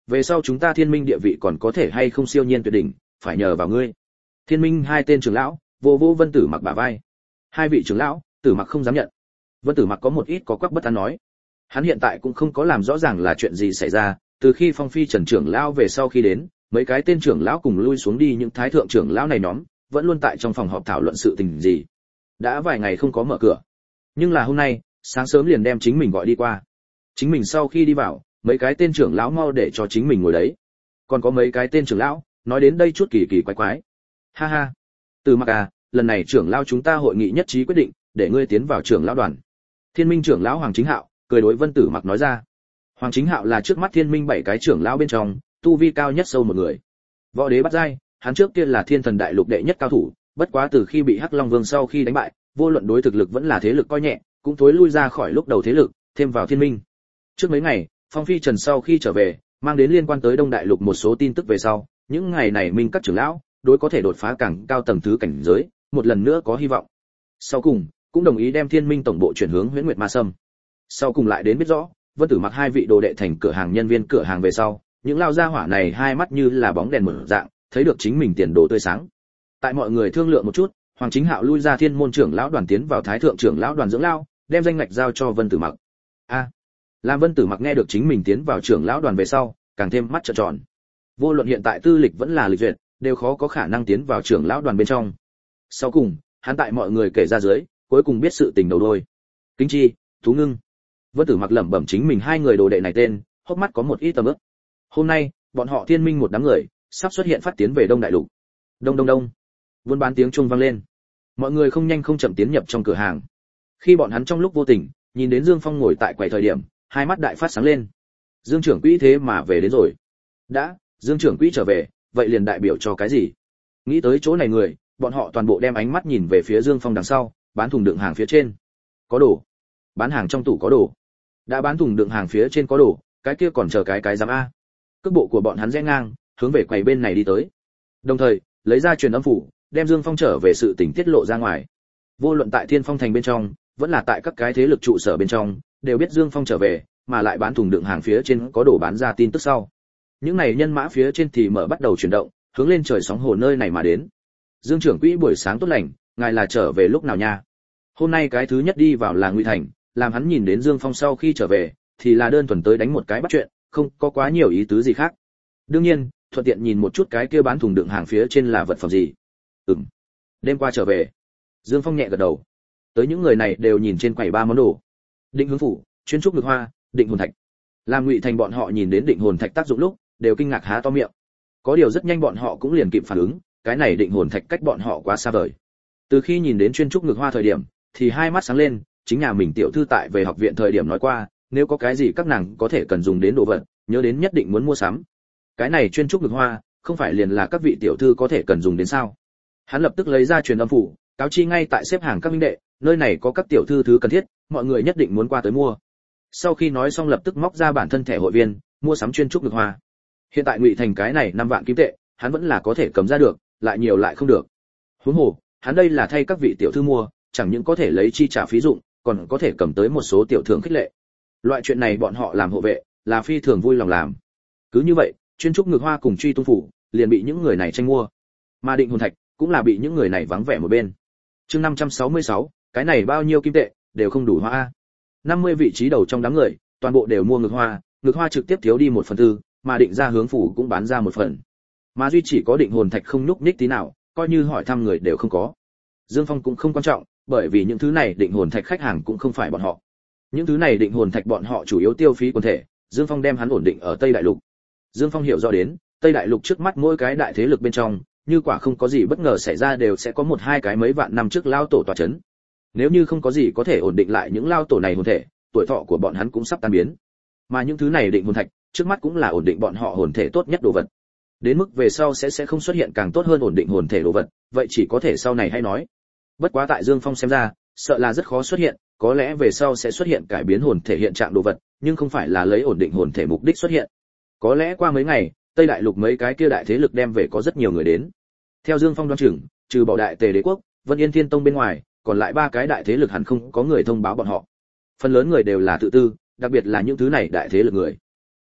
về sau chúng ta Thiên Minh địa vị còn có thể hay không siêu nhiên tuyệt đỉnh, phải nhờ vào ngươi. Thiên Minh hai tên trưởng lão vô vô Vân Tử Mặc bả vai. Hai vị trưởng lão, Tử Mặc không dám nhận. Vân Tử Mặc có một ít có quắc bất an nói. Hắn hiện tại cũng không có làm rõ ràng là chuyện gì xảy ra, từ khi Phong Phi Trần trưởng lão về sau khi đến, mấy cái tên trưởng lão cùng lui xuống đi những thái thượng trưởng lão này nhóm, vẫn luôn tại trong phòng họp thảo luận sự tình gì. Đã vài ngày không có mở cửa. Nhưng là hôm nay, sáng sớm liền đem chính mình gọi đi qua. Chính mình sau khi đi vào, mấy cái tên trưởng lão mau để cho chính mình ngồi đấy. Còn có mấy cái tên trưởng lão, nói đến đây chút kỳ kỳ quái quái. Ha ha. Từ Mặc à, lần này trưởng lão chúng ta hội nghị nhất trí quyết định, để ngươi tiến vào trưởng lão đoàn. Thiên Minh trưởng lão Hoàng Chính Hạo cười đối Vân Tử Mặc nói ra. Hoàng Chính Hạo là trước mắt Thiên Minh bảy cái trưởng lão bên trong, tu vi cao nhất sâu một người. Võ đế bắt giai, hắn trước kia là Thiên Thần đại lục đệ nhất cao thủ, bất quá từ khi bị Hắc Long Vương sau khi đánh bại, vô luận đối thực lực vẫn là thế lực coi nhẹ, cũng thối lui ra khỏi lúc đầu thế lực, thêm vào Thiên Minh. Trước mấy ngày, Phong Phi Trần sau khi trở về, mang đến liên quan tới Đông đại lục một số tin tức về sau, những ngày này Minh các trưởng lão đối có thể đột phá càng cao tầng thứ cảnh giới, một lần nữa có hy vọng. Sau cùng, cũng đồng ý đem Thiên Minh tổng bộ chuyển hướng Huyễn Nguyệt Ma Sâm. Sau cùng lại đến biết rõ, Vân Tử Mặc hai vị đồ đệ thành cửa hàng nhân viên cửa hàng về sau, những lao gia hỏa này hai mắt như là bóng đèn mở dạng, thấy được chính mình tiền đồ tươi sáng. Tại mọi người thương lượng một chút, Hoàng Chính Hạo lui ra Thiên môn trưởng lão đoàn tiến vào Thái thượng trưởng lão đoàn dưỡng lao, đem danh ngạch giao cho Vân Tử Mặc. A, à, làm Vân Tử Mặc nghe được chính mình tiến vào trưởng lão đoàn về sau, càng thêm mắt trợn tròn. Vô luận hiện tại tư lịch vẫn là lịch duyệt, đều khó có khả năng tiến vào trưởng lão đoàn bên trong. Sau cùng, hắn tại mọi người kể ra dưới, cuối cùng biết sự tình đầu đuôi. Kính Chi, Tú Ngưng. Vân Tử Mặc lẩm bẩm chính mình hai người đồ đệ này tên, hốc mắt có một ít tầm ức. Hôm nay, bọn họ Thiên Minh một đám người, sắp xuất hiện phát tiến về Đông đại lục. Đông đông đông. Buôn bán tiếng chuông vang lên. Mọi người không nhanh không chậm tiến nhập trong cửa hàng. Khi bọn hắn trong lúc vô tình nhìn đến Dương Phong ngồi tại quầy thời điểm, hai mắt đại phát sáng lên. Dương trưởng quỹ thế mà về đến rồi. Đã, Dương trưởng quỹ trở về, vậy liền đại biểu cho cái gì? Nghĩ tới chỗ này người, bọn họ toàn bộ đem ánh mắt nhìn về phía Dương Phong đằng sau, bán thùng đựng hàng phía trên. Có đồ. Bán hàng trong tủ có đồ. Đã bán thùng đựng hàng phía trên có đồ, cái kia còn chờ cái cái giám a. Cước bộ của bọn hắn rẽ ngang, hướng về quầy bên này đi tới. Đồng thời, lấy ra truyền âm phủ, đem Dương Phong trở về sự tình tiết lộ ra ngoài. Vô luận tại Thiên Phong thành bên trong, vẫn là tại các cái thế lực trụ sở bên trong, đều biết Dương Phong trở về, mà lại bán thùng đựng hàng phía trên có đồ bán ra tin tức sau. Những này nhân mã phía trên thì mở bắt đầu chuyển động, hướng lên trời sóng hồ nơi này mà đến. Dương trưởng quỹ buổi sáng tốt lành, ngài là trở về lúc nào nha? Hôm nay cái thứ nhất đi vào là Ngụy Thành, làm hắn nhìn đến Dương Phong sau khi trở về, thì là đơn thuần tới đánh một cái bắt chuyện, không có quá nhiều ý tứ gì khác. Đương nhiên, thuận tiện nhìn một chút cái kia bán thùng đựng hàng phía trên là vật phẩm gì. Ừm. Đêm qua trở về. Dương Phong nhẹ gật đầu. Tới những người này đều nhìn trên quầy ba món đồ. Định hướng phủ, chuyên trúc ngực hoa, định hồn thạch. Làm Ngụy Thành bọn họ nhìn đến định hồn thạch tác dụng lúc, đều kinh ngạc há to miệng. Có điều rất nhanh bọn họ cũng liền kịp phản ứng, cái này định hồn thạch cách bọn họ quá xa vời. Từ khi nhìn đến chuyên trúc ngực hoa thời điểm, thì hai mắt sáng lên, chính nhà mình tiểu thư tại về học viện thời điểm nói qua, nếu có cái gì các nàng có thể cần dùng đến đồ vật, nhớ đến nhất định muốn mua sắm. Cái này chuyên trúc ngực hoa, không phải liền là các vị tiểu thư có thể cần dùng đến sao? Hắn lập tức lấy ra truyền âm phủ, cáo chi ngay tại xếp hàng các minh đệ, nơi này có các tiểu thư thứ cần thiết, mọi người nhất định muốn qua tới mua. Sau khi nói xong lập tức móc ra bản thân thẻ hội viên, mua sắm chuyên trúc ngực hoa. Hiện tại Ngụy Thành cái này năm vạn kim tệ, hắn vẫn là có thể cầm ra được, lại nhiều lại không được. Huống hồ, hắn đây là thay các vị tiểu thư mua, chẳng những có thể lấy chi trả phí dụng, còn có thể cầm tới một số tiểu thưởng khích lệ. Loại chuyện này bọn họ làm hộ vệ, là phi thường vui lòng làm. Cứ như vậy, chuyên trúc ngực hoa cùng truy tung phủ, liền bị những người này tranh mua. Mà định hồn thạch cũng là bị những người này vắng vẻ một bên. Chương năm trăm sáu mươi sáu, cái này bao nhiêu kim tệ, đều không đủ hoa a. năm mươi vị trí đầu trong đám người, toàn bộ đều mua ngực hoa, ngực hoa trực tiếp thiếu đi một phần tư, mà định ra hướng phủ cũng bán ra một phần. Mà duy chỉ có định hồn thạch không nhúc nhích tí nào, coi như hỏi thăm người đều không có. Dương Phong cũng không quan trọng, bởi vì những thứ này định hồn thạch khách hàng cũng không phải bọn họ. Những thứ này định hồn thạch bọn họ chủ yếu tiêu phí quần thể, Dương Phong đem hắn ổn định ở Tây Đại Lục. Dương Phong hiểu rõ đến, Tây Đại Lục trước mắt mỗi cái đại thế lực bên trong, như quả không có gì bất ngờ xảy ra đều sẽ có một hai cái mấy vạn năm trước lao tổ tọa chấn. Nếu như không có gì có thể ổn định lại những lao tổ này hồn thể, tuổi thọ của bọn hắn cũng sắp tan biến. Mà những thứ này định hồn thạch, trước mắt cũng là ổn định bọn họ hồn thể tốt nhất đồ vật. Đến mức về sau sẽ sẽ không xuất hiện càng tốt hơn ổn định hồn thể đồ vật, vậy chỉ có thể sau này hay nói. Bất quá tại Dương Phong xem ra, sợ là rất khó xuất hiện, có lẽ về sau sẽ xuất hiện cải biến hồn thể hiện trạng đồ vật, nhưng không phải là lấy ổn định hồn thể mục đích xuất hiện. Có lẽ qua mấy ngày, Tây Đại Lục mấy cái kia đại thế lực đem về có rất nhiều người đến. Theo Dương Phong đoán chừng, trừ Bảo Đại Tề Đế quốc, Vân Yên Thiên Tông bên ngoài, còn lại ba cái đại thế lực hẳn không có người thông báo bọn họ. Phần lớn người đều là tự tư, đặc biệt là những thứ này đại thế lực người.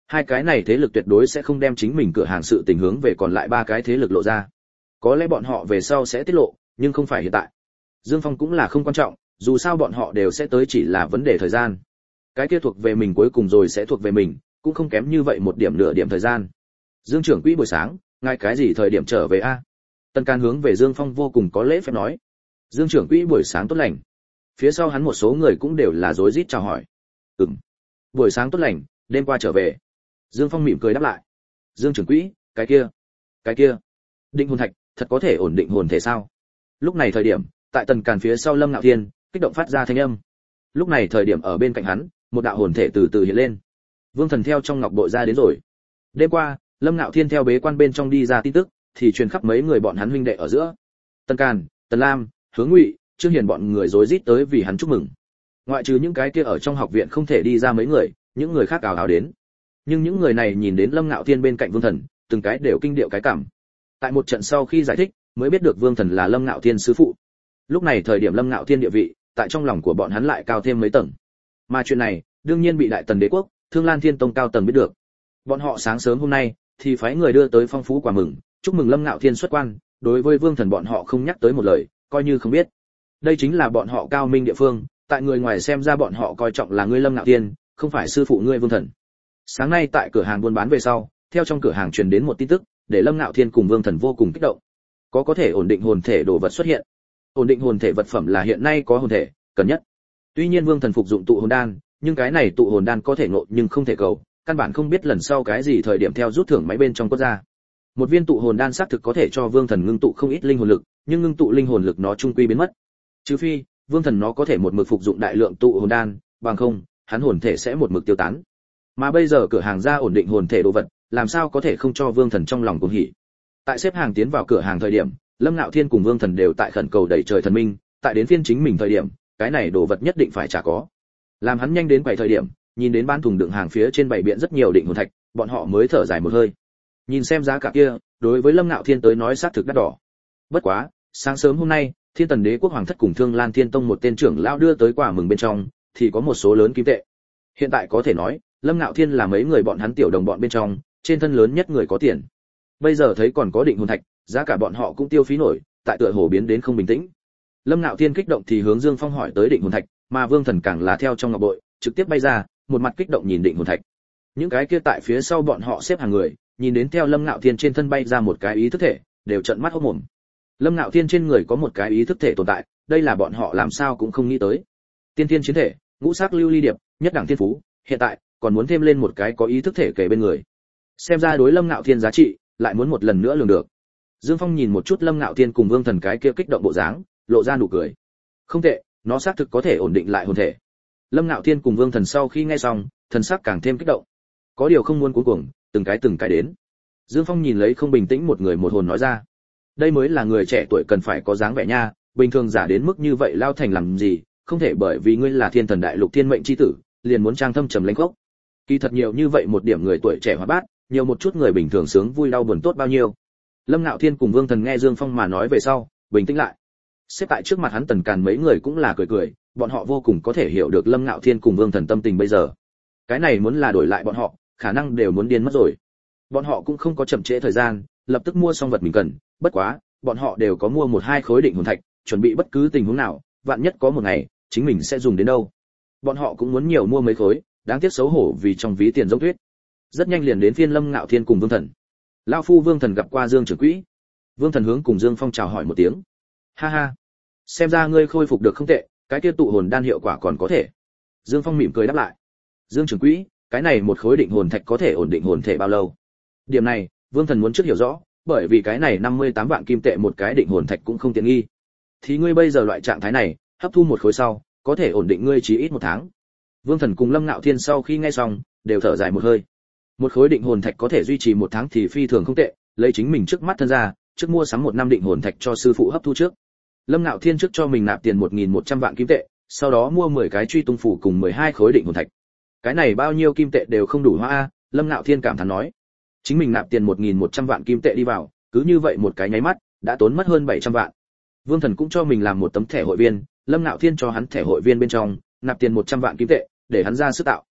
Hai cái này thế lực tuyệt đối sẽ không đem chính mình cửa hàng sự tình hướng về còn lại ba cái thế lực lộ ra. Có lẽ bọn họ về sau sẽ tiết lộ, nhưng không phải hiện tại. Dương Phong cũng là không quan trọng, dù sao bọn họ đều sẽ tới, chỉ là vấn đề thời gian. Cái kia thuộc về mình cuối cùng rồi sẽ thuộc về mình, cũng không kém như vậy một điểm nửa điểm thời gian. Dương trưởng quỹ buổi sáng, ngài cái gì thời điểm trở về a? Tần Can hướng về Dương Phong vô cùng có lễ phép nói. Dương trưởng quỹ buổi sáng tốt lành. Phía sau hắn một số người cũng đều là rối rít chào hỏi. Ừm. Buổi sáng tốt lành, đêm qua trở về. Dương Phong mỉm cười đáp lại. Dương trưởng quỹ, cái kia, cái kia, định hồn thạch, thật có thể ổn định hồn thể sao? Lúc này thời điểm, tại Tần Càn phía sau Lâm Ngạo Thiên, kích động phát ra thanh âm. Lúc này thời điểm ở bên cạnh hắn, một đạo hồn thể từ từ hiện lên. Vương Thần theo trong ngọc bội ra đến rồi. Đêm qua, Lâm Ngạo Thiên theo bế quan bên trong đi ra tin tức, thì truyền khắp mấy người bọn hắn huynh đệ ở giữa. Tần Càn, Tần Lam, Hướng Ngụy, Trương Hiền bọn người rối rít tới vì hắn chúc mừng. Ngoại trừ những cái kia ở trong học viện không thể đi ra mấy người, những người khác ào ào đến. Nhưng những người này nhìn đến Lâm Ngạo Thiên bên cạnh Vương Thần, từng cái đều kinh điệu cái cảm. Tại một trận sau khi giải thích, mới biết được Vương Thần là Lâm Ngạo Thiên sư phụ. Lúc này thời điểm Lâm Ngạo Thiên địa vị, tại trong lòng của bọn hắn lại cao thêm mấy tầng. Mà chuyện này, đương nhiên bị Đại Tần Đế quốc, Thương Lan Thiên Tông cao tầng biết được. Bọn họ sáng sớm hôm nay thì phái người đưa tới phong phú quà mừng, chúc mừng Lâm Ngạo Thiên xuất quan, đối với Vương Thần bọn họ không nhắc tới một lời, coi như không biết. Đây chính là bọn họ cao minh địa phương, tại người ngoài xem ra bọn họ coi trọng là ngươi Lâm Ngạo Thiên, không phải sư phụ ngươi Vương Thần. Sáng nay tại cửa hàng buôn bán về sau, theo trong cửa hàng truyền đến một tin tức, để Lâm Ngạo Thiên cùng Vương Thần vô cùng kích động. Có có thể ổn định hồn thể đồ vật xuất hiện. Ổn định hồn thể vật phẩm là hiện nay có hồn thể cần nhất. Tuy nhiên Vương Thần phục dụng tụ hồn đan, nhưng cái này tụ hồn đan có thể ngộ nhưng không thể cầu, căn bản không biết lần sau cái gì thời điểm theo rút thưởng máy bên trong có ra. Một viên tụ hồn đan xác thực có thể cho Vương Thần ngưng tụ không ít linh hồn lực, nhưng ngưng tụ linh hồn lực nó trung quy biến mất. Trừ phi, Vương Thần nó có thể một mực phục dụng đại lượng tụ hồn đan, bằng không, hắn hồn thể sẽ một mực tiêu tán. Mà bây giờ cửa hàng ra ổn định hồn thể đồ vật, làm sao có thể không cho Vương Thần trong lòng cuồng hỉ. Tại xếp hàng tiến vào cửa hàng thời điểm, Lâm Ngạo Thiên cùng Vương Thần đều tại khẩn cầu đẩy trời thần minh, tại đến phiên chính mình thời điểm, cái này đồ vật nhất định phải trả có. Làm hắn nhanh đến quầy thời điểm, nhìn đến bán thùng đựng hàng phía trên bày biện rất nhiều định hồn thạch, bọn họ mới thở dài một hơi. Nhìn xem giá cả kia, đối với Lâm Ngạo Thiên tới nói xác thực đắt đỏ. Bất quá, sáng sớm hôm nay, Thiên Tần Đế quốc hoàng thất cùng Thương Lan Thiên Tông một tên trưởng lão đưa tới quà mừng bên trong, thì có một số lớn kim tệ. Hiện tại có thể nói, Lâm Ngạo Thiên là mấy người bọn hắn tiểu đồng bọn bên trong, trên thân lớn nhất người có tiền. Bây giờ thấy còn có định hồn thạch, giá cả bọn họ cũng tiêu phí nổi, tại tựa hồ biến đến không bình tĩnh. Lâm Ngạo Thiên kích động thì hướng Dương Phong hỏi tới định hồn thạch, mà Vương Thần càng là theo trong ngọc bội, trực tiếp bay ra, một mặt kích động nhìn định hồn thạch. Những cái kia tại phía sau bọn họ xếp hàng người, nhìn đến theo Lâm Ngạo Thiên trên thân bay ra một cái ý thức thể, đều trợn mắt hốt mồm. Lâm Ngạo Thiên trên người có một cái ý thức thể tồn tại, đây là bọn họ làm sao cũng không nghĩ tới. Tiên thiên chiến thể, ngũ sắc lưu ly điệp, nhất đẳng thiên phú, hiện tại còn muốn thêm lên một cái có ý thức thể kể bên người. Xem ra đối Lâm Ngạo Thiên giá trị, lại muốn một lần nữa lường được. Dương Phong nhìn một chút Lâm Ngạo Thiên cùng Vương Thần cái kia kích động bộ dáng, lộ ra nụ cười. Không tệ, nó xác thực có thể ổn định lại hồn thể. Lâm Ngạo Thiên cùng Vương Thần sau khi nghe xong, thần sắc càng thêm kích động. Có điều không muốn cuống cuồng, từng cái từng cái đến. Dương Phong nhìn lấy không bình tĩnh một người một hồn nói ra. Đây mới là người trẻ tuổi cần phải có dáng vẻ nha, bình thường giả đến mức như vậy lao thành làm gì, không thể bởi vì ngươi là Thiên Thần Đại Lục thiên mệnh chi tử, liền muốn trang thâm trầm lãnh khốc. Kỳ thật nhiều như vậy một điểm người tuổi trẻ hoạt bát, nhiều một chút người bình thường sướng vui đau buồn tốt bao nhiêu. Lâm Ngạo Thiên cùng Vương Thần nghe Dương Phong mà nói về sau, bình tĩnh lại. Xếp tại trước mặt hắn Tần Càn mấy người cũng là cười cười, bọn họ vô cùng có thể hiểu được Lâm Ngạo Thiên cùng Vương Thần tâm tình bây giờ. Cái này muốn là đổi lại bọn họ, khả năng đều muốn điên mất rồi. Bọn họ cũng không có chậm trễ thời gian, lập tức mua xong vật mình cần, bất quá, bọn họ đều có mua một hai khối định hồn thạch, chuẩn bị bất cứ tình huống nào, vạn nhất có một ngày, chính mình sẽ dùng đến đâu. Bọn họ cũng muốn nhiều mua mấy khối, đáng tiếc xấu hổ vì trong ví tiền giống tuyết. Rất nhanh liền đến phiên Lâm Ngạo Thiên cùng Vương Thần. Lão phu Vương Thần gặp qua Dương trưởng quỹ. Vương Thần hướng cùng Dương Phong chào hỏi một tiếng. Ha ha, xem ra ngươi khôi phục được không tệ, cái kia tụ hồn đan hiệu quả còn có thể. Dương Phong mỉm cười đáp lại. Dương trưởng quỹ, cái này một khối định hồn thạch có thể ổn định hồn thể bao lâu? Điểm này, Vương Thần muốn trước hiểu rõ, bởi vì cái này năm mươi tám vạn kim tệ một cái định hồn thạch cũng không tiện nghi. Thì ngươi bây giờ loại trạng thái này, hấp thu một khối sau, có thể ổn định ngươi chí ít một tháng. Vương Thần cùng Lâm Ngạo Thiên sau khi nghe xong, đều thở dài một hơi. Một khối định hồn thạch có thể duy trì một tháng thì phi thường không tệ, lấy chính mình trước mắt thân ra, trước mua sắm một năm định hồn thạch cho sư phụ hấp thu trước. Lâm Ngạo Thiên trước cho mình nạp tiền một nghìn một trăm vạn kim tệ, sau đó mua mười cái truy tung phủ cùng mười hai khối định hồn thạch. Cái này bao nhiêu kim tệ đều không đủ hoa a, Lâm Ngạo Thiên cảm thán nói. Chính mình nạp tiền một nghìn một trăm vạn kim tệ đi vào, cứ như vậy một cái nháy mắt, đã tốn mất hơn bảy trăm vạn. Vương Thần cũng cho mình làm một tấm thẻ hội viên, Lâm Ngạo Thiên cho hắn thẻ hội viên bên trong, nạp tiền một trăm vạn kim tệ, để hắn ra sức tạo.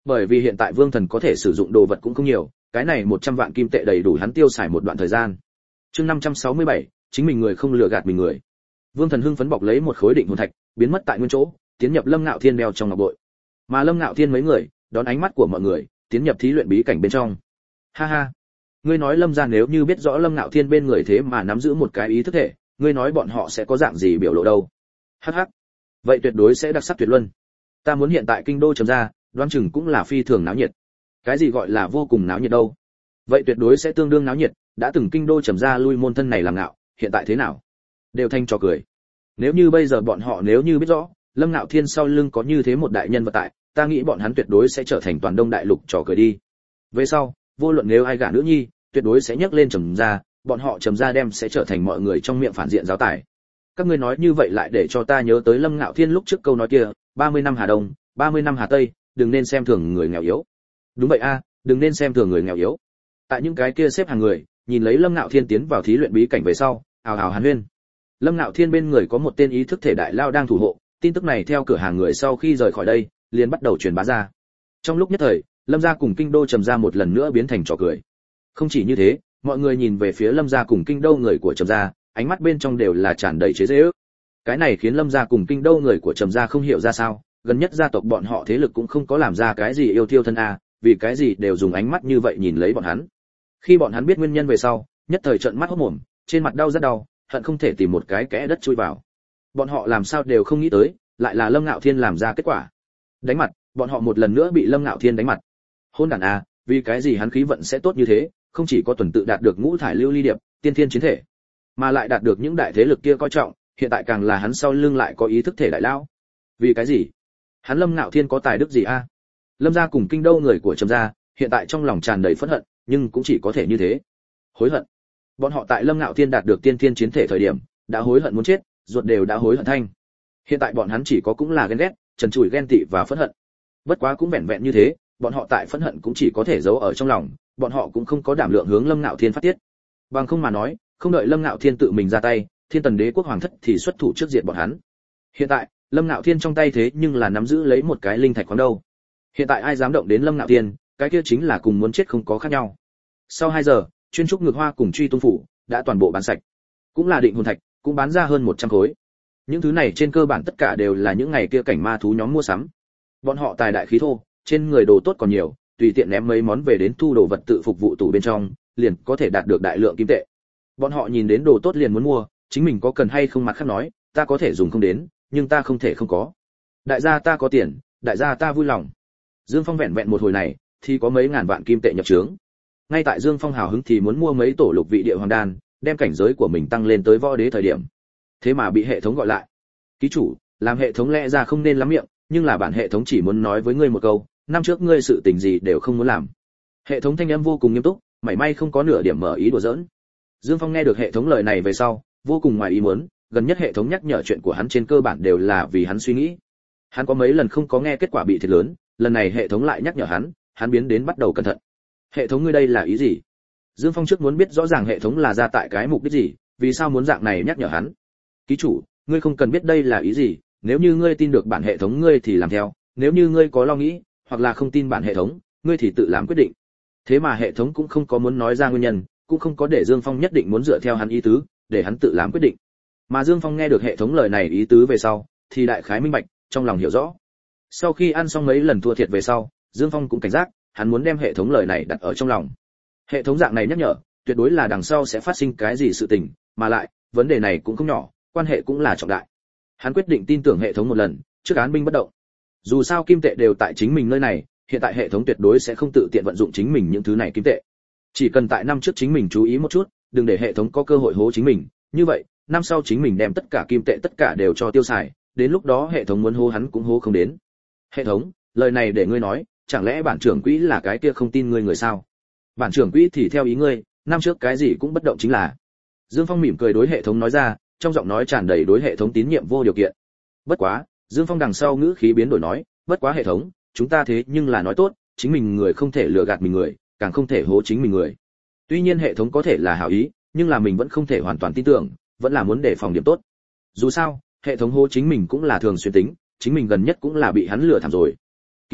Bởi vì hiện tại Vương Thần có thể sử dụng đồ vật cũng không nhiều, cái này một trăm vạn kim tệ đầy đủ hắn tiêu xài một đoạn thời gian. Chương năm trăm sáu mươi bảy, chính mình người không lừa gạt mình người. Vương Thần hưng phấn bọc lấy một khối định hồn thạch, biến mất tại nguyên chỗ, tiến nhập Lâm Ngạo Thiên đeo trong ngọc bội. Mà Lâm Ngạo Thiên mấy người, đón ánh mắt của mọi người, tiến nhập thí luyện bí cảnh bên trong. Ha ha, ngươi nói Lâm gia nếu như biết rõ Lâm Ngạo Thiên bên người thế mà nắm giữ một cái ý thức thể, ngươi nói bọn họ sẽ có dạng gì biểu lộ đâu? Hắc hắc, vậy tuyệt đối sẽ đặc sắc tuyệt luân. Ta muốn hiện tại kinh đô trầm ra, đoán chừng cũng là phi thường náo nhiệt. Cái gì gọi là vô cùng náo nhiệt đâu? Vậy tuyệt đối sẽ tương đương náo nhiệt, đã từng kinh đô trầm ra lui môn thân này làm ngạo, hiện tại thế nào? Đều thanh trò cười. Nếu như bây giờ bọn họ nếu như biết rõ, Lâm Ngạo Thiên sau lưng có như thế một đại nhân vật tại, ta nghĩ bọn hắn tuyệt đối sẽ trở thành toàn Đông đại lục trò cười đi. Về sau, vô luận nếu ai gả nữ nhi, tuyệt đối sẽ nhấc lên trầm ra, bọn họ trầm ra đem sẽ trở thành mọi người trong miệng phản diện giáo tài. Các ngươi nói như vậy lại để cho ta nhớ tới Lâm Ngạo Thiên lúc trước câu nói kia, ba mươi năm Hà Đông, ba mươi năm Hà Tây, đừng nên xem thường người nghèo yếu. Đúng vậy a, đừng nên xem thường người nghèo yếu. Tại những cái kia xếp hàng người, nhìn lấy Lâm Ngạo Thiên tiến vào thí luyện bí cảnh về sau, ào ào hàn huyên. Lâm Ngạo Thiên bên người có một tên ý thức thể đại lao đang thủ hộ, tin tức này theo cửa hàng người sau khi rời khỏi đây, liền bắt đầu truyền bá ra. Trong lúc nhất thời, Lâm gia cùng kinh đô trầm gia một lần nữa biến thành trò cười. Không chỉ như thế, mọi người nhìn về phía Lâm gia cùng kinh đô người của trầm gia, ánh mắt bên trong đều là tràn đầy chế giễu. Cái này khiến Lâm gia cùng kinh đô người của trầm gia không hiểu ra sao, gần nhất gia tộc bọn họ thế lực cũng không có làm ra cái gì yêu thiêu thân a, vì cái gì đều dùng ánh mắt như vậy nhìn lấy bọn hắn. Khi bọn hắn biết nguyên nhân về sau, nhất thời trợn mắt hốt mồm, trên mặt đau rất đau, hận không thể tìm một cái kẽ đất chui vào. Bọn họ làm sao đều không nghĩ tới, lại là Lâm Ngạo Thiên làm ra kết quả. Đánh mặt, bọn họ một lần nữa bị Lâm Ngạo Thiên đánh mặt. Hôn đản a, vì cái gì hắn khí vận sẽ tốt như thế, không chỉ có tuần tự đạt được ngũ thải lưu ly điệp, tiên thiên chiến thể, mà lại đạt được những đại thế lực kia coi trọng, hiện tại càng là hắn sau lưng lại có ý thức thể đại lão. Vì cái gì? Hắn Lâm Ngạo Thiên có tài đức gì a? Lâm gia cùng kinh đô người của trầm gia, hiện tại trong lòng tràn đầy phẫn hận, nhưng cũng chỉ có thể như thế. Hối hận. Bọn họ tại Lâm Ngạo Thiên đạt được tiên thiên chiến thể thời điểm, đã hối hận muốn chết, ruột đều đã hối hận thanh. Hiện tại bọn hắn chỉ có cũng là ghen ghét, trần trụi ghen tị và phẫn hận. Bất quá cũng vẹn vẹn như thế, bọn họ tại phẫn hận cũng chỉ có thể giấu ở trong lòng, bọn họ cũng không có đảm lượng hướng Lâm Ngạo Thiên phát tiết. Bằng không mà nói, không đợi Lâm Ngạo Thiên tự mình ra tay, Thiên Tần Đế quốc hoàng thất thì xuất thủ trước diệt bọn hắn. Hiện tại, Lâm Ngạo Thiên trong tay thế nhưng là nắm giữ lấy một cái linh thạch khoáng đâu. Hiện tại ai dám động đến Lâm Ngạo Thiên, cái kia chính là cùng muốn chết không có khác nhau. Sau hai giờ, chuyên trúc ngược hoa cùng truy tung phủ đã toàn bộ bán sạch. Cũng là định hồn thạch, cũng bán ra hơn một trăm khối. Những thứ này trên cơ bản tất cả đều là những ngày kia cảnh ma thú nhóm mua sắm. Bọn họ tài đại khí thô, trên người đồ tốt còn nhiều, tùy tiện ném mấy món về đến thu đồ vật tự phục vụ tủ bên trong, liền có thể đạt được đại lượng kim tệ. Bọn họ nhìn đến đồ tốt liền muốn mua, chính mình có cần hay không mặt khác nói, ta có thể dùng không đến, nhưng ta không thể không có. Đại gia ta có tiền, đại gia ta vui lòng. Dương Phong vẹn vẹn một hồi này, thì có mấy ngàn vạn kim tệ nhập trướng. Ngay tại Dương Phong hào hứng thì muốn mua mấy tổ lục vị địa hoàng đan, đem cảnh giới của mình tăng lên tới võ đế thời điểm. Thế mà bị hệ thống gọi lại. Ký chủ, làm hệ thống lẽ ra không nên lắm miệng, nhưng là bản hệ thống chỉ muốn nói với ngươi một câu, năm trước ngươi sự tình gì đều không muốn làm. Hệ thống thanh âm vô cùng nghiêm túc, mảy may không có nửa điểm mở ý đùa giỡn. Dương Phong nghe được hệ thống lời này về sau, vô cùng ngoài ý muốn, gần nhất hệ thống nhắc nhở chuyện của hắn trên cơ bản đều là vì hắn suy nghĩ. Hắn có mấy lần không có nghe kết quả bị thiệt lớn, lần này hệ thống lại nhắc nhở hắn, hắn biến đến bắt đầu cẩn thận. Hệ thống ngươi đây là ý gì? Dương Phong trước muốn biết rõ ràng hệ thống là ra tại cái mục đích gì, vì sao muốn dạng này nhắc nhở hắn. Ký chủ, ngươi không cần biết đây là ý gì, nếu như ngươi tin được bản hệ thống ngươi thì làm theo, nếu như ngươi có lo nghĩ, hoặc là không tin bản hệ thống, ngươi thì tự làm quyết định. Thế mà hệ thống cũng không có muốn nói ra nguyên nhân, cũng không có để Dương Phong nhất định muốn dựa theo hắn ý tứ, để hắn tự làm quyết định. Mà Dương Phong nghe được hệ thống lời này ý tứ về sau, thì đại khái minh bạch, trong lòng hiểu rõ. Sau khi ăn xong mấy lần thua thiệt về sau, Dương Phong cũng cảnh giác, hắn muốn đem hệ thống lời này đặt ở trong lòng. Hệ thống dạng này nhắc nhở, tuyệt đối là đằng sau sẽ phát sinh cái gì sự tình, mà lại, vấn đề này cũng không nhỏ, quan hệ cũng là trọng đại. Hắn quyết định tin tưởng hệ thống một lần, trước án binh bất động. Dù sao kim tệ đều tại chính mình nơi này, hiện tại hệ thống tuyệt đối sẽ không tự tiện vận dụng chính mình những thứ này kim tệ. Chỉ cần tại năm trước chính mình chú ý một chút, đừng để hệ thống có cơ hội hố chính mình, như vậy, năm sau chính mình đem tất cả kim tệ tất cả đều cho tiêu xài, đến lúc đó hệ thống muốn hố hắn cũng hố không đến. Hệ thống, lời này để ngươi nói, chẳng lẽ bản trưởng quỹ là cái kia không tin ngươi người sao? Bản trưởng quỹ thì theo ý ngươi, năm trước cái gì cũng bất động chính là. Dương Phong mỉm cười đối hệ thống nói ra, trong giọng nói tràn đầy đối hệ thống tín nhiệm vô điều kiện. Bất quá, Dương Phong đằng sau ngữ khí biến đổi nói, bất quá hệ thống, chúng ta thế nhưng là nói tốt, chính mình người không thể lừa gạt mình người, càng không thể hố chính mình người. Tuy nhiên hệ thống có thể là hảo ý, nhưng là mình vẫn không thể hoàn toàn tin tưởng, vẫn là muốn đề phòng điểm tốt. Dù sao, hệ thống hố chính mình cũng là thường xuyên tính, chính mình gần nhất cũng là bị hắn lừa thảm rồi. Ký chủ,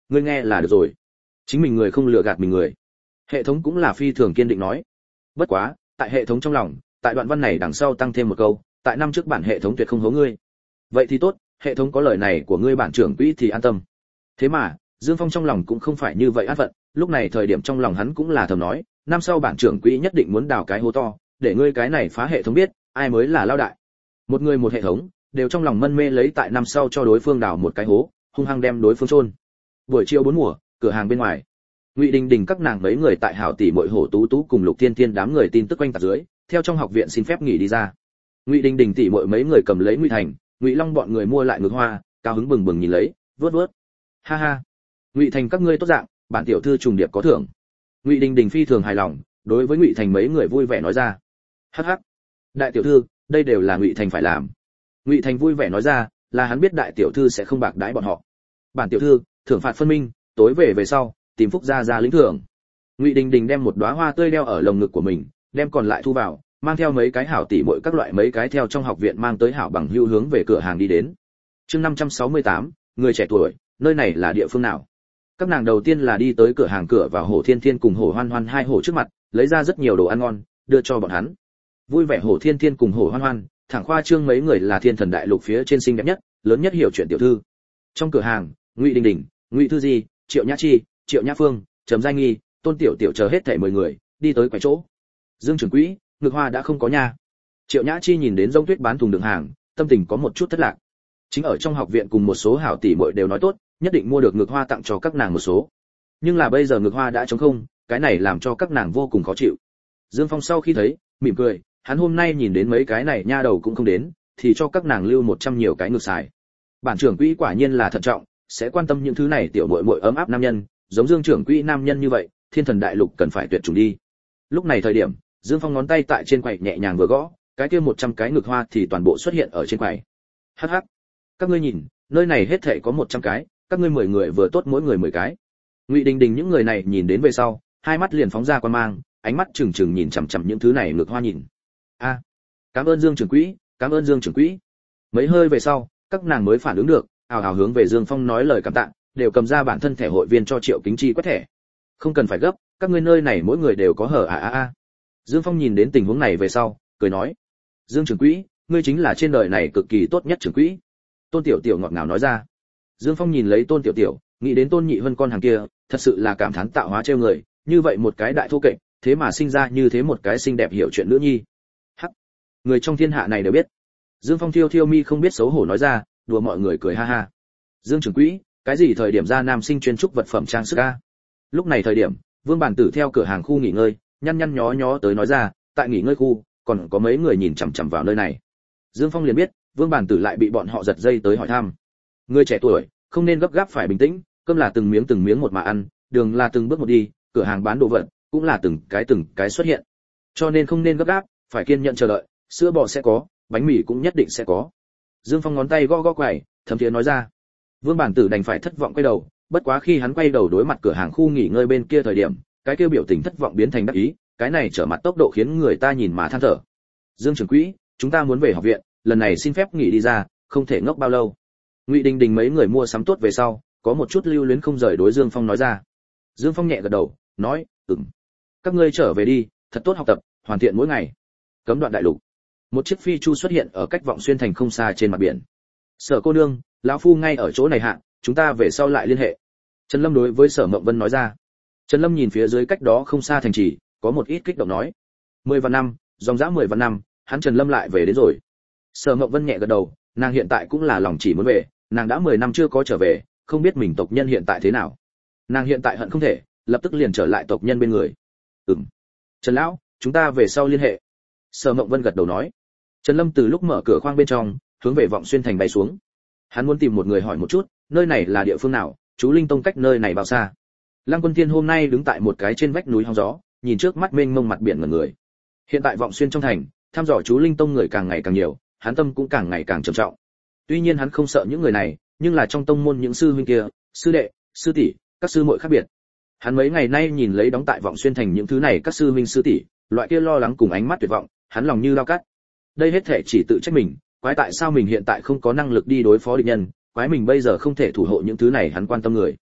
ngươi nghe là được rồi. Chính mình người không lừa gạt mình người. Hệ thống cũng là phi thường kiên định nói. Bất quá, tại hệ thống trong lòng, tại đoạn văn này đằng sau tăng thêm một câu, tại năm trước bản hệ thống tuyệt không hố ngươi. Vậy thì tốt, hệ thống có lời này của ngươi bản trưởng quỹ thì an tâm. Thế mà, Dương Phong trong lòng cũng không phải như vậy át vận, lúc này thời điểm trong lòng hắn cũng là thầm nói, năm sau bản trưởng quỹ nhất định muốn đào cái hố to, để ngươi cái này phá hệ thống biết, ai mới là lao đại. Một người một hệ thống, đều trong lòng mân mê lấy tại năm sau cho đối phương đào một cái hố, hung hăng đem đối phương chôn. Buổi chiều bốn mùa, cửa hàng bên ngoài, Ngụy Đình Đình các nàng mấy người tại hảo tỷ muội hổ tú tú cùng Lục Thiên Thiên đám người tin tức quanh tạc dưới, theo trong học viện xin phép nghỉ đi ra. Ngụy Đình Đình tỷ muội mấy người cầm lấy Ngụy Thành, Ngụy Long bọn người mua lại ngực hoa, cao hứng bừng bừng nhìn lấy, vớt vớt. Ha ha, Ngụy Thành các ngươi tốt dạng, bản tiểu thư trùng điệp có thưởng. Ngụy Đình Đình phi thường hài lòng, đối với Ngụy Thành mấy người vui vẻ nói ra. Hắc hắc, đại tiểu thư, đây đều là Ngụy Thành phải làm. Ngụy Thành vui vẻ nói ra, là hắn biết đại tiểu thư sẽ không bạc đãi bọn họ. Bản tiểu thư, thưởng phạt phân minh, tối về về sau, tìm phúc gia gia lĩnh thưởng. Ngụy Đình Đình đem một đóa hoa tươi đeo ở lồng ngực của mình, đem còn lại thu vào, mang theo mấy cái hảo tỷ muội các loại mấy cái theo trong học viện mang tới hảo bằng hữu hướng về cửa hàng đi đến. Chương năm trăm sáu mươi tám, người trẻ tuổi, nơi này là địa phương nào? Các nàng đầu tiên là đi tới cửa hàng cửa vào Hổ Thiên Thiên cùng Hổ Hoan Hoan hai hổ trước mặt, lấy ra rất nhiều đồ ăn ngon, đưa cho bọn hắn. Vui vẻ Hổ Thiên Thiên cùng Hổ Hoan Hoan, thẳng khoa trương mấy người là thiên thần đại lục phía trên xinh đẹp nhất, lớn nhất hiểu chuyện tiểu thư. Trong cửa hàng, Ngụy Đình Đình, Ngụy Thư Di, Triệu Nhã Chi, Triệu Nhã Phương, Trầm Giai Nghi, Tôn Tiểu Tiểu chờ hết thảy mười người, đi tới quầy chỗ. Dương trưởng quỹ, ngực hoa đã không có nha. Triệu Nhã Chi nhìn đến Giống Tuyết bán thùng đựng hàng, tâm tình có một chút thất lạc. Chính ở trong học viện cùng một số hảo tỷ muội đều nói tốt, nhất định mua được ngực hoa tặng cho các nàng một số. Nhưng là bây giờ ngực hoa đã trống không, cái này làm cho các nàng vô cùng khó chịu. Dương Phong sau khi thấy, mỉm cười, hắn hôm nay nhìn đến mấy cái này nha đầu cũng không đến, thì cho các nàng lưu một trăm nhiều cái ngực xài. Bản trưởng quỹ quả nhiên là thận trọng, sẽ quan tâm những thứ này tiểu muội muội ấm áp nam nhân, giống Dương trưởng quỹ nam nhân như vậy, thiên thần đại lục cần phải tuyệt chủng đi. Lúc này thời điểm, Dương Phong ngón tay tại trên quầy nhẹ nhàng vừa gõ, cái kia một trăm cái ngực hoa thì toàn bộ xuất hiện ở trên quầy. Hắc hắc. Các ngươi nhìn, nơi này hết thảy có một trăm cái, các ngươi mười người vừa tốt mỗi người mười cái. Ngụy Đình Đình những người này nhìn đến về sau, hai mắt liền phóng ra quan mang, ánh mắt trừng trừng nhìn chằm chằm những thứ này ngực hoa nhìn. A, cảm ơn Dương trưởng quỹ, cảm ơn Dương trưởng quỹ. Mấy hơi về sau, các nàng mới phản ứng được, ào ào hướng về Dương Phong nói lời cảm tạ, đều cầm ra bản thân thẻ hội viên cho Triệu Kính Chi quét thẻ. Không cần phải gấp, các ngươi nơi này mỗi người đều có hở a a a. Dương Phong nhìn đến tình huống này về sau, cười nói: "Dương trưởng quỹ, ngươi chính là trên đời này cực kỳ tốt nhất trưởng quỹ." Tôn Tiểu Tiểu ngọt ngào nói ra. Dương Phong nhìn lấy Tôn Tiểu Tiểu, nghĩ đến Tôn Nhị Vân con hàng kia, thật sự là cảm thán tạo hóa trêu người, như vậy một cái đại thô kệch, thế mà sinh ra như thế một cái xinh đẹp hiểu chuyện nữ nhi. Hắc, người trong thiên hạ này đều biết. Dương Phong thiêu thiêu mi không biết xấu hổ nói ra, đùa mọi người cười ha ha. Dương trưởng quỹ, cái gì thời điểm ra nam sinh chuyên trúc vật phẩm trang sức a? Lúc này thời điểm, Vương Bản Tử theo cửa hàng khu nghỉ ngơi, nhăn nhăn nhó nhó tới nói ra, tại nghỉ ngơi khu, còn có mấy người nhìn chằm chằm vào nơi này. Dương Phong liền biết, Vương Bản Tử lại bị bọn họ giật dây tới hỏi thăm. Người trẻ tuổi, không nên gấp gáp phải bình tĩnh, cơm là từng miếng từng miếng một mà ăn, đường là từng bước một đi, cửa hàng bán đồ vật cũng là từng cái từng cái xuất hiện. Cho nên không nên gấp gáp, phải kiên nhẫn chờ đợi, sữa bò sẽ có, bánh mì cũng nhất định sẽ có. Dương Phong ngón tay gõ gõ quầy, thấm thiế nói ra. Vương Bản Tử đành phải thất vọng quay đầu, bất quá khi hắn quay đầu đối mặt cửa hàng khu nghỉ ngơi bên kia thời điểm, cái kia biểu tình thất vọng biến thành đắc ý, cái này trở mặt tốc độ khiến người ta nhìn mà than thở. Dương trưởng quỹ, chúng ta muốn về học viện, lần này xin phép nghỉ đi ra, không thể ngốc bao lâu. Ngụy Đình Đình mấy người mua sắm tốt về sau, có một chút lưu luyến không rời đối Dương Phong nói ra. Dương Phong nhẹ gật đầu, nói, ừm, các ngươi trở về đi, thật tốt học tập, hoàn thiện mỗi ngày. Cấm đoạn đại lục, một chiếc phi chu xuất hiện ở cách Vọng Xuyên thành không xa trên mặt biển. Sở cô nương, lão phu ngay ở chỗ này hạ, chúng ta về sau lại liên hệ. Trần Lâm đối với Sở Mộng Vân nói ra. Trần Lâm nhìn phía dưới cách đó không xa thành trì, có một ít kích động nói. Mười vạn năm, dòng dã mười vạn năm, hắn Trần Lâm lại về đến rồi. Sở Mộng Vân nhẹ gật đầu, nàng hiện tại cũng là lòng chỉ muốn về, nàng đã mười năm chưa có trở về, không biết mình tộc nhân hiện tại thế nào. Nàng hiện tại hận không thể, lập tức liền trở lại tộc nhân bên người. Ừm. Trần lão, chúng ta về sau liên hệ. Sở Mộng Vân gật đầu nói. Trần Lâm từ lúc mở cửa khoang bên trong, hướng về Vọng Xuyên thành bay xuống. Hắn muốn tìm một người hỏi một chút, nơi này là địa phương nào, chú Linh Tông cách nơi này bao xa. Lăng Quân Thiên hôm nay đứng tại một cái trên vách núi hóng gió, nhìn trước mắt mênh mông mặt biển ngẩn người. Hiện tại Vọng Xuyên trong thành, thăm dò chú Linh Tông người càng ngày càng nhiều, hắn tâm cũng càng ngày càng trầm trọng. Tuy nhiên hắn không sợ những người này, nhưng là trong tông môn những sư huynh kia, sư đệ, sư tỷ, các sư muội khác biệt. Hắn mấy ngày nay nhìn lấy đóng tại Vọng Xuyên thành những thứ này các sư huynh sư tỷ, loại kia lo lắng cùng ánh mắt tuyệt vọng, hắn lòng như dao cắt. Đây hết thể chỉ tự trách mình, quái tại sao mình hiện tại không có năng lực đi đối phó địch nhân, quái mình bây giờ không thể thủ hộ những thứ này hắn quan tâm người.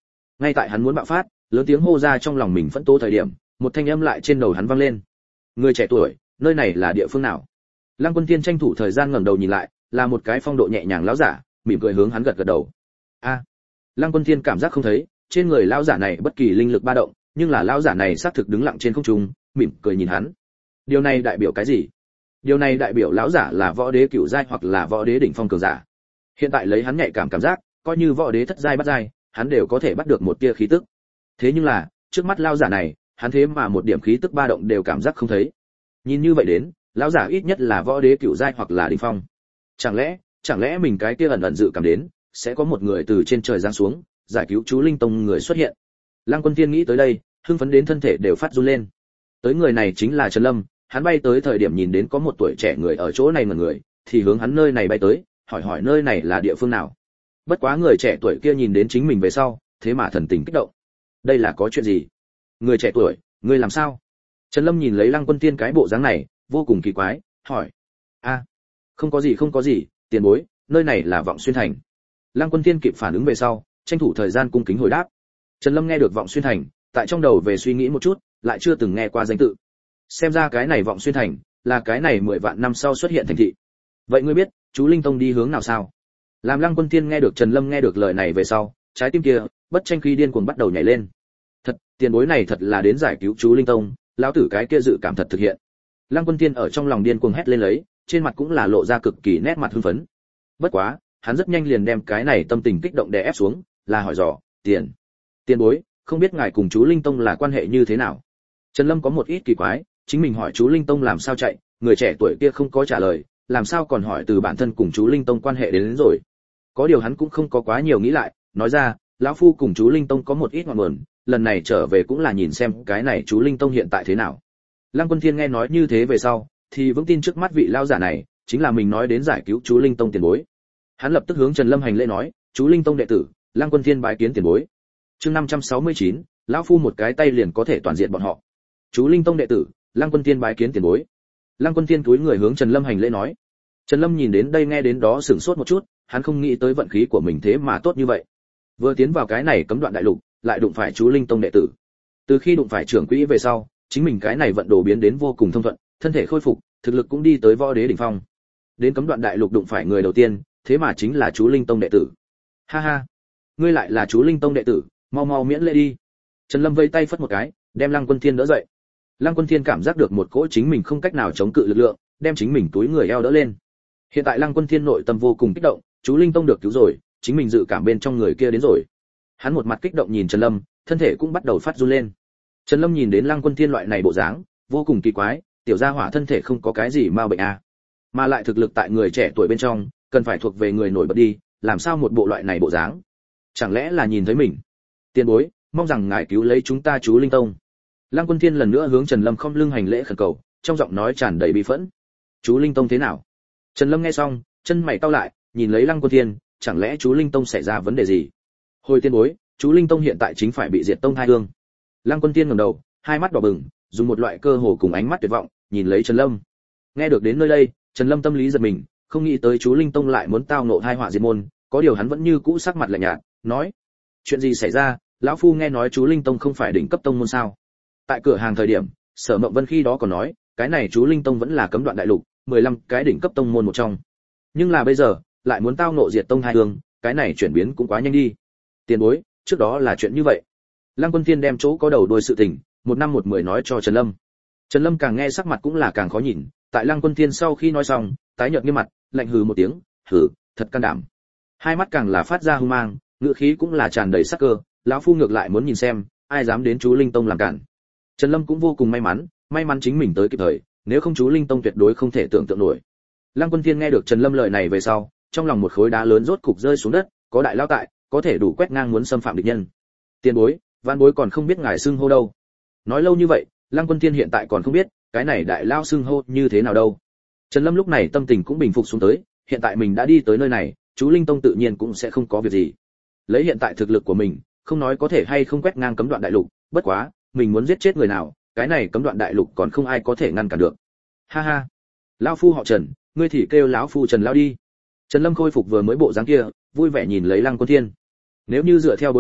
Ngay tại hắn muốn bạo phát, lớn tiếng hô ra trong lòng mình phẫn tố thời điểm, một thanh âm lại trên đầu hắn vang lên. Người trẻ tuổi, nơi này là địa phương nào? Lăng Quân Thiên tranh thủ thời gian ngẩng đầu nhìn lại, là một cái phong độ nhẹ nhàng lão giả, mỉm cười hướng hắn gật gật đầu. A. À, Lăng Quân Thiên cảm giác không thấy, trên người lão giả này bất kỳ linh lực ba động, nhưng là lão giả này xác thực đứng lặng trên không trung, mỉm cười nhìn hắn. Điều này đại biểu cái gì? Điều này đại biểu lão giả là võ đế cửu giai hoặc là võ đế đỉnh phong cường giả. Hiện tại lấy hắn nhạy cảm cảm giác, coi như võ đế thất giai bắt giai, hắn đều có thể bắt được một tia khí tức. Thế nhưng là, trước mắt lão giả này, hắn thế mà một điểm khí tức ba động đều cảm giác không thấy. Nhìn như vậy đến, lão giả ít nhất là võ đế cửu giai hoặc là đỉnh phong. Chẳng lẽ, chẳng lẽ mình cái kia ẩn ẩn dự cảm đến, sẽ có một người từ trên trời giáng xuống, giải cứu chú Linh Tông người xuất hiện. Lăng Quân Tiên nghĩ tới đây, hưng phấn đến thân thể đều phát run lên. Tới người này chính là Trần Lâm, hắn bay tới thời điểm nhìn đến có một tuổi trẻ người ở chỗ này mà người, thì hướng hắn nơi này bay tới, hỏi hỏi nơi này là địa phương nào. Bất quá người trẻ tuổi kia nhìn đến chính mình về sau, thế mà thần tình kích động. Đây là có chuyện gì? Người trẻ tuổi, ngươi làm sao? Trần Lâm nhìn lấy Lăng Quân Tiên cái bộ dáng này, vô cùng kỳ quái, hỏi: "A, không có gì không có gì, tiền bối, nơi này là Vọng Xuyên thành." Lăng Quân Tiên kịp phản ứng về sau, tranh thủ thời gian cung kính hồi đáp. Trần Lâm nghe được Vọng Xuyên thành, tại trong đầu về suy nghĩ một chút, lại chưa từng nghe qua danh tự. Xem ra cái này Vọng Xuyên thành là cái này mười vạn năm sau xuất hiện thành thị. Vậy ngươi biết, chú Linh Tông đi hướng nào sao? Làm Lăng Quân Tiên nghe được Trần Lâm nghe được lời này về sau, trái tim kia bất tranh khí điên cuồng bắt đầu nhảy lên. Thật, tiền bối này thật là đến giải cứu chú Linh Tông, lão tử cái kia dự cảm thật thực hiện. Lăng Quân Tiên ở trong lòng điên cuồng hét lên lấy, trên mặt cũng là lộ ra cực kỳ nét mặt hưng phấn. Bất quá, hắn rất nhanh liền đem cái này tâm tình kích động đè ép xuống, là hỏi dò: "Tiền, tiền bối, không biết ngài cùng chú Linh Tông là quan hệ như thế nào?" Trần Lâm có một ít kỳ quái, chính mình hỏi chú Linh Tông làm sao chạy, người trẻ tuổi kia không có trả lời, làm sao còn hỏi từ bản thân cùng chú Linh Tông quan hệ đến, đến rồi. Có điều hắn cũng không có quá nhiều nghĩ lại, nói ra: "Lão phu cùng chú Linh Tông có một ít ngọn nguồn, lần này trở về cũng là nhìn xem cái này chú Linh Tông hiện tại thế nào." Lăng Quân Thiên nghe nói như thế về sau, thì vững tin trước mắt vị lão giả này chính là mình nói đến giải cứu chú Linh Tông tiền bối. Hắn lập tức hướng Trần Lâm hành lễ nói: "Chú Linh Tông đệ tử, Lăng Quân Thiên bái kiến tiền bối." Chương năm trăm sáu mươi chín, lão phu một cái tay liền có thể toàn diện bọn họ. "Chú Linh Tông đệ tử, Lăng Quân Thiên bái kiến tiền bối." Lăng Quân Thiên cúi người hướng Trần Lâm hành lễ nói. Trần Lâm nhìn đến đây nghe đến đó sửng sốt một chút, hắn không nghĩ tới vận khí của mình thế mà tốt như vậy. Vừa tiến vào cái này cấm đoạn đại lục, lại đụng phải chú Linh Tông đệ tử. Từ khi đụng phải trưởng quỹ về sau, chính mình cái này vận đồ biến đến vô cùng thông thuận, thân thể khôi phục, thực lực cũng đi tới võ đế đỉnh phong. Đến cấm đoạn đại lục đụng phải người đầu tiên, thế mà chính là chú Linh Tông đệ tử. Ha ha, ngươi lại là chú Linh Tông đệ tử, mau mau miễn lễ đi. Trần Lâm vây tay phất một cái, đem Lăng Quân Thiên đỡ dậy. Lăng Quân Thiên cảm giác được một cỗ chính mình không cách nào chống cự lực lượng, đem chính mình túi người eo đỡ lên. Hiện tại Lăng Quân Thiên nội tâm vô cùng kích động, chú Linh Tông được cứu rồi, chính mình dự cảm bên trong người kia đến rồi. Hắn một mặt kích động nhìn Trần Lâm, thân thể cũng bắt đầu phát run lên. Trần Lâm nhìn đến Lăng Quân Thiên loại này bộ dáng, vô cùng kỳ quái, tiểu gia hỏa thân thể không có cái gì ma bệnh à, mà lại thực lực tại người trẻ tuổi bên trong, cần phải thuộc về người nổi bật đi, làm sao một bộ loại này bộ dáng? Chẳng lẽ là nhìn thấy mình? Tiền bối, mong rằng ngài cứu lấy chúng ta chú Linh Tông. Lăng Quân Thiên lần nữa hướng Trần Lâm không lưng hành lễ khẩn cầu, trong giọng nói tràn đầy bi phẫn. Chú Linh Tông thế nào? Trần Lâm nghe xong, chân mày cau lại, nhìn lấy Lăng Quân Thiên, chẳng lẽ chú Linh Tông xảy ra vấn đề gì? Hồi tiên bối, chú Linh Tông hiện tại chính phải bị diệt tông hai hương. Lăng Quân Thiên ngẩng đầu, hai mắt đỏ bừng, dùng một loại cơ hồ cùng ánh mắt tuyệt vọng, nhìn lấy Trần Lâm. Nghe được đến nơi đây, Trần Lâm tâm lý giật mình, không nghĩ tới chú Linh Tông lại muốn tao ngộ tai họa diệt môn, có điều hắn vẫn như cũ sắc mặt lạnh nhạt, nói: "Chuyện gì xảy ra? Lão phu nghe nói chú Linh Tông không phải đỉnh cấp tông môn sao?" Tại cửa hàng thời điểm, Sở Mộng Vân khi đó còn nói, cái này chú Linh Tông vẫn là cấm đoạn đại lục, mười lăm cái đỉnh cấp tông môn một trong. Nhưng là bây giờ, lại muốn tao ngộ diệt tông hai hương, cái này chuyển biến cũng quá nhanh đi. Tiền bối, trước đó là chuyện như vậy. Lăng Quân Thiên đem chỗ có đầu đuôi sự tình, một năm một mười nói cho Trần Lâm. Trần Lâm càng nghe sắc mặt cũng là càng khó nhìn, tại Lăng Quân Thiên sau khi nói xong, tái nhợt nghiêm mặt, lạnh hừ một tiếng, "Hừ, thật can đảm." Hai mắt càng là phát ra hung mang, ngữ khí cũng là tràn đầy sắc cơ, lão phu ngược lại muốn nhìn xem, ai dám đến chú Linh Tông làm cản. Trần Lâm cũng vô cùng may mắn, may mắn chính mình tới kịp thời, nếu không chú Linh Tông tuyệt đối không thể tưởng tượng nổi. Lăng Quân Thiên nghe được Trần Lâm lời này về sau, trong lòng một khối đá lớn rốt cục rơi xuống đất, có đại lao tại, có thể đủ quét ngang muốn xâm phạm địch nhân. Tiền bối, vạn bối còn không biết ngài xưng hô đâu. Nói lâu như vậy, Lăng Quân Thiên hiện tại còn không biết, cái này đại lao xưng hô như thế nào đâu. Trần Lâm lúc này tâm tình cũng bình phục xuống tới, hiện tại mình đã đi tới nơi này, chú Linh Tông tự nhiên cũng sẽ không có việc gì. Lấy hiện tại thực lực của mình, không nói có thể hay không quét ngang cấm đoạn đại lục, bất quá, mình muốn giết chết người nào, cái này cấm đoạn đại lục còn không ai có thể ngăn cản được. Ha ha, lão phu họ Trần, ngươi thì kêu lão phu Trần lão đi. Trần Lâm khôi phục vừa mới bộ dáng kia, vui vẻ nhìn lấy Lăng Quân Thiên. Nếu như dựa theo bối phận,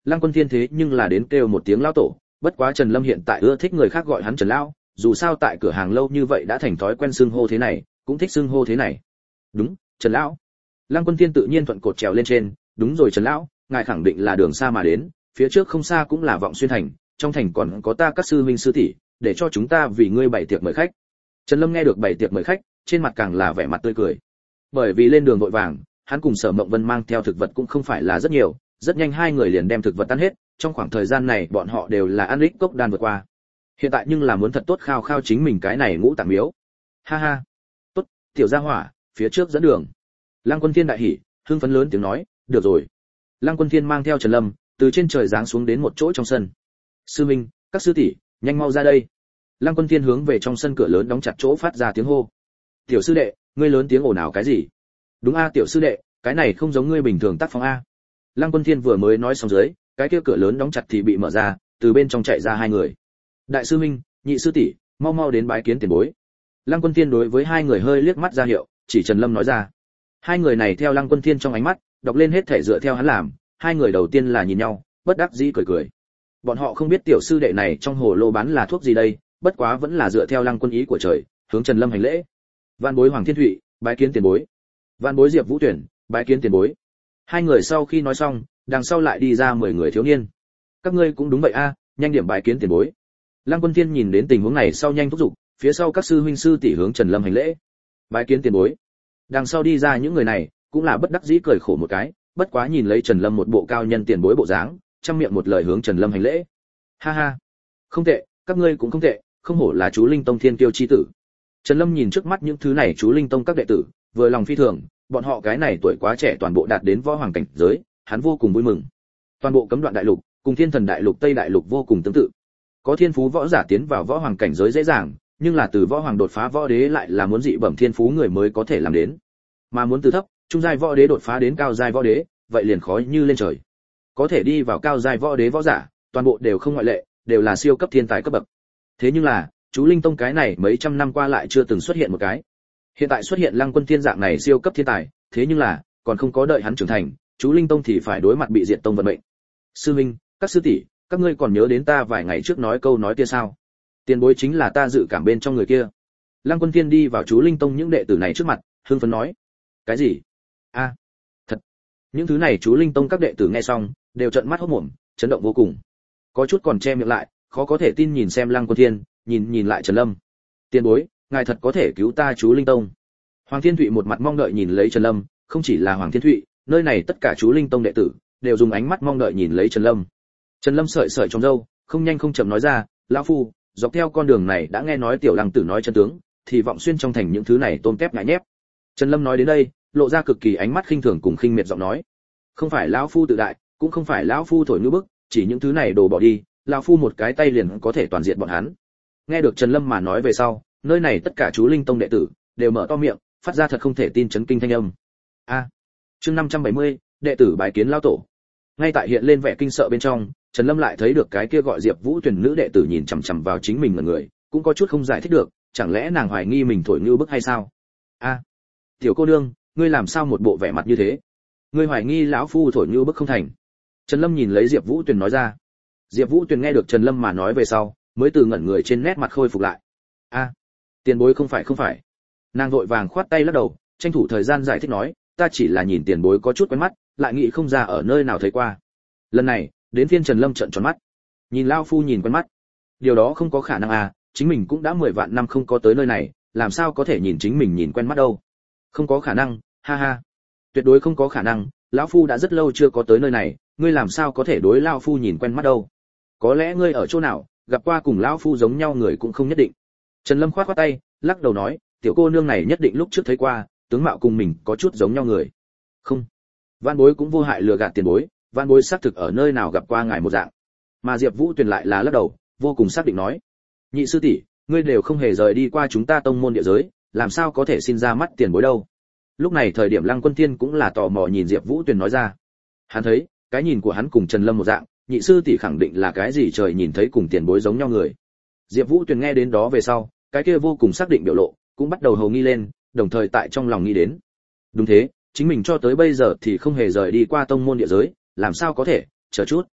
Lăng Quân Thiên thế nhưng là đến kêu một tiếng lão tổ, bất quá Trần Lâm hiện tại ưa thích người khác gọi hắn Trần lão, dù sao tại cửa hàng lâu như vậy đã thành thói quen xưng hô thế này, cũng thích xưng hô thế này. Đúng, Trần lão. Lăng Quân Thiên tự nhiên thuận cột trèo lên trên, đúng rồi Trần lão, ngài khẳng định là đường xa mà đến, phía trước không xa cũng là Vọng Xuyên thành, trong thành còn có ta các sư huynh sư tỷ, để cho chúng ta vì ngươi bày tiệc mời khách. Trần Lâm nghe được bày tiệc mời khách, trên mặt càng là vẻ mặt tươi cười. Bởi vì lên đường vội vàng, hắn cùng Sở Mộng Vân mang theo thực vật cũng không phải là rất nhiều, rất nhanh hai người liền đem thực vật tan hết, trong khoảng thời gian này bọn họ đều là ăn lích cốc đan vượt qua. Hiện tại nhưng là muốn thật tốt khao khao chính mình cái này ngũ tạng miếu. Ha ha. Tốt, tiểu gia hỏa, phía trước dẫn đường. Lăng Quân Thiên đại hỉ, hưng phấn lớn tiếng nói, được rồi. Lăng Quân Thiên mang theo Trần Lâm, từ trên trời giáng xuống đến một chỗ trong sân. Sư minh, các sư tỷ, nhanh mau ra đây. Lăng Quân Thiên hướng về trong sân cửa lớn đóng chặt chỗ phát ra tiếng hô. Tiểu sư đệ, ngươi lớn tiếng ồn ào cái gì? Đúng a tiểu sư đệ, cái này không giống ngươi bình thường tác phong a. Lăng Quân Thiên vừa mới nói xong dưới, cái kia cửa lớn đóng chặt thì bị mở ra, từ bên trong chạy ra hai người. Đại sư minh, nhị sư tỷ, mau mau đến bái kiến tiền bối. Lăng Quân Thiên đối với hai người hơi liếc mắt ra hiệu, chỉ Trần Lâm nói ra. Hai người này theo Lăng Quân Thiên trong ánh mắt, đọc lên hết thể dựa theo hắn làm, hai người đầu tiên là nhìn nhau, bất đắc dĩ cười cười. Bọn họ không biết tiểu sư đệ này trong hồ lô bán là thuốc gì đây, bất quá vẫn là dựa theo Lăng Quân ý của trời, hướng Trần Lâm hành lễ. Vạn bối Hoàng Thiên Thụy, bái kiến tiền bối. Vạn bối Diệp Vũ Tuyển, bái kiến tiền bối. Hai người sau khi nói xong, đằng sau lại đi ra mười người thiếu niên. Các ngươi cũng đúng vậy a, nhanh điểm bái kiến tiền bối. Lăng Quân Thiên nhìn đến tình huống này sau nhanh thúc giục, phía sau các sư huynh sư tỷ hướng Trần Lâm hành lễ. Bái kiến tiền bối. Đằng sau đi ra những người này, cũng là bất đắc dĩ cười khổ một cái, bất quá nhìn lấy Trần Lâm một bộ cao nhân tiền bối bộ dáng, trăm miệng một lời hướng Trần Lâm hành lễ. Ha ha, không tệ, các ngươi cũng không tệ, không hổ là chú Linh Tông Thiên Kiêu chi tử. Trần Lâm nhìn trước mắt những thứ này chú Linh Tông các đệ tử, vừa lòng phi thường, bọn họ cái này tuổi quá trẻ toàn bộ đạt đến võ hoàng cảnh giới, hắn vô cùng vui mừng. Toàn bộ cấm đoạn đại lục, cùng Thiên Thần đại lục Tây đại lục vô cùng tương tự. Có thiên phú võ giả tiến vào võ hoàng cảnh giới dễ dàng, nhưng là từ võ hoàng đột phá võ đế lại là muốn dị bẩm thiên phú người mới có thể làm đến. Mà muốn từ thấp, trung giai võ đế đột phá đến cao giai võ đế, vậy liền khó như lên trời. Có thể đi vào cao giai võ đế võ giả, toàn bộ đều không ngoại lệ, đều là siêu cấp thiên tài cấp bậc. Thế nhưng là, chú Linh Tông cái này mấy trăm năm qua lại chưa từng xuất hiện một cái. Hiện tại xuất hiện Lăng Quân Thiên dạng này siêu cấp thiên tài, thế nhưng là, còn không có đợi hắn trưởng thành, chú Linh Tông thì phải đối mặt bị diệt tông vận mệnh. Sư minh, các sư tỷ, các ngươi còn nhớ đến ta vài ngày trước nói câu nói kia sao? Tiền bối chính là ta dự cảm bên trong người kia. Lăng Quân Thiên đi vào chú Linh Tông những đệ tử này trước mặt, hưng phấn nói. Cái gì? A, thật. Những thứ này chú Linh Tông các đệ tử nghe xong, đều trợn mắt hốt mồm, chấn động vô cùng. Có chút còn che miệng lại, khó có thể tin nhìn xem Lăng Quân Thiên, nhìn nhìn lại Trần Lâm. Tiền bối, ngài thật có thể cứu ta chú Linh Tông. Hoàng Thiên Thụy một mặt mong đợi nhìn lấy Trần Lâm, không chỉ là Hoàng Thiên Thụy, nơi này tất cả chú Linh Tông đệ tử đều dùng ánh mắt mong đợi nhìn lấy Trần Lâm. Trần Lâm sợi sợi trong râu, không nhanh không chậm nói ra, lão phu, dọc theo con đường này đã nghe nói tiểu Lăng tử nói chân tướng, thì Vọng Xuyên trong thành những thứ này tôm tép ngại nhép. Trần Lâm nói đến đây, lộ ra cực kỳ ánh mắt khinh thường cùng khinh miệt giọng nói, không phải lão phu tự đại, cũng không phải lão phu thổi ngư bức, chỉ những thứ này đồ bỏ đi, lão phu một cái tay liền có thể toàn diện bọn hắn. Nghe được Trần Lâm mà nói về sau, nơi này tất cả chú Linh Tông đệ tử đều mở to miệng, phát ra thật không thể tin chấn kinh thanh âm. A. Chương năm trăm bảy mươi, đệ tử bái kiến lão tổ. Ngay tại hiện lên vẻ kinh sợ bên trong, Trần Lâm lại thấy được cái kia gọi Diệp Vũ Tuyển nữ đệ tử nhìn chằm chằm vào chính mình mà người, cũng có chút không giải thích được, chẳng lẽ nàng hoài nghi mình thổi ngư bức hay sao? A. Tiểu cô nương, ngươi làm sao một bộ vẻ mặt như thế? Ngươi hoài nghi lão phu thổi ngư bức không thành? Trần Lâm nhìn lấy Diệp Vũ Tuyển nói ra. Diệp Vũ Tuyển nghe được Trần Lâm mà nói về sau, mới từ ngẩn người trên nét mặt khôi phục lại. A, tiền bối không phải không phải. Nàng vội vàng khoát tay lắc đầu, tranh thủ thời gian giải thích nói, ta chỉ là nhìn tiền bối có chút quen mắt, lại nghĩ không ra ở nơi nào thấy qua. Lần này, đến phiên Trần Lâm trợn tròn mắt. Nhìn lão phu nhìn quen mắt. Điều đó không có khả năng à, chính mình cũng đã mười vạn năm không có tới nơi này, làm sao có thể nhìn chính mình nhìn quen mắt đâu? Không có khả năng, ha ha. Tuyệt đối không có khả năng, lão phu đã rất lâu chưa có tới nơi này, ngươi làm sao có thể đối lão phu nhìn quen mắt đâu? Có lẽ ngươi ở chỗ nào, gặp qua cùng lão phu giống nhau người cũng không nhất định. Trần Lâm khoát khoát tay, lắc đầu nói, tiểu cô nương này nhất định lúc trước thấy qua, tướng mạo cùng mình có chút giống nhau người. Không, Vạn bối cũng vô hại lừa gạt tiền bối, Vạn bối xác thực ở nơi nào gặp qua ngài một dạng. Mà Diệp Vũ Tuyền lại là lắc đầu, vô cùng xác định nói, nhị sư tỷ, ngươi đều không hề rời đi qua chúng ta tông môn địa giới, làm sao có thể xin ra mắt tiền bối đâu? Lúc này thời điểm Lăng Quân Thiên cũng là tò mò nhìn Diệp Vũ Tuyền nói ra. Hắn thấy, cái nhìn của hắn cùng Trần Lâm một dạng, nhị sư tỷ khẳng định là cái gì trời nhìn thấy cùng tiền bối giống nhau người. Diệp Vũ Tuyền nghe đến đó về sau, cái kia vô cùng xác định biểu lộ, cũng bắt đầu hầu nghi lên, đồng thời tại trong lòng nghĩ đến. Đúng thế, chính mình cho tới bây giờ thì không hề rời đi qua tông môn địa giới, làm sao có thể, chờ chút.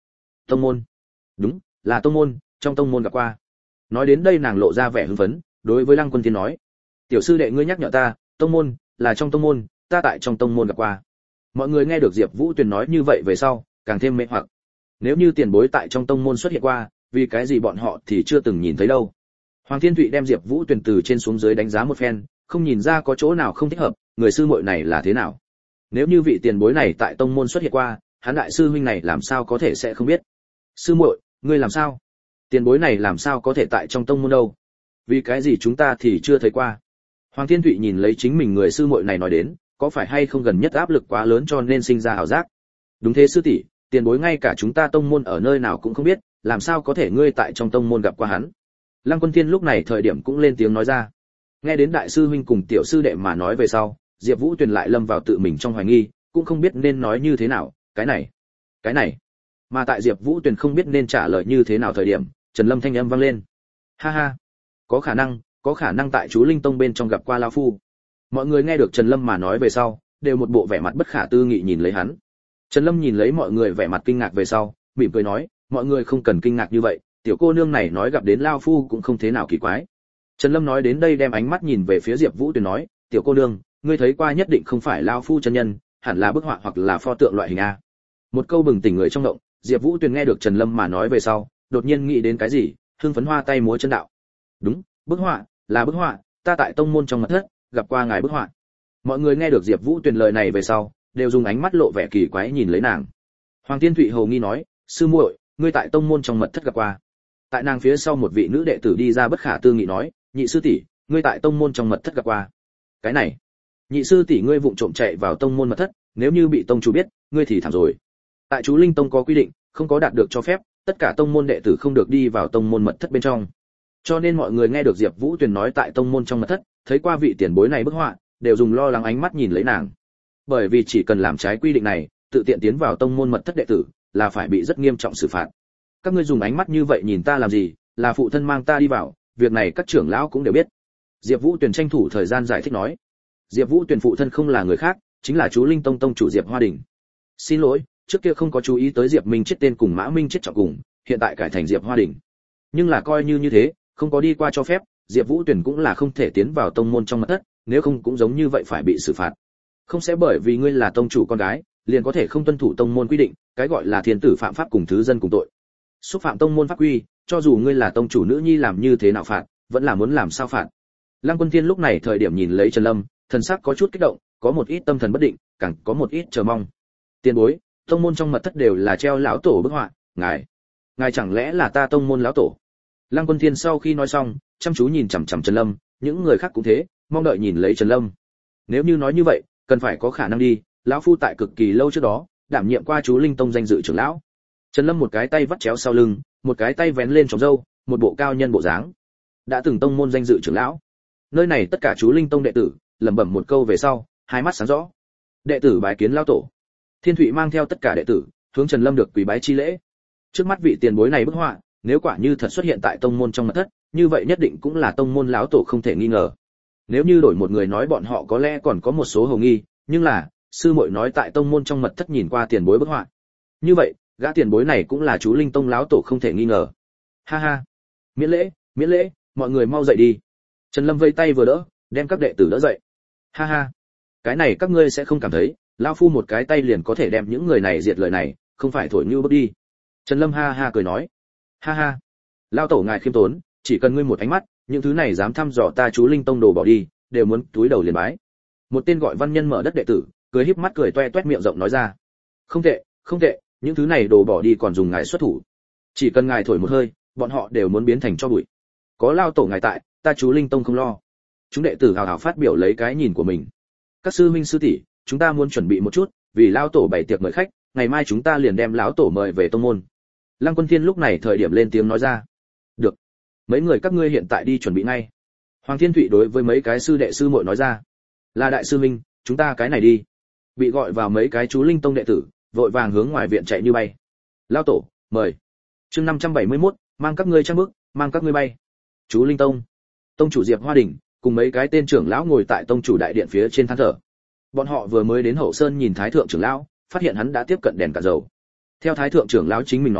Tông môn? Đúng, là tông môn, trong tông môn gặp qua. Nói đến đây nàng lộ ra vẻ hưng phấn, đối với Lăng Quân Thiên nói: "Tiểu sư đệ ngươi nhắc nhở ta, tông môn, là trong tông môn, ta tại trong tông môn gặp qua." Mọi người nghe được Diệp Vũ Tuyền nói như vậy về sau, càng thêm mê hoặc. Nếu như tiền bối tại trong tông môn xuất hiện qua, vì cái gì bọn họ thì chưa từng nhìn thấy đâu? Hoàng Thiên Thụy đem Diệp Vũ Tuyền từ trên xuống dưới đánh giá một phen, không nhìn ra có chỗ nào không thích hợp, người sư muội này là thế nào? Nếu như vị tiền bối này tại tông môn xuất hiện qua, hắn đại sư huynh này làm sao có thể sẽ không biết? Sư muội, ngươi làm sao? Tiền bối này làm sao có thể tại trong tông môn đâu? Vì cái gì chúng ta thì chưa thấy qua? Hoàng Thiên Thụy nhìn lấy chính mình người sư muội này nói đến, có phải hay không gần nhất áp lực quá lớn cho nên sinh ra ảo giác? Đúng thế sư tỷ, tiền bối ngay cả chúng ta tông môn ở nơi nào cũng không biết, làm sao có thể ngươi tại trong tông môn gặp qua hắn? Lăng Quân Thiên lúc này thời điểm cũng lên tiếng nói ra. Nghe đến đại sư huynh cùng tiểu sư đệ mà nói về sau, Diệp Vũ Tuyền lại lâm vào tự mình trong hoài nghi, cũng không biết nên nói như thế nào, cái này, cái này. Mà tại Diệp Vũ Tuyền không biết nên trả lời như thế nào thời điểm, Trần Lâm thanh âm vang lên. Ha ha, có khả năng, có khả năng tại chú Linh Tông bên trong gặp qua lão phu. Mọi người nghe được Trần Lâm mà nói về sau, đều một bộ vẻ mặt bất khả tư nghị nhìn lấy hắn. Trần Lâm nhìn lấy mọi người vẻ mặt kinh ngạc về sau, mỉm cười nói, mọi người không cần kinh ngạc như vậy, tiểu cô nương này nói gặp đến lão phu cũng không thế nào kỳ quái. Trần Lâm nói đến đây đem ánh mắt nhìn về phía Diệp Vũ Tuyền nói, tiểu cô nương, ngươi thấy qua nhất định không phải lão phu chân nhân, hẳn là bức họa hoặc là pho tượng loại hình a. Một câu bừng tỉnh người trong động, Diệp Vũ Tuyền nghe được Trần Lâm mà nói về sau, đột nhiên nghĩ đến cái gì, hưng phấn hoa tay múa chân đạo. Đúng, bức họa, là bức họa, ta tại tông môn trong mật thất gặp qua ngài bức họa. Mọi người nghe được Diệp Vũ Tuyền lời này về sau, đều dùng ánh mắt lộ vẻ kỳ quái nhìn lấy nàng. Hoàng Tiên Thụy hầu nghi nói, sư muội, ngươi tại tông môn trong mật thất gặp qua. Tại nàng phía sau một vị nữ đệ tử đi ra bất khả tư nghị nói, nhị sư tỷ, ngươi tại tông môn trong mật thất gặp qua. Cái này, nhị sư tỷ ngươi vụng trộm chạy vào tông môn mật thất, nếu như bị tông chủ biết, ngươi thì thảm rồi. Tại chú Linh Tông có quy định, không có đạt được cho phép, tất cả tông môn đệ tử không được đi vào tông môn mật thất bên trong. Cho nên mọi người nghe được Diệp Vũ Tuyền nói tại tông môn trong mật thất, thấy qua vị tiền bối này bức họa, đều dùng lo lắng ánh mắt nhìn lấy nàng. Bởi vì chỉ cần làm trái quy định này, tự tiện tiến vào tông môn mật thất đệ tử, là phải bị rất nghiêm trọng xử phạt. Các ngươi dùng ánh mắt như vậy nhìn ta làm gì, là phụ thân mang ta đi vào, việc này các trưởng lão cũng đều biết. Diệp Vũ Tuyền tranh thủ thời gian giải thích nói. Diệp Vũ Tuyền phụ thân không là người khác, chính là chú Linh Tông tông chủ Diệp Hoa Đình. Xin lỗi, trước kia không có chú ý tới Diệp Minh chết tên cùng Mã Minh chết trọng cùng, hiện tại cải thành Diệp Hoa Đình. Nhưng là coi như như thế, không có đi qua cho phép, Diệp Vũ Tuyền cũng là không thể tiến vào tông môn trong mật thất, nếu không cũng giống như vậy phải bị xử phạt. Không sẽ bởi vì ngươi là tông chủ con gái, liền có thể không tuân thủ tông môn quy định, cái gọi là thiên tử phạm pháp cùng thứ dân cùng tội. Xúc phạm tông môn pháp quy, cho dù ngươi là tông chủ nữ nhi làm như thế nào phạt, vẫn là muốn làm sao phạt. Lăng Quân Thiên lúc này thời điểm nhìn lấy Trần Lâm, thần sắc có chút kích động, có một ít tâm thần bất định, càng có một ít chờ mong. Tiền bối, tông môn trong mật thất đều là treo lão tổ bức họa, ngài, ngài chẳng lẽ là ta tông môn lão tổ? Lăng Quân Thiên sau khi nói xong, chăm chú nhìn chằm chằm Trần Lâm, những người khác cũng thế, mong đợi nhìn lấy Trần Lâm. Nếu như nói như vậy, cần phải có khả năng đi, lão phu tại cực kỳ lâu trước đó, đảm nhiệm qua chú Linh Tông danh dự trưởng lão. Trần Lâm một cái tay vắt chéo sau lưng, một cái tay vén lên tròm râu, một bộ cao nhân bộ dáng. Đã từng tông môn danh dự trưởng lão. Nơi này tất cả chú Linh Tông đệ tử, lẩm bẩm một câu về sau, hai mắt sáng rõ. Đệ tử bái kiến lão tổ. Thiên Thụy mang theo tất cả đệ tử, hướng Trần Lâm được quỳ bái chi lễ. Trước mắt vị tiền bối này bức họa, nếu quả như thật xuất hiện tại tông môn trong mật thất, như vậy nhất định cũng là tông môn lão tổ không thể nghi ngờ. Nếu như đổi một người nói bọn họ có lẽ còn có một số hồ nghi, nhưng là, sư muội nói tại tông môn trong mật thất nhìn qua tiền bối bức họa. Như vậy, gã tiền bối này cũng là chú Linh Tông lão tổ không thể nghi ngờ. Ha ha. Miễn lễ, miễn lễ, mọi người mau dậy đi. Trần Lâm vây tay vừa đỡ, đem các đệ tử đỡ dậy. Ha ha. Cái này các ngươi sẽ không cảm thấy, lão phu một cái tay liền có thể đem những người này diệt lời này, không phải thổi như bước đi. Trần Lâm ha ha cười nói. Ha ha. Lão tổ ngài khiêm tốn, chỉ cần ngươi một ánh mắt, những thứ này dám thăm dò ta chú Linh Tông đồ bỏ đi, đều muốn túi đầu liền bái. Một tên gọi Văn Nhân mở đất đệ tử, cười híp mắt cười toe toét miệng rộng nói ra. Không tệ, không tệ, những thứ này đồ bỏ đi còn dùng ngài xuất thủ. Chỉ cần ngài thổi một hơi, bọn họ đều muốn biến thành tro bụi. Có lão tổ ngài tại, ta chú Linh Tông không lo. Chúng đệ tử hào hào phát biểu lấy cái nhìn của mình. Các sư huynh sư tỷ, chúng ta muốn chuẩn bị một chút, vì lão tổ bày tiệc mời khách, ngày mai chúng ta liền đem lão tổ mời về tông môn. Lăng Quân Thiên lúc này thời điểm lên tiếng nói ra. Được. Mấy người các ngươi hiện tại đi chuẩn bị ngay. Hoàng Thiên Thụy đối với mấy cái sư đệ sư muội nói ra. Là đại sư huynh, chúng ta cái này đi. Bị gọi vào mấy cái chú Linh Tông đệ tử, vội vàng hướng ngoài viện chạy như bay. Lão tổ, mời. Chương năm trăm bảy mươi mốt, mang các ngươi trang bước, mang các ngươi bay. Chú Linh Tông. Tông chủ Diệp Hoa Đình cùng mấy cái tên trưởng lão ngồi tại tông chủ đại điện phía trên than thở. Bọn họ vừa mới đến Hậu Sơn nhìn Thái thượng trưởng lão, phát hiện hắn đã tiếp cận đèn cả dầu. Theo Thái thượng trưởng lão chính mình nói,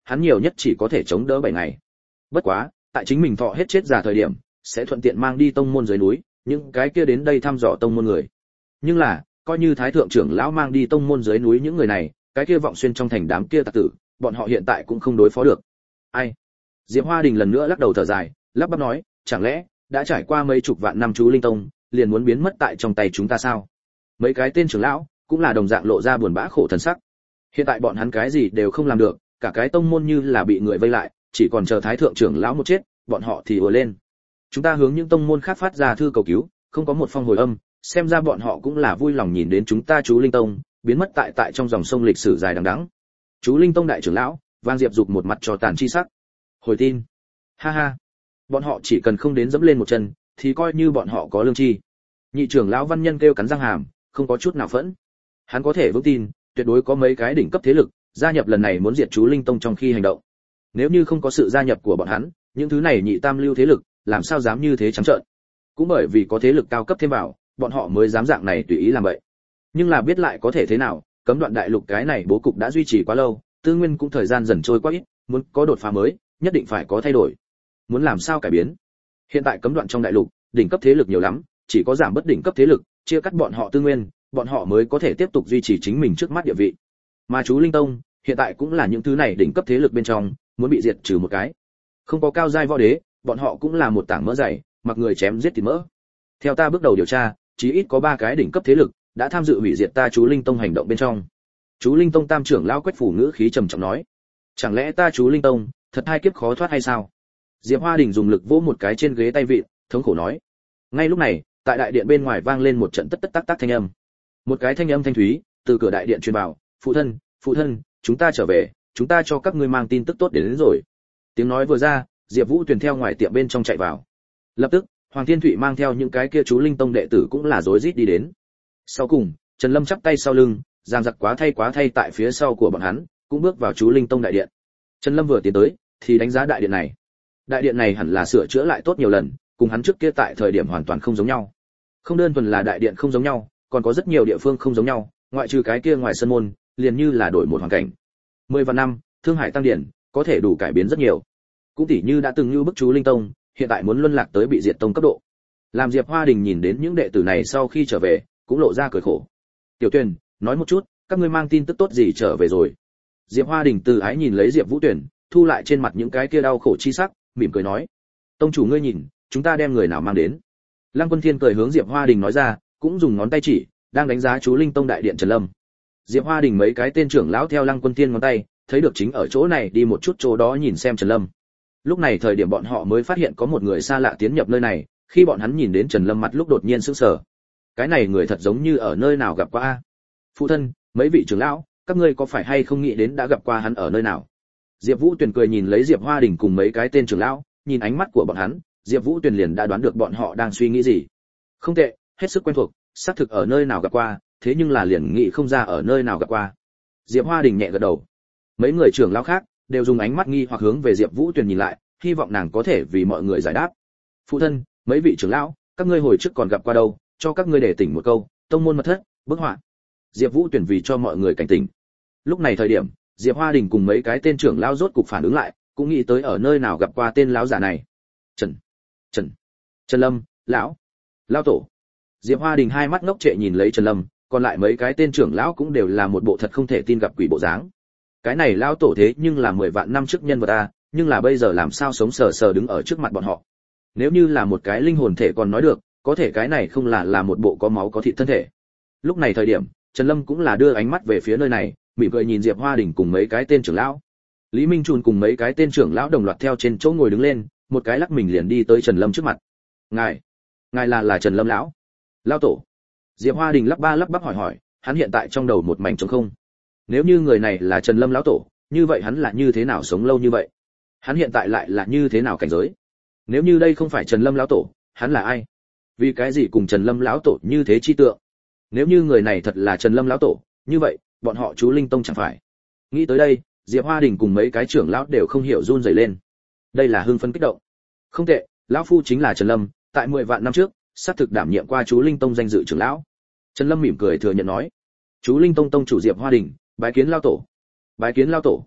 hắn nhiều nhất chỉ có thể chống đỡ bảy ngày. Bất quá, tại chính mình thọ hết chết già thời điểm, sẽ thuận tiện mang đi tông môn dưới núi, những cái kia đến đây thăm dò tông môn người. Nhưng là, coi như thái thượng trưởng lão mang đi tông môn dưới núi những người này, cái kia vọng xuyên trong thành đám kia tặc tử, bọn họ hiện tại cũng không đối phó được. Ai? Diệp Hoa Đình lần nữa lắc đầu thở dài, lắp bắp nói, chẳng lẽ đã trải qua mấy chục vạn năm chú linh tông, liền muốn biến mất tại trong tay chúng ta sao? Mấy cái tên trưởng lão cũng là đồng dạng lộ ra buồn bã khổ thần sắc. Hiện tại bọn hắn cái gì đều không làm được, cả cái tông môn như là bị người vây lại, chỉ còn chờ thái thượng trưởng lão một chết, bọn họ thì ùa lên. Chúng ta hướng những tông môn khác phát ra thư cầu cứu, không có một phong hồi âm, xem ra bọn họ cũng là vui lòng nhìn đến chúng ta chú linh tông biến mất tại tại trong dòng sông lịch sử dài đằng đẵng. Chú linh tông đại trưởng lão Vang Diệp Dục một mặt trò tàn chi sắc. Hồi tin. Ha ha. Bọn họ chỉ cần không đến dẫm lên một chân, thì coi như bọn họ có lương tri. Nhị trưởng lão Văn Nhân kêu cắn răng hàm, không có chút nào phẫn. Hắn có thể vững tin, tuyệt đối có mấy cái đỉnh cấp thế lực gia nhập lần này muốn diệt chú linh tông trong khi hành động. Nếu như không có sự gia nhập của bọn hắn, những thứ này nhị tam lưu thế lực làm sao dám như thế trắng trợn. Cũng bởi vì có thế lực cao cấp thêm vào, bọn họ mới dám dạng này tùy ý làm vậy. Nhưng là biết lại có thể thế nào, cấm đoạn đại lục cái này bố cục đã duy trì quá lâu, tư nguyên cũng thời gian dần trôi qua ít, muốn có đột phá mới, nhất định phải có thay đổi. Muốn làm sao cải biến? Hiện tại cấm đoạn trong đại lục, đỉnh cấp thế lực nhiều lắm, chỉ có giảm bất đỉnh cấp thế lực, chia cắt bọn họ tư nguyên, bọn họ mới có thể tiếp tục duy trì chính mình trước mắt địa vị. Mà chú linh tông, hiện tại cũng là những thứ này đỉnh cấp thế lực bên trong, muốn bị diệt trừ một cái. Không có cao giai võ đế, bọn họ cũng là một tảng mỡ dày, mặc người chém giết thịt mỡ. Theo ta bước đầu điều tra, chí ít có ba cái đỉnh cấp thế lực đã tham dự hủy diệt ta chú linh tông hành động bên trong. Chú linh tông tam trưởng lão Quách Phủ ngữ khí trầm trọng nói, chẳng lẽ ta chú linh tông thật hai kiếp khó thoát hay sao? Diệp Hoa Đình dùng lực vỗ một cái trên ghế tay vịn, thống khổ nói. Ngay lúc này, tại đại điện bên ngoài vang lên một trận tất tất tắc tắc thanh âm. Một cái thanh âm thanh thúy từ cửa đại điện truyền vào, phụ thân, phụ thân, chúng ta trở về, chúng ta cho các ngươi mang tin tức tốt đến, đến rồi. Tiếng nói vừa ra, Diệp Vũ Tuyền theo ngoài tiệm bên trong chạy vào. Lập tức, Hoàng Thiên Thụy mang theo những cái kia chú linh tông đệ tử cũng là rối rít đi đến. Sau cùng, Trần Lâm chắp tay sau lưng, giang giặc quá thay quá thay tại phía sau của bọn hắn, cũng bước vào chú linh tông đại điện. Trần Lâm vừa tiến tới, thì đánh giá đại điện này. Đại điện này hẳn là sửa chữa lại tốt nhiều lần, cùng hắn trước kia tại thời điểm hoàn toàn không giống nhau. Không đơn thuần là đại điện không giống nhau, còn có rất nhiều địa phương không giống nhau, ngoại trừ cái kia ngoài sân môn, liền như là đổi một hoàn cảnh. Mười vạn năm, Thương Hải tăng điển, có thể đủ cải biến rất nhiều. Cũng tỉ như đã từng như bức chú linh tông, hiện tại muốn luân lạc tới bị diệt tông cấp độ. Làm Diệp Hoa Đình nhìn đến những đệ tử này sau khi trở về, cũng lộ ra cười khổ. Tiểu Tuyền, nói một chút, các ngươi mang tin tức tốt gì trở về rồi? Diệp Hoa Đình từ ái nhìn lấy Diệp Vũ Tuyển, thu lại trên mặt những cái kia đau khổ chi sắc, mỉm cười nói: "Tông chủ ngươi nhìn, chúng ta đem người nào mang đến?" Lăng Quân Thiên cười hướng Diệp Hoa Đình nói ra, cũng dùng ngón tay chỉ, đang đánh giá chú linh tông đại điện Trần Lâm. Diệp Hoa Đình mấy cái tên trưởng lão theo Lăng Quân Thiên ngón tay, thấy được chính ở chỗ này đi một chút chỗ đó nhìn xem Trần Lâm. Lúc này thời điểm bọn họ mới phát hiện có một người xa lạ tiến nhập nơi này, khi bọn hắn nhìn đến Trần Lâm mặt lúc đột nhiên sững sờ. Cái này người thật giống như ở nơi nào gặp qua a. Phụ thân, mấy vị trưởng lão, các ngươi có phải hay không nghĩ đến đã gặp qua hắn ở nơi nào? Diệp Vũ Tuyền cười nhìn lấy Diệp Hoa Đình cùng mấy cái tên trưởng lão, nhìn ánh mắt của bọn hắn, Diệp Vũ Tuyền liền đã đoán được bọn họ đang suy nghĩ gì. Không tệ, hết sức quen thuộc, xác thực ở nơi nào gặp qua, thế nhưng là liền nghĩ không ra ở nơi nào gặp qua. Diệp Hoa Đình nhẹ gật đầu. Mấy người trưởng lão khác đều dùng ánh mắt nghi hoặc hướng về Diệp Vũ Tuyền nhìn lại, hy vọng nàng có thể vì mọi người giải đáp. Phụ thân, mấy vị trưởng lão, các ngươi hồi trước còn gặp qua đâu, cho các ngươi để tỉnh một câu, tông môn mật thất, bức họa. Diệp Vũ Tuyền vì cho mọi người cảnh tỉnh. Lúc này thời điểm, Diệp Hoa Đình cùng mấy cái tên trưởng lão rốt cục phản ứng lại, cũng nghĩ tới ở nơi nào gặp qua tên lão giả này. Trần, Trần, Trần Lâm, lão, lão tổ. Diệp Hoa Đình hai mắt ngốc trệ nhìn lấy Trần Lâm, còn lại mấy cái tên trưởng lão cũng đều là một bộ thật không thể tin gặp quỷ bộ dáng. Cái này lão tổ thế nhưng là mười vạn năm trước nhân vật a, nhưng là bây giờ làm sao sống sờ sờ đứng ở trước mặt bọn họ. Nếu như là một cái linh hồn thể còn nói được, có thể cái này không là là một bộ có máu có thịt thân thể. Lúc này thời điểm, Trần Lâm cũng là đưa ánh mắt về phía nơi này, mỉm cười nhìn Diệp Hoa Đình cùng mấy cái tên trưởng lão. Lý Minh Trùn cùng mấy cái tên trưởng lão đồng loạt theo trên chỗ ngồi đứng lên, một cái lắc mình liền đi tới Trần Lâm trước mặt. "Ngài, ngài là là Trần Lâm lão?" "Lão tổ." Diệp Hoa Đình lắp ba lắp bắp hỏi hỏi, hắn hiện tại trong đầu một mảnh trống không. Nếu như người này là Trần Lâm lão tổ, như vậy hắn là như thế nào sống lâu như vậy? Hắn hiện tại lại là như thế nào cảnh giới? Nếu như đây không phải Trần Lâm lão tổ, hắn là ai? Vì cái gì cùng Trần Lâm lão tổ như thế chi tượng? Nếu như người này thật là Trần Lâm lão tổ, như vậy, bọn họ chú linh tông chẳng phải? Nghĩ tới đây, Diệp Hoa Đình cùng mấy cái trưởng lão đều không hiểu run rẩy lên. Đây là hưng phấn kích động. Không tệ, lão phu chính là Trần Lâm, tại mười vạn năm trước, xác thực đảm nhiệm qua chú linh tông danh dự trưởng lão. Trần Lâm mỉm cười thừa nhận nói. Chú linh tông tông chủ Diệp Hoa Đình, bái kiến lão tổ. Bái kiến lão tổ.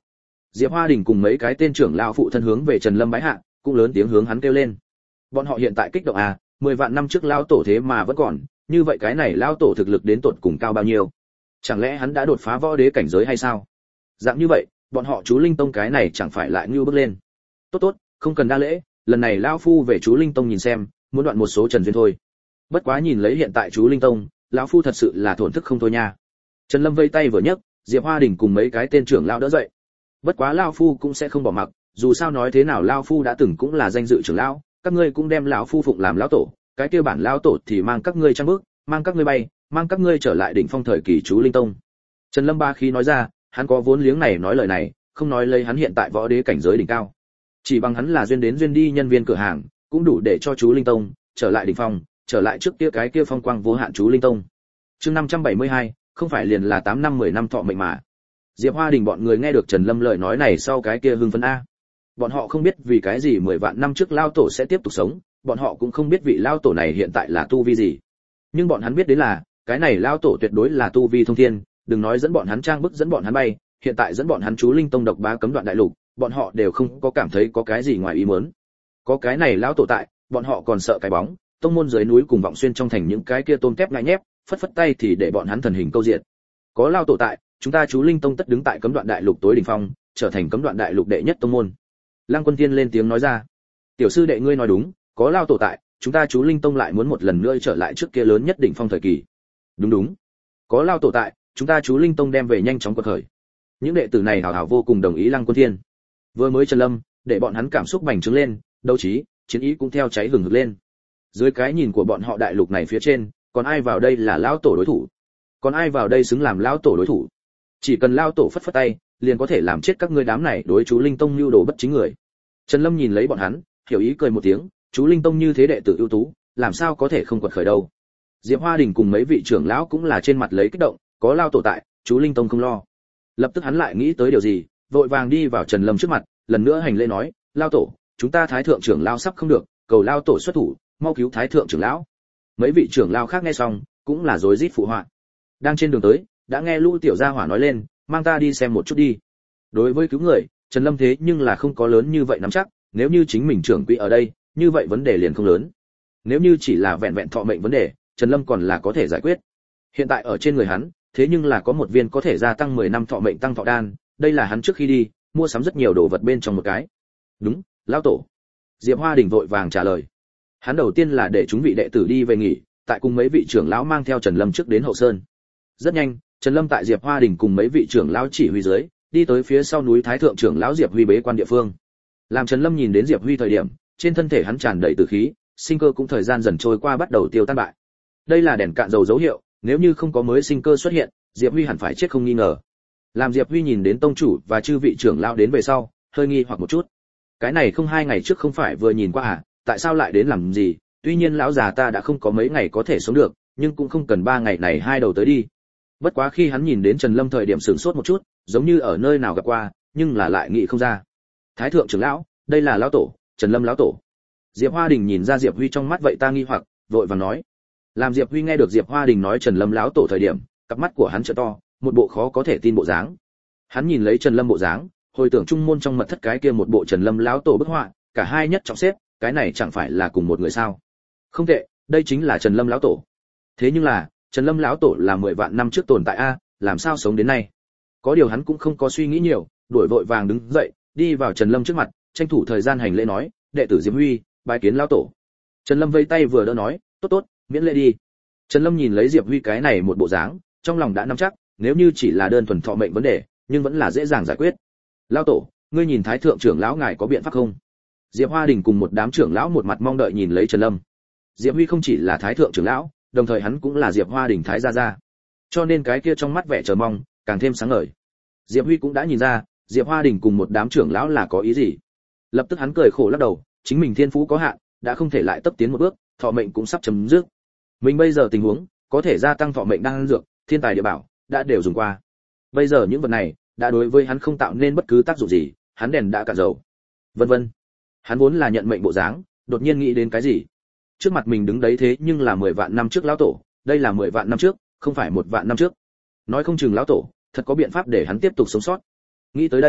Diệp Hoa Đình cùng mấy cái tên trưởng lão phụ thân hướng về Trần Lâm bái hạ, cũng lớn tiếng hướng hắn kêu lên. Bọn họ hiện tại kích động à, mười vạn năm trước lão tổ thế mà vẫn còn, như vậy cái này lão tổ thực lực đến tột cùng cao bao nhiêu? Chẳng lẽ hắn đã đột phá võ đế cảnh giới hay sao? Dạng như vậy, bọn họ chú Linh Tông cái này chẳng phải lại như bước lên. Tốt tốt, không cần đa lễ, lần này lão phu về chú Linh Tông nhìn xem, muốn đoạn một số trần duyên thôi. Bất quá nhìn lấy hiện tại chú Linh Tông, lão phu thật sự là thổn thức không thôi nha. Trần Lâm vây tay vừa nhấc, Diệp Hoa Đình cùng mấy cái tên trưởng lão đỡ dậy. Bất quá lão phu cũng sẽ không bỏ mặc, dù sao nói thế nào lão phu đã từng cũng là danh dự trưởng lão, các ngươi cũng đem lão phu phụng làm lão tổ, cái kia bản lão tổ thì mang các ngươi trang bước, mang các ngươi bay, mang các ngươi trở lại đỉnh phong thời kỳ chú Linh Tông. Trần Lâm ba khí nói ra, hắn có vốn liếng này nói lời này, không nói lấy hắn hiện tại võ đế cảnh giới đỉnh cao, chỉ bằng hắn là duyên đến duyên đi nhân viên cửa hàng, cũng đủ để cho chú Linh Tông trở lại đỉnh phong, trở lại trước kia cái kia phong quang vô hạn chú Linh Tông. Chương năm trăm bảy mươi hai, không phải liền là tám năm mười năm thọ mệnh mà. Diệp Hoa Đình bọn người nghe được Trần Lâm lời nói này sau cái kia hưng phấn a. Bọn họ không biết vì cái gì mười vạn năm trước lao tổ sẽ tiếp tục sống, bọn họ cũng không biết vị lao tổ này hiện tại là tu vi gì. Nhưng bọn hắn biết đến là, cái này lao tổ tuyệt đối là tu vi thông thiên, đừng nói dẫn bọn hắn trang bức dẫn bọn hắn bay, hiện tại dẫn bọn hắn chú Linh Tông độc bá cấm đoạn đại lục, bọn họ đều không có cảm thấy có cái gì ngoài ý muốn. Có cái này lao tổ tại, bọn họ còn sợ cái bóng, tông môn dưới núi cùng vọng xuyên trong thành những cái kia tôm tép ngại nhép, phất phất tay thì để bọn hắn thần hình câu diệt. Có lao tổ tại, chúng ta chú Linh Tông tất đứng tại cấm đoạn đại lục tối đỉnh phong, trở thành cấm đoạn đại lục đệ nhất tông môn. Lăng Quân Thiên lên tiếng nói ra, tiểu sư đệ ngươi nói đúng, có lao tổ tại, chúng ta chú Linh Tông lại muốn một lần nữa trở lại trước kia lớn nhất đỉnh phong thời kỳ. Đúng đúng, có lao tổ tại, chúng ta chú Linh Tông đem về nhanh chóng quật khởi. Những đệ tử này hào hào vô cùng đồng ý Lăng Quân Thiên. Vừa mới Trần Lâm, để bọn hắn cảm xúc bành trướng lên, đấu trí, chiến ý cũng theo cháy hừng hực lên. Dưới cái nhìn của bọn họ đại lục này phía trên, còn ai vào đây là lão tổ đối thủ? Còn ai vào đây xứng làm lão tổ đối thủ? Chỉ cần lão tổ phất phất tay, liền có thể làm chết các ngươi đám này đối chú Linh Tông lưu đồ bất chính người. Trần Lâm nhìn lấy bọn hắn, hiểu ý cười một tiếng, chú Linh Tông như thế đệ tử ưu tú, làm sao có thể không quật khởi đâu. Diệp Hoa Đình cùng mấy vị trưởng lão cũng là trên mặt lấy kích động, có lão tổ tại, chú Linh Tông không lo. Lập tức hắn lại nghĩ tới điều gì, vội vàng đi vào Trần Lâm trước mặt, lần nữa hành lễ nói, lão tổ, chúng ta thái thượng trưởng lão sắp không được, cầu lão tổ xuất thủ, mau cứu thái thượng trưởng lão. Mấy vị trưởng lão khác nghe xong, cũng là rối rít phụ họa. Đang trên đường tới, đã nghe Lũ tiểu gia hỏa nói lên, mang ta đi xem một chút đi. Đối với cứu người, Trần Lâm thế nhưng là không có lớn như vậy nắm chắc, nếu như chính mình trưởng quỹ ở đây, như vậy vấn đề liền không lớn. Nếu như chỉ là vẹn vẹn thọ mệnh vấn đề, Trần Lâm còn là có thể giải quyết. Hiện tại ở trên người hắn, thế nhưng là có một viên có thể gia tăng mười năm thọ mệnh tăng thọ đan, đây là hắn trước khi đi, mua sắm rất nhiều đồ vật bên trong một cái. Đúng, lão tổ. Diệp Hoa Đình vội vàng trả lời. Hắn đầu tiên là để chúng vị đệ tử đi về nghỉ, tại cùng mấy vị trưởng lão mang theo Trần Lâm trước đến hậu sơn. Rất nhanh, Trần Lâm tại Diệp Hoa Đình cùng mấy vị trưởng lão chỉ huy dưới, đi tới phía sau núi Thái thượng trưởng lão Diệp Huy bế quan địa phương. Làm Trần Lâm nhìn đến Diệp Huy thời điểm, trên thân thể hắn tràn đầy tử khí, sinh cơ cũng thời gian dần trôi qua bắt đầu tiêu tan bại. Đây là đèn cạn dầu dấu hiệu, nếu như không có mới sinh cơ xuất hiện, Diệp Huy hẳn phải chết không nghi ngờ. Làm Diệp Huy nhìn đến tông chủ và chư vị trưởng lão đến về sau, hơi nghi hoặc một chút. Cái này không hai ngày trước không phải vừa nhìn qua à, tại sao lại đến làm gì? Tuy nhiên lão già ta đã không có mấy ngày có thể sống được, nhưng cũng không cần ba ngày này hai đầu tới đi. Bất quá khi hắn nhìn đến Trần Lâm thời điểm sửng sốt một chút, giống như ở nơi nào gặp qua, nhưng là lại nghĩ không ra. Thái thượng trưởng lão, đây là lão tổ, Trần Lâm lão tổ. Diệp Hoa Đình nhìn ra Diệp Huy trong mắt vậy ta nghi hoặc, vội vàng nói. Làm Diệp Huy nghe được Diệp Hoa Đình nói Trần Lâm lão tổ thời điểm, cặp mắt của hắn trợ to, một bộ khó có thể tin bộ dáng. Hắn nhìn lấy Trần Lâm bộ dáng, hồi tưởng trung môn trong mật thất cái kia một bộ Trần Lâm lão tổ bức họa, cả hai nhất trọng xếp, cái này chẳng phải là cùng một người sao? Không tệ, đây chính là Trần Lâm lão tổ. Thế nhưng là, Trần Lâm lão tổ là mười vạn năm trước tồn tại a, làm sao sống đến nay? Có điều hắn cũng không có suy nghĩ nhiều, đuổi vội vàng đứng dậy, đi vào Trần Lâm trước mặt, tranh thủ thời gian hành lễ nói, đệ tử Diệp Huy, bái kiến lão tổ. Trần Lâm vây tay vừa đỡ nói, tốt tốt, miễn lễ đi. Trần Lâm nhìn lấy Diệp Huy cái này một bộ dáng, trong lòng đã nắm chắc, nếu như chỉ là đơn thuần thọ mệnh vấn đề, nhưng vẫn là dễ dàng giải quyết. Lão tổ, ngươi nhìn thái thượng trưởng lão ngài có biện pháp không? Diệp Hoa Đình cùng một đám trưởng lão một mặt mong đợi nhìn lấy Trần Lâm. Diệp Huy không chỉ là thái thượng trưởng lão, đồng thời hắn cũng là Diệp Hoa Đình thái gia gia, cho nên cái kia trong mắt vẻ chờ mong càng thêm sáng ngời. Diệp Huy cũng đã nhìn ra, Diệp Hoa Đình cùng một đám trưởng lão là có ý gì. Lập tức hắn cười khổ lắc đầu, chính mình thiên phú có hạn, đã không thể lại tấp tiến một bước, thọ mệnh cũng sắp chấm dứt. Mình bây giờ tình huống, có thể gia tăng thọ mệnh đang dược, thiên tài địa bảo, đã đều dùng qua. Bây giờ những vật này, đã đối với hắn không tạo nên bất cứ tác dụng gì, hắn đèn đã cạn dầu. Vân vân. Hắn vốn là nhận mệnh bộ dáng, đột nhiên nghĩ đến cái gì. Trước mặt mình đứng đấy thế nhưng là mười vạn năm trước lão tổ, đây là mười vạn năm trước, không phải một vạn năm trước. Nói không chừng lão tổ thật có biện pháp để hắn tiếp tục sống sót. Nghĩ tới đây,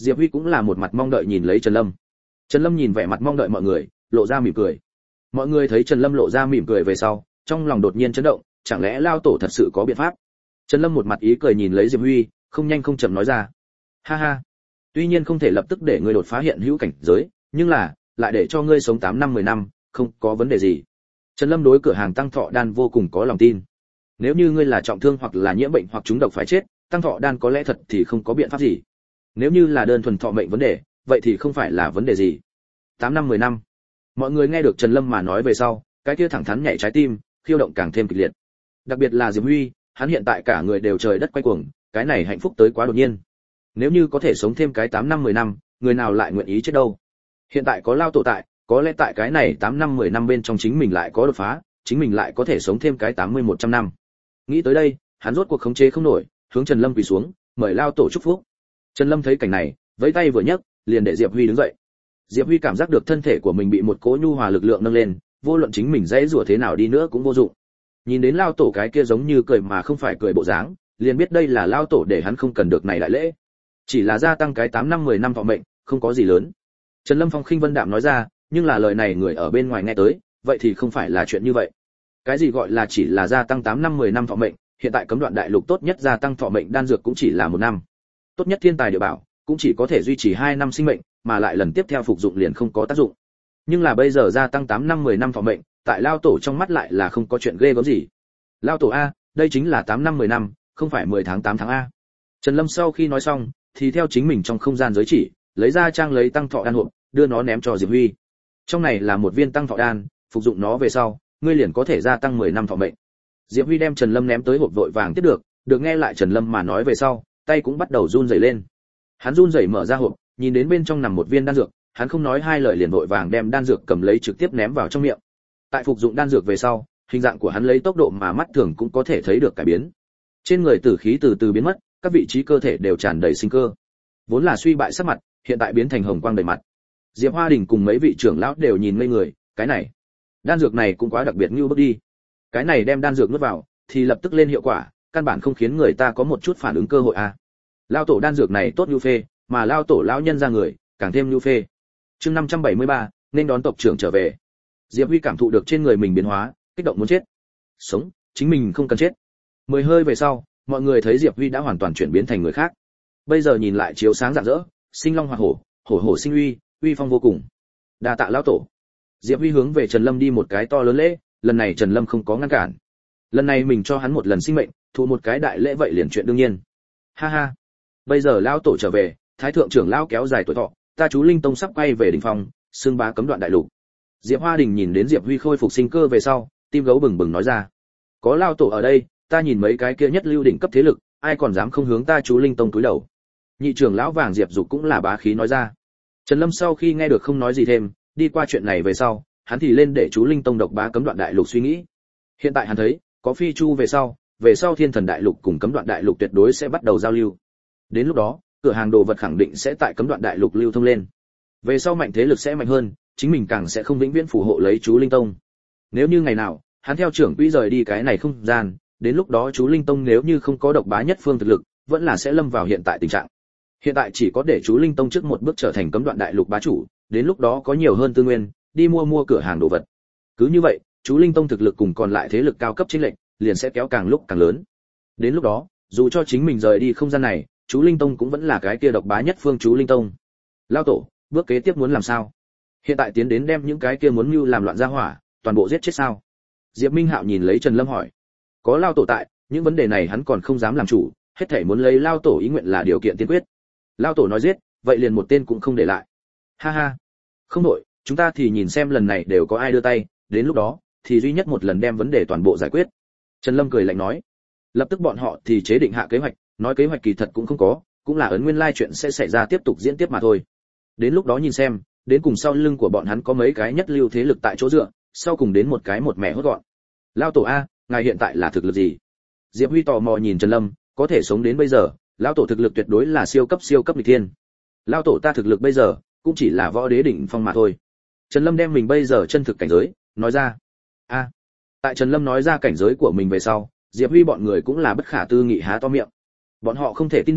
Diệp Huy cũng là một mặt mong đợi nhìn lấy Trần Lâm. Trần Lâm nhìn vẻ mặt mong đợi mọi người, lộ ra mỉm cười. Mọi người thấy Trần Lâm lộ ra mỉm cười về sau, trong lòng đột nhiên chấn động, chẳng lẽ lao tổ thật sự có biện pháp? Trần Lâm một mặt ý cười nhìn lấy Diệp Huy, không nhanh không chậm nói ra: "Ha ha, tuy nhiên không thể lập tức để ngươi đột phá hiện hữu cảnh giới, nhưng là lại để cho ngươi sống tám năm mười năm, không có vấn đề gì." Trần Lâm đối cửa hàng tăng thọ đan vô cùng có lòng tin. Nếu như ngươi là trọng thương hoặc là nhiễm bệnh hoặc trúng độc phải chết, tăng thọ đan có lẽ thật thì không có biện pháp gì. Nếu như là đơn thuần thọ mệnh vấn đề, vậy thì không phải là vấn đề gì. tám năm mười năm. Mọi người nghe được Trần Lâm mà nói về sau, cái kia thẳng thắn nhảy trái tim, khiêu động càng thêm kịch liệt. Đặc biệt là Diệp Huy, hắn hiện tại cả người đều trời đất quay cuồng, cái này hạnh phúc tới quá đột nhiên. Nếu như có thể sống thêm cái tám năm mười năm, người nào lại nguyện ý chết đâu. Hiện tại có lao tổ tại, có lẽ tại cái này tám năm mười năm bên trong chính mình lại có đột phá, chính mình lại có thể sống thêm cái tám mươi một trăm năm. Nghĩ tới đây, hắn rốt cuộc khống chế không nổi, hướng Trần Lâm quỳ xuống, mời lao tổ chúc phúc. Trần Lâm thấy cảnh này, vẫy tay vừa nhấc, liền để Diệp Huy đứng dậy. Diệp Huy cảm giác được thân thể của mình bị một cỗ nhu hòa lực lượng nâng lên, vô luận chính mình dễ rủa thế nào đi nữa cũng vô dụng. Nhìn đến lao tổ cái kia giống như cười mà không phải cười bộ dáng, liền biết đây là lao tổ để hắn không cần được này đại lễ. Chỉ là gia tăng cái tám năm mười năm thọ mệnh, không có gì lớn. Trần Lâm phong khinh vân đạm nói ra, nhưng là lời này người ở bên ngoài nghe tới, vậy thì không phải là chuyện như vậy. Cái gì gọi là chỉ là gia tăng tám năm mười năm thọ mệnh, hiện tại cấm đoạn đại lục tốt nhất gia tăng thọ mệnh đan dược cũng chỉ là một năm. Tốt nhất thiên tài địa bảo cũng chỉ có thể duy trì hai năm sinh mệnh, mà lại lần tiếp theo phục dụng liền không có tác dụng. Nhưng là bây giờ gia tăng tám năm mười năm thọ mệnh, tại lao tổ trong mắt lại là không có chuyện ghê gớm gì. Lao tổ a, đây chính là tám năm mười năm, không phải mười tháng tám tháng a. Trần Lâm sau khi nói xong, thì theo chính mình trong không gian giới chỉ, lấy ra trang lấy tăng thọ đan hộp, đưa nó ném cho Diệp Huy. Trong này là một viên tăng thọ đan, phục dụng nó về sau, ngươi liền có thể gia tăng mười năm thọ mệnh. Diệp Huy đem Trần Lâm ném tới hộp vội vàng tiếp được, được nghe lại Trần Lâm mà nói về sau, tay cũng bắt đầu run rẩy lên. Hắn run rẩy mở ra hộp, nhìn đến bên trong nằm một viên đan dược, hắn không nói hai lời liền vội vàng đem đan dược cầm lấy trực tiếp ném vào trong miệng. Tại phục dụng đan dược về sau, hình dạng của hắn lấy tốc độ mà mắt thường cũng có thể thấy được cải biến. Trên người tử khí từ từ biến mất, các vị trí cơ thể đều tràn đầy sinh cơ. Vốn là suy bại sắc mặt, hiện tại biến thành hồng quang đầy mặt. Diệp Hoa Đình cùng mấy vị trưởng lão đều nhìn ngây người, cái này, đan dược này cũng quá đặc biệt như bước đi. Cái này đem đan dược nuốt vào, thì lập tức lên hiệu quả, căn bản không khiến người ta có một chút phản ứng cơ hội a. À. Lao tổ đan dược này tốt như phê, mà lao tổ lão nhân ra người, càng thêm như phê. Chương năm trăm bảy mươi ba, nên đón tộc trưởng trở về. Diệp Huy cảm thụ được trên người mình biến hóa, kích động muốn chết. Sống, chính mình không cần chết. Mười hơi về sau, mọi người thấy Diệp Huy đã hoàn toàn chuyển biến thành người khác. Bây giờ nhìn lại chiếu sáng rạng rỡ, sinh long hoạt hổ, hổ hổ sinh uy, uy phong vô cùng. Đa tạ lão tổ. Diệp Huy hướng về Trần Lâm đi một cái to lớn lễ, lần này Trần Lâm không có ngăn cản. Lần này mình cho hắn một lần sinh mệnh, thụ một cái đại lễ vậy liền chuyện đương nhiên. Ha ha. Bây giờ lão tổ trở về, thái thượng trưởng lão kéo dài tuổi thọ, ta chú Linh Tông sắp quay về đỉnh phong, xương bá cấm đoạn đại lục. Diệp Hoa Đình nhìn đến Diệp Huy khôi phục sinh cơ về sau, tim gấu bừng bừng nói ra: "Có lão tổ ở đây, ta nhìn mấy cái kia nhất lưu đỉnh cấp thế lực, ai còn dám không hướng ta chú Linh Tông cúi đầu." Nhị trưởng lão vàng Diệp Dục cũng là bá khí nói ra. Trần Lâm sau khi nghe được không nói gì thêm, đi qua chuyện này về sau, hắn thì lên để chú Linh Tông độc bá cấm đoạn đại lục suy nghĩ. Hiện tại hắn thấy, có Phi Chu về sau, về sau Thiên Thần đại lục cùng cấm đoạn đại lục tuyệt đối sẽ bắt đầu giao lưu. Đến lúc đó, cửa hàng đồ vật khẳng định sẽ tại cấm đoạn đại lục lưu thông lên. Về sau mạnh thế lực sẽ mạnh hơn, chính mình càng sẽ không vĩnh viễn phù hộ lấy chú Linh Tông. Nếu như ngày nào, hắn theo trưởng quỹ rời đi cái này không gian, đến lúc đó chú Linh Tông nếu như không có độc bá nhất phương thực lực, vẫn là sẽ lâm vào hiện tại tình trạng. Hiện tại chỉ có để chú Linh Tông trước một bước trở thành cấm đoạn đại lục bá chủ, đến lúc đó có nhiều hơn tư nguyên, đi mua mua cửa hàng đồ vật. Cứ như vậy, chú Linh Tông thực lực cùng còn lại thế lực cao cấp chênh lệch, liền sẽ kéo càng lúc càng lớn. Đến lúc đó, dù cho chính mình rời đi không gian này, chú Linh Tông cũng vẫn là cái kia độc bá nhất phương chú Linh Tông. Lão tổ, bước kế tiếp muốn làm sao? Hiện tại tiến đến đem những cái kia muốn mưu làm loạn ra hỏa, toàn bộ giết chết sao? Diệp Minh Hạo nhìn lấy Trần Lâm hỏi. Có lão tổ tại, những vấn đề này hắn còn không dám làm chủ, hết thảy muốn lấy lão tổ ý nguyện là điều kiện tiên quyết. Lão tổ nói giết, vậy liền một tên cũng không để lại. Ha ha. Không đổi, chúng ta thì nhìn xem lần này đều có ai đưa tay, đến lúc đó thì duy nhất một lần đem vấn đề toàn bộ giải quyết. Trần Lâm cười lạnh nói. Lập tức bọn họ thì chế định hạ kế hoạch, nói kế hoạch kỳ thật cũng không có, cũng là ấn nguyên lai chuyện sẽ xảy ra tiếp tục diễn tiếp mà thôi. Đến lúc đó nhìn xem, đến cùng sau lưng của bọn hắn có mấy cái nhất lưu thế lực tại chỗ dựa, sau cùng đến một cái một mẹ hốt gọn. Lão tổ a, ngài hiện tại là thực lực gì? Diệp Huy tò mò nhìn Trần Lâm, có thể sống đến bây giờ, lão tổ thực lực tuyệt đối là siêu cấp siêu cấp nghịch thiên. Lão tổ ta thực lực bây giờ cũng chỉ là võ đế đỉnh phong mà thôi. Trần Lâm đem mình bây giờ chân thực cảnh giới nói ra. A. Tại Trần Lâm nói ra cảnh giới của mình về sau, Diệp Huy bọn người cũng là bất khả tư nghị há to miệng. Bọn họ không thể tin được,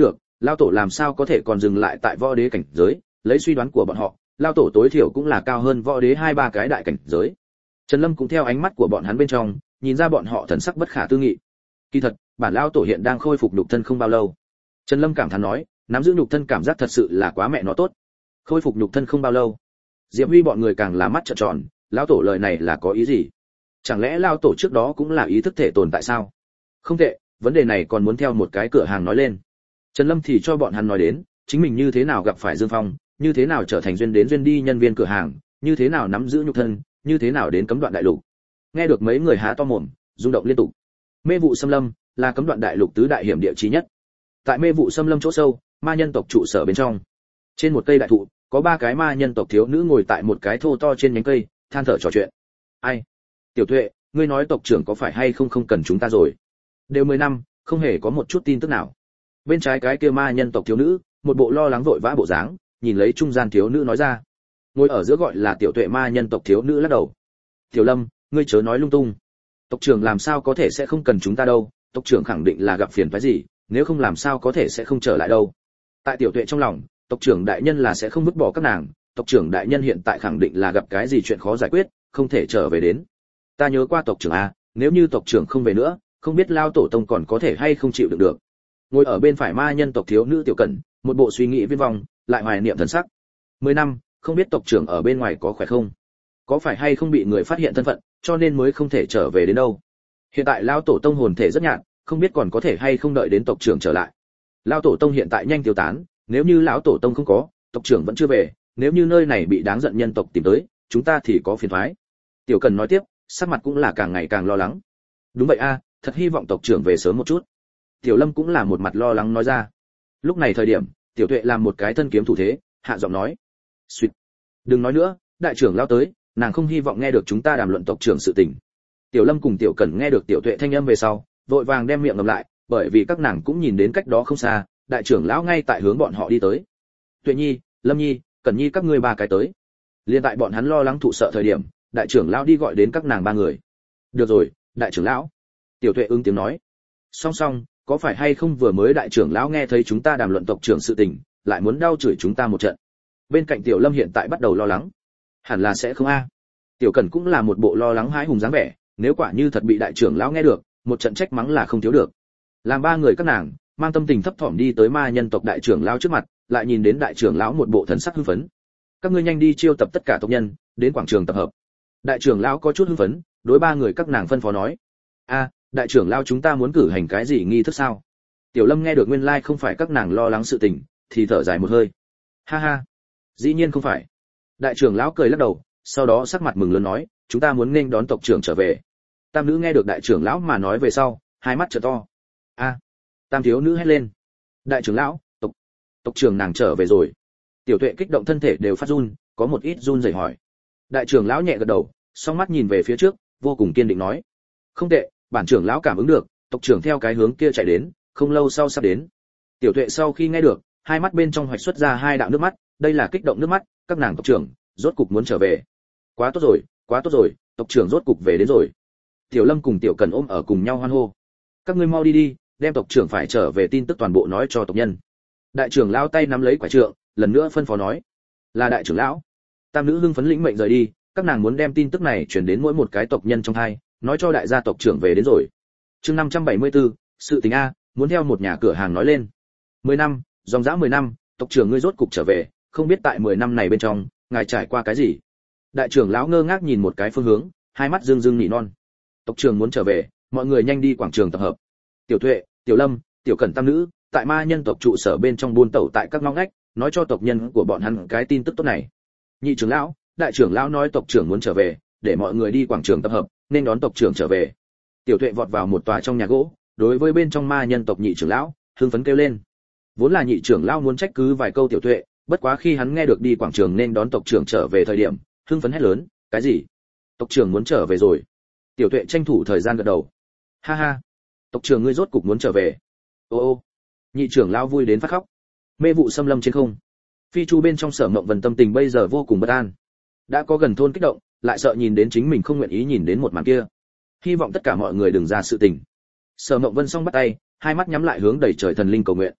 Lao tổ làm sao có thể còn dừng lại tại võ đế cảnh giới, lấy suy đoán của bọn họ, Lao tổ tối thiểu cũng là cao hơn võ đế hai ba cái đại cảnh giới. Trần Lâm cũng theo ánh mắt của bọn hắn bên trong, nhìn ra bọn họ thần sắc bất khả tư nghị. Kỳ thật, bản Lao tổ hiện đang khôi phục nhục thân không bao lâu. Trần Lâm cảm thán nói, nắm giữ nhục thân cảm giác thật sự là quá mẹ nó tốt. Khôi phục nhục thân không bao lâu. Diệp Huy bọn người càng là mắt trợn tròn, lão tổ lời này là có ý gì? Chẳng lẽ Lao tổ trước đó cũng là ý thức thể tồn tại sao? Không tệ, vấn đề này còn muốn theo một cái cửa hàng nói lên. Trần Lâm thì cho bọn hắn nói đến, chính mình như thế nào gặp phải Dương Phong, như thế nào trở thành duyên đến duyên đi nhân viên cửa hàng, như thế nào nắm giữ nhục thân, như thế nào đến cấm đoạn đại lục. Nghe được mấy người há to mồm, rung động liên tục. Mê vụ xâm lâm là cấm đoạn đại lục tứ đại hiểm địa chí nhất. Tại mê vụ xâm lâm chỗ sâu, ma nhân tộc trụ sở bên trong, trên một cây đại thụ, có ba cái ma nhân tộc thiếu nữ ngồi tại một cái thô to trên nhánh cây, than thở trò chuyện. Ai? Tiểu Tuệ, ngươi nói tộc trưởng có phải hay không không cần chúng ta rồi? Đều mười năm, không hề có một chút tin tức nào. Bên trái cái kia ma nhân tộc thiếu nữ, một bộ lo lắng vội vã bộ dáng, nhìn lấy trung gian thiếu nữ nói ra. Ngồi ở giữa gọi là Tiểu Tuệ ma nhân tộc thiếu nữ lắc đầu. Tiểu Lâm, ngươi chớ nói lung tung. Tộc trưởng làm sao có thể sẽ không cần chúng ta đâu, tộc trưởng khẳng định là gặp phiền phức gì, nếu không làm sao có thể sẽ không trở lại đâu. Tại Tiểu Tuệ trong lòng, tộc trưởng đại nhân là sẽ không vứt bỏ các nàng, tộc trưởng đại nhân hiện tại khẳng định là gặp cái gì chuyện khó giải quyết, không thể trở về đến. Ta nhớ qua tộc trưởng a, nếu như tộc trưởng không về nữa, không biết Lao tổ tông còn có thể hay không chịu đựng được. Ngồi ở bên phải ma nhân tộc thiếu nữ Tiểu Cẩn, một bộ suy nghĩ viên vong, lại hoài niệm thần sắc. Mười năm, không biết tộc trưởng ở bên ngoài có khỏe không? Có phải hay không bị người phát hiện thân phận, cho nên mới không thể trở về đến đâu? Hiện tại Lao tổ tông hồn thể rất nhạt, không biết còn có thể hay không đợi đến tộc trưởng trở lại. Lao tổ tông hiện tại nhanh tiêu tán, nếu như lão tổ tông không có, tộc trưởng vẫn chưa về, nếu như nơi này bị đáng giận nhân tộc tìm tới, chúng ta thì có phiền toái. Tiểu Cần nói tiếp, sắc mặt cũng là càng ngày càng lo lắng. Đúng vậy a, thật hy vọng tộc trưởng về sớm một chút. Tiểu Lâm cũng là một mặt lo lắng nói ra. Lúc này thời điểm, Tiểu Tuệ làm một cái thân kiếm thủ thế, hạ giọng nói: "Xuyệt, đừng nói nữa, đại trưởng lao tới, nàng không hy vọng nghe được chúng ta đàm luận tộc trưởng sự tình." Tiểu Lâm cùng Tiểu Cẩn nghe được Tiểu Tuệ thanh âm về sau, vội vàng đem miệng ngậm lại, bởi vì các nàng cũng nhìn đến cách đó không xa, đại trưởng lão ngay tại hướng bọn họ đi tới. Tuệ Nhi, Lâm Nhi, Cẩn Nhi các ngươi ba cái tới. Liên tại bọn hắn lo lắng thụ sợ thời điểm, đại trưởng lão đi gọi đến các nàng ba người. Được rồi, đại trưởng lão. Tiểu Tuệ ứng tiếng nói. Song song, có phải hay không vừa mới đại trưởng lão nghe thấy chúng ta đàm luận tộc trưởng sự tình, lại muốn đau chửi chúng ta một trận. Bên cạnh Tiểu Lâm hiện tại bắt đầu lo lắng. Hẳn là sẽ không a. Tiểu Cẩn cũng là một bộ lo lắng hãi hùng dáng vẻ, nếu quả như thật bị đại trưởng lão nghe được, một trận trách mắng là không thiếu được. Làm ba người các nàng mang tâm tình thấp thỏm đi tới ma nhân tộc đại trưởng lão trước mặt, lại nhìn đến đại trưởng lão một bộ thần sắc hưng phấn. Các ngươi nhanh đi chiêu tập tất cả tộc nhân, đến quảng trường tập hợp. Đại trưởng lão có chút hưng phấn, đối ba người các nàng phân phó nói: "A, đại trưởng lão chúng ta muốn cử hành cái gì nghi thức sao?" Tiểu Lâm nghe được nguyên lai like không phải các nàng lo lắng sự tình, thì thở dài một hơi. Ha ha, dĩ nhiên không phải. Đại trưởng lão cười lắc đầu, sau đó sắc mặt mừng lớn nói: "Chúng ta muốn nghênh đón tộc trưởng trở về." Tam nữ nghe được đại trưởng lão mà nói về sau, hai mắt trợ to. A, tam thiếu nữ hét lên: "Đại trưởng lão, tộc tộc trưởng nàng trở về rồi." Tiểu Tuệ kích động thân thể đều phát run, có một ít run rẩy hỏi. Đại trưởng lão nhẹ gật đầu, song mắt nhìn về phía trước, vô cùng kiên định nói: "Không tệ, bản trưởng lão cảm ứng được, tộc trưởng theo cái hướng kia chạy đến, không lâu sau sắp đến." Tiểu Tuệ sau khi nghe được, hai mắt bên trong hoạch xuất ra hai đạo nước mắt, đây là kích động nước mắt, các nàng tộc trưởng rốt cục muốn trở về. Quá tốt rồi, quá tốt rồi, tộc trưởng rốt cục về đến rồi. Tiểu Lâm cùng Tiểu Cần ôm ở cùng nhau hoan hô. Các ngươi mau đi đi, đem tộc trưởng phải trở về tin tức toàn bộ nói cho tộc nhân. Đại trưởng lão tay nắm lấy quả trượng, lần nữa phân phó nói: "Là đại trưởng lão." Tam nữ hưng phấn lĩnh mệnh rời đi, các nàng muốn đem tin tức này truyền đến mỗi một cái tộc nhân trong hai, nói cho đại gia tộc trưởng về đến rồi. Chương năm trăm bảy mươi tư, sự tình a, muốn theo một nhà cửa hàng nói lên. Mười năm, dòng dã mười năm, tộc trưởng ngươi rốt cục trở về, không biết tại mười năm này bên trong, ngài trải qua cái gì? Đại trưởng lão ngơ ngác nhìn một cái phương hướng, hai mắt rưng rưng nỉ non. Tộc trưởng muốn trở về, mọi người nhanh đi quảng trường tập hợp. Tiểu Tuệ, Tiểu Lâm, Tiểu Cẩn tam nữ, tại ma nhân tộc trụ sở bên trong buôn tẩu tại các ngõ ngách, nói cho tộc nhân của bọn hắn cái tin tức tốt này. Nhị trưởng lão, đại trưởng lão nói tộc trưởng muốn trở về, để mọi người đi quảng trường tập hợp, nên đón tộc trưởng trở về. Tiểu Tuệ vọt vào một tòa trong nhà gỗ, đối với bên trong ma nhân tộc nhị trưởng lão, hưng phấn kêu lên. Vốn là nhị trưởng lão muốn trách cứ vài câu Tiểu Tuệ, bất quá khi hắn nghe được đi quảng trường nên đón tộc trưởng trở về thời điểm, hưng phấn hét lớn: "Cái gì? Tộc trưởng muốn trở về rồi?" Tiểu Tuệ tranh thủ thời gian gật đầu. Ha ha, tộc trưởng ngươi rốt cục muốn trở về. Ô ô, nhị trưởng lão vui đến phát khóc. Mê vụ xâm lâm trên không, phi chu bên trong Sở Mộng Vân tâm tình bây giờ vô cùng bất an. Đã có gần thôn kích động, lại sợ nhìn đến chính mình không nguyện ý nhìn đến một màn kia. Hy vọng tất cả mọi người đừng ra sự tình. Sở Mộng Vân song bắt tay, hai mắt nhắm lại hướng đầy trời thần linh cầu nguyện.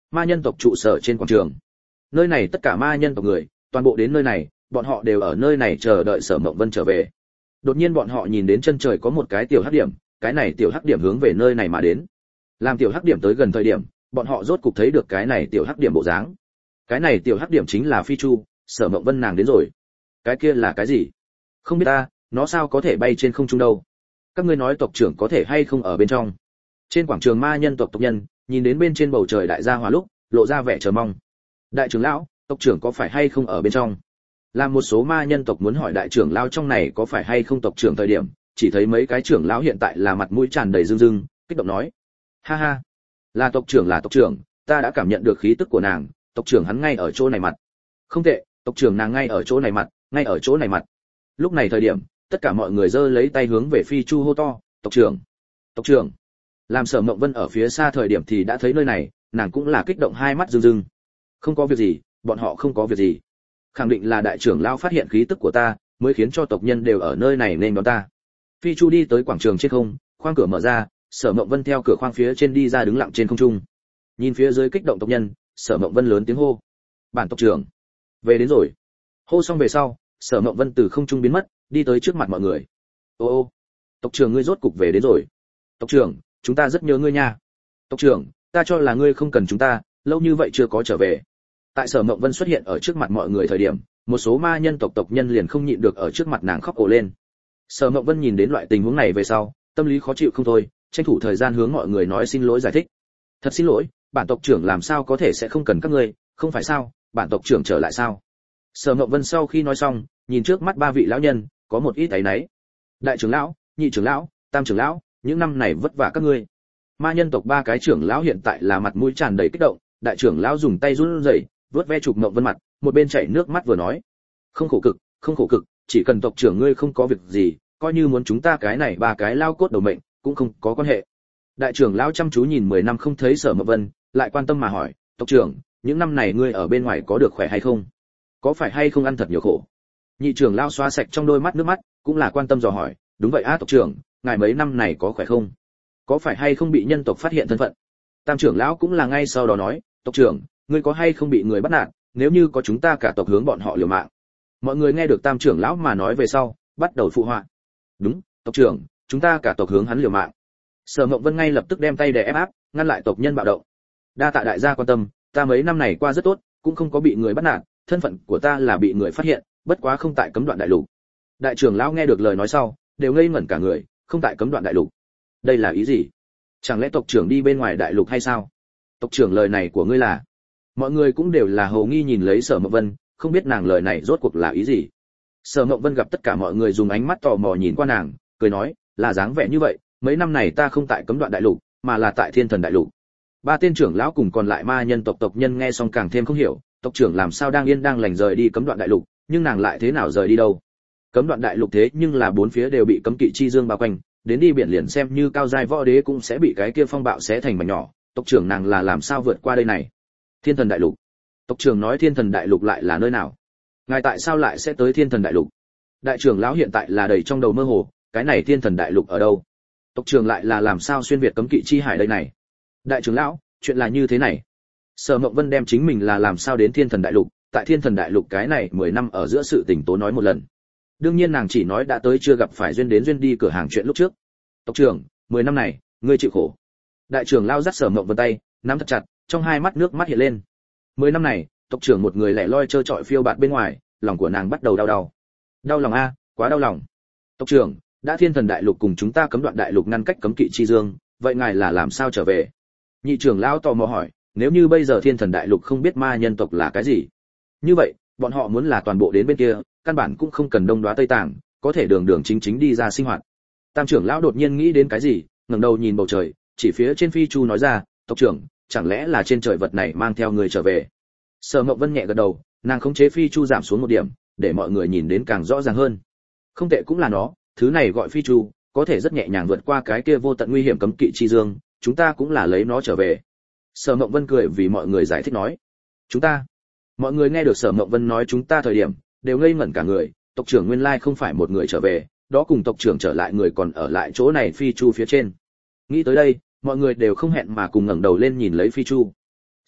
Ma nhân tộc trụ sở trên quảng trường. Nơi này tất cả ma nhân tộc người, toàn bộ đến nơi này, bọn họ đều ở nơi này chờ đợi Sở Mộng Vân trở về. Đột nhiên bọn họ nhìn đến chân trời có một cái tiểu hắc điểm, cái này tiểu hắc điểm hướng về nơi này mà đến. Làm tiểu hắc điểm tới gần thời điểm, bọn họ rốt cục thấy được cái này tiểu hắc điểm bộ dáng. Cái này tiểu hắc điểm chính là Phi Chu, Sở Mộng Vân nàng đến rồi. Cái kia là cái gì? Không biết ta, nó sao có thể bay trên không trung đâu? Các ngươi nói tộc trưởng có thể hay không ở bên trong? Trên quảng trường ma nhân tộc tộc nhân, nhìn đến bên trên bầu trời đại gia hỏa lúc, lộ ra vẻ chờ mong. Đại trưởng lão, tộc trưởng có phải hay không ở bên trong? Làm một số ma nhân tộc muốn hỏi đại trưởng lão trong này có phải hay không tộc trưởng thời điểm, chỉ thấy mấy cái trưởng lão hiện tại là mặt mũi tràn đầy rưng rưng, kích động nói: "Ha ha, là tộc trưởng là tộc trưởng, ta đã cảm nhận được khí tức của nàng, tộc trưởng hắn ngay ở chỗ này mặt. Không tệ, tộc trưởng nàng ngay ở chỗ này mặt, ngay ở chỗ này mặt." Lúc này thời điểm, tất cả mọi người giơ lấy tay hướng về Phi Chu hô to: "Tộc trưởng, tộc trưởng!" Làm Sở Mộng Vân ở phía xa thời điểm thì đã thấy nơi này, nàng cũng là kích động hai mắt rưng rưng. Không có việc gì, bọn họ không có việc gì. Khẳng định là đại trưởng lão phát hiện khí tức của ta, mới khiến cho tộc nhân đều ở nơi này nên đón ta. Phi Chu đi tới quảng trường trên không, khoang cửa mở ra, Sở Mộng Vân theo cửa khoang phía trên đi ra đứng lặng trên không trung. Nhìn phía dưới kích động tộc nhân, Sở Mộng Vân lớn tiếng hô: "Bản tộc trưởng, về đến rồi." Hô xong về sau, Sở Mộng Vân từ không trung biến mất, đi tới trước mặt mọi người. "Ô ô, tộc trưởng ngươi rốt cục về đến rồi. Tộc trưởng, chúng ta rất nhớ ngươi nha. Tộc trưởng, ta cho là ngươi không cần chúng ta, lâu như vậy chưa có trở về." Tại Sở Mộng Vân xuất hiện ở trước mặt mọi người thời điểm, một số ma nhân tộc tộc nhân liền không nhịn được ở trước mặt nàng khóc ồ lên. Sở Mộng Vân nhìn đến loại tình huống này về sau, tâm lý khó chịu không thôi, tranh thủ thời gian hướng mọi người nói xin lỗi giải thích. "Thật xin lỗi, bản tộc trưởng làm sao có thể sẽ không cần các ngươi, không phải sao, bản tộc trưởng trở lại sao?" Sở Mộng Vân sau khi nói xong, nhìn trước mắt ba vị lão nhân, có một ít áy náy. "Đại trưởng lão, nhị trưởng lão, tam trưởng lão, những năm này vất vả các ngươi." Ma nhân tộc ba cái trưởng lão hiện tại là mặt mũi tràn đầy kích động, đại trưởng lão dùng tay run rẩy, vuốt ve chụp Mộng Vân mặt, một bên chảy nước mắt vừa nói: "Không khổ cực, không khổ cực, chỉ cần tộc trưởng ngươi không có việc gì, coi như muốn chúng ta cái này ba cái lao cốt đầu mệnh, cũng không có quan hệ." Đại trưởng lão chăm chú nhìn mười năm không thấy Sở Mộng Vân, lại quan tâm mà hỏi: "Tộc trưởng, những năm này ngươi ở bên ngoài có được khỏe hay không? Có phải hay không ăn thật nhiều khổ?" Nhị trưởng lão xoa sạch trong đôi mắt nước mắt, cũng là quan tâm dò hỏi: "Đúng vậy á tộc trưởng, ngài mấy năm này có khỏe không? Có phải hay không bị nhân tộc phát hiện thân phận?" Tam trưởng lão cũng là ngay sau đó nói: "Tộc trưởng, ngươi có hay không bị người bắt nạt, nếu như có chúng ta cả tộc hướng bọn họ liều mạng." Mọi người nghe được tam trưởng lão mà nói về sau, bắt đầu phụ họa: "Đúng, tộc trưởng, chúng ta cả tộc hướng hắn liều mạng." Sở Mộng Vân ngay lập tức đem tay để ép áp, ngăn lại tộc nhân bạo động. "Đa tạ đại gia quan tâm, ta mấy năm này qua rất tốt, cũng không có bị người bắt nạt, thân phận của ta là bị người phát hiện, bất quá không tại cấm đoạn đại lục." Đại trưởng lão nghe được lời nói sau, đều ngây ngẩn cả người, không tại cấm đoạn đại lục. Đây là ý gì? Chẳng lẽ tộc trưởng đi bên ngoài đại lục hay sao? Tộc trưởng lời này của ngươi là? Mọi người cũng đều là hồ nghi nhìn lấy Sở Mộng Vân, không biết nàng lời này rốt cuộc là ý gì. Sở Mộng Vân gặp tất cả mọi người dùng ánh mắt tò mò nhìn qua nàng, cười nói: "Là dáng vẻ như vậy, mấy năm này ta không tại cấm đoạn đại lục, mà là tại Thiên Thần đại lục." Ba tên trưởng lão cùng còn lại ma nhân tộc tộc nhân nghe xong càng thêm không hiểu, tộc trưởng làm sao đang yên đang lành rời đi cấm đoạn đại lục, nhưng nàng lại thế nào rời đi đâu? Cấm đoạn đại lục thế nhưng là bốn phía đều bị cấm kỵ chi dương bao quanh, đến đi biển liền xem như cao giai võ đế cũng sẽ bị cái kia phong bạo xé thành mảnh nhỏ, tộc trưởng nàng là làm sao vượt qua đây này? Thiên Thần đại lục. Tộc trưởng nói Thiên Thần đại lục lại là nơi nào? Ngài tại sao lại sẽ tới Thiên Thần đại lục? Đại trưởng lão hiện tại là đầy trong đầu mơ hồ, cái này Thiên Thần đại lục ở đâu? Tộc trưởng lại là làm sao xuyên việt cấm kỵ chi hải đây này? Đại trưởng lão, chuyện là như thế này. Sở Mộng Vân đem chính mình là làm sao đến Thiên Thần đại lục, tại Thiên Thần đại lục cái này mười năm ở giữa sự tình tố nói một lần. Đương nhiên nàng chỉ nói đã tới chưa gặp phải duyên đến duyên đi cửa hàng chuyện lúc trước. Tộc trưởng, mười năm này, ngươi chịu khổ. Đại trưởng lao dắt Sở Mộng Vân tay, nắm thật chặt, trong hai mắt nước mắt hiện lên. Mười năm này, tộc trưởng một người lẻ loi trơ trọi phiêu bạt bên ngoài, lòng của nàng bắt đầu đau đau. Đau lòng a, quá đau lòng. Tộc trưởng, đã Thiên Thần đại lục cùng chúng ta cấm đoạn đại lục ngăn cách cấm kỵ chi dương, vậy ngài là làm sao trở về? Nhị trưởng lão tò mò hỏi, nếu như bây giờ Thiên Thần đại lục không biết ma nhân tộc là cái gì, như vậy, bọn họ muốn là toàn bộ đến bên kia, căn bản cũng không cần đông đoá tây tàng, có thể đường đường chính chính đi ra sinh hoạt. Tam trưởng lão đột nhiên nghĩ đến cái gì, ngẩng đầu nhìn bầu trời, chỉ phía trên Phi Chu nói ra, tộc trưởng, chẳng lẽ là trên trời vật này mang theo người trở về? Sở Mộng Vân nhẹ gật đầu, nàng khống chế Phi Chu giảm xuống một điểm, để mọi người nhìn đến càng rõ ràng hơn. Không tệ cũng là nó, thứ này gọi Phi Chu, có thể rất nhẹ nhàng vượt qua cái kia vô tận nguy hiểm cấm kỵ chi dương, chúng ta cũng là lấy nó trở về. Sở Mộng Vân cười vì mọi người giải thích nói, chúng ta. Mọi người nghe được Sở Mộng Vân nói chúng ta thời điểm, đều ngây ngẩn cả người, tộc trưởng nguyên lai không phải một người trở về, đó cùng tộc trưởng trở lại người còn ở lại chỗ này Phi Chu phía trên. Nghĩ tới đây, mọi người đều không hẹn mà cùng ngẩng đầu lên nhìn lấy Phi Chu.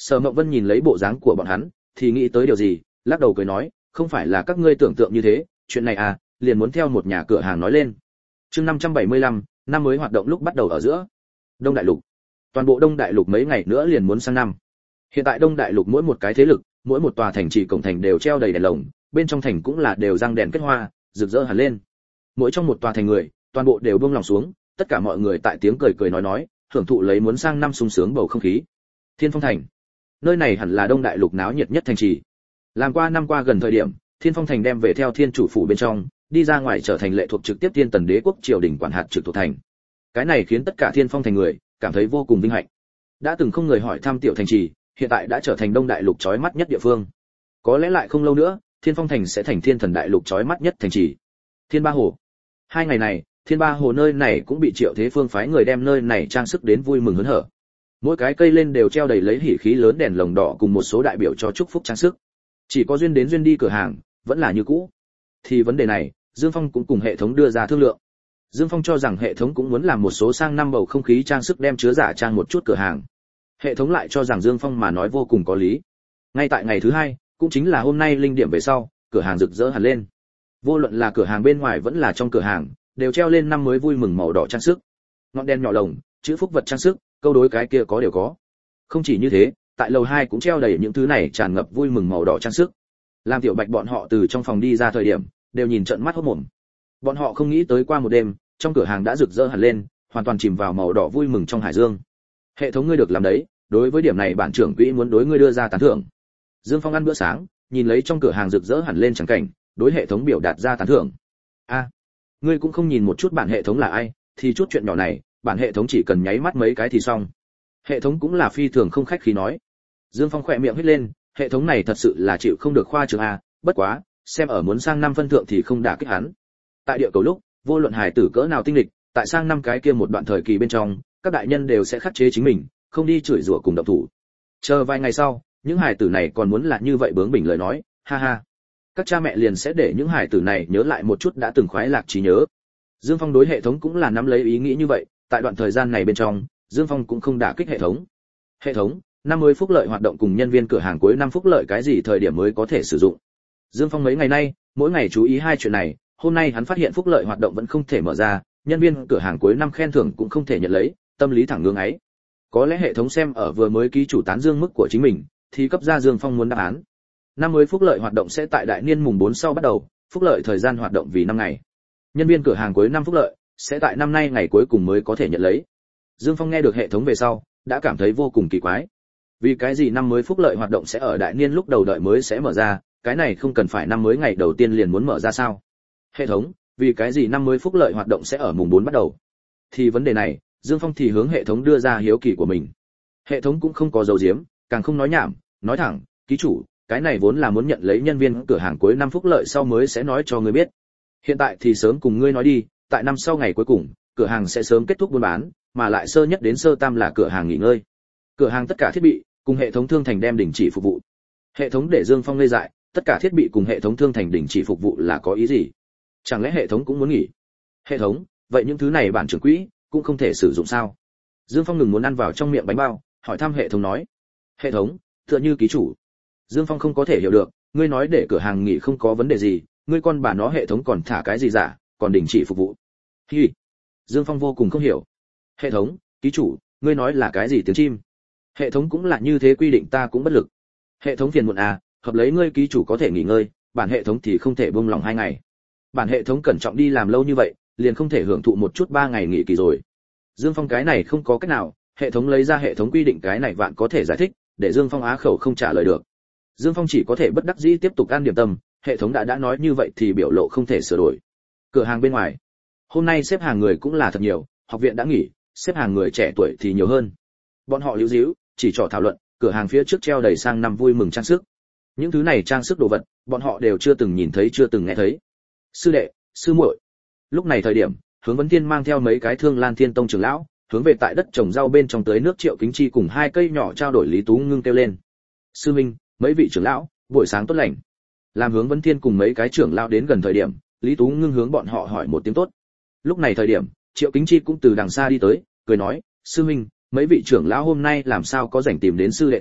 Sở Mộng Vân nhìn lấy bộ dáng của bọn hắn, thì nghĩ tới điều gì, lắc đầu cười nói, không phải là các ngươi tưởng tượng như thế, chuyện này à, liền muốn theo một nhà cửa hàng nói lên. Chương năm trăm bảy mươi lăm, năm mới hoạt động lúc bắt đầu ở giữa. Đông Đại Lục. Toàn bộ Đông Đại Lục mấy ngày nữa liền muốn sang năm. Hiện tại Đông Đại Lục mỗi một cái thế lực, mỗi một tòa thành trì cổng thành đều treo đầy đèn lồng, bên trong thành cũng là đều răng đèn kết hoa, rực rỡ hẳn lên. Mỗi trong một tòa thành người, toàn bộ đều buông lòng xuống, tất cả mọi người tại tiếng cười cười nói nói, hưởng thụ lấy muốn sang năm sung sướng bầu không khí. Thiên Phong Thành. Nơi này hẳn là Đông Đại Lục náo nhiệt nhất thành trì. Làm qua năm qua gần thời điểm, Thiên Phong Thành đem về theo Thiên chủ phủ bên trong, đi ra ngoài trở thành lệ thuộc trực tiếp Thiên Tần Đế quốc triều đình quản hạt trực thuộc thành. Cái này khiến tất cả Thiên Phong Thành người cảm thấy vô cùng vinh hạnh. Đã từng không người hỏi thăm tiểu thành trì, hiện tại đã trở thành Đông Đại Lục chói mắt nhất địa phương. Có lẽ lại không lâu nữa, Thiên Phong Thành sẽ thành Thiên Thần Đại Lục chói mắt nhất thành trì. Thiên Ba Hồ. Hai ngày này, Thiên Ba Hồ nơi này cũng bị Triệu Thế Phương phái người đem nơi này trang sức đến vui mừng hớn hở. Mỗi cái cây lên đều treo đầy lấy hỉ khí lớn đèn lồng đỏ cùng một số đại biểu cho chúc phúc trang sức. Chỉ có duyên đến duyên đi cửa hàng, vẫn là như cũ. Thì vấn đề này, Dương Phong cũng cùng hệ thống đưa ra thương lượng. Dương Phong cho rằng hệ thống cũng muốn làm một số sang năm bầu không khí trang sức đem chứa giả trang một chút cửa hàng. Hệ thống lại cho rằng Dương Phong mà nói vô cùng có lý. Ngay tại ngày thứ hai, cũng chính là hôm nay linh điểm về sau, cửa hàng rực rỡ hẳn lên. Vô luận là cửa hàng bên ngoài vẫn là trong cửa hàng, đều treo lên năm mới vui mừng màu đỏ trang sức. Ngọn đèn nhỏ lồng, chữ phúc vật trang sức, câu đối cái kia có đều có. Không chỉ như thế, tại lầu hai cũng treo đầy những thứ này tràn ngập vui mừng màu đỏ trang sức. Làm Tiểu Bạch bọn họ từ trong phòng đi ra thời điểm, đều nhìn trợn mắt hốt mồm. Bọn họ không nghĩ tới qua một đêm, trong cửa hàng đã rực rỡ hẳn lên, hoàn toàn chìm vào màu đỏ vui mừng trong hải dương. Hệ thống ngươi được làm đấy, đối với điểm này bản trưởng quỹ muốn đối ngươi đưa ra tán thưởng. Dương Phong ăn bữa sáng, nhìn lấy trong cửa hàng rực rỡ hẳn lên chẳng cảnh, đối hệ thống biểu đạt ra tán thưởng. A, ngươi cũng không nhìn một chút bản hệ thống là ai, thì chút chuyện nhỏ này, bản hệ thống chỉ cần nháy mắt mấy cái thì xong. Hệ thống cũng là phi thường không khách khí nói. Dương Phong khỏe miệng hít lên, hệ thống này thật sự là chịu không được khoa trương a, bất quá, xem ở muốn sang năm phân thượng thì không đả kích hắn. Tại địa cầu lúc, vô luận hài tử cỡ nào tinh lịch, tại sang năm cái kia một đoạn thời kỳ bên trong, các đại nhân đều sẽ khắc chế chính mình, không đi chửi rủa cùng động thủ. Chờ vài ngày sau, những hài tử này còn muốn là như vậy bướng bỉnh lời nói, ha ha. Các cha mẹ liền sẽ để những hài tử này nhớ lại một chút đã từng khoái lạc trí nhớ. Dương Phong đối hệ thống cũng là nắm lấy ý nghĩ như vậy, tại đoạn thời gian này bên trong, Dương Phong cũng không đả kích hệ thống. Hệ thống, năm mới phúc lợi hoạt động cùng nhân viên cửa hàng cuối năm phúc lợi cái gì thời điểm mới có thể sử dụng. Dương Phong mấy ngày nay, mỗi ngày chú ý hai chuyện này, hôm nay hắn phát hiện phúc lợi hoạt động vẫn không thể mở ra, nhân viên cửa hàng cuối năm khen thưởng cũng không thể nhận lấy, tâm lý thẳng ngưỡng ấy. Có lẽ hệ thống xem ở vừa mới ký chủ tán dương mức của chính mình, thì cấp ra Dương Phong muốn đáp án. Năm mới phúc lợi hoạt động sẽ tại đại niên mùng bốn sau bắt đầu, phúc lợi thời gian hoạt động vì năm ngày. Nhân viên cửa hàng cuối năm phúc lợi sẽ tại năm nay ngày cuối cùng mới có thể nhận lấy. Dương Phong nghe được hệ thống về sau, đã cảm thấy vô cùng kỳ quái. Vì cái gì năm mới phúc lợi hoạt động sẽ ở đại niên lúc đầu đợi mới sẽ mở ra, cái này không cần phải năm mới ngày đầu tiên liền muốn mở ra sao? Hệ thống, vì cái gì năm mới phúc lợi hoạt động sẽ ở mùng bốn bắt đầu? Thì vấn đề này, Dương Phong thì hướng hệ thống đưa ra hiếu kỳ của mình. Hệ thống cũng không có giấu giếm, càng không nói nhảm, nói thẳng, ký chủ, cái này vốn là muốn nhận lấy nhân viên cửa hàng cuối năm phúc lợi sau mới sẽ nói cho ngươi biết. Hiện tại thì sớm cùng ngươi nói đi, tại năm sau ngày cuối cùng, cửa hàng sẽ sớm kết thúc buôn bán, mà lại sơ nhất đến sơ tam là cửa hàng nghỉ ngơi. Cửa hàng tất cả thiết bị cùng hệ thống thương thành đem đình chỉ phục vụ. Hệ thống để Dương Phong ngây dại, tất cả thiết bị cùng hệ thống thương thành đình chỉ phục vụ là có ý gì? Chẳng lẽ hệ thống cũng muốn nghỉ? Hệ thống, vậy những thứ này bản trưởng quỹ cũng không thể sử dụng sao? Dương Phong ngừng muốn ăn vào trong miệng bánh bao, hỏi thăm hệ thống nói. Hệ thống, tựa như ký chủ. Dương Phong không có thể hiểu được, ngươi nói để cửa hàng nghỉ không có vấn đề gì, ngươi con bà nó hệ thống còn thả cái gì giả, còn đình chỉ phục vụ. Hi. Dương Phong vô cùng không hiểu. Hệ thống, ký chủ, ngươi nói là cái gì tiếng chim? Hệ thống cũng là như thế quy định ta cũng bất lực. Hệ thống phiền muộn à, hợp lấy ngươi ký chủ có thể nghỉ ngơi, bản hệ thống thì không thể buông lòng hai ngày. Bản hệ thống cẩn trọng đi làm lâu như vậy, liền không thể hưởng thụ một chút ba ngày nghỉ kỳ rồi. Dương Phong cái này không có cách nào, hệ thống lấy ra hệ thống quy định cái này vạn có thể giải thích, để Dương Phong á khẩu không trả lời được. Dương Phong chỉ có thể bất đắc dĩ tiếp tục ăn điểm tâm, hệ thống đã đã nói như vậy thì biểu lộ không thể sửa đổi. Cửa hàng bên ngoài, hôm nay xếp hàng người cũng là thật nhiều, học viện đã nghỉ, xếp hàng người trẻ tuổi thì nhiều hơn. Bọn họ líu díu, chỉ trò thảo luận, cửa hàng phía trước treo đầy sang năm vui mừng trang sức. Những thứ này trang sức đồ vật, bọn họ đều chưa từng nhìn thấy chưa từng nghe thấy. Sư đệ, sư muội. Lúc này thời điểm, Hướng Vấn Thiên mang theo mấy cái Thương Lan Thiên Tông trưởng lão, hướng về tại đất trồng rau bên trong tới nước Triệu Kính Chi cùng hai cây nhỏ trao đổi Lý Tú Ngưng kêu lên. Sư minh, mấy vị trưởng lão, buổi sáng tốt lành. Làm Hướng Vấn Thiên cùng mấy cái trưởng lão đến gần thời điểm, Lý Tú Ngưng hướng bọn họ hỏi một tiếng tốt. Lúc này thời điểm, Triệu Kính Chi cũng từ đằng xa đi tới, cười nói, sư minh, mấy vị trưởng lão hôm nay làm sao có rảnh tìm đến sư đệ ta,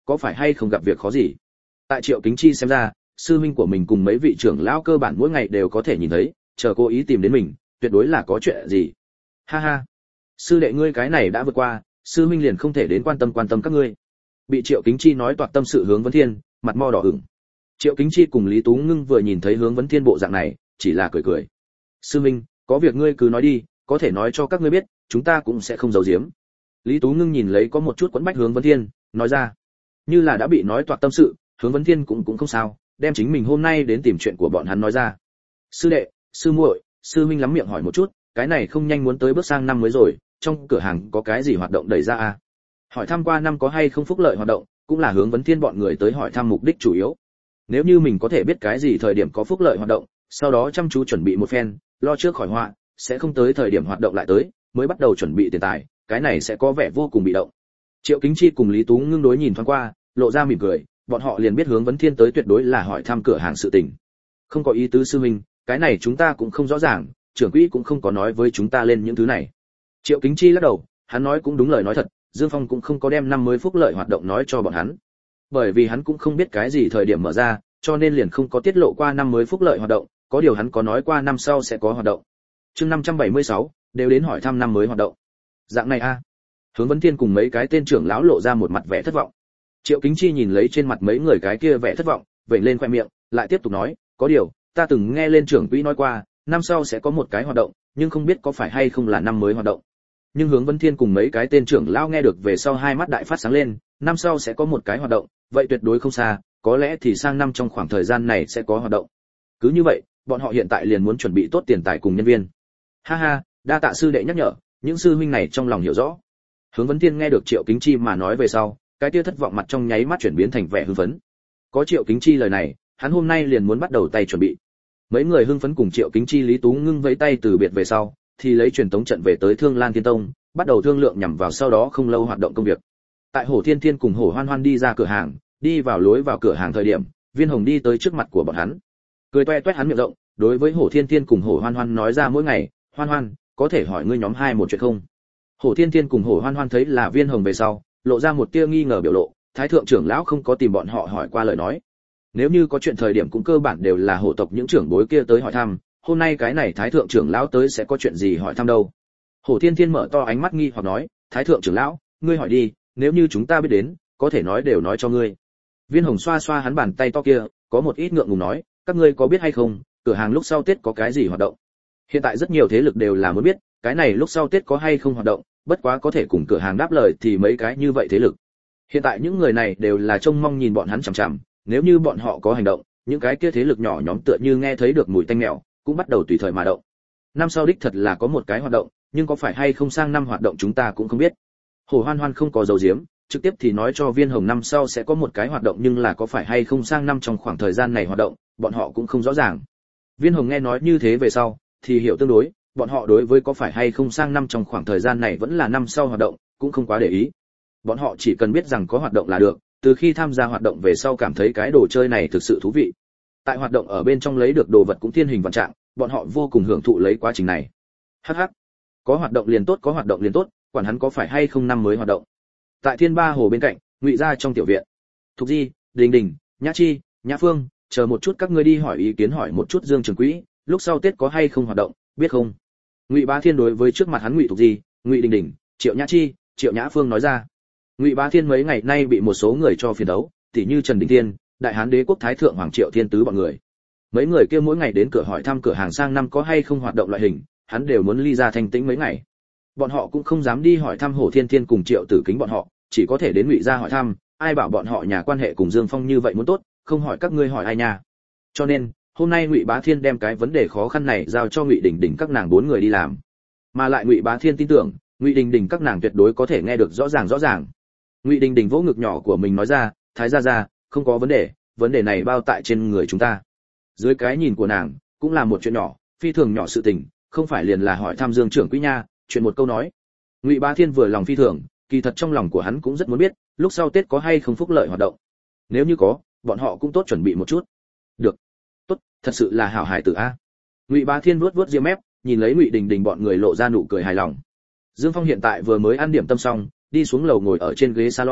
có phải hay không gặp việc khó gì? Tại Triệu Kính Chi xem ra, sư huynh của mình cùng mấy vị trưởng lão cơ bản mỗi ngày đều có thể nhìn thấy, chờ cố ý tìm đến mình, tuyệt đối là có chuyện gì. Ha ha, sư đệ ngươi cái này đã vượt qua, sư huynh liền không thể đến quan tâm quan tâm các ngươi. Bị Triệu Kính Chi nói toạc tâm sự Hướng Vấn Thiên, mặt mo đỏ ửng. Triệu Kính Chi cùng Lý Tú Ngưng vừa nhìn thấy Hướng Vấn Thiên bộ dạng này, chỉ là cười cười. Sư huynh, có việc ngươi cứ nói đi, có thể nói cho các ngươi biết, chúng ta cũng sẽ không giấu giếm. Lý Tú Ngưng nhìn lấy có một chút quẫn bách Hướng Vấn Thiên, nói ra. Như là đã bị nói toạc tâm sự, Hướng Vấn Thiên cũng cũng không sao, đem chính mình hôm nay đến tìm chuyện của bọn hắn nói ra. Sư đệ, sư muội, sư huynh lắm miệng hỏi một chút, cái này không nhanh muốn tới bước sang năm mới rồi, trong cửa hàng có cái gì hoạt động đẩy ra à? Hỏi thăm qua năm có hay không phúc lợi hoạt động, cũng là Hướng Vấn Thiên bọn người tới hỏi thăm mục đích chủ yếu. Nếu như mình có thể biết cái gì thời điểm có phúc lợi hoạt động, sau đó chăm chú chuẩn bị một phen, lo trước khỏi họa, sẽ không tới thời điểm hoạt động lại tới, mới bắt đầu chuẩn bị tiền tài, cái này sẽ có vẻ vô cùng bị động. Triệu Kính Chi cùng Lý Tú Ngưng đối nhìn thoáng qua, lộ ra mỉm cười, bọn họ liền biết Hướng Vấn Thiên tới tuyệt đối là hỏi thăm cửa hàng sự tình. Không có ý tứ sư huynh, cái này chúng ta cũng không rõ ràng, trưởng quỹ cũng không có nói với chúng ta lên những thứ này. Triệu Kính Chi lắc đầu, hắn nói cũng đúng lời nói thật, Dương Phong cũng không có đem năm mới phúc lợi hoạt động nói cho bọn hắn. Bởi vì hắn cũng không biết cái gì thời điểm mở ra, cho nên liền không có tiết lộ qua năm mới phúc lợi hoạt động, có điều hắn có nói qua năm sau sẽ có hoạt động. Chương năm trăm bảy mươi sáu, đều đến hỏi thăm năm mới hoạt động. Dạng này a. À. Hướng Vấn Thiên cùng mấy cái tên trưởng lão lộ ra một mặt vẻ thất vọng. Triệu Kính Chi nhìn lấy trên mặt mấy người cái kia vẻ thất vọng, vểnh lên khoe miệng, lại tiếp tục nói, có điều, ta từng nghe lên trưởng quỹ nói qua, năm sau sẽ có một cái hoạt động, nhưng không biết có phải hay không là năm mới hoạt động. Nhưng Hướng Vấn Thiên cùng mấy cái tên trưởng lão nghe được về sau hai mắt đại phát sáng lên, năm sau sẽ có một cái hoạt động, vậy tuyệt đối không xa, có lẽ thì sang năm trong khoảng thời gian này sẽ có hoạt động. Cứ như vậy, bọn họ hiện tại liền muốn chuẩn bị tốt tiền tài cùng nhân viên. Ha ha, đa tạ sư đệ nhắc nhở, những sư huynh này trong lòng hiểu rõ. Hướng Vấn Thiên nghe được Triệu Kính Chi mà nói về sau, cái tia thất vọng mặt trong nháy mắt chuyển biến thành vẻ hưng phấn. Có Triệu Kính Chi lời này, hắn hôm nay liền muốn bắt đầu tay chuẩn bị. Mấy người hưng phấn cùng Triệu Kính Chi Lý Tú Ngưng vẫy tay từ biệt về sau, thì lấy truyền tống trận về tới Thương Lan Thiên Tông, bắt đầu thương lượng nhằm vào sau đó không lâu hoạt động công việc. Tại Hổ Thiên Thiên cùng Hổ Hoan Hoan đi ra cửa hàng, đi vào lối vào cửa hàng thời điểm, Viên Hồng đi tới trước mặt của bọn hắn, cười toe toét hắn miệng rộng, đối với Hổ Thiên Thiên cùng Hổ Hoan Hoan nói ra mỗi ngày, Hoan Hoan, có thể hỏi ngươi nhóm hai một chuyện không? Hổ Thiên Thiên cùng Hổ Hoan Hoan thấy là Viên Hồng về sau, lộ ra một tia nghi ngờ biểu lộ, Thái thượng trưởng lão không có tìm bọn họ hỏi qua lời nói. Nếu như có chuyện thời điểm cũng cơ bản đều là hổ tộc những trưởng bối kia tới hỏi thăm, hôm nay cái này Thái thượng trưởng lão tới sẽ có chuyện gì hỏi thăm đâu? Hổ Thiên Thiên mở to ánh mắt nghi hoặc nói, Thái thượng trưởng lão, ngươi hỏi đi, nếu như chúng ta biết đến, có thể nói đều nói cho ngươi. Viên Hồng xoa xoa hắn bàn tay to kia, có một ít ngượng ngùng nói, các ngươi có biết hay không, cửa hàng lúc sau Tết có cái gì hoạt động? Hiện tại rất nhiều thế lực đều là muốn biết, cái này lúc sau Tết có hay không hoạt động, bất quá có thể cùng cửa hàng đáp lời thì mấy cái như vậy thế lực. Hiện tại những người này đều là trông mong nhìn bọn hắn chằm chằm, nếu như bọn họ có hành động, những cái kia thế lực nhỏ nhóm tựa như nghe thấy được mùi tanh mèo, cũng bắt đầu tùy thời mà động. Năm sau đích thật là có một cái hoạt động, nhưng có phải hay không sang năm hoạt động chúng ta cũng không biết. Hồ Hoan Hoan không có dấu diếm, trực tiếp thì nói cho Viên Hồng năm sau sẽ có một cái hoạt động, nhưng là có phải hay không sang năm trong khoảng thời gian này hoạt động, bọn họ cũng không rõ ràng. Viên Hồng nghe nói như thế về sau, thì hiểu tương đối, bọn họ đối với có phải hay không sang năm trong khoảng thời gian này vẫn là năm sau hoạt động, cũng không quá để ý. Bọn họ chỉ cần biết rằng có hoạt động là được, từ khi tham gia hoạt động về sau cảm thấy cái đồ chơi này thực sự thú vị. Tại hoạt động ở bên trong lấy được đồ vật cũng thiên hình vạn trạng, bọn họ vô cùng hưởng thụ lấy quá trình này. Hắc hắc, có hoạt động liền tốt, có hoạt động liền tốt, quản hắn có phải hay không năm mới hoạt động. Tại Thiên Ba Hồ bên cạnh, Ngụy gia trong tiểu viện, Thục Di, Đình Đình, Nhã Chi, Nhã Phương, chờ một chút các ngươi đi hỏi ý kiến hỏi một chút Dương Trường Quỹ, lúc sau Tết có hay không hoạt động, biết không? Ngụy Bá Thiên đối với trước mặt hắn Ngụy Thục Di, Ngụy Đình Đình, Triệu Nhã Chi, Triệu Nhã Phương nói ra. Ngụy Bá Thiên mấy ngày nay bị một số người cho phiền đấu, tỉ như Trần Đình Thiên, Đại Hán Đế quốc Thái thượng Hoàng Triệu Thiên Tứ bọn người. Mấy người kia mỗi ngày đến cửa hỏi thăm cửa hàng sang năm có hay không hoạt động loại hình, hắn đều muốn ly ra thanh tĩnh mấy ngày. Bọn họ cũng không dám đi hỏi thăm Hổ Thiên Thiên cùng Triệu Tử Kính bọn họ, chỉ có thể đến Ngụy gia hỏi thăm, ai bảo bọn họ nhà quan hệ cùng Dương Phong như vậy muốn tốt, không hỏi các ngươi hỏi ai nha. Cho nên, hôm nay Ngụy Bá Thiên đem cái vấn đề khó khăn này giao cho Ngụy Đình Đình các nàng bốn người đi làm. Mà lại Ngụy Bá Thiên tin tưởng, Ngụy Đình Đình các nàng tuyệt đối có thể nghe được rõ ràng rõ ràng. Ngụy Đình Đình vỗ ngực nhỏ của mình nói ra, Thái gia gia, không có vấn đề, vấn đề này bao tại trên người chúng ta. Dưới cái nhìn của nàng, cũng là một chuyện nhỏ, phi thường nhỏ sự tình, không phải liền là hỏi thăm Dương trưởng quỹ nha, chuyện một câu nói. Ngụy Bá Thiên vừa lòng phi thường, kỳ thật trong lòng của hắn cũng rất muốn biết, lúc sau Tết có hay không phúc lợi hoạt động. Nếu như có, bọn họ cũng tốt chuẩn bị một chút. Được, tốt, thật sự là hảo hài tử a. Ngụy Bá Thiên vuốt vuốt ria mép, nhìn lấy Ngụy Đình Đình bọn người lộ ra nụ cười hài lòng. Dương Phong hiện tại vừa mới ăn điểm tâm xong, đi xuống lầu ngồi ở trên ghế salon,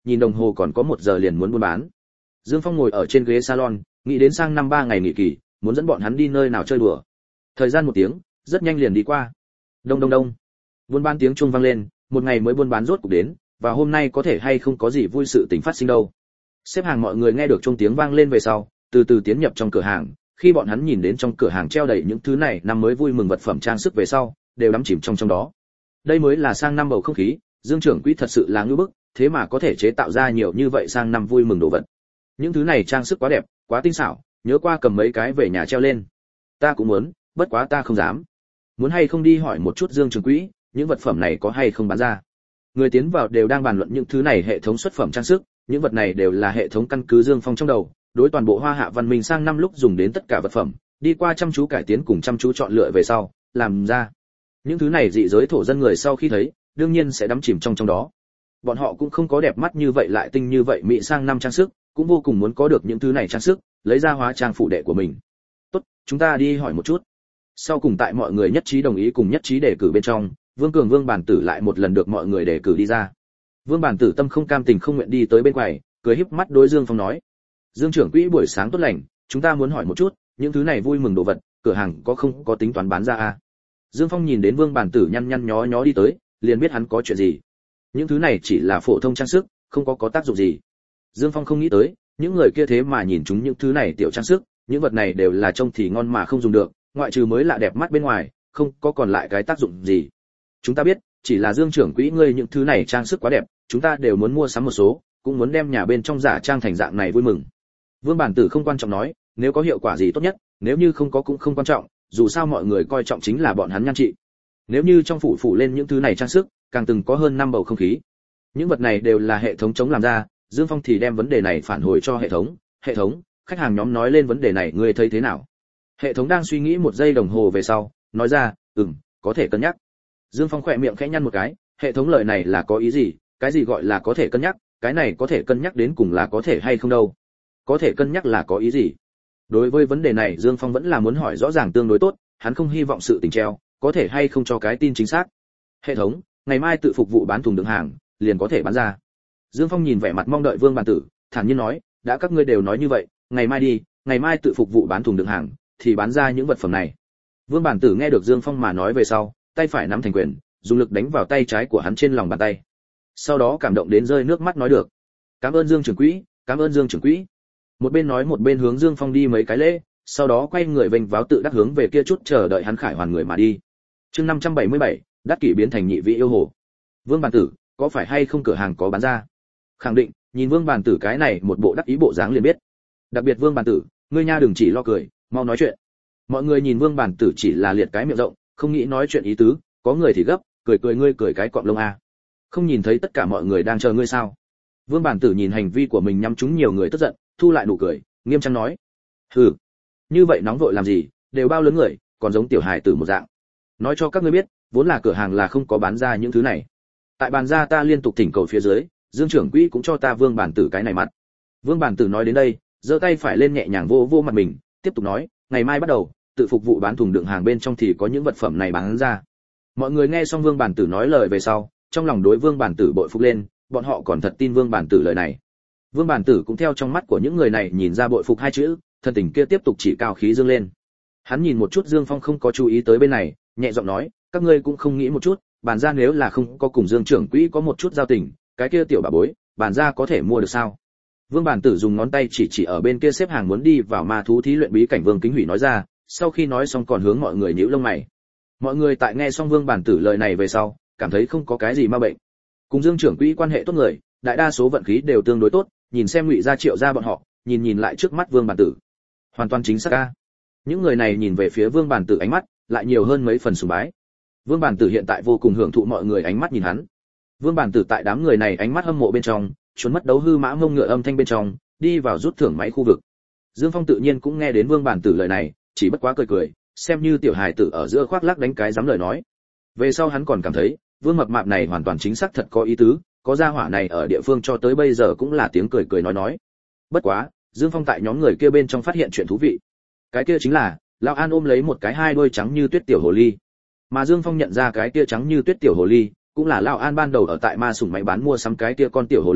nhìn đồng hồ còn có một giờ liền muốn buôn bán. Dương Phong ngồi ở trên ghế salon, nghĩ đến sang năm ba ngày nghỉ kỳ, muốn dẫn bọn hắn đi nơi nào chơi đùa. Thời gian một tiếng, rất nhanh liền đi qua. Đông đông đông. Buôn bán tiếng chuông vang lên, một ngày mới buôn bán rốt cục đến, và hôm nay có thể hay không có gì vui sự tình phát sinh đâu. Xếp hàng mọi người nghe được chuông tiếng vang lên về sau, từ từ tiến nhập trong cửa hàng, khi bọn hắn nhìn đến trong cửa hàng treo đầy những thứ này năm mới vui mừng vật phẩm trang sức về sau, đều đắm chìm trong trong đó. Đây mới là sang năm bầu không khí, Dương trưởng quỹ thật sự là ngưu bức, thế mà có thể chế tạo ra nhiều như vậy sang năm vui mừng đồ vật. Những thứ này trang sức quá đẹp, quá tinh xảo, nhớ qua cầm mấy cái về nhà treo lên. Ta cũng muốn, bất quá ta không dám. Muốn hay không đi hỏi một chút Dương trưởng quỹ, những vật phẩm này có hay không bán ra. Người tiến vào đều đang bàn luận những thứ này hệ thống xuất phẩm trang sức, những vật này đều là hệ thống căn cứ Dương Phong trong đầu, đối toàn bộ Hoa Hạ văn minh sang năm lúc dùng đến tất cả vật phẩm, đi qua chăm chú cải tiến cùng chăm chú chọn lựa về sau, làm ra. Những thứ này dị giới thổ dân người sau khi thấy, đương nhiên sẽ đắm chìm trong trong đó. Bọn họ cũng không có đẹp mắt như vậy lại tinh như vậy mỹ sang năm trang sức, cũng vô cùng muốn có được những thứ này trang sức, lấy ra hóa trang phụ đệ của mình. Tốt, chúng ta đi hỏi một chút. Sau cùng tại mọi người nhất trí đồng ý cùng nhất trí đề cử bên trong, Vương Cường Vương Bản Tử lại một lần được mọi người đề cử đi ra. Vương Bản Tử tâm không cam tình không nguyện đi tới bên quầy, cười híp mắt đối Dương Phong nói: "Dương trưởng quỹ buổi sáng tốt lành, chúng ta muốn hỏi một chút, những thứ này vui mừng đồ vật, cửa hàng có không có tính toán bán ra à?" Dương Phong nhìn đến Vương Bản Tử nhăn nhăn nhó nhó đi tới, liền biết hắn có chuyện gì. Những thứ này chỉ là phổ thông trang sức, không có có tác dụng gì. Dương Phong không nghĩ tới, những người kia thế mà nhìn chúng những thứ này tiểu trang sức, những vật này đều là trông thì ngon mà không dùng được, ngoại trừ mới lạ đẹp mắt bên ngoài, không có còn lại cái tác dụng gì. Chúng ta biết, chỉ là Dương trưởng quỹ ngươi những thứ này trang sức quá đẹp, chúng ta đều muốn mua sắm một số, cũng muốn đem nhà bên trong giả trang thành dạng này vui mừng. Vương Bản Tử không quan trọng nói, nếu có hiệu quả gì tốt nhất, nếu như không có cũng không quan trọng, dù sao mọi người coi trọng chính là bọn hắn nhan trị. Nếu như trong phủ phủ lên những thứ này trang sức, càng từng có hơn năm bầu không khí. Những vật này đều là hệ thống chống làm ra, Dương Phong thì đem vấn đề này phản hồi cho hệ thống, "Hệ thống, khách hàng nhóm nói lên vấn đề này ngươi thấy thế nào?" Hệ thống đang suy nghĩ một giây đồng hồ về sau, nói ra: "Ừm, có thể cân nhắc." Dương Phong khẽ miệng khẽ nhăn một cái, hệ thống lời này là có ý gì, cái gì gọi là có thể cân nhắc, cái này có thể cân nhắc đến cùng là có thể hay không đâu. Có thể cân nhắc là có ý gì? Đối với vấn đề này Dương Phong vẫn là muốn hỏi rõ ràng tương đối tốt, hắn không hy vọng sự tình treo, có thể hay không cho cái tin chính xác. Hệ thống, ngày mai tự phục vụ bán thùng đựng hàng, liền có thể bán ra. Dương Phong nhìn vẻ mặt mong đợi Vương Bản Tử, thản nhiên nói, đã các ngươi đều nói như vậy, ngày mai đi, ngày mai tự phục vụ bán thùng đựng hàng, thì bán ra những vật phẩm này. Vương Bản Tử nghe được Dương Phong mà nói về sau, tay phải nắm thành quyền, dùng lực đánh vào tay trái của hắn trên lòng bàn tay. Sau đó cảm động đến rơi nước mắt nói được: "Cảm ơn Dương trưởng quỹ, cảm ơn Dương trưởng quỹ." Một bên nói một bên hướng Dương Phong đi mấy cái lễ, sau đó quay người vênh váo tự đắc hướng về kia chút chờ đợi hắn khải hoàn người mà đi. Chương năm trăm bảy mươi bảy, đắc kỷ biến thành nhị vị yêu hồ. Vương Bản Tử, có phải hay không cửa hàng có bán ra? Khẳng định, nhìn Vương Bản Tử cái này một bộ đắc ý bộ dáng liền biết. Đặc biệt Vương Bản Tử, ngươi nha đừng chỉ lo cười, mau nói chuyện. Mọi người nhìn Vương Bản Tử chỉ là liệt cái miệng rộng, không nghĩ nói chuyện ý tứ, có người thì gấp, cười cười ngươi cười cái cọp lông a. Không nhìn thấy tất cả mọi người đang chờ ngươi sao? Vương Bản Tử nhìn hành vi của mình nhắm trúng nhiều người tức giận, thu lại nụ cười, nghiêm trang nói: "Hừ, như vậy nóng vội làm gì, đều bao lớn người, còn giống tiểu hài tử một dạng. Nói cho các ngươi biết, vốn là cửa hàng là không có bán ra những thứ này. Tại bàn ra ta liên tục thỉnh cầu phía dưới, Dương trưởng quỹ cũng cho ta Vương Bản Tử cái này mặt." Vương Bản Tử nói đến đây, giơ tay phải lên nhẹ nhàng vô vô mặt mình, tiếp tục nói: "Ngày mai bắt đầu, tự phục vụ bán thùng đựng hàng bên trong thì có những vật phẩm này bán ra." Mọi người nghe xong Vương Bản Tử nói lời về sau, trong lòng đối Vương Bản Tử bội phục lên, bọn họ còn thật tin Vương Bản Tử lời này. Vương Bản Tử cũng theo trong mắt của những người này nhìn ra bội phục hai chữ, thân tình kia tiếp tục chỉ cao khí dương lên. Hắn nhìn một chút Dương Phong không có chú ý tới bên này, nhẹ giọng nói: "Các ngươi cũng không nghĩ một chút, bàn ra nếu là không có cùng Dương trưởng quỹ có một chút giao tình, cái kia tiểu bà bối, bàn ra có thể mua được sao?" Vương Bản Tử dùng ngón tay chỉ chỉ ở bên kia xếp hàng muốn đi vào ma thú thí luyện bí cảnh Vương Kính Hủy nói ra, sau khi nói xong còn hướng mọi người nhíu lông mày. Mọi người tại nghe xong Vương Bản Tử lời này về sau, cảm thấy không có cái gì ma bệnh. Cùng Dương trưởng quỹ quan hệ tốt người, đại đa số vận khí đều tương đối tốt, nhìn xem Ngụy Gia Triệu gia bọn họ, nhìn nhìn lại trước mắt Vương Bản Tử. Hoàn toàn chính xác a. Những người này nhìn về phía Vương Bản Tử ánh mắt, lại nhiều hơn mấy phần sùng bái. Vương Bản Tử hiện tại vô cùng hưởng thụ mọi người ánh mắt nhìn hắn. Vương Bản Tử tại đám người này ánh mắt hâm mộ bên trong, trốn mất đấu hư mã ngông ngựa âm thanh bên trong, đi vào rút thưởng máy khu vực. Dương Phong tự nhiên cũng nghe đến Vương Bản Tử lời này, chỉ bất quá cười cười, xem như tiểu hài tử ở giữa khoác lác đánh cái dám lời nói. Về sau hắn còn cảm thấy, Vương mập mạp này hoàn toàn chính xác thật có ý tứ, có gia hỏa này ở địa phương cho tới bây giờ cũng là tiếng cười cười nói nói. Bất quá, Dương Phong tại nhóm người kia bên trong phát hiện chuyện thú vị. Cái kia chính là, lão An ôm lấy một cái hai đôi trắng như tuyết tiểu hồ ly. Mà Dương Phong nhận ra cái kia trắng như tuyết tiểu hồ ly, cũng là lão An ban đầu ở tại Ma Sủng máy bán mua sắm cái kia con tiểu hồ ly,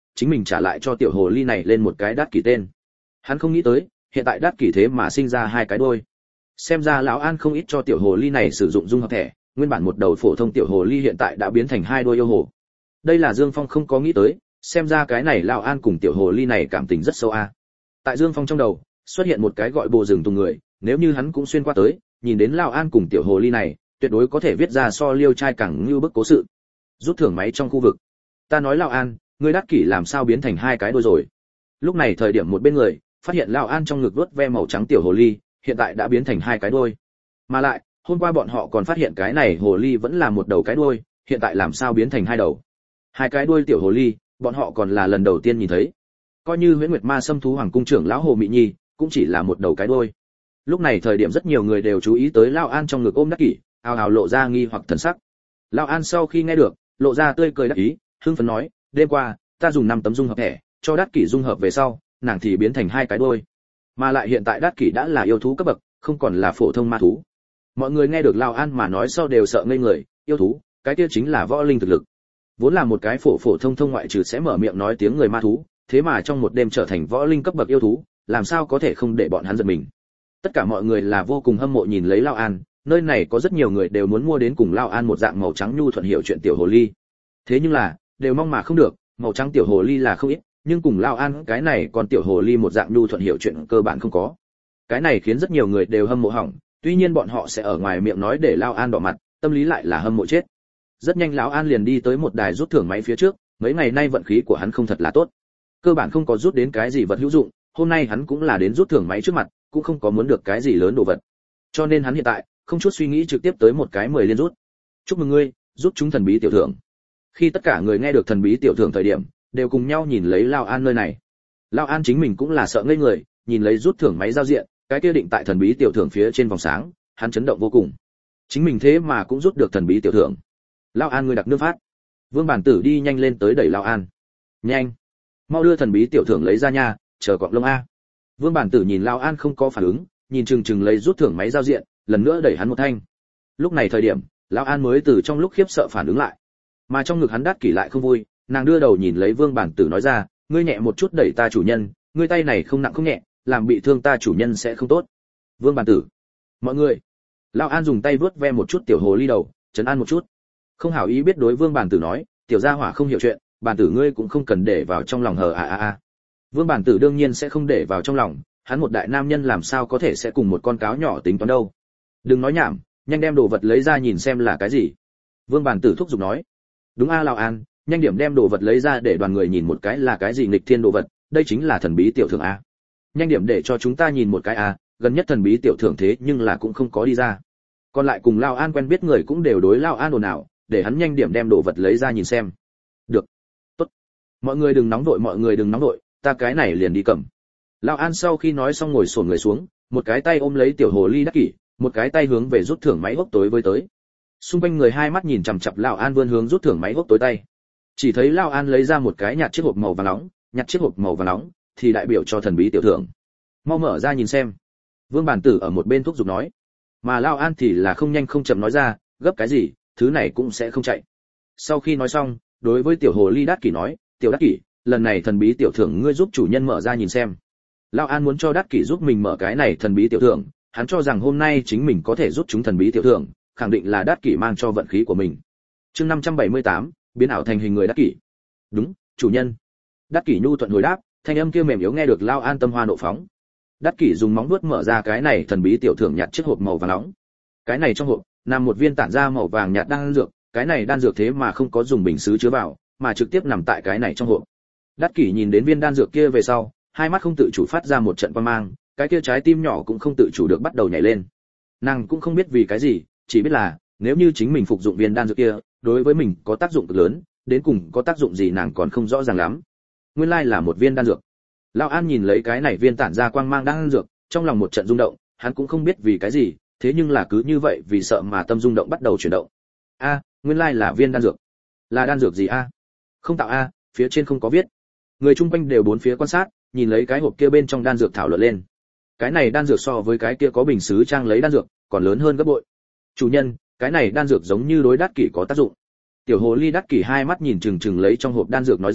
chính mình trả lại cho tiểu hồ ly này lên một cái đát kỷ tên. Hắn không nghĩ tới, hiện tại đát kỷ thế mà sinh ra hai cái đôi. Xem ra lão An không ít cho tiểu hồ ly này sử dụng dung hợp thẻ, nguyên bản một đầu phổ thông tiểu hồ ly hiện tại đã biến thành hai đôi yêu hồ. Đây là Dương Phong không có nghĩ tới, xem ra cái này lão An cùng tiểu hồ ly này cảm tình rất sâu a. Tại Dương Phong trong đầu, xuất hiện một cái gọi bồ rừng tùng người, nếu như hắn cũng xuyên qua tới, nhìn đến lão An cùng tiểu hồ ly này, tuyệt đối có thể viết ra so Liêu trai càng như bức cố sự. Rút thưởng máy trong khu vực. Ta nói lão An, ngươi đắc kỷ làm sao biến thành hai cái đôi rồi? Lúc này thời điểm một bên người, phát hiện lão An trong ngực vuốt ve màu trắng tiểu hồ ly, hiện tại đã biến thành hai cái đôi. Mà lại, hôm qua bọn họ còn phát hiện cái này hồ ly vẫn là một đầu cái đuôi, hiện tại làm sao biến thành hai đầu? Hai cái đuôi tiểu hồ ly, bọn họ còn là lần đầu tiên nhìn thấy. Coi như Huyễn Nguyệt Ma Sâm thú hoàng cung trưởng lão Hồ Mị Nhi, cũng chỉ là một đầu cái đuôi. Lúc này thời điểm rất nhiều người đều chú ý tới lão An trong ngực ôm đắc kỷ, ào ào lộ ra nghi hoặc thần sắc. Lão An sau khi nghe được, lộ ra tươi cười đắc ý, hưng phấn nói, đêm qua, ta dùng năm tấm dung hợp thẻ, cho đắc kỷ dung hợp về sau, nàng thì biến thành hai cái đuôi. Mà lại hiện tại đắc kỷ đã là yêu thú cấp bậc, không còn là phổ thông ma thú. Mọi người nghe được Lão An mà nói sau đều sợ ngây người, yêu thú, cái kia chính là võ linh thực lực. Vốn là một cái phổ phổ thông thông ngoại trừ sẽ mở miệng nói tiếng người ma thú, thế mà trong một đêm trở thành võ linh cấp bậc yêu thú, làm sao có thể không để bọn hắn giật mình. Tất cả mọi người là vô cùng hâm mộ nhìn lấy Lão An, nơi này có rất nhiều người đều muốn mua đến cùng Lão An một dạng màu trắng nhu thuận hiệu chuyện tiểu hồ ly. Thế nhưng là, đều mong mà không được, màu trắng tiểu hồ ly là không ít, nhưng cùng Lão An cái này còn tiểu hồ ly một dạng nhu thuận hiệu chuyện cơ bản không có. Cái này khiến rất nhiều người đều hâm mộ hỏng, tuy nhiên bọn họ sẽ ở ngoài miệng nói để Lão An đỏ mặt, tâm lý lại là hâm mộ chết. Rất nhanh Lão An liền đi tới một đài rút thưởng máy phía trước, mấy ngày nay vận khí của hắn không thật là tốt. Cơ bản không có rút đến cái gì vật hữu dụng, hôm nay hắn cũng là đến rút thưởng máy trước mặt, cũng không có muốn được cái gì lớn đồ vật. Cho nên hắn hiện tại không chút suy nghĩ trực tiếp tới một cái mười liên rút. Chúc mừng ngươi, rút trúng thần bí tiểu thưởng. Khi tất cả người nghe được thần bí tiểu thưởng thời điểm, đều cùng nhau nhìn lấy Lão An nơi này. Lão An chính mình cũng là sợ ngây người, nhìn lấy rút thưởng máy giao diện, cái kia định tại thần bí tiểu thưởng phía trên vòng sáng, hắn chấn động vô cùng. Chính mình thế mà cũng rút được thần bí tiểu thưởng. Lão An ngươi đặc nước phát. Vương Bản Tử đi nhanh lên tới đẩy Lão An. Nhanh, mau đưa thần bí tiểu thưởng lấy ra nha, chờ cọp lông a. Vương Bản Tử nhìn Lão An không có phản ứng, nhìn chừng chừng lấy rút thưởng máy giao diện, lần nữa đẩy hắn một thanh. Lúc này thời điểm, Lão An mới từ trong lúc khiếp sợ phản ứng lại, mà trong ngực hắn đắc kỷ lại không vui, nàng đưa đầu nhìn lấy Vương Bản Tử nói ra, ngươi nhẹ một chút đẩy ta chủ nhân, ngươi tay này không nặng không nhẹ, làm bị thương ta chủ nhân sẽ không tốt. Vương Bản Tử, mọi người. Lão An dùng tay vuốt ve một chút tiểu hồ ly đầu, trấn an một chút. Không hảo ý biết đối Vương Bản Tử nói, tiểu gia hỏa không hiểu chuyện, Bản Tử ngươi cũng không cần để vào trong lòng hờ a a a. Vương Bản Tử đương nhiên sẽ không để vào trong lòng, hắn một đại nam nhân làm sao có thể sẽ cùng một con cáo nhỏ tính toán đâu. Đừng nói nhảm, nhanh đem đồ vật lấy ra nhìn xem là cái gì. Vương Bản Tử thúc giục nói. Đúng a Lão An, nhanh điểm đem đồ vật lấy ra để đoàn người nhìn một cái là cái gì nghịch thiên đồ vật, đây chính là thần bí tiểu thưởng a. Nhanh điểm để cho chúng ta nhìn một cái a, gần nhất thần bí tiểu thưởng thế nhưng là cũng không có đi ra. Còn lại cùng Lão An quen biết người cũng đều đối Lão An ồn ào, để hắn nhanh điểm đem đồ vật lấy ra nhìn xem. Được. Tốt. Mọi người đừng nóng vội, mọi người đừng nóng vội, ta cái này liền đi cầm. Lão An sau khi nói xong ngồi xổm người xuống, một cái tay ôm lấy tiểu hồ ly đắc kỷ, một cái tay hướng về rút thưởng máy hốc tối với tới. Xung quanh người hai mắt nhìn chằm chằm Lão An vươn hướng rút thưởng máy hốc tối tay. Chỉ thấy Lão An lấy ra một cái nhạt chiếc hộp màu vàng nóng, nhặt chiếc hộp màu vàng nóng thì đại biểu cho thần bí tiểu thưởng. Mau mở ra nhìn xem. Vương Bản Tử ở một bên thúc giục nói. Mà Lão An thì là không nhanh không chậm nói ra, gấp cái gì, thứ này cũng sẽ không chạy. Sau khi nói xong, đối với tiểu hồ ly đắc kỷ nói, tiểu đắc kỷ, lần này thần bí tiểu thưởng ngươi giúp chủ nhân mở ra nhìn xem. Lão An muốn cho đắc kỷ giúp mình mở cái này thần bí tiểu thưởng, hắn cho rằng hôm nay chính mình có thể giúp chúng thần bí tiểu thưởng, khẳng định là đắc kỷ mang cho vận khí của mình. Chương năm trăm bảy mươi tám, biến ảo thành hình người đắc kỷ. Đúng, chủ nhân. Đắc kỷ nhu thuận hồi đáp, thanh âm kia mềm yếu nghe được Lão An tâm hoa nộ phóng. Đắc kỷ dùng móng vuốt mở ra cái này thần bí tiểu thưởng nhặt chiếc hộp màu vàng nóng. Cái này trong hộp nằm một viên tản ra màu vàng nhạt đan dược, cái này đan dược thế mà không có dùng bình sứ chứa vào, mà trực tiếp nằm tại cái này trong hộp. Đắc kỷ nhìn đến viên đan dược kia về sau, hai mắt không tự chủ phát ra một trận quang mang, cái kia trái tim nhỏ cũng không tự chủ được bắt đầu nhảy lên. Nàng cũng không biết vì cái gì, chỉ biết là nếu như chính mình phục dụng viên đan dược kia, đối với mình có tác dụng cực lớn, đến cùng có tác dụng gì nàng còn không rõ ràng lắm. Nguyên lai là một viên đan dược. Lão An nhìn lấy cái này viên tản ra quang mang đan dược, trong lòng một trận rung động, hắn cũng không biết vì cái gì, thế nhưng là cứ như vậy vì sợ mà tâm rung động bắt đầu chuyển động. A, nguyên lai là viên đan dược. Là đan dược gì a? Không tạo a, phía trên không có viết. Người chung quanh đều bốn phía quan sát, nhìn lấy cái hộp kia bên trong đan dược thảo luận lên. Cái này đan dược so với cái kia có bình sứ trang lấy đan dược, còn lớn hơn gấp bội. Chủ nhân, cái này đan dược giống như đối đắc kỷ có tác dụng. Tiểu hồ ly đắc kỷ hai mắt nhìn chừng chừng lấy trong hộp đan dược nói ra,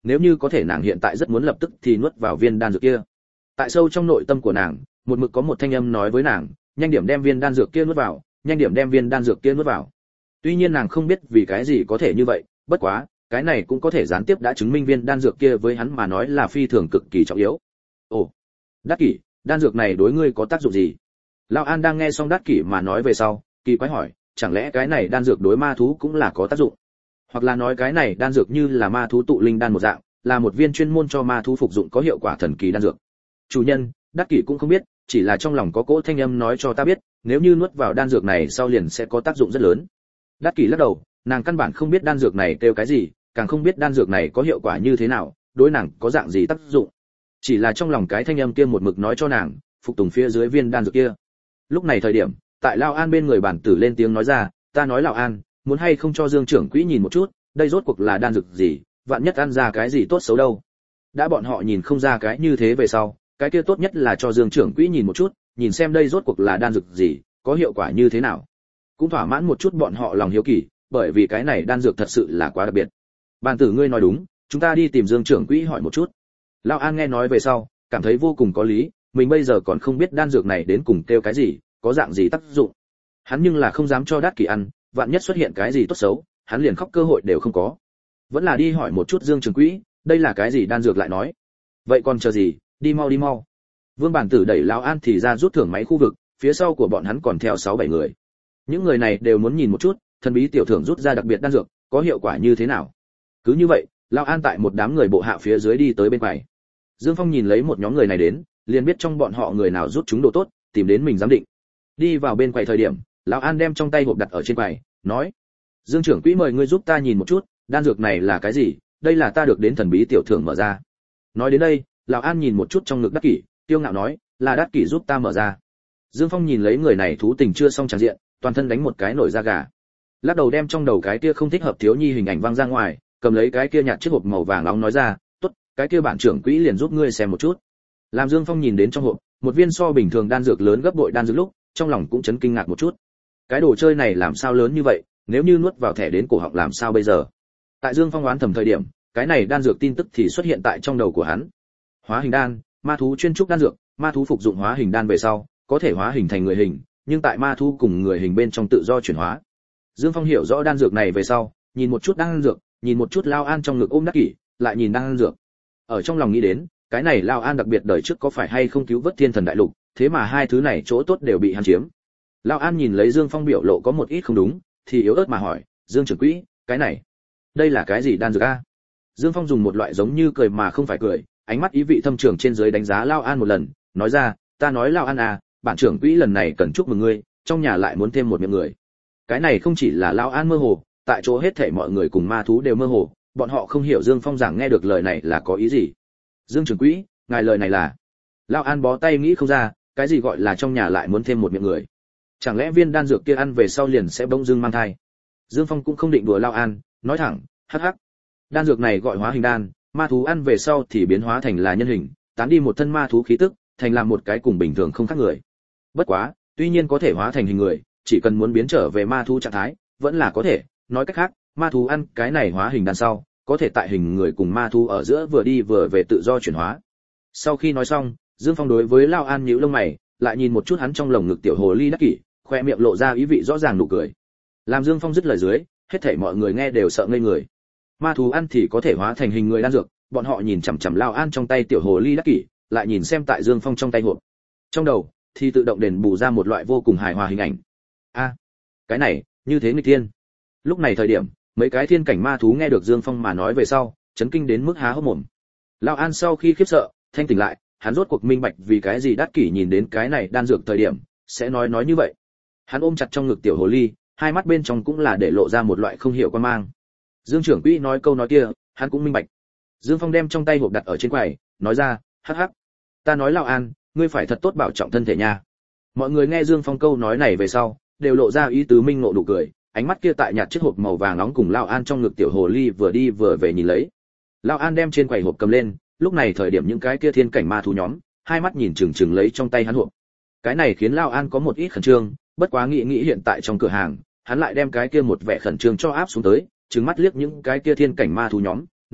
nếu như có thể nàng hiện tại rất muốn lập tức thì nuốt vào viên đan dược kia. Tại sâu trong nội tâm của nàng, một mực có một thanh âm nói với nàng, nhanh điểm đem viên đan dược kia nuốt vào, nhanh điểm đem viên đan dược kia nuốt vào. Tuy nhiên nàng không biết vì cái gì có thể như vậy, bất quá, cái này cũng có thể gián tiếp đã chứng minh viên đan dược kia với hắn mà nói là phi thường cực kỳ trọng yếu. Ồ, Đát Kỷ, đan dược này đối ngươi có tác dụng gì? Lão An đang nghe xong Đát Kỷ mà nói về sau, kỳ quái hỏi, chẳng lẽ cái này đan dược đối ma thú cũng là có tác dụng? Hoặc là nói cái này đan dược như là ma thú tụ linh đan một dạng, là một viên chuyên môn cho ma thú phục dụng có hiệu quả thần kỳ đan dược. Chủ nhân, Đát Kỷ cũng không biết, chỉ là trong lòng có cỗ thanh âm nói cho ta biết, nếu như nuốt vào đan dược này sau liền sẽ có tác dụng rất lớn. Đát Kỷ lắc đầu, nàng căn bản không biết đan dược này kêu cái gì, càng không biết đan dược này có hiệu quả như thế nào, đối nàng có dạng gì tác dụng. Chỉ là trong lòng cái thanh âm kia một mực nói cho nàng, phục tùng phía dưới viên đan dược kia. Lúc này thời điểm, tại Lão An bên người bản tử lên tiếng nói ra, ta nói Lão An, muốn hay không cho Dương trưởng quỹ nhìn một chút, đây rốt cuộc là đan dược gì, vạn nhất ăn ra cái gì tốt xấu đâu. Đã bọn họ nhìn không ra cái như thế về sau, cái kia tốt nhất là cho Dương trưởng quỹ nhìn một chút, nhìn xem đây rốt cuộc là đan dược gì, có hiệu quả như thế nào. Cũng thỏa mãn một chút bọn họ lòng hiếu kỳ, bởi vì cái này đan dược thật sự là quá đặc biệt. Bàn tử ngươi nói đúng, chúng ta đi tìm Dương trưởng quỹ hỏi một chút. Lão An nghe nói về sau, cảm thấy vô cùng có lý, mình bây giờ còn không biết đan dược này đến cùng kêu cái gì, có dạng gì tác dụng. Hắn nhưng là không dám cho Đát Kỷ ăn, vạn nhất xuất hiện cái gì tốt xấu, hắn liền khóc cơ hội đều không có. Vẫn là đi hỏi một chút Dương trưởng quỹ, đây là cái gì đan dược lại nói. Vậy còn chờ gì, đi mau đi mau. Vương Bản Tử đẩy Lão An thì ra rút thưởng máy khu vực, phía sau của bọn hắn còn theo sáu bảy người. Những người này đều muốn nhìn một chút, thần bí tiểu thưởng rút ra đặc biệt đan dược, có hiệu quả như thế nào. Cứ như vậy, Lão An tại một đám người bộ hạ phía dưới đi tới bên quầy. Dương Phong nhìn lấy một nhóm người này đến, liền biết trong bọn họ người nào rút chúng đồ tốt, tìm đến mình giám định. Đi vào bên quầy thời điểm, Lão An đem trong tay hộp đặt ở trên quầy, nói: "Dương trưởng quỹ mời ngươi giúp ta nhìn một chút, đan dược này là cái gì? Đây là ta được đến thần bí tiểu thưởng mở ra." Nói đến đây, Lão An nhìn một chút trong ngực Đát Kỷ, tiêu ngạo nói: "Là Đát Kỷ giúp ta mở ra." Dương Phong nhìn lấy người này thú tình chưa xong tràn diện, toàn thân đánh một cái nổi da gà. Lắc đầu đem trong đầu cái kia không thích hợp thiếu nhi hình ảnh văng ra ngoài, cầm lấy cái kia nhạt chiếc hộp màu vàng nóng nói ra: "Tốt, cái kia bản trưởng quỹ liền giúp ngươi xem một chút." Làm Dương Phong nhìn đến trong hộp, một viên so bình thường đan dược lớn gấp bội đan dược lúc, trong lòng cũng chấn kinh ngạc một chút. Cái đồ chơi này làm sao lớn như vậy, nếu như nuốt vào thẻ đến cổ họng làm sao bây giờ? Tại Dương Phong oán thầm thời điểm, cái này đan dược tin tức thì xuất hiện tại trong đầu của hắn. Hóa hình đan, ma thú chuyên trúc đan dược, ma thú phục dụng hóa hình đan về sau, có thể hóa hình thành người hình, nhưng tại ma thú cùng người hình bên trong tự do chuyển hóa. Dương Phong hiểu rõ đan dược này về sau, nhìn một chút đan dược, nhìn một chút Lao An trong ngực ôm Đát Kỷ, lại nhìn đan dược. Ở trong lòng nghĩ đến, cái này Lao An đặc biệt đời trước có phải hay không cứu vớt Thiên Thần Đại Lục, thế mà hai thứ này chỗ tốt đều bị hắn chiếm. Lao An nhìn lấy Dương Phong biểu lộ có một ít không đúng, thì yếu ớt mà hỏi: "Dương trưởng quỹ, cái này, đây là cái gì đan dược a?" Dương Phong dùng một loại giống như cười mà không phải cười, ánh mắt ý vị thâm trường trên dưới đánh giá Lao An một lần, nói ra: "Ta nói Lao An à, bản trưởng quỹ lần này cần chúc mừng ngươi, trong nhà lại muốn thêm một miệng người." Cái này không chỉ là Lao An mơ hồ, tại chỗ hết thảy mọi người cùng ma thú đều mơ hồ, bọn họ không hiểu Dương Phong giảng nghe được lời này là có ý gì. "Dương trưởng quỹ, ngài lời này là?" Lao An bó tay nghĩ không ra, cái gì gọi là trong nhà lại muốn thêm một miệng người? Chẳng lẽ viên đan dược kia ăn về sau liền sẽ bỗng dưng mang thai? Dương Phong cũng không định đùa Lao An, nói thẳng: "Hắc hắc. Đan dược này gọi hóa hình đan, ma thú ăn về sau thì biến hóa thành là nhân hình, tán đi một thân ma thú khí tức, thành làm một cái cùng bình thường không khác người. Bất quá, tuy nhiên có thể hóa thành hình người, chỉ cần muốn biến trở về ma thú trạng thái, vẫn là có thể, nói cách khác, ma thú ăn cái này hóa hình đan sau, có thể tại hình người cùng ma thú ở giữa vừa đi vừa về tự do chuyển hóa." Sau khi nói xong, Dương Phong đối với Lao An nhíu lông mày, lại nhìn một chút hắn trong lồng ngực tiểu hồ ly Đát Kỷ, khoe miệng lộ ra ý vị rõ ràng nụ cười. Làm Dương Phong dứt lời dưới, hết thảy mọi người nghe đều sợ ngây người. Ma thú ăn thì có thể hóa thành hình người đan dược, bọn họ nhìn chằm chằm Lao An trong tay tiểu hồ ly Đát Kỷ, lại nhìn xem tại Dương Phong trong tay hộp. Trong đầu thì tự động đền bù ra một loại vô cùng hài hòa hình ảnh. A, cái này, như thế nghịch thiên. Lúc này thời điểm, mấy cái thiên cảnh ma thú nghe được Dương Phong mà nói về sau, chấn kinh đến mức há hốc mồm. Lao An sau khi khiếp sợ, thanh tỉnh lại, hắn rốt cuộc minh bạch vì cái gì Đát Kỷ nhìn đến cái này đan dược thời điểm sẽ nói nói như vậy. Hắn ôm chặt trong ngực tiểu hồ ly, hai mắt bên trong cũng là để lộ ra một loại không hiểu quan mang. Dương trưởng quỹ nói câu nói kia, hắn cũng minh bạch. Dương Phong đem trong tay hộp đặt ở trên quầy, nói ra: "Hắc hắc, ta nói Lao An, ngươi phải thật tốt bảo trọng thân thể nha." Mọi người nghe Dương Phong câu nói này về sau, đều lộ ra ý tứ minh ngộ nụ cười, ánh mắt kia tại nhạt chiếc hộp màu vàng nóng cùng Lao An trong ngực tiểu hồ ly vừa đi vừa về nhìn lấy. Lao An đem trên quầy hộp cầm lên, lúc này thời điểm những cái kia thiên cảnh ma thú nhóm, hai mắt nhìn chừng chừng lấy trong tay hắn hộp. Cái này khiến Lao An có một ít khẩn trương, bất quá nghĩ nghĩ hiện tại trong cửa hàng, hắn lại đem cái kia một vẻ khẩn trương cho áp xuống tới, trừng mắt liếc những cái kia thiên cảnh ma thú nhóm, nói: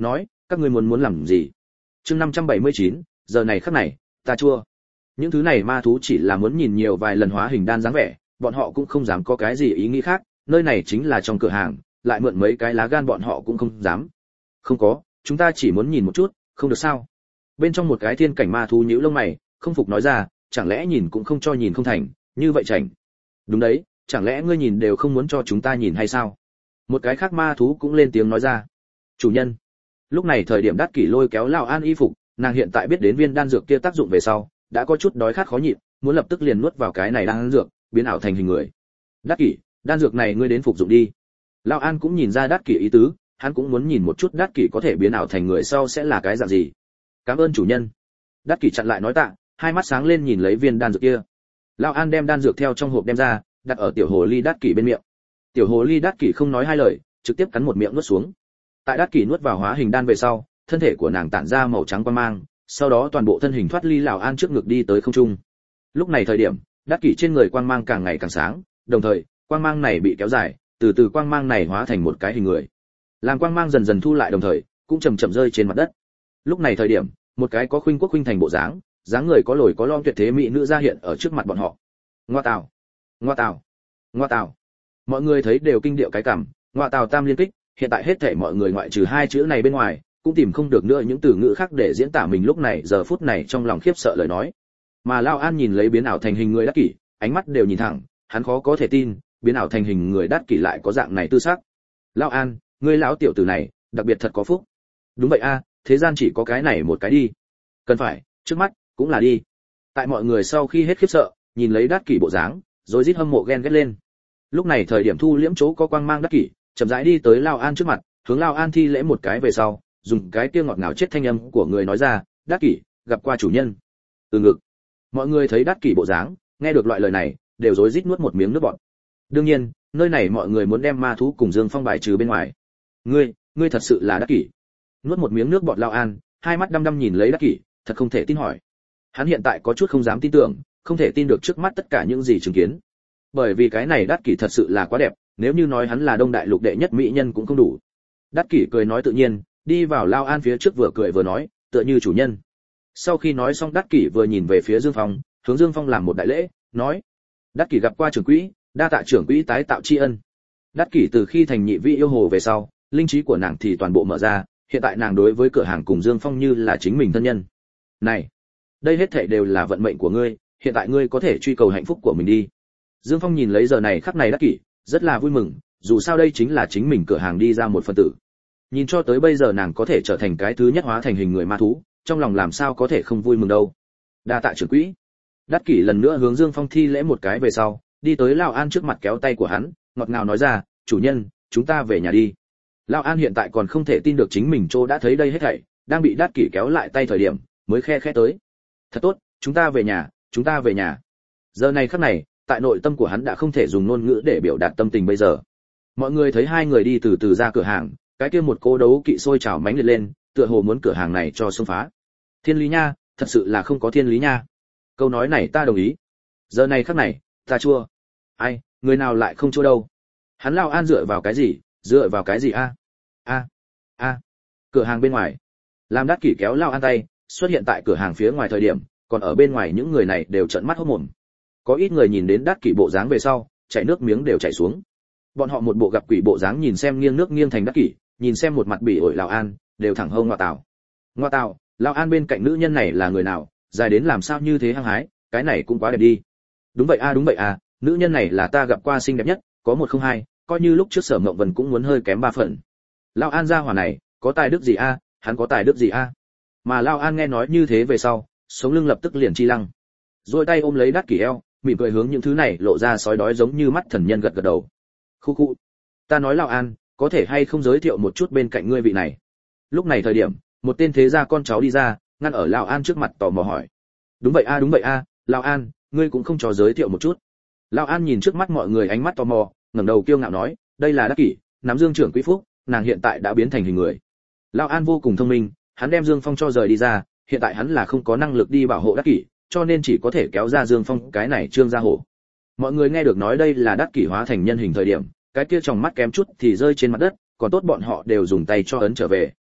các ngươi muốn muốn làm gì? Chương năm trăm bảy mươi chín, giờ này khắc này, ta chua. Những thứ này ma thú chỉ là muốn nhìn nhiều vài lần hóa hình đan dáng vẻ, bọn họ cũng không dám có cái gì ý nghĩ khác, nơi này chính là trong cửa hàng, lại mượn mấy cái lá gan bọn họ cũng không dám. Không có, chúng ta chỉ muốn nhìn một chút, không được sao? Bên trong một cái thiên cảnh ma thú nhíu lông mày, không phục nói ra, chẳng lẽ nhìn cũng không cho nhìn không thành, như vậy chảnh. Đúng đấy, chẳng lẽ ngươi nhìn đều không muốn cho chúng ta nhìn hay sao? Một cái khác ma thú cũng lên tiếng nói ra. Chủ nhân. Lúc này thời điểm Đát Kỷ lôi kéo Lão An y phục, nàng hiện tại biết đến viên đan dược kia tác dụng về sau, đã có chút đói khát khó nhịn, muốn lập tức liền nuốt vào cái này đan dược, biến ảo thành hình người. Đát Kỷ, đan dược này ngươi đến phục dụng đi. Lão An cũng nhìn ra Đát Kỷ ý tứ, hắn cũng muốn nhìn một chút Đát Kỷ có thể biến ảo thành người sau sẽ là cái dạng gì. Cảm ơn chủ nhân. Đát Kỷ chặn lại nói tạ, hai mắt sáng lên nhìn lấy viên đan dược kia. Lão An đem đan dược theo trong hộp đem ra, đặt ở tiểu hồ ly Đát Kỷ bên miệng. Tiểu hồ ly Đát Kỷ không nói hai lời, trực tiếp cắn một miệng nuốt xuống. Tại Đát Kỷ nuốt vào hóa hình đan về sau, thân thể của nàng tản ra màu trắng quang mang, sau đó toàn bộ thân hình thoát ly Lão An trước ngực đi tới không trung. Lúc này thời điểm, Đát Kỷ trên người quang mang càng ngày càng sáng, đồng thời, quang mang này bị kéo dài, từ từ quang mang này hóa thành một cái hình người. Làm quang mang dần dần thu lại đồng thời, cũng chậm chậm rơi trên mặt đất. Lúc này thời điểm, một cái có khuynh quốc khuynh thành bộ dáng, dáng người có lồi có lõm tuyệt thế mỹ nữ ra hiện ở trước mặt bọn họ. Ngoa tào, ngoa tào, ngoa tào. Mọi người thấy đều kinh điệu cái cảm, ngoa tào tam liên kích, hiện tại hết thảy mọi người ngoại trừ hai chữ này bên ngoài, cũng tìm không được nữa những từ ngữ khác để diễn tả mình lúc này giờ phút này trong lòng khiếp sợ lời nói. Mà Lão An nhìn lấy biến ảo thành hình người Đát Kỷ, ánh mắt đều nhìn thẳng, hắn khó có thể tin, biến ảo thành hình người Đát Kỷ lại có dạng này tư sắc. Lão An, ngươi lão tiểu tử này, đặc biệt thật có phúc. Đúng vậy a, thế gian chỉ có cái này một cái đi. Cần phải, trước mắt cũng là đi. Tại mọi người sau khi hết khiếp sợ, nhìn lấy Đát Kỷ bộ dáng, rồi rít hâm mộ ghen ghét lên. Lúc này thời điểm thu liễm chỗ có quang mang Đát Kỷ, chậm rãi đi tới Lão An trước mặt, hướng Lão An thi lễ một cái về sau, dùng cái kia ngọt ngào chết thanh âm của người nói ra, Đát Kỷ, gặp qua chủ nhân. Từ ngực. Mọi người thấy Đát Kỷ bộ dáng, nghe được loại lời này, đều rối rít nuốt một miếng nước bọt. Đương nhiên, nơi này mọi người muốn đem ma thú cùng Dương Phong bài trừ bên ngoài. Ngươi, ngươi thật sự là Đát Kỷ. Nuốt một miếng nước bọt Lão An, hai mắt đăm đăm nhìn lấy Đát Kỷ, thật không thể tin hỏi. Hắn hiện tại có chút không dám tin tưởng, không thể tin được trước mắt tất cả những gì chứng kiến. Bởi vì cái này Đát Kỷ thật sự là quá đẹp, nếu như nói hắn là Đông Đại Lục đệ nhất mỹ nhân cũng không đủ. Đát Kỷ cười nói tự nhiên, đi vào Lão An phía trước vừa cười vừa nói, tựa như chủ nhân. Sau khi nói xong Đát Kỷ vừa nhìn về phía Dương Phong, hướng Dương Phong làm một đại lễ, nói: Đát Kỷ gặp qua trưởng quỹ, đa tạ trưởng quỹ tái tạo tri ân. Đát Kỷ từ khi thành nhị vị yêu hồ về sau, linh trí của nàng thì toàn bộ mở ra, hiện tại nàng đối với cửa hàng cùng Dương Phong như là chính mình thân nhân. Này, đây hết thảy đều là vận mệnh của ngươi, hiện tại ngươi có thể truy cầu hạnh phúc của mình đi. Dương Phong nhìn lấy giờ này khắc này Đát Kỷ, rất là vui mừng, dù sao đây chính là chính mình cửa hàng đi ra một phần tử. Nhìn cho tới bây giờ nàng có thể trở thành cái thứ nhất hóa thành hình người ma thú, trong lòng làm sao có thể không vui mừng đâu. Đa tạ trưởng quỹ. Đát Kỷ lần nữa hướng Dương Phong thi lễ một cái về sau, đi tới Lão An trước mặt kéo tay của hắn, ngọt ngào nói ra, chủ nhân, chúng ta về nhà đi. Lão An hiện tại còn không thể tin được chính mình chỗ đã thấy đây hết thảy, đang bị Đát Kỷ kéo lại tay thời điểm, mới khe khẽ tới. Thật tốt, chúng ta về nhà, chúng ta về nhà. Giờ này khắc này, tại nội tâm của hắn đã không thể dùng ngôn ngữ để biểu đạt tâm tình bây giờ. Mọi người thấy hai người đi từ từ ra cửa hàng, cái kia một cô đấu kỵ sôi trào mánh liệt lên, tựa hồ muốn cửa hàng này cho xông phá. Thiên lý nha, thật sự là không có thiên lý nha. Câu nói này ta đồng ý. Giờ này khắc này, ta chua. Ai, người nào lại không chua đâu. Hắn Lão An dựa vào cái gì, dựa vào cái gì a? A, a. Cửa hàng bên ngoài. Làm Đát Kỷ kéo Lão An tay, xuất hiện tại cửa hàng phía ngoài thời điểm, còn ở bên ngoài những người này đều trợn mắt hốt mồm. Có ít người nhìn đến Đát Kỷ bộ dáng về sau, chảy nước miếng đều chảy xuống. Bọn họ một bộ gặp quỷ bộ dáng nhìn xem nghiêng nước nghiêng thành Đát Kỷ, nhìn xem một mặt bỉ ổi Lão An, đều thẳng hông ngoa tào. Ngoa tào, Lão An bên cạnh nữ nhân này là người nào, dài đến làm sao như thế hăng hái, cái này cũng quá đẹp đi. Đúng vậy a, đúng vậy a, nữ nhân này là ta gặp qua xinh đẹp nhất, có một không hai, coi như lúc trước Sở Mộng Vân cũng muốn hơi kém ba phần. Lão An gia hỏa này, có tài đức gì a, hắn có tài đức gì a? Mà Lão An nghe nói như thế về sau, sống lưng lập tức liền chi lăng. Rồi tay ôm lấy Đát Kỷ eo, mỉm cười hướng những thứ này lộ ra sói đói giống như mắt thần nhân gật gật đầu. Khu khu, ta nói Lão An, có thể hay không giới thiệu một chút bên cạnh ngươi vị này? Lúc này thời điểm, một tên thế gia con cháu đi ra, ngăn ở Lão An trước mặt tò mò hỏi. Đúng vậy a, đúng vậy a, Lão An, ngươi cũng không cho giới thiệu một chút. Lão An nhìn trước mắt mọi người ánh mắt tò mò, ngẩng đầu kiêu ngạo nói, đây là Đát Kỷ, nắm Dương trưởng quý phúc, nàng hiện tại đã biến thành hình người. Lão An vô cùng thông minh, hắn đem Dương Phong cho rời đi ra, hiện tại hắn là không có năng lực đi bảo hộ Đát Kỷ, cho nên chỉ có thể kéo ra Dương Phong cái này trương ra hổ. Mọi người nghe được nói đây là Đát Kỷ hóa thành nhân hình thời điểm, cái kia trong mắt kém chút thì rơi trên mặt đất, còn tốt bọn họ đều dùng tay cho ấn trở về.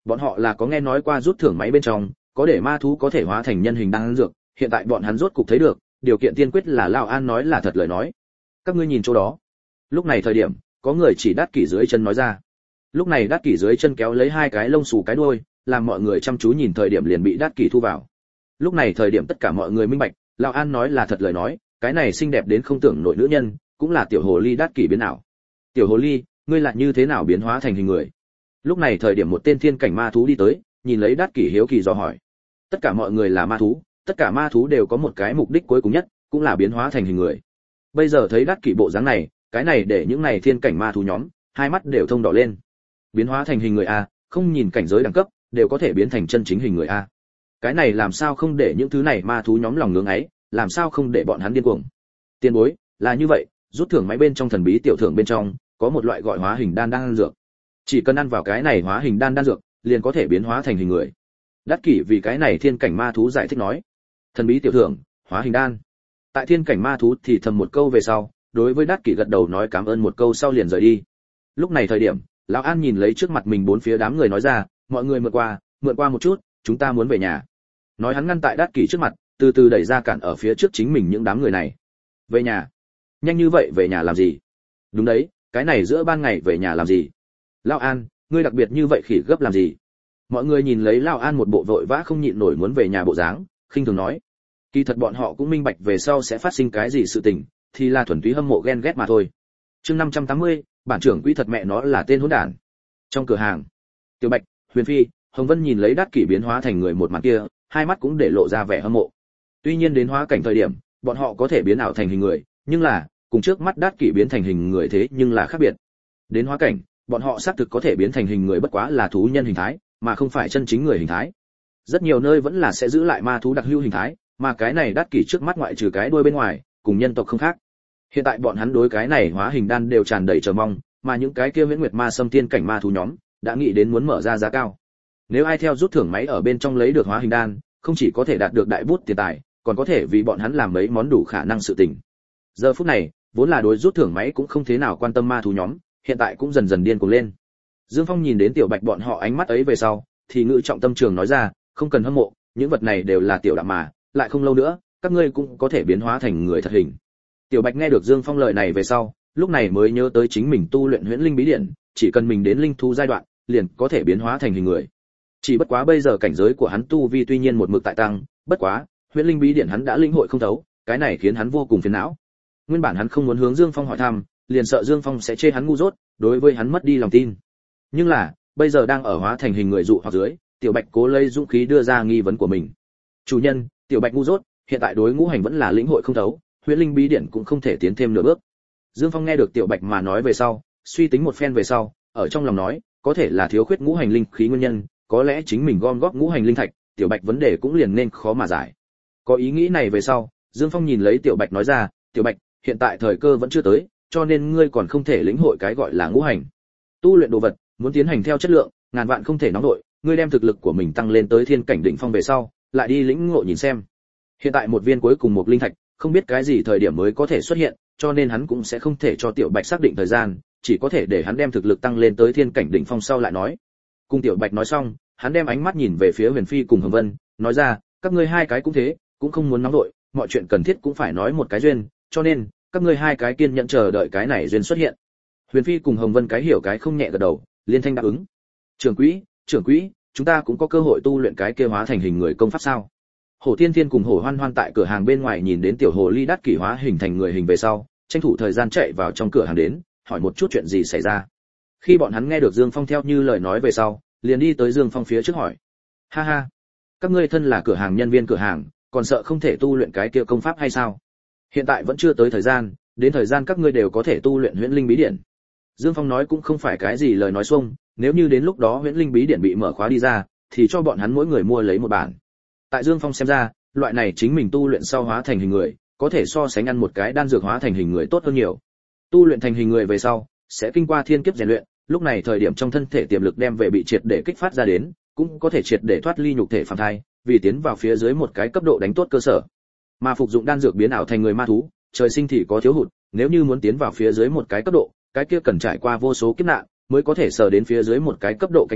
Bọn họ là có nghe nói qua rút thưởng máy bên trong có để ma thú có thể hóa thành nhân hình đan dược, hiện tại bọn hắn rốt cục thấy được, điều kiện tiên quyết là Lão An nói là thật lời nói. Các ngươi nhìn chỗ đó. Lúc này thời điểm, có người chỉ Đát Kỷ dưới chân nói ra. Lúc này Đát Kỷ dưới chân kéo lấy hai cái lông xù cái đuôi, làm mọi người chăm chú nhìn thời điểm liền bị Đát Kỷ thu vào. Lúc này thời điểm tất cả mọi người minh bạch, Lão An nói là thật lời nói, cái này xinh đẹp đến không tưởng nổi nữ nhân, cũng là tiểu hồ ly Đát Kỷ biến ảo. Tiểu hồ ly, ngươi lại như thế nào biến hóa thành hình người? Lúc này thời điểm một tên thiên cảnh ma thú đi tới, nhìn lấy Đát Kỷ hiếu kỳ dò hỏi. Tất cả mọi người là ma thú, tất cả ma thú đều có một cái mục đích cuối cùng nhất, cũng là biến hóa thành hình người. Bây giờ thấy Đát Kỷ bộ dáng này, cái này để những này thiên cảnh ma thú nhóm, hai mắt đều thông đỏ lên. Biến hóa thành hình người a, không nhìn cảnh giới đẳng cấp, đều có thể biến thành chân chính hình người a. Cái này làm sao không để những thứ này ma thú nhóm lòng ngưỡng ấy, làm sao không để bọn hắn điên cuồng. Tiên bối, là như vậy, rút thưởng máy bên trong thần bí tiểu thưởng bên trong, có một loại gọi hóa hình đan đan dược. Chỉ cần ăn vào cái này hóa hình đan đan dược, liền có thể biến hóa thành hình người. Đát Kỷ vì cái này thiên cảnh ma thú giải thích nói, thần bí tiểu thưởng, hóa hình đan. Tại thiên cảnh ma thú thì thầm một câu về sau, đối với Đát Kỷ gật đầu nói cảm ơn một câu sau liền rời đi. Lúc này thời điểm, Lão An nhìn lấy trước mặt mình bốn phía đám người nói ra, mọi người mượn qua, mượn qua một chút, chúng ta muốn về nhà. Nói hắn ngăn tại Đát Kỷ trước mặt, từ từ đẩy ra cản ở phía trước chính mình những đám người này. Về nhà? Nhanh như vậy về nhà làm gì? Đúng đấy, cái này giữa ban ngày về nhà làm gì? Lão An, ngươi đặc biệt như vậy khỉ gấp làm gì? Mọi người nhìn lấy Lão An một bộ vội vã không nhịn nổi muốn về nhà bộ dáng, khinh thường nói. Kỳ thật bọn họ cũng minh bạch về sau sẽ phát sinh cái gì sự tình, thì là thuần túy hâm mộ ghen ghét mà thôi. Chương năm trăm tám mươi, bản trưởng quỹ thật mẹ nó là tên hỗn đản. Trong cửa hàng, Tiểu Bạch, Huyền Phi, Hồng Vân nhìn lấy Đát Kỷ biến hóa thành người một màn kia, hai mắt cũng để lộ ra vẻ hâm mộ. Tuy nhiên đến hóa cảnh thời điểm, bọn họ có thể biến ảo thành hình người, nhưng là, cùng trước mắt Đát Kỷ biến thành hình người thế nhưng là khác biệt. Đến hóa cảnh, bọn họ xác thực có thể biến thành hình người bất quá là thú nhân hình thái, mà không phải chân chính người hình thái. Rất nhiều nơi vẫn là sẽ giữ lại ma thú đặc hữu hình thái, mà cái này Đát Kỷ trước mắt ngoại trừ cái đuôi bên ngoài, cùng nhân tộc không khác. Hiện tại bọn hắn đối cái này hóa hình đan đều tràn đầy chờ mong, mà những cái kia Viễn Nguyệt Ma Xâm tiên cảnh ma thú nhóm đã nghĩ đến muốn mở ra giá cao. Nếu ai theo rút thưởng máy ở bên trong lấy được hóa hình đan, không chỉ có thể đạt được đại bút tiền tài, còn có thể vì bọn hắn làm mấy món đủ khả năng sự tình. Giờ phút này, vốn là đối rút thưởng máy cũng không thế nào quan tâm ma thú nhóm, hiện tại cũng dần dần điên cuồng lên. Dương Phong nhìn đến Tiểu Bạch bọn họ ánh mắt ấy về sau, thì ngữ trọng tâm trường nói ra, không cần hâm mộ, những vật này đều là tiểu đạm mà, lại không lâu nữa, các ngươi cũng có thể biến hóa thành người thật hình. Tiểu Bạch nghe được Dương Phong lời này về sau, lúc này mới nhớ tới chính mình tu luyện Huyễn Linh Bí Điển, chỉ cần mình đến linh thú giai đoạn, liền có thể biến hóa thành hình người. Chỉ bất quá bây giờ cảnh giới của hắn tu vi tuy nhiên một mực tại tăng, bất quá, Huyễn Linh Bí Điển hắn đã linh hội không thấu, cái này khiến hắn vô cùng phiền não. Nguyên bản hắn không muốn hướng Dương Phong hỏi thăm, liền sợ Dương Phong sẽ chê hắn ngu dốt, đối với hắn mất đi lòng tin. Nhưng là, bây giờ đang ở hóa thành hình người dụ hoặc dưới, Tiểu Bạch cố lấy dũng khí đưa ra nghi vấn của mình. Chủ nhân, Tiểu Bạch ngu dốt, hiện tại đối ngũ hành vẫn là lĩnh hội không thấu, Huyễn Linh Bí Điển cũng không thể tiến thêm nửa bước. Dương Phong nghe được Tiểu Bạch mà nói về sau, suy tính một phen về sau, ở trong lòng nói, có thể là thiếu khuyết ngũ hành linh khí nguyên nhân, có lẽ chính mình gom góp ngũ hành linh thạch, Tiểu Bạch vấn đề cũng liền nên khó mà giải. Có ý nghĩ này về sau, Dương Phong nhìn lấy Tiểu Bạch nói ra, Tiểu Bạch, hiện tại thời cơ vẫn chưa tới, cho nên ngươi còn không thể lĩnh hội cái gọi là ngũ hành. Tu luyện đồ vật, muốn tiến hành theo chất lượng, ngàn vạn không thể nóng đội, ngươi đem thực lực của mình tăng lên tới thiên cảnh đỉnh phong về sau, lại đi lĩnh ngộ nhìn xem. Hiện tại một viên cuối cùng một linh thạch, không biết cái gì thời điểm mới có thể xuất hiện, cho nên hắn cũng sẽ không thể cho Tiểu Bạch xác định thời gian, chỉ có thể để hắn đem thực lực tăng lên tới thiên cảnh đỉnh phong sau lại nói. Cùng Tiểu Bạch nói xong, hắn đem ánh mắt nhìn về phía Huyền Phi cùng Hồng Vân, nói ra, các ngươi hai cái cũng thế, cũng không muốn nóng đội, mọi chuyện cần thiết cũng phải nói một cái duyên, cho nên các ngươi hai cái kiên nhẫn chờ đợi cái này duyên xuất hiện. Huyền Phi cùng Hồng Vân cái hiểu cái không nhẹ gật đầu, liên thanh đáp ứng. Trưởng quỹ, trưởng quỹ, chúng ta cũng có cơ hội tu luyện cái kia hóa thành hình người công pháp sao? Hổ Thiên Thiên cùng Hổ Hoan Hoan tại cửa hàng bên ngoài nhìn đến tiểu hồ ly Đát Kỷ hóa hình thành người hình về sau, tranh thủ thời gian chạy vào trong cửa hàng đến, hỏi một chút chuyện gì xảy ra. Khi bọn hắn nghe được Dương Phong theo như lời nói về sau, liền đi tới Dương Phong phía trước hỏi: "Ha ha, các ngươi thân là cửa hàng nhân viên cửa hàng, còn sợ không thể tu luyện cái kia công pháp hay sao? Hiện tại vẫn chưa tới thời gian, đến thời gian các ngươi đều có thể tu luyện Huyễn Linh Bí Điển." Dương Phong nói cũng không phải cái gì lời nói xuông, nếu như đến lúc đó Huyễn Linh Bí Điển bị mở khóa đi ra, thì cho bọn hắn mỗi người mua lấy một bản. Tại Dương Phong xem ra, loại này chính mình tu luyện sau hóa thành hình người, có thể so sánh ăn một cái đan dược hóa thành hình người tốt hơn nhiều. Tu luyện thành hình người về sau, sẽ kinh qua thiên kiếp rèn luyện, lúc này thời điểm trong thân thể tiềm lực đem về bị triệt để kích phát ra đến, cũng có thể triệt để thoát ly nhục thể phàm thai, vì tiến vào phía dưới một cái cấp độ đánh tốt cơ sở. Mà phục dụng đan dược biến ảo thành người ma thú, trời sinh thì có thiếu hụt, nếu như muốn tiến vào phía dưới một cái cấp độ, cái kia cần trải qua vô số kiếp nạn, mới có thể sờ đến phía dưới một cái cấp độ cánh cửa,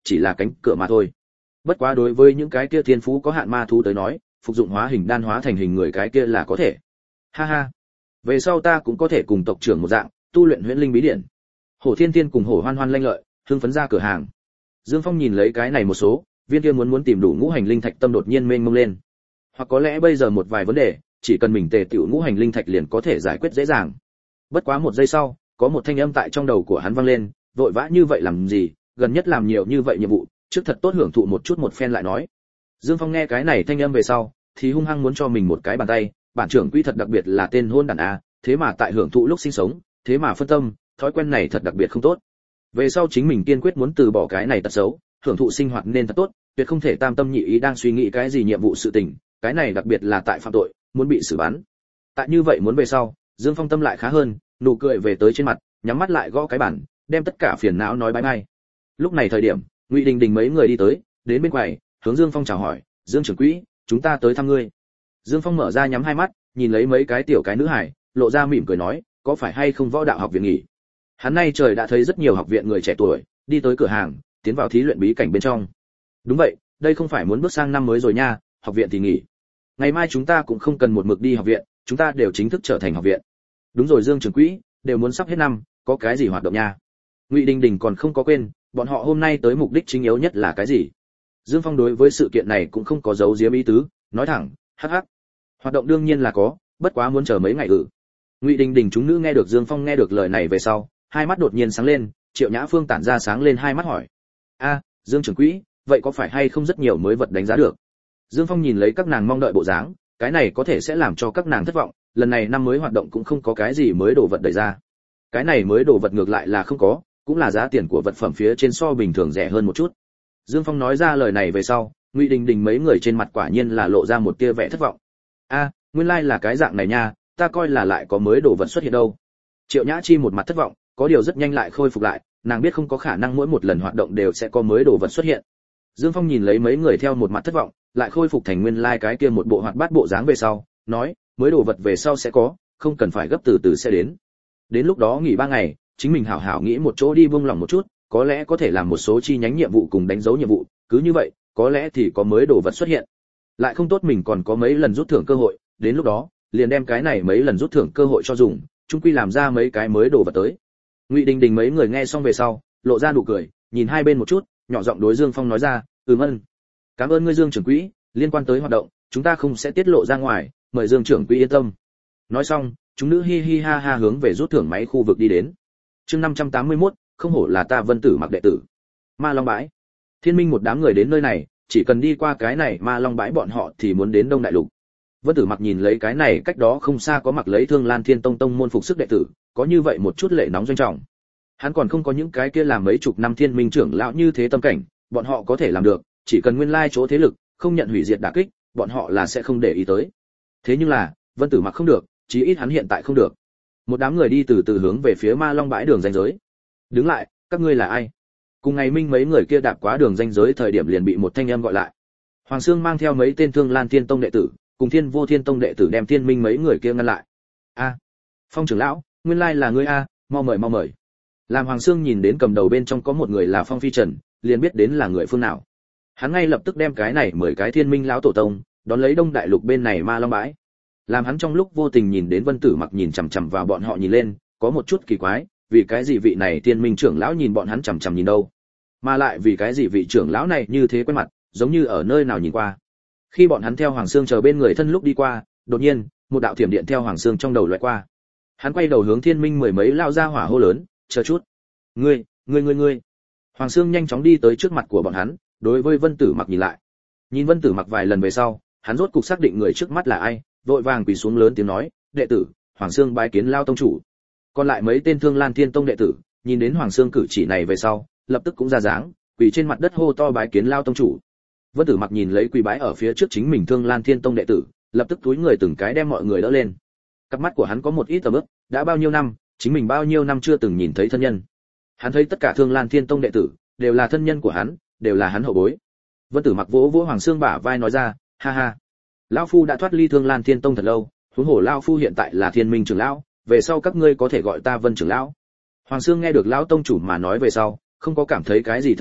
chỉ là cánh cửa mà thôi. Bất quá đối với những cái kia thiên phú có hạn ma thú tới nói, phục dụng hóa hình đan hóa thành hình người cái kia là có thể. Ha ha. Về sau ta cũng có thể cùng tộc trưởng một dạng, tu luyện huyễn linh bí điển. Hổ Thiên Tiên cùng Hổ Hoan Hoan lanh lợi, hưng phấn ra cửa hàng. Dương Phong nhìn lấy cái này một số, viên kia muốn muốn tìm đủ ngũ hành linh thạch tâm đột nhiên mênh mông lên. Hoặc có lẽ bây giờ một vài vấn đề, chỉ cần mình tề tiểu ngũ hành linh thạch liền có thể giải quyết dễ dàng. Bất quá một giây sau, có một thanh âm tại trong đầu của hắn vang lên, vội vã như vậy làm gì, gần nhất làm nhiều như vậy nhiệm vụ, trước thật tốt hưởng thụ một chút một phen lại nói. Dương Phong nghe cái này thanh âm về sau, thì hung hăng muốn cho mình một cái bàn tay, bản trưởng quỹ thật đặc biệt là tên hôn đàn a, thế mà tại hưởng thụ lúc sinh sống, thế mà phân tâm, thói quen này thật đặc biệt không tốt. Về sau chính mình kiên quyết muốn từ bỏ cái này tật xấu, hưởng thụ sinh hoạt nên thật tốt, tuyệt không thể tam tâm nhị ý đang suy nghĩ cái gì nhiệm vụ sự tình, cái này đặc biệt là tại phạm tội, muốn bị xử bắn. Tại như vậy muốn về sau, Dương Phong tâm lại khá hơn, nụ cười về tới trên mặt, nhắm mắt lại gõ cái bàn, đem tất cả phiền não nói bye bye. Lúc này thời điểm, Ngụy Đình Đình mấy người đi tới, đến bên quầy, hướng Dương Phong chào hỏi, "Dương trưởng quỹ, chúng ta tới thăm ngươi." Dương Phong mở ra nhắm hai mắt, nhìn lấy mấy cái tiểu cái nữ hải, lộ ra mỉm cười nói, "Có phải hay không võ đạo học viện nghỉ?" Hắn nay trời đã thấy rất nhiều học viện người trẻ tuổi đi tới cửa hàng, tiến vào thí luyện bí cảnh bên trong. Đúng vậy, đây không phải muốn bước sang năm mới rồi nha, học viện thì nghỉ. Ngày mai chúng ta cũng không cần một mực đi học viện, chúng ta đều chính thức trở thành học viện. Đúng rồi Dương trưởng quỹ, đều muốn sắp hết năm, có cái gì hoạt động nha? Ngụy Đình Đình còn không có quên, bọn họ hôm nay tới mục đích chính yếu nhất là cái gì? Dương Phong đối với sự kiện này cũng không có giấu giếm ý tứ, nói thẳng, hắc hắc. Hoạt động đương nhiên là có, bất quá muốn chờ mấy ngày ử. Ngụy Đình Đình chúng nữ nghe được Dương Phong nghe được lời này về sau, hai mắt đột nhiên sáng lên, Triệu Nhã Phương tản ra sáng lên hai mắt hỏi: "A, Dương trưởng quỹ, vậy có phải hay không rất nhiều mới vật đánh giá được?" Dương Phong nhìn lấy các nàng mong đợi bộ dáng, cái này có thể sẽ làm cho các nàng thất vọng, lần này năm mới hoạt động cũng không có cái gì mới đồ vật đẩy ra. Cái này mới đồ vật ngược lại là không có, cũng là giá tiền của vật phẩm phía trên so bình thường rẻ hơn một chút. Dương Phong nói ra lời này về sau, Ngụy Đình Đình mấy người trên mặt quả nhiên là lộ ra một tia vẻ thất vọng. A, nguyên lai like là cái dạng này nha, ta coi là lại có mới đồ vật xuất hiện đâu. Triệu Nhã Chi một mặt thất vọng, có điều rất nhanh lại khôi phục lại, nàng biết không có khả năng mỗi một lần hoạt động đều sẽ có mới đồ vật xuất hiện. Dương Phong nhìn lấy mấy người theo một mặt thất vọng, lại khôi phục thành nguyên lai like cái kia một bộ hoạt bát bộ dáng về sau, nói, mới đồ vật về sau sẽ có, không cần phải gấp từ từ sẽ đến. Đến lúc đó nghỉ ba ngày, chính mình hảo hảo nghĩ một chỗ đi buông lòng một chút, có lẽ có thể làm một số chi nhánh nhiệm vụ cùng đánh dấu nhiệm vụ, cứ như vậy, có lẽ thì có mới đồ vật xuất hiện. Lại không tốt mình còn có mấy lần rút thưởng cơ hội, đến lúc đó, liền đem cái này mấy lần rút thưởng cơ hội cho dùng, chung quy làm ra mấy cái mới đồ vật tới. Ngụy Đình Đình mấy người nghe xong về sau, lộ ra nụ cười, nhìn hai bên một chút, nhỏ giọng đối Dương Phong nói ra, "Ừm ân. Cảm ơn ngươi Dương trưởng quỹ, liên quan tới hoạt động, chúng ta không sẽ tiết lộ ra ngoài, mời Dương trưởng quỹ yên tâm." Nói xong, chúng nữ hi hi ha ha hướng về rút thưởng máy khu vực đi đến. Chương năm trăm tám mươi mốt, không hổ là ta Vân Tử Mặc đệ tử. Ma Long bãi. Thiên Minh một đám người đến nơi này, chỉ cần đi qua cái này Ma Long bãi bọn họ thì muốn đến Đông Đại Lục. Vân Tử Mặc nhìn lấy cái này cách đó không xa có mặc lấy Thương Lan Thiên Tông tông môn phục sức đệ tử, có như vậy một chút lệ nóng doanh trọng. Hắn còn không có những cái kia làm mấy chục năm Thiên Minh trưởng lão như thế tâm cảnh, bọn họ có thể làm được, chỉ cần nguyên lai chỗ thế lực, không nhận hủy diệt đả kích, bọn họ là sẽ không để ý tới. Thế nhưng là, Vân Tử Mặc không được, chí ít hắn hiện tại không được. Một đám người đi từ từ hướng về phía Ma Long bãi đường ranh giới. Đứng lại, các ngươi là ai? Cùng ngày Minh mấy người kia đạp quá đường ranh giới thời điểm liền bị một thanh âm gọi lại. Hoàng Sương mang theo mấy tên Thương Lan Thiên Tông đệ tử, cùng Thiên Vô Thiên Tông đệ tử đem Thiên Minh mấy người kia ngăn lại. A, Phong trưởng lão, nguyên lai là ngươi a, mau mời mau mời. Làm Hoàng Sương nhìn đến cầm đầu bên trong có một người là Phong Phi Trần, liền biết đến là người phương nào. Hắn ngay lập tức đem cái này mười cái Thiên Minh lão tổ tông, đón lấy Đông Đại Lục bên này Ma Long bãi. Làm hắn trong lúc vô tình nhìn đến Vân Tử Mặc nhìn chằm chằm vào bọn họ nhìn lên, có một chút kỳ quái, vì cái gì vị này Thiên Minh trưởng lão nhìn bọn hắn chằm chằm nhìn đâu? Mà lại vì cái gì vị trưởng lão này như thế quen mặt, giống như ở nơi nào nhìn qua. Khi bọn hắn theo Hoàng Sương chờ bên người thân lúc đi qua, đột nhiên, một đạo thiểm điện theo Hoàng Sương trong đầu loại qua. Hắn quay đầu hướng Thiên Minh mười mấy lao ra hỏa hô lớn, "Chờ chút, ngươi, ngươi ngươi ngươi." Hoàng Sương nhanh chóng đi tới trước mặt của bọn hắn, đối với Vân Tử Mặc nhìn lại. Nhìn Vân Tử Mặc vài lần về sau, hắn rốt cục xác định người trước mắt là ai, vội vàng quỳ xuống lớn tiếng nói, "Đệ tử, Hoàng Sương bái kiến Lao tông chủ." Còn lại mấy tên Thương Lan Thiên Tông đệ tử, nhìn đến Hoàng Sương cử chỉ này về sau, lập tức cũng ra dáng, quỳ trên mặt đất hô to bái kiến Lao tông chủ. Vân Tử Mặc nhìn lấy quỳ bái ở phía trước chính mình Thương Lan Thiên Tông đệ tử, lập tức túi người từng cái đem mọi người đỡ lên. Cặp mắt của hắn có một ít tầm ức, đã bao nhiêu năm, chính mình bao nhiêu năm chưa từng nhìn thấy thân nhân. Hắn thấy tất cả Thương Lan Thiên Tông đệ tử đều là thân nhân của hắn, đều là hắn hậu bối. Vân Tử Mặc vỗ vỗ Hoàng Sương bả vai nói ra, "Ha ha, lão phu đã thoát ly Thương Lan Thiên Tông thật lâu, huống hồ lão phu hiện tại là Thiên Minh trưởng lão, về sau các ngươi có thể gọi ta Vân trưởng lão." Hoàng Sương nghe được lão tông chủ mà nói về sau, không có cảm thấy cái gì thất vọng,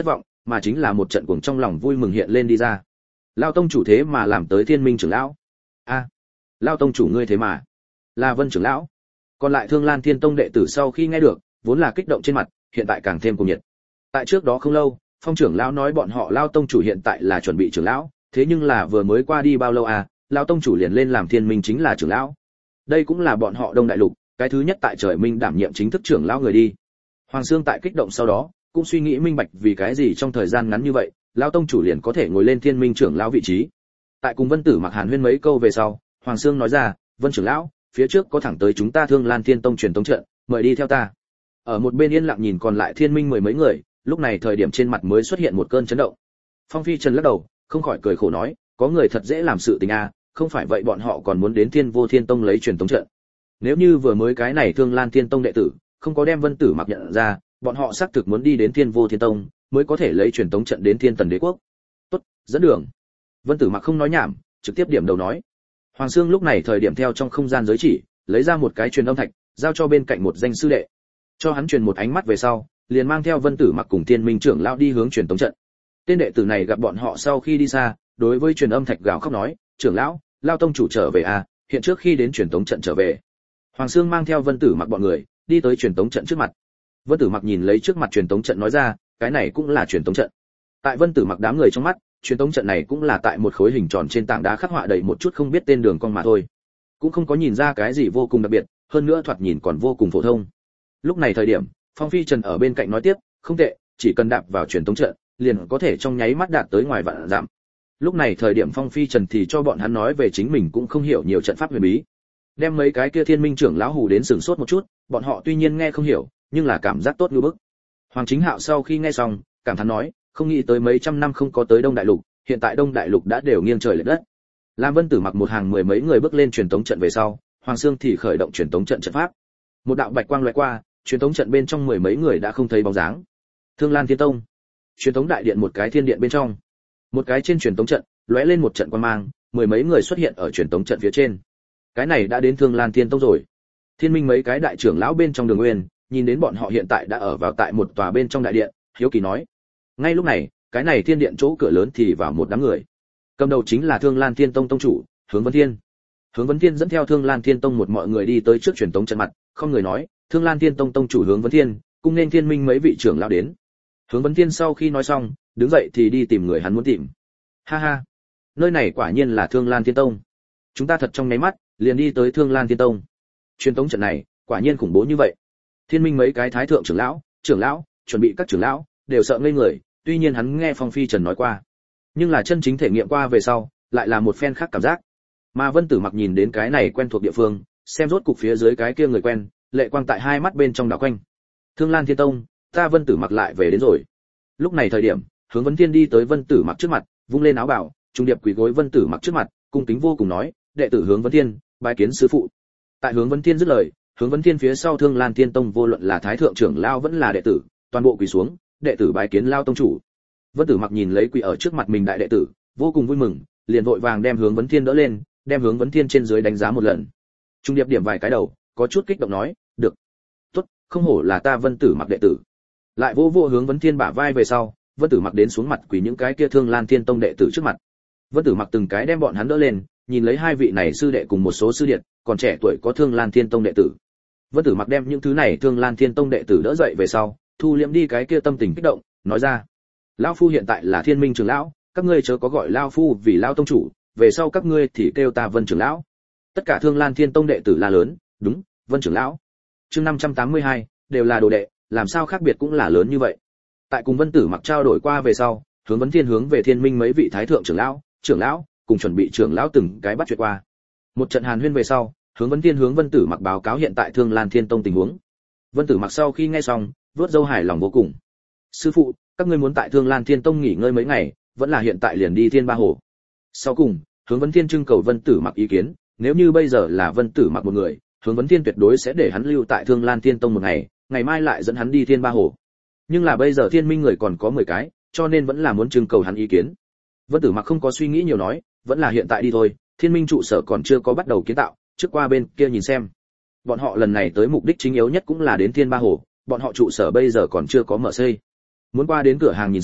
mà chính là một trận cuồng trong lòng vui mừng hiện lên đi ra. Lao tông chủ thế mà làm tới Thiên Minh trưởng lão. A, à, Lao tông chủ ngươi thế mà là Vân trưởng lão. Còn lại Thương Lan Thiên Tông đệ tử sau khi nghe được, vốn là kích động trên mặt, hiện tại càng thêm cuồng nhiệt. Tại trước đó không lâu, Phong trưởng lão nói bọn họ Lao tông chủ hiện tại là chuẩn bị trưởng lão, thế nhưng là vừa mới qua đi bao lâu à, Lao tông chủ liền lên làm Thiên Minh chính là trưởng lão. Đây cũng là bọn họ Đông Đại Lục, cái thứ nhất tại trời Minh đảm nhiệm chính thức trưởng lão người đi. Hoàng Sương tại kích động sau đó, cũng suy nghĩ minh bạch vì cái gì trong thời gian ngắn như vậy, Lao tông chủ liền có thể ngồi lên Thiên Minh trưởng lão vị trí. Tại cùng Vân Tử Mặc hàn huyên mấy câu về sau, Hoàng Sương nói ra, Vân trưởng lão, phía trước có thẳng tới chúng ta Thương Lan Thiên Tông truyền tống trận, mời đi theo ta. Ở một bên yên lặng nhìn còn lại Thiên Minh mười mấy người, lúc này thời điểm trên mặt mới xuất hiện một cơn chấn động. Phong Phi Trần lắc đầu, không khỏi cười khổ nói, có người thật dễ làm sự tình a, không phải vậy bọn họ còn muốn đến Thiên Vô Thiên Tông lấy truyền tống trận. Nếu như vừa mới cái này Thương Lan Thiên Tông đệ tử, không có đem Vân Tử Mặc nhận ra, bọn họ xác thực muốn đi đến Thiên Vô Thiên Tông, mới có thể lấy truyền tống trận đến Thiên Tần Đế quốc. Tốt, dẫn đường. Vân Tử Mặc không nói nhảm, trực tiếp điểm đầu nói. Hoàng Sương lúc này thời điểm theo trong không gian giới chỉ, lấy ra một cái truyền âm thạch, giao cho bên cạnh một danh sư đệ. Cho hắn truyền một ánh mắt về sau, liền mang theo Vân Tử Mặc cùng Thiên Minh trưởng lão đi hướng truyền tống trận. Tên đệ tử này gặp bọn họ sau khi đi xa, đối với truyền âm thạch gào khóc nói, "Trưởng lão, Lao tông chủ trở về à, hiện trước khi đến truyền tống trận trở về." Hoàng Sương mang theo Vân Tử Mặc bọn người, đi tới truyền tống trận trước mặt. Vân Tử Mặc nhìn lấy trước mặt truyền tống trận nói ra, cái này cũng là truyền tống trận. Tại Vân Tử Mặc đám người trong mắt, truyền tống trận này cũng là tại một khối hình tròn trên tảng đá khắc họa đầy một chút không biết tên đường cong mà thôi, cũng không có nhìn ra cái gì vô cùng đặc biệt, hơn nữa thoạt nhìn còn vô cùng phổ thông. Lúc này thời điểm, Phong Phi Trần ở bên cạnh nói tiếp, không tệ, chỉ cần đạp vào truyền tống trận, liền có thể trong nháy mắt đạt tới ngoài vạn dặm. Lúc này thời điểm Phong Phi Trần thì cho bọn hắn nói về chính mình cũng không hiểu nhiều trận pháp huyền bí, đem mấy cái kia Thiên Minh trưởng lão hù đến sửng sốt một chút, bọn họ tuy nhiên nghe không hiểu, nhưng là cảm giác tốt như bức. Hoàng Chính Hạo sau khi nghe xong, cảm thán nói, không nghĩ tới mấy trăm năm không có tới Đông Đại Lục, hiện tại Đông Đại Lục đã đều nghiêng trời lệch đất. Lam Vân Tử Mặc một hàng mười mấy người bước lên truyền tống trận về sau, Hoàng Sương thì khởi động truyền tống trận trận pháp. Một đạo bạch quang lóe qua, truyền tống trận bên trong mười mấy người đã không thấy bóng dáng. Thương Lan Thiên Tông, truyền tống đại điện một cái thiên điện bên trong, một cái trên truyền tống trận lóe lên một trận quang mang, mười mấy người xuất hiện ở truyền tống trận phía trên. Cái này đã đến Thương Lan Thiên Tông rồi. Thiên Minh mấy cái đại trưởng lão bên trong Đường Nguyên, nhìn đến bọn họ hiện tại đã ở vào tại một tòa bên trong đại điện, hiếu kỳ nói. Ngay lúc này, cái này thiên điện chỗ cửa lớn thì vào một đám người. Cầm đầu chính là Thương Lan Thiên Tông tông chủ, Hướng Vấn Thiên. Hướng Vấn Thiên dẫn theo Thương Lan Thiên Tông một mọi người đi tới trước truyền tống trận mặt, không người nói, Thương Lan Thiên Tông tông chủ Hướng Vấn Thiên, cung nên Thiên Minh mấy vị trưởng lão đến. Hướng Vấn Thiên sau khi nói xong, đứng dậy thì đi tìm người hắn muốn tìm. Ha ha, nơi này quả nhiên là Thương Lan Thiên Tông. Chúng ta thật trong nháy mắt, liền đi tới Thương Lan Thiên Tông. Truyền tống trận này, quả nhiên khủng bố như vậy. Thiên Minh mấy cái thái thượng trưởng lão, trưởng lão, chuẩn bị các trưởng lão, đều sợ ngây người, tuy nhiên hắn nghe Phong Phi Trần nói qua, nhưng là chân chính thể nghiệm qua về sau, lại là một phen khác cảm giác. Mà Vân Tử Mặc nhìn đến cái này quen thuộc địa phương, xem rốt cục phía dưới cái kia người quen, lệ quang tại hai mắt bên trong đảo quanh. Thương Lan Thiên Tông, ta Vân Tử Mặc lại về đến rồi. Lúc này thời điểm, Hướng Vấn Thiên đi tới Vân Tử Mặc trước mặt, vung lên áo bào, trung điệp quỳ gối Vân Tử Mặc trước mặt, cung kính vô cùng nói, đệ tử Hướng Vấn Thiên, bái kiến sư phụ. Tại Hướng Vấn Thiên dứt lời, Hướng Vấn Thiên phía sau Thương Lan Thiên Tông vô luận là thái thượng trưởng lão vẫn là đệ tử, toàn bộ quỳ xuống, đệ tử bái kiến Lao tông chủ. Vân Tử Mặc nhìn lấy quỳ ở trước mặt mình đại đệ tử, vô cùng vui mừng, liền vội vàng đem Hướng Vấn Thiên đỡ lên, đem Hướng Vấn Thiên trên dưới đánh giá một lần. Trung điệp điểm vài cái đầu, có chút kích động nói, "Được, tốt, không hổ là ta Vân Tử Mặc đệ tử." Lại vô vô Hướng Vấn Thiên bả vai về sau, Vân Tử Mặc đến xuống mặt quỳ những cái kia Thương Lan Thiên Tông đệ tử trước mặt. Vân Tử Mặc từng cái đem bọn hắn đỡ lên, nhìn lấy hai vị này sư đệ cùng một số sư điệt, còn trẻ tuổi có Thương Lan Thiên Tông đệ tử. Vân Tử Mặc đem những thứ này Thương Lan Thiên Tông đệ tử đỡ dậy về sau, thu liễm đi cái kia tâm tình kích động, nói ra: "Lão phu hiện tại là Thiên Minh trưởng lão, các ngươi chớ có gọi lão phu vì lão tông chủ, về sau các ngươi thì kêu ta Vân trưởng lão." Tất cả Thương Lan Thiên Tông đệ tử la lớn: "Đúng, Vân trưởng lão." Chương năm trăm tám mươi hai, đều là đồ đệ, làm sao khác biệt cũng là lớn như vậy. Tại cùng Vân Tử Mặc trao đổi qua về sau, Hướng Vấn Thiên hướng về Thiên Minh mấy vị thái thượng trưởng lão, trưởng lão, cùng chuẩn bị trưởng lão từng cái bắt chuyện qua. Một trận hàn huyên về sau, Hướng Vấn Thiên hướng Vân Tử Mặc báo cáo hiện tại Thương Lan Thiên Tông tình huống. Vân Tử Mặc sau khi nghe xong, vuốt râu hài lòng vô cùng. "Sư phụ, các ngươi muốn tại Thương Lan Thiên Tông nghỉ ngơi mấy ngày, vẫn là hiện tại liền đi Thiên Ba Hồ?" Sau cùng, Hướng Vấn Thiên trưng cầu Vân Tử Mặc ý kiến, nếu như bây giờ là Vân Tử Mặc một người, Hướng Vấn Thiên tuyệt đối sẽ để hắn lưu tại Thương Lan Thiên Tông một ngày, ngày mai lại dẫn hắn đi Thiên Ba Hồ. Nhưng là bây giờ Thiên Minh người còn có mười cái, cho nên vẫn là muốn trưng cầu hắn ý kiến. Vân Tử Mặc không có suy nghĩ nhiều nói, vẫn là hiện tại đi thôi, Thiên Minh trụ sở còn chưa có bắt đầu kiến tạo, trước qua bên kia nhìn xem. Bọn họ lần này tới mục đích chính yếu nhất cũng là đến Thiên Ba Hồ, bọn họ trụ sở bây giờ còn chưa có mở xây. Muốn qua đến cửa hàng nhìn xem,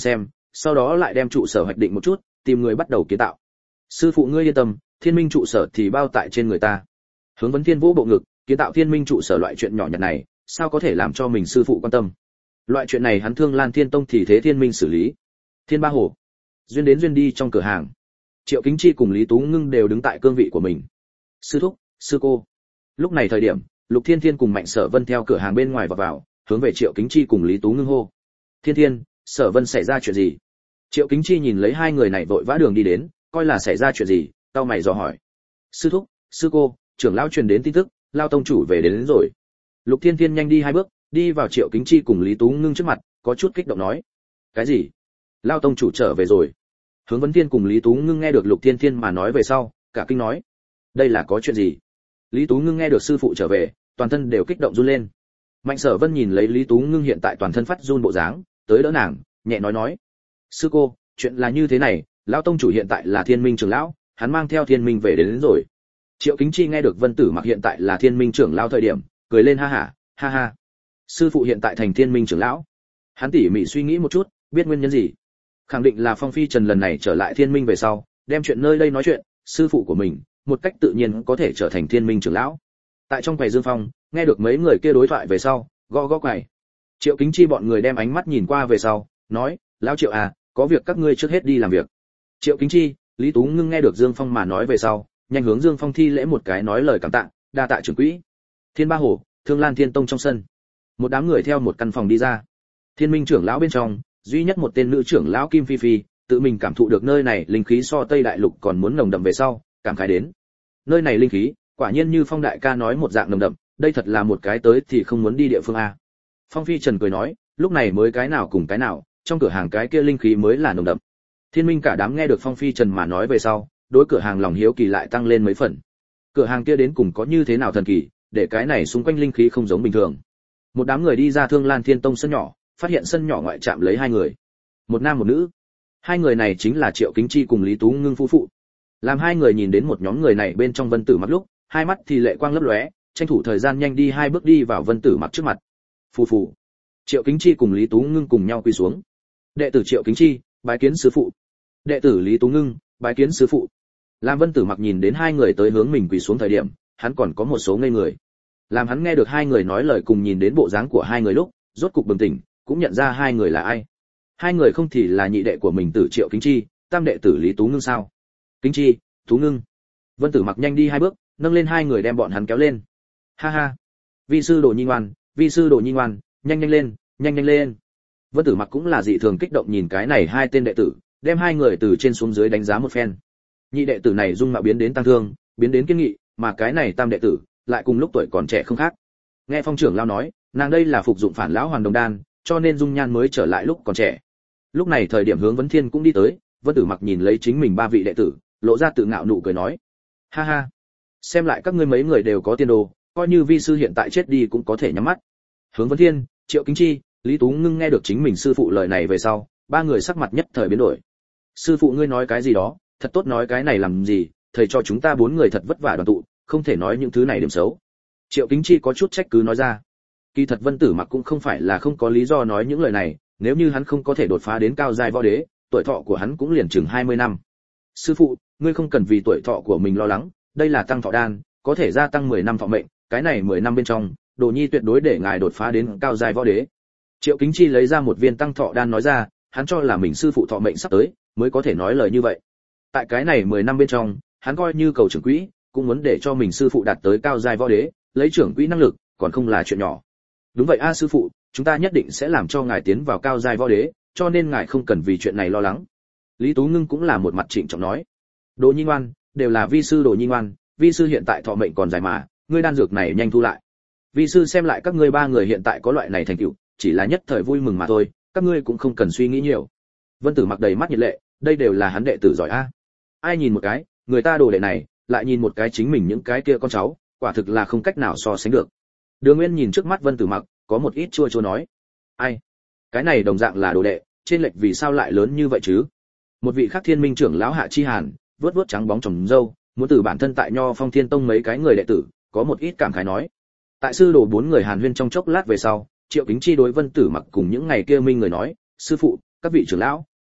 sau đó lại đem trụ sở hoạch định một chút, tìm người bắt đầu kiến tạo. Sư phụ ngươi yên tâm, Thiên Minh trụ sở thì bao tại trên người ta. Hướng Vấn Thiên vũ bộ ngực, kiến tạo Thiên Minh trụ sở loại chuyện nhỏ nhặt này, sao có thể làm cho mình sư phụ quan tâm. Loại chuyện này hắn Thương Lan Thiên Tông thì thế Thiên Minh xử lý. Thiên Ba Hồ, duyên đến duyên đi trong cửa hàng. Triệu Kính Chi cùng Lý Tú Ngưng đều đứng tại cương vị của mình. Sư thúc, sư cô. Lúc này thời điểm, Lục Thiên Thiên cùng Mạnh Sở Vân theo cửa hàng bên ngoài vào vào, hướng về Triệu Kính Chi cùng Lý Tú Ngưng hô. Thiên Thiên, Sở Vân xảy ra chuyện gì? Triệu Kính Chi nhìn lấy hai người này vội vã đường đi đến, coi là xảy ra chuyện gì, cau mày dò hỏi. Sư thúc, sư cô, trưởng lão truyền đến tin tức, Lao tông chủ về đến, đến rồi. Lục Thiên Thiên nhanh đi hai bước, đi vào Triệu Kính Chi cùng Lý Tú Ngưng trước mặt, có chút kích động nói. Cái gì? Lao tông chủ trở về rồi? Hướng Vấn Thiên cùng Lý Tú Ngưng nghe được Lục Thiên Thiên mà nói về sau, cả kinh nói. Đây là có chuyện gì? Lý Tú Ngưng nghe được sư phụ trở về, toàn thân đều kích động run lên. Mạnh Sở Vân nhìn lấy Lý Tú Ngưng hiện tại toàn thân phát run bộ dáng, tới đỡ nàng, nhẹ nói nói. Sư cô, chuyện là như thế này, lão tông chủ hiện tại là Thiên Minh trưởng lão, hắn mang theo Thiên Minh về đến, đến rồi. Triệu Kính Chi nghe được Vân Tử Mặc hiện tại là Thiên Minh trưởng lão thời điểm, cười lên ha ha, ha ha. Sư phụ hiện tại thành Thiên Minh trưởng lão. Hắn tỉ mỉ suy nghĩ một chút, biết nguyên nhân gì. Khẳng định là Phong Phi Trần lần này trở lại Thiên Minh về sau, đem chuyện nơi đây nói chuyện, sư phụ của mình, một cách tự nhiên có thể trở thành Thiên Minh trưởng lão. Tại trong quầy Dương Phong, nghe được mấy người kia đối thoại về sau, gõ gõ quầy. Triệu Kính Chi bọn người đem ánh mắt nhìn qua về sau, nói, lão Triệu à, có việc các ngươi trước hết đi làm việc. Triệu Kính Chi, Lý Tú Ngưng nghe được Dương Phong mà nói về sau, nhanh hướng Dương Phong thi lễ một cái nói lời cảm tạ, đa tạ trưởng quỹ. Thiên Ba Hồ, Thương Lan Thiên Tông trong sân, một đám người theo một căn phòng đi ra. Thiên Minh trưởng lão bên trong, duy nhất một tên nữ trưởng lão Kim Phi Phi, tự mình cảm thụ được nơi này linh khí so Tây Đại Lục còn muốn nồng đậm về sau, cảm khái đến. Nơi này linh khí, quả nhiên như Phong đại ca nói một dạng nồng đậm, đây thật là một cái tới thì không muốn đi địa phương a. Phong Phi Trần cười nói, lúc này mới cái nào cùng cái nào, trong cửa hàng cái kia linh khí mới là nồng đậm. Thiên Minh cả đám nghe được Phong Phi Trần mà nói về sau, đối cửa hàng lòng hiếu kỳ lại tăng lên mấy phần. Cửa hàng kia đến cùng có như thế nào thần kỳ, để cái này xung quanh linh khí không giống bình thường. Một đám người đi ra Thương Lan Thiên Tông sân nhỏ, phát hiện sân nhỏ ngoại chạm lấy hai người, một nam một nữ. Hai người này chính là Triệu Kính Chi cùng Lý Tú Ngưng phu phụ. Làm hai người nhìn đến một nhóm người này bên trong Vân Tử Mặc lúc, hai mắt thì lệ quang lấp lóe, tranh thủ thời gian nhanh đi hai bước đi vào Vân Tử Mặc trước mặt. Phù phù. Triệu Kính Chi cùng Lý Tú Ngưng cùng nhau quỳ xuống. Đệ tử Triệu Kính Chi, bái kiến sư phụ. Đệ tử Lý Tú Ngưng, bái kiến sư phụ. Làm Vân Tử Mặc nhìn đến hai người tới hướng mình quỳ xuống thời điểm, hắn còn có một số ngây người. Làm hắn nghe được hai người nói lời cùng nhìn đến bộ dáng của hai người lúc, rốt cục bừng tỉnh, cũng nhận ra hai người là ai. Hai người không thì là nhị đệ của mình Tử Triệu Kính Chi, tam đệ tử Lý Tú Ngưng sao? Kính Chi, Tú Ngưng. Vân Tử Mặc nhanh đi hai bước, nâng lên hai người đem bọn hắn kéo lên. Ha ha. Vi sư Đồ Nhi ngoan, vi sư Đồ Nhi ngoan, nhanh nhanh lên, nhanh nhanh lên. Vân Tử Mặc cũng là dị thường kích động nhìn cái này hai tên đệ tử, đem hai người từ trên xuống dưới đánh giá một phen. Nhị đệ tử này dung mạo biến đến tăng thương, biến đến kiên nghị, mà cái này tam đệ tử lại cùng lúc tuổi còn trẻ không khác. Nghe Phong trưởng lão nói, nàng đây là phục dụng phản lão hoàn đồng đan, cho nên dung nhan mới trở lại lúc còn trẻ. Lúc này thời điểm Hướng Vấn Thiên cũng đi tới, Vân Tử Mặc nhìn lấy chính mình ba vị đệ tử, lộ ra tự ngạo nụ cười nói: "Ha ha, xem lại các ngươi mấy người đều có tiên đồ, coi như vi sư hiện tại chết đi cũng có thể nhắm mắt." Hướng Vấn Thiên, Triệu Kính Chi, Lý Tú Ngưng nghe được chính mình sư phụ lời này về sau, ba người sắc mặt nhất thời biến đổi. "Sư phụ ngươi nói cái gì đó, thật tốt nói cái này làm gì, thầy cho chúng ta bốn người thật vất vả đoàn tụ, không thể nói những thứ này điểm xấu." Triệu Kính Chi có chút trách cứ nói ra. Kỳ thật Vân Tử Mặc cũng không phải là không có lý do nói những lời này, nếu như hắn không có thể đột phá đến cao giai võ đế, tuổi thọ của hắn cũng liền chừng hai mươi năm. "Sư phụ, ngươi không cần vì tuổi thọ của mình lo lắng, đây là tăng thọ đan, có thể gia tăng mười năm thọ mệnh, cái này mười năm bên trong, Đồ Nhi tuyệt đối để ngài đột phá đến cao giai võ đế." Triệu Kính Chi lấy ra một viên tăng thọ đan nói ra, hắn cho là mình sư phụ thọ mệnh sắp tới, mới có thể nói lời như vậy. Tại cái này mười năm bên trong, hắn coi như cầu trưởng quỹ, cũng muốn để cho mình sư phụ đạt tới cao giai võ đế, lấy trưởng quỹ năng lực, còn không là chuyện nhỏ. "Đúng vậy a sư phụ, chúng ta nhất định sẽ làm cho ngài tiến vào cao giai võ đế, cho nên ngài không cần vì chuyện này lo lắng." Lý Tú Ngưng cũng là một mặt trịnh trọng nói. "Đồ Nhi ngoan, đều là vi sư Đồ Nhi ngoan, vi sư hiện tại thọ mệnh còn dài mà, ngươi đan dược này nhanh thu lại. Vi sư xem lại các ngươi ba người hiện tại có loại này thành tựu, chỉ là nhất thời vui mừng mà thôi, các ngươi cũng không cần suy nghĩ nhiều." Vân Tử Mặc đầy mắt nhiệt lệ, đây đều là hắn đệ tử giỏi a. Ai nhìn một cái, người ta đồ đệ này, lại nhìn một cái chính mình những cái kia con cháu, quả thực là không cách nào so sánh được. Đường Nguyên nhìn trước mắt Vân Tử Mặc, có một ít chua chua nói: "Ai, cái này đồng dạng là đồ đệ, trên lệch vì sao lại lớn như vậy chứ?" Một vị khác Thiên Minh trưởng lão Hạ Chi Hàn, vuốt vuốt trắng bóng trồng râu, muốn từ bản thân tại Nho Phong Thiên Tông mấy cái người đệ tử, có một ít cảm khái nói. Tại sư đồ bốn người Hàn Huyên trong chốc lát về sau, Triệu Kính Chi đối Vân Tử Mặc cùng những ngày kia minh người nói: "Sư phụ, các vị trưởng lão,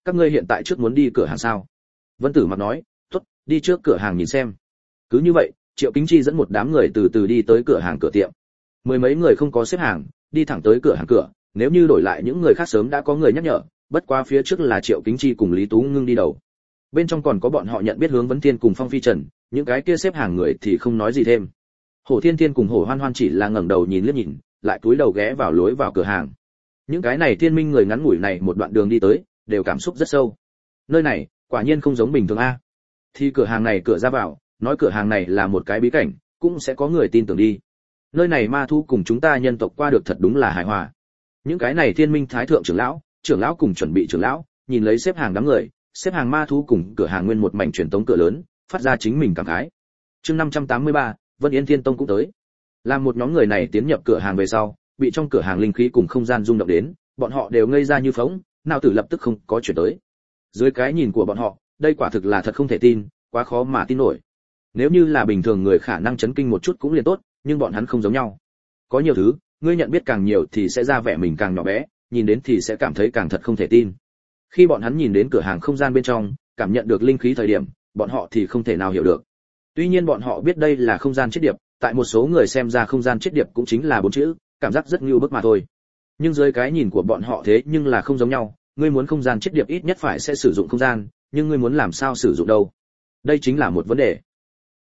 các ngươi hiện tại trước muốn đi cửa hàng sao? Vân Tử Mặc nói, tốt, đi trước cửa hàng nhìn xem. Cứ như vậy, Triệu Kính Chi dẫn một đám người từ từ đi tới cửa hàng cửa tiệm. Mười mấy người không có xếp hàng, đi thẳng tới cửa hàng cửa, nếu như đổi lại những người khác sớm đã có người nhắc nhở, bất quá phía trước là Triệu Kính Chi cùng Lý Tú Ngưng đi đầu. Bên trong còn có bọn họ nhận biết Hướng Vấn Thiên cùng Phong Phi Trần, những cái kia xếp hàng người thì không nói gì thêm. Hổ Thiên Thiên cùng Hổ Hoan Hoan chỉ là ngẩng đầu nhìn liếc nhìn, lại cúi đầu ghé vào lối vào cửa hàng. Những cái này thiên minh người ngắn ngủi này một đoạn đường đi tới, đều cảm xúc rất sâu. Nơi này, quả nhiên không giống bình thường a. Thì cửa hàng này cửa ra vào, nói cửa hàng này là một cái bí cảnh, cũng sẽ có người tin tưởng đi. Nơi này ma thu cùng chúng ta nhân tộc qua được thật đúng là hài hòa. Những cái này thiên minh thái thượng trưởng lão, trưởng lão cùng chuẩn bị trưởng lão, nhìn lấy xếp hàng đám người, xếp hàng ma thu cùng cửa hàng nguyên một mảnh truyền tống cửa lớn, phát ra chính mình cảm khái. Chương năm trăm tám mươi ba, Vân Yên Thiên Tông cũng tới. Làm một nhóm người này tiến nhập cửa hàng về sau, bị trong cửa hàng linh khí cùng không gian rung động đến, bọn họ đều ngây ra như phỗng, nào tử lập tức không có chuyển tới. Dưới cái nhìn của bọn họ, đây quả thực là thật không thể tin, quá khó mà tin nổi. Nếu như là bình thường người khả năng chấn kinh một chút cũng liền tốt, nhưng bọn hắn không giống nhau. Có nhiều thứ, ngươi nhận biết càng nhiều thì sẽ ra vẻ mình càng nhỏ bé, nhìn đến thì sẽ cảm thấy càng thật không thể tin. Khi bọn hắn nhìn đến cửa hàng không gian bên trong, cảm nhận được linh khí thời điểm, bọn họ thì không thể nào hiểu được. Tuy nhiên bọn họ biết đây là không gian chết điệp, tại một số người xem ra không gian chết điệp cũng chính là bốn chữ, cảm giác rất như bức mà thôi. Nhưng dưới cái nhìn của bọn họ thế nhưng là không giống nhau, ngươi muốn không gian chết điệp ít nhất phải sẽ sử dụng không gian, nhưng ngươi muốn làm sao sử dụng đâu? Đây chính là một vấn đề.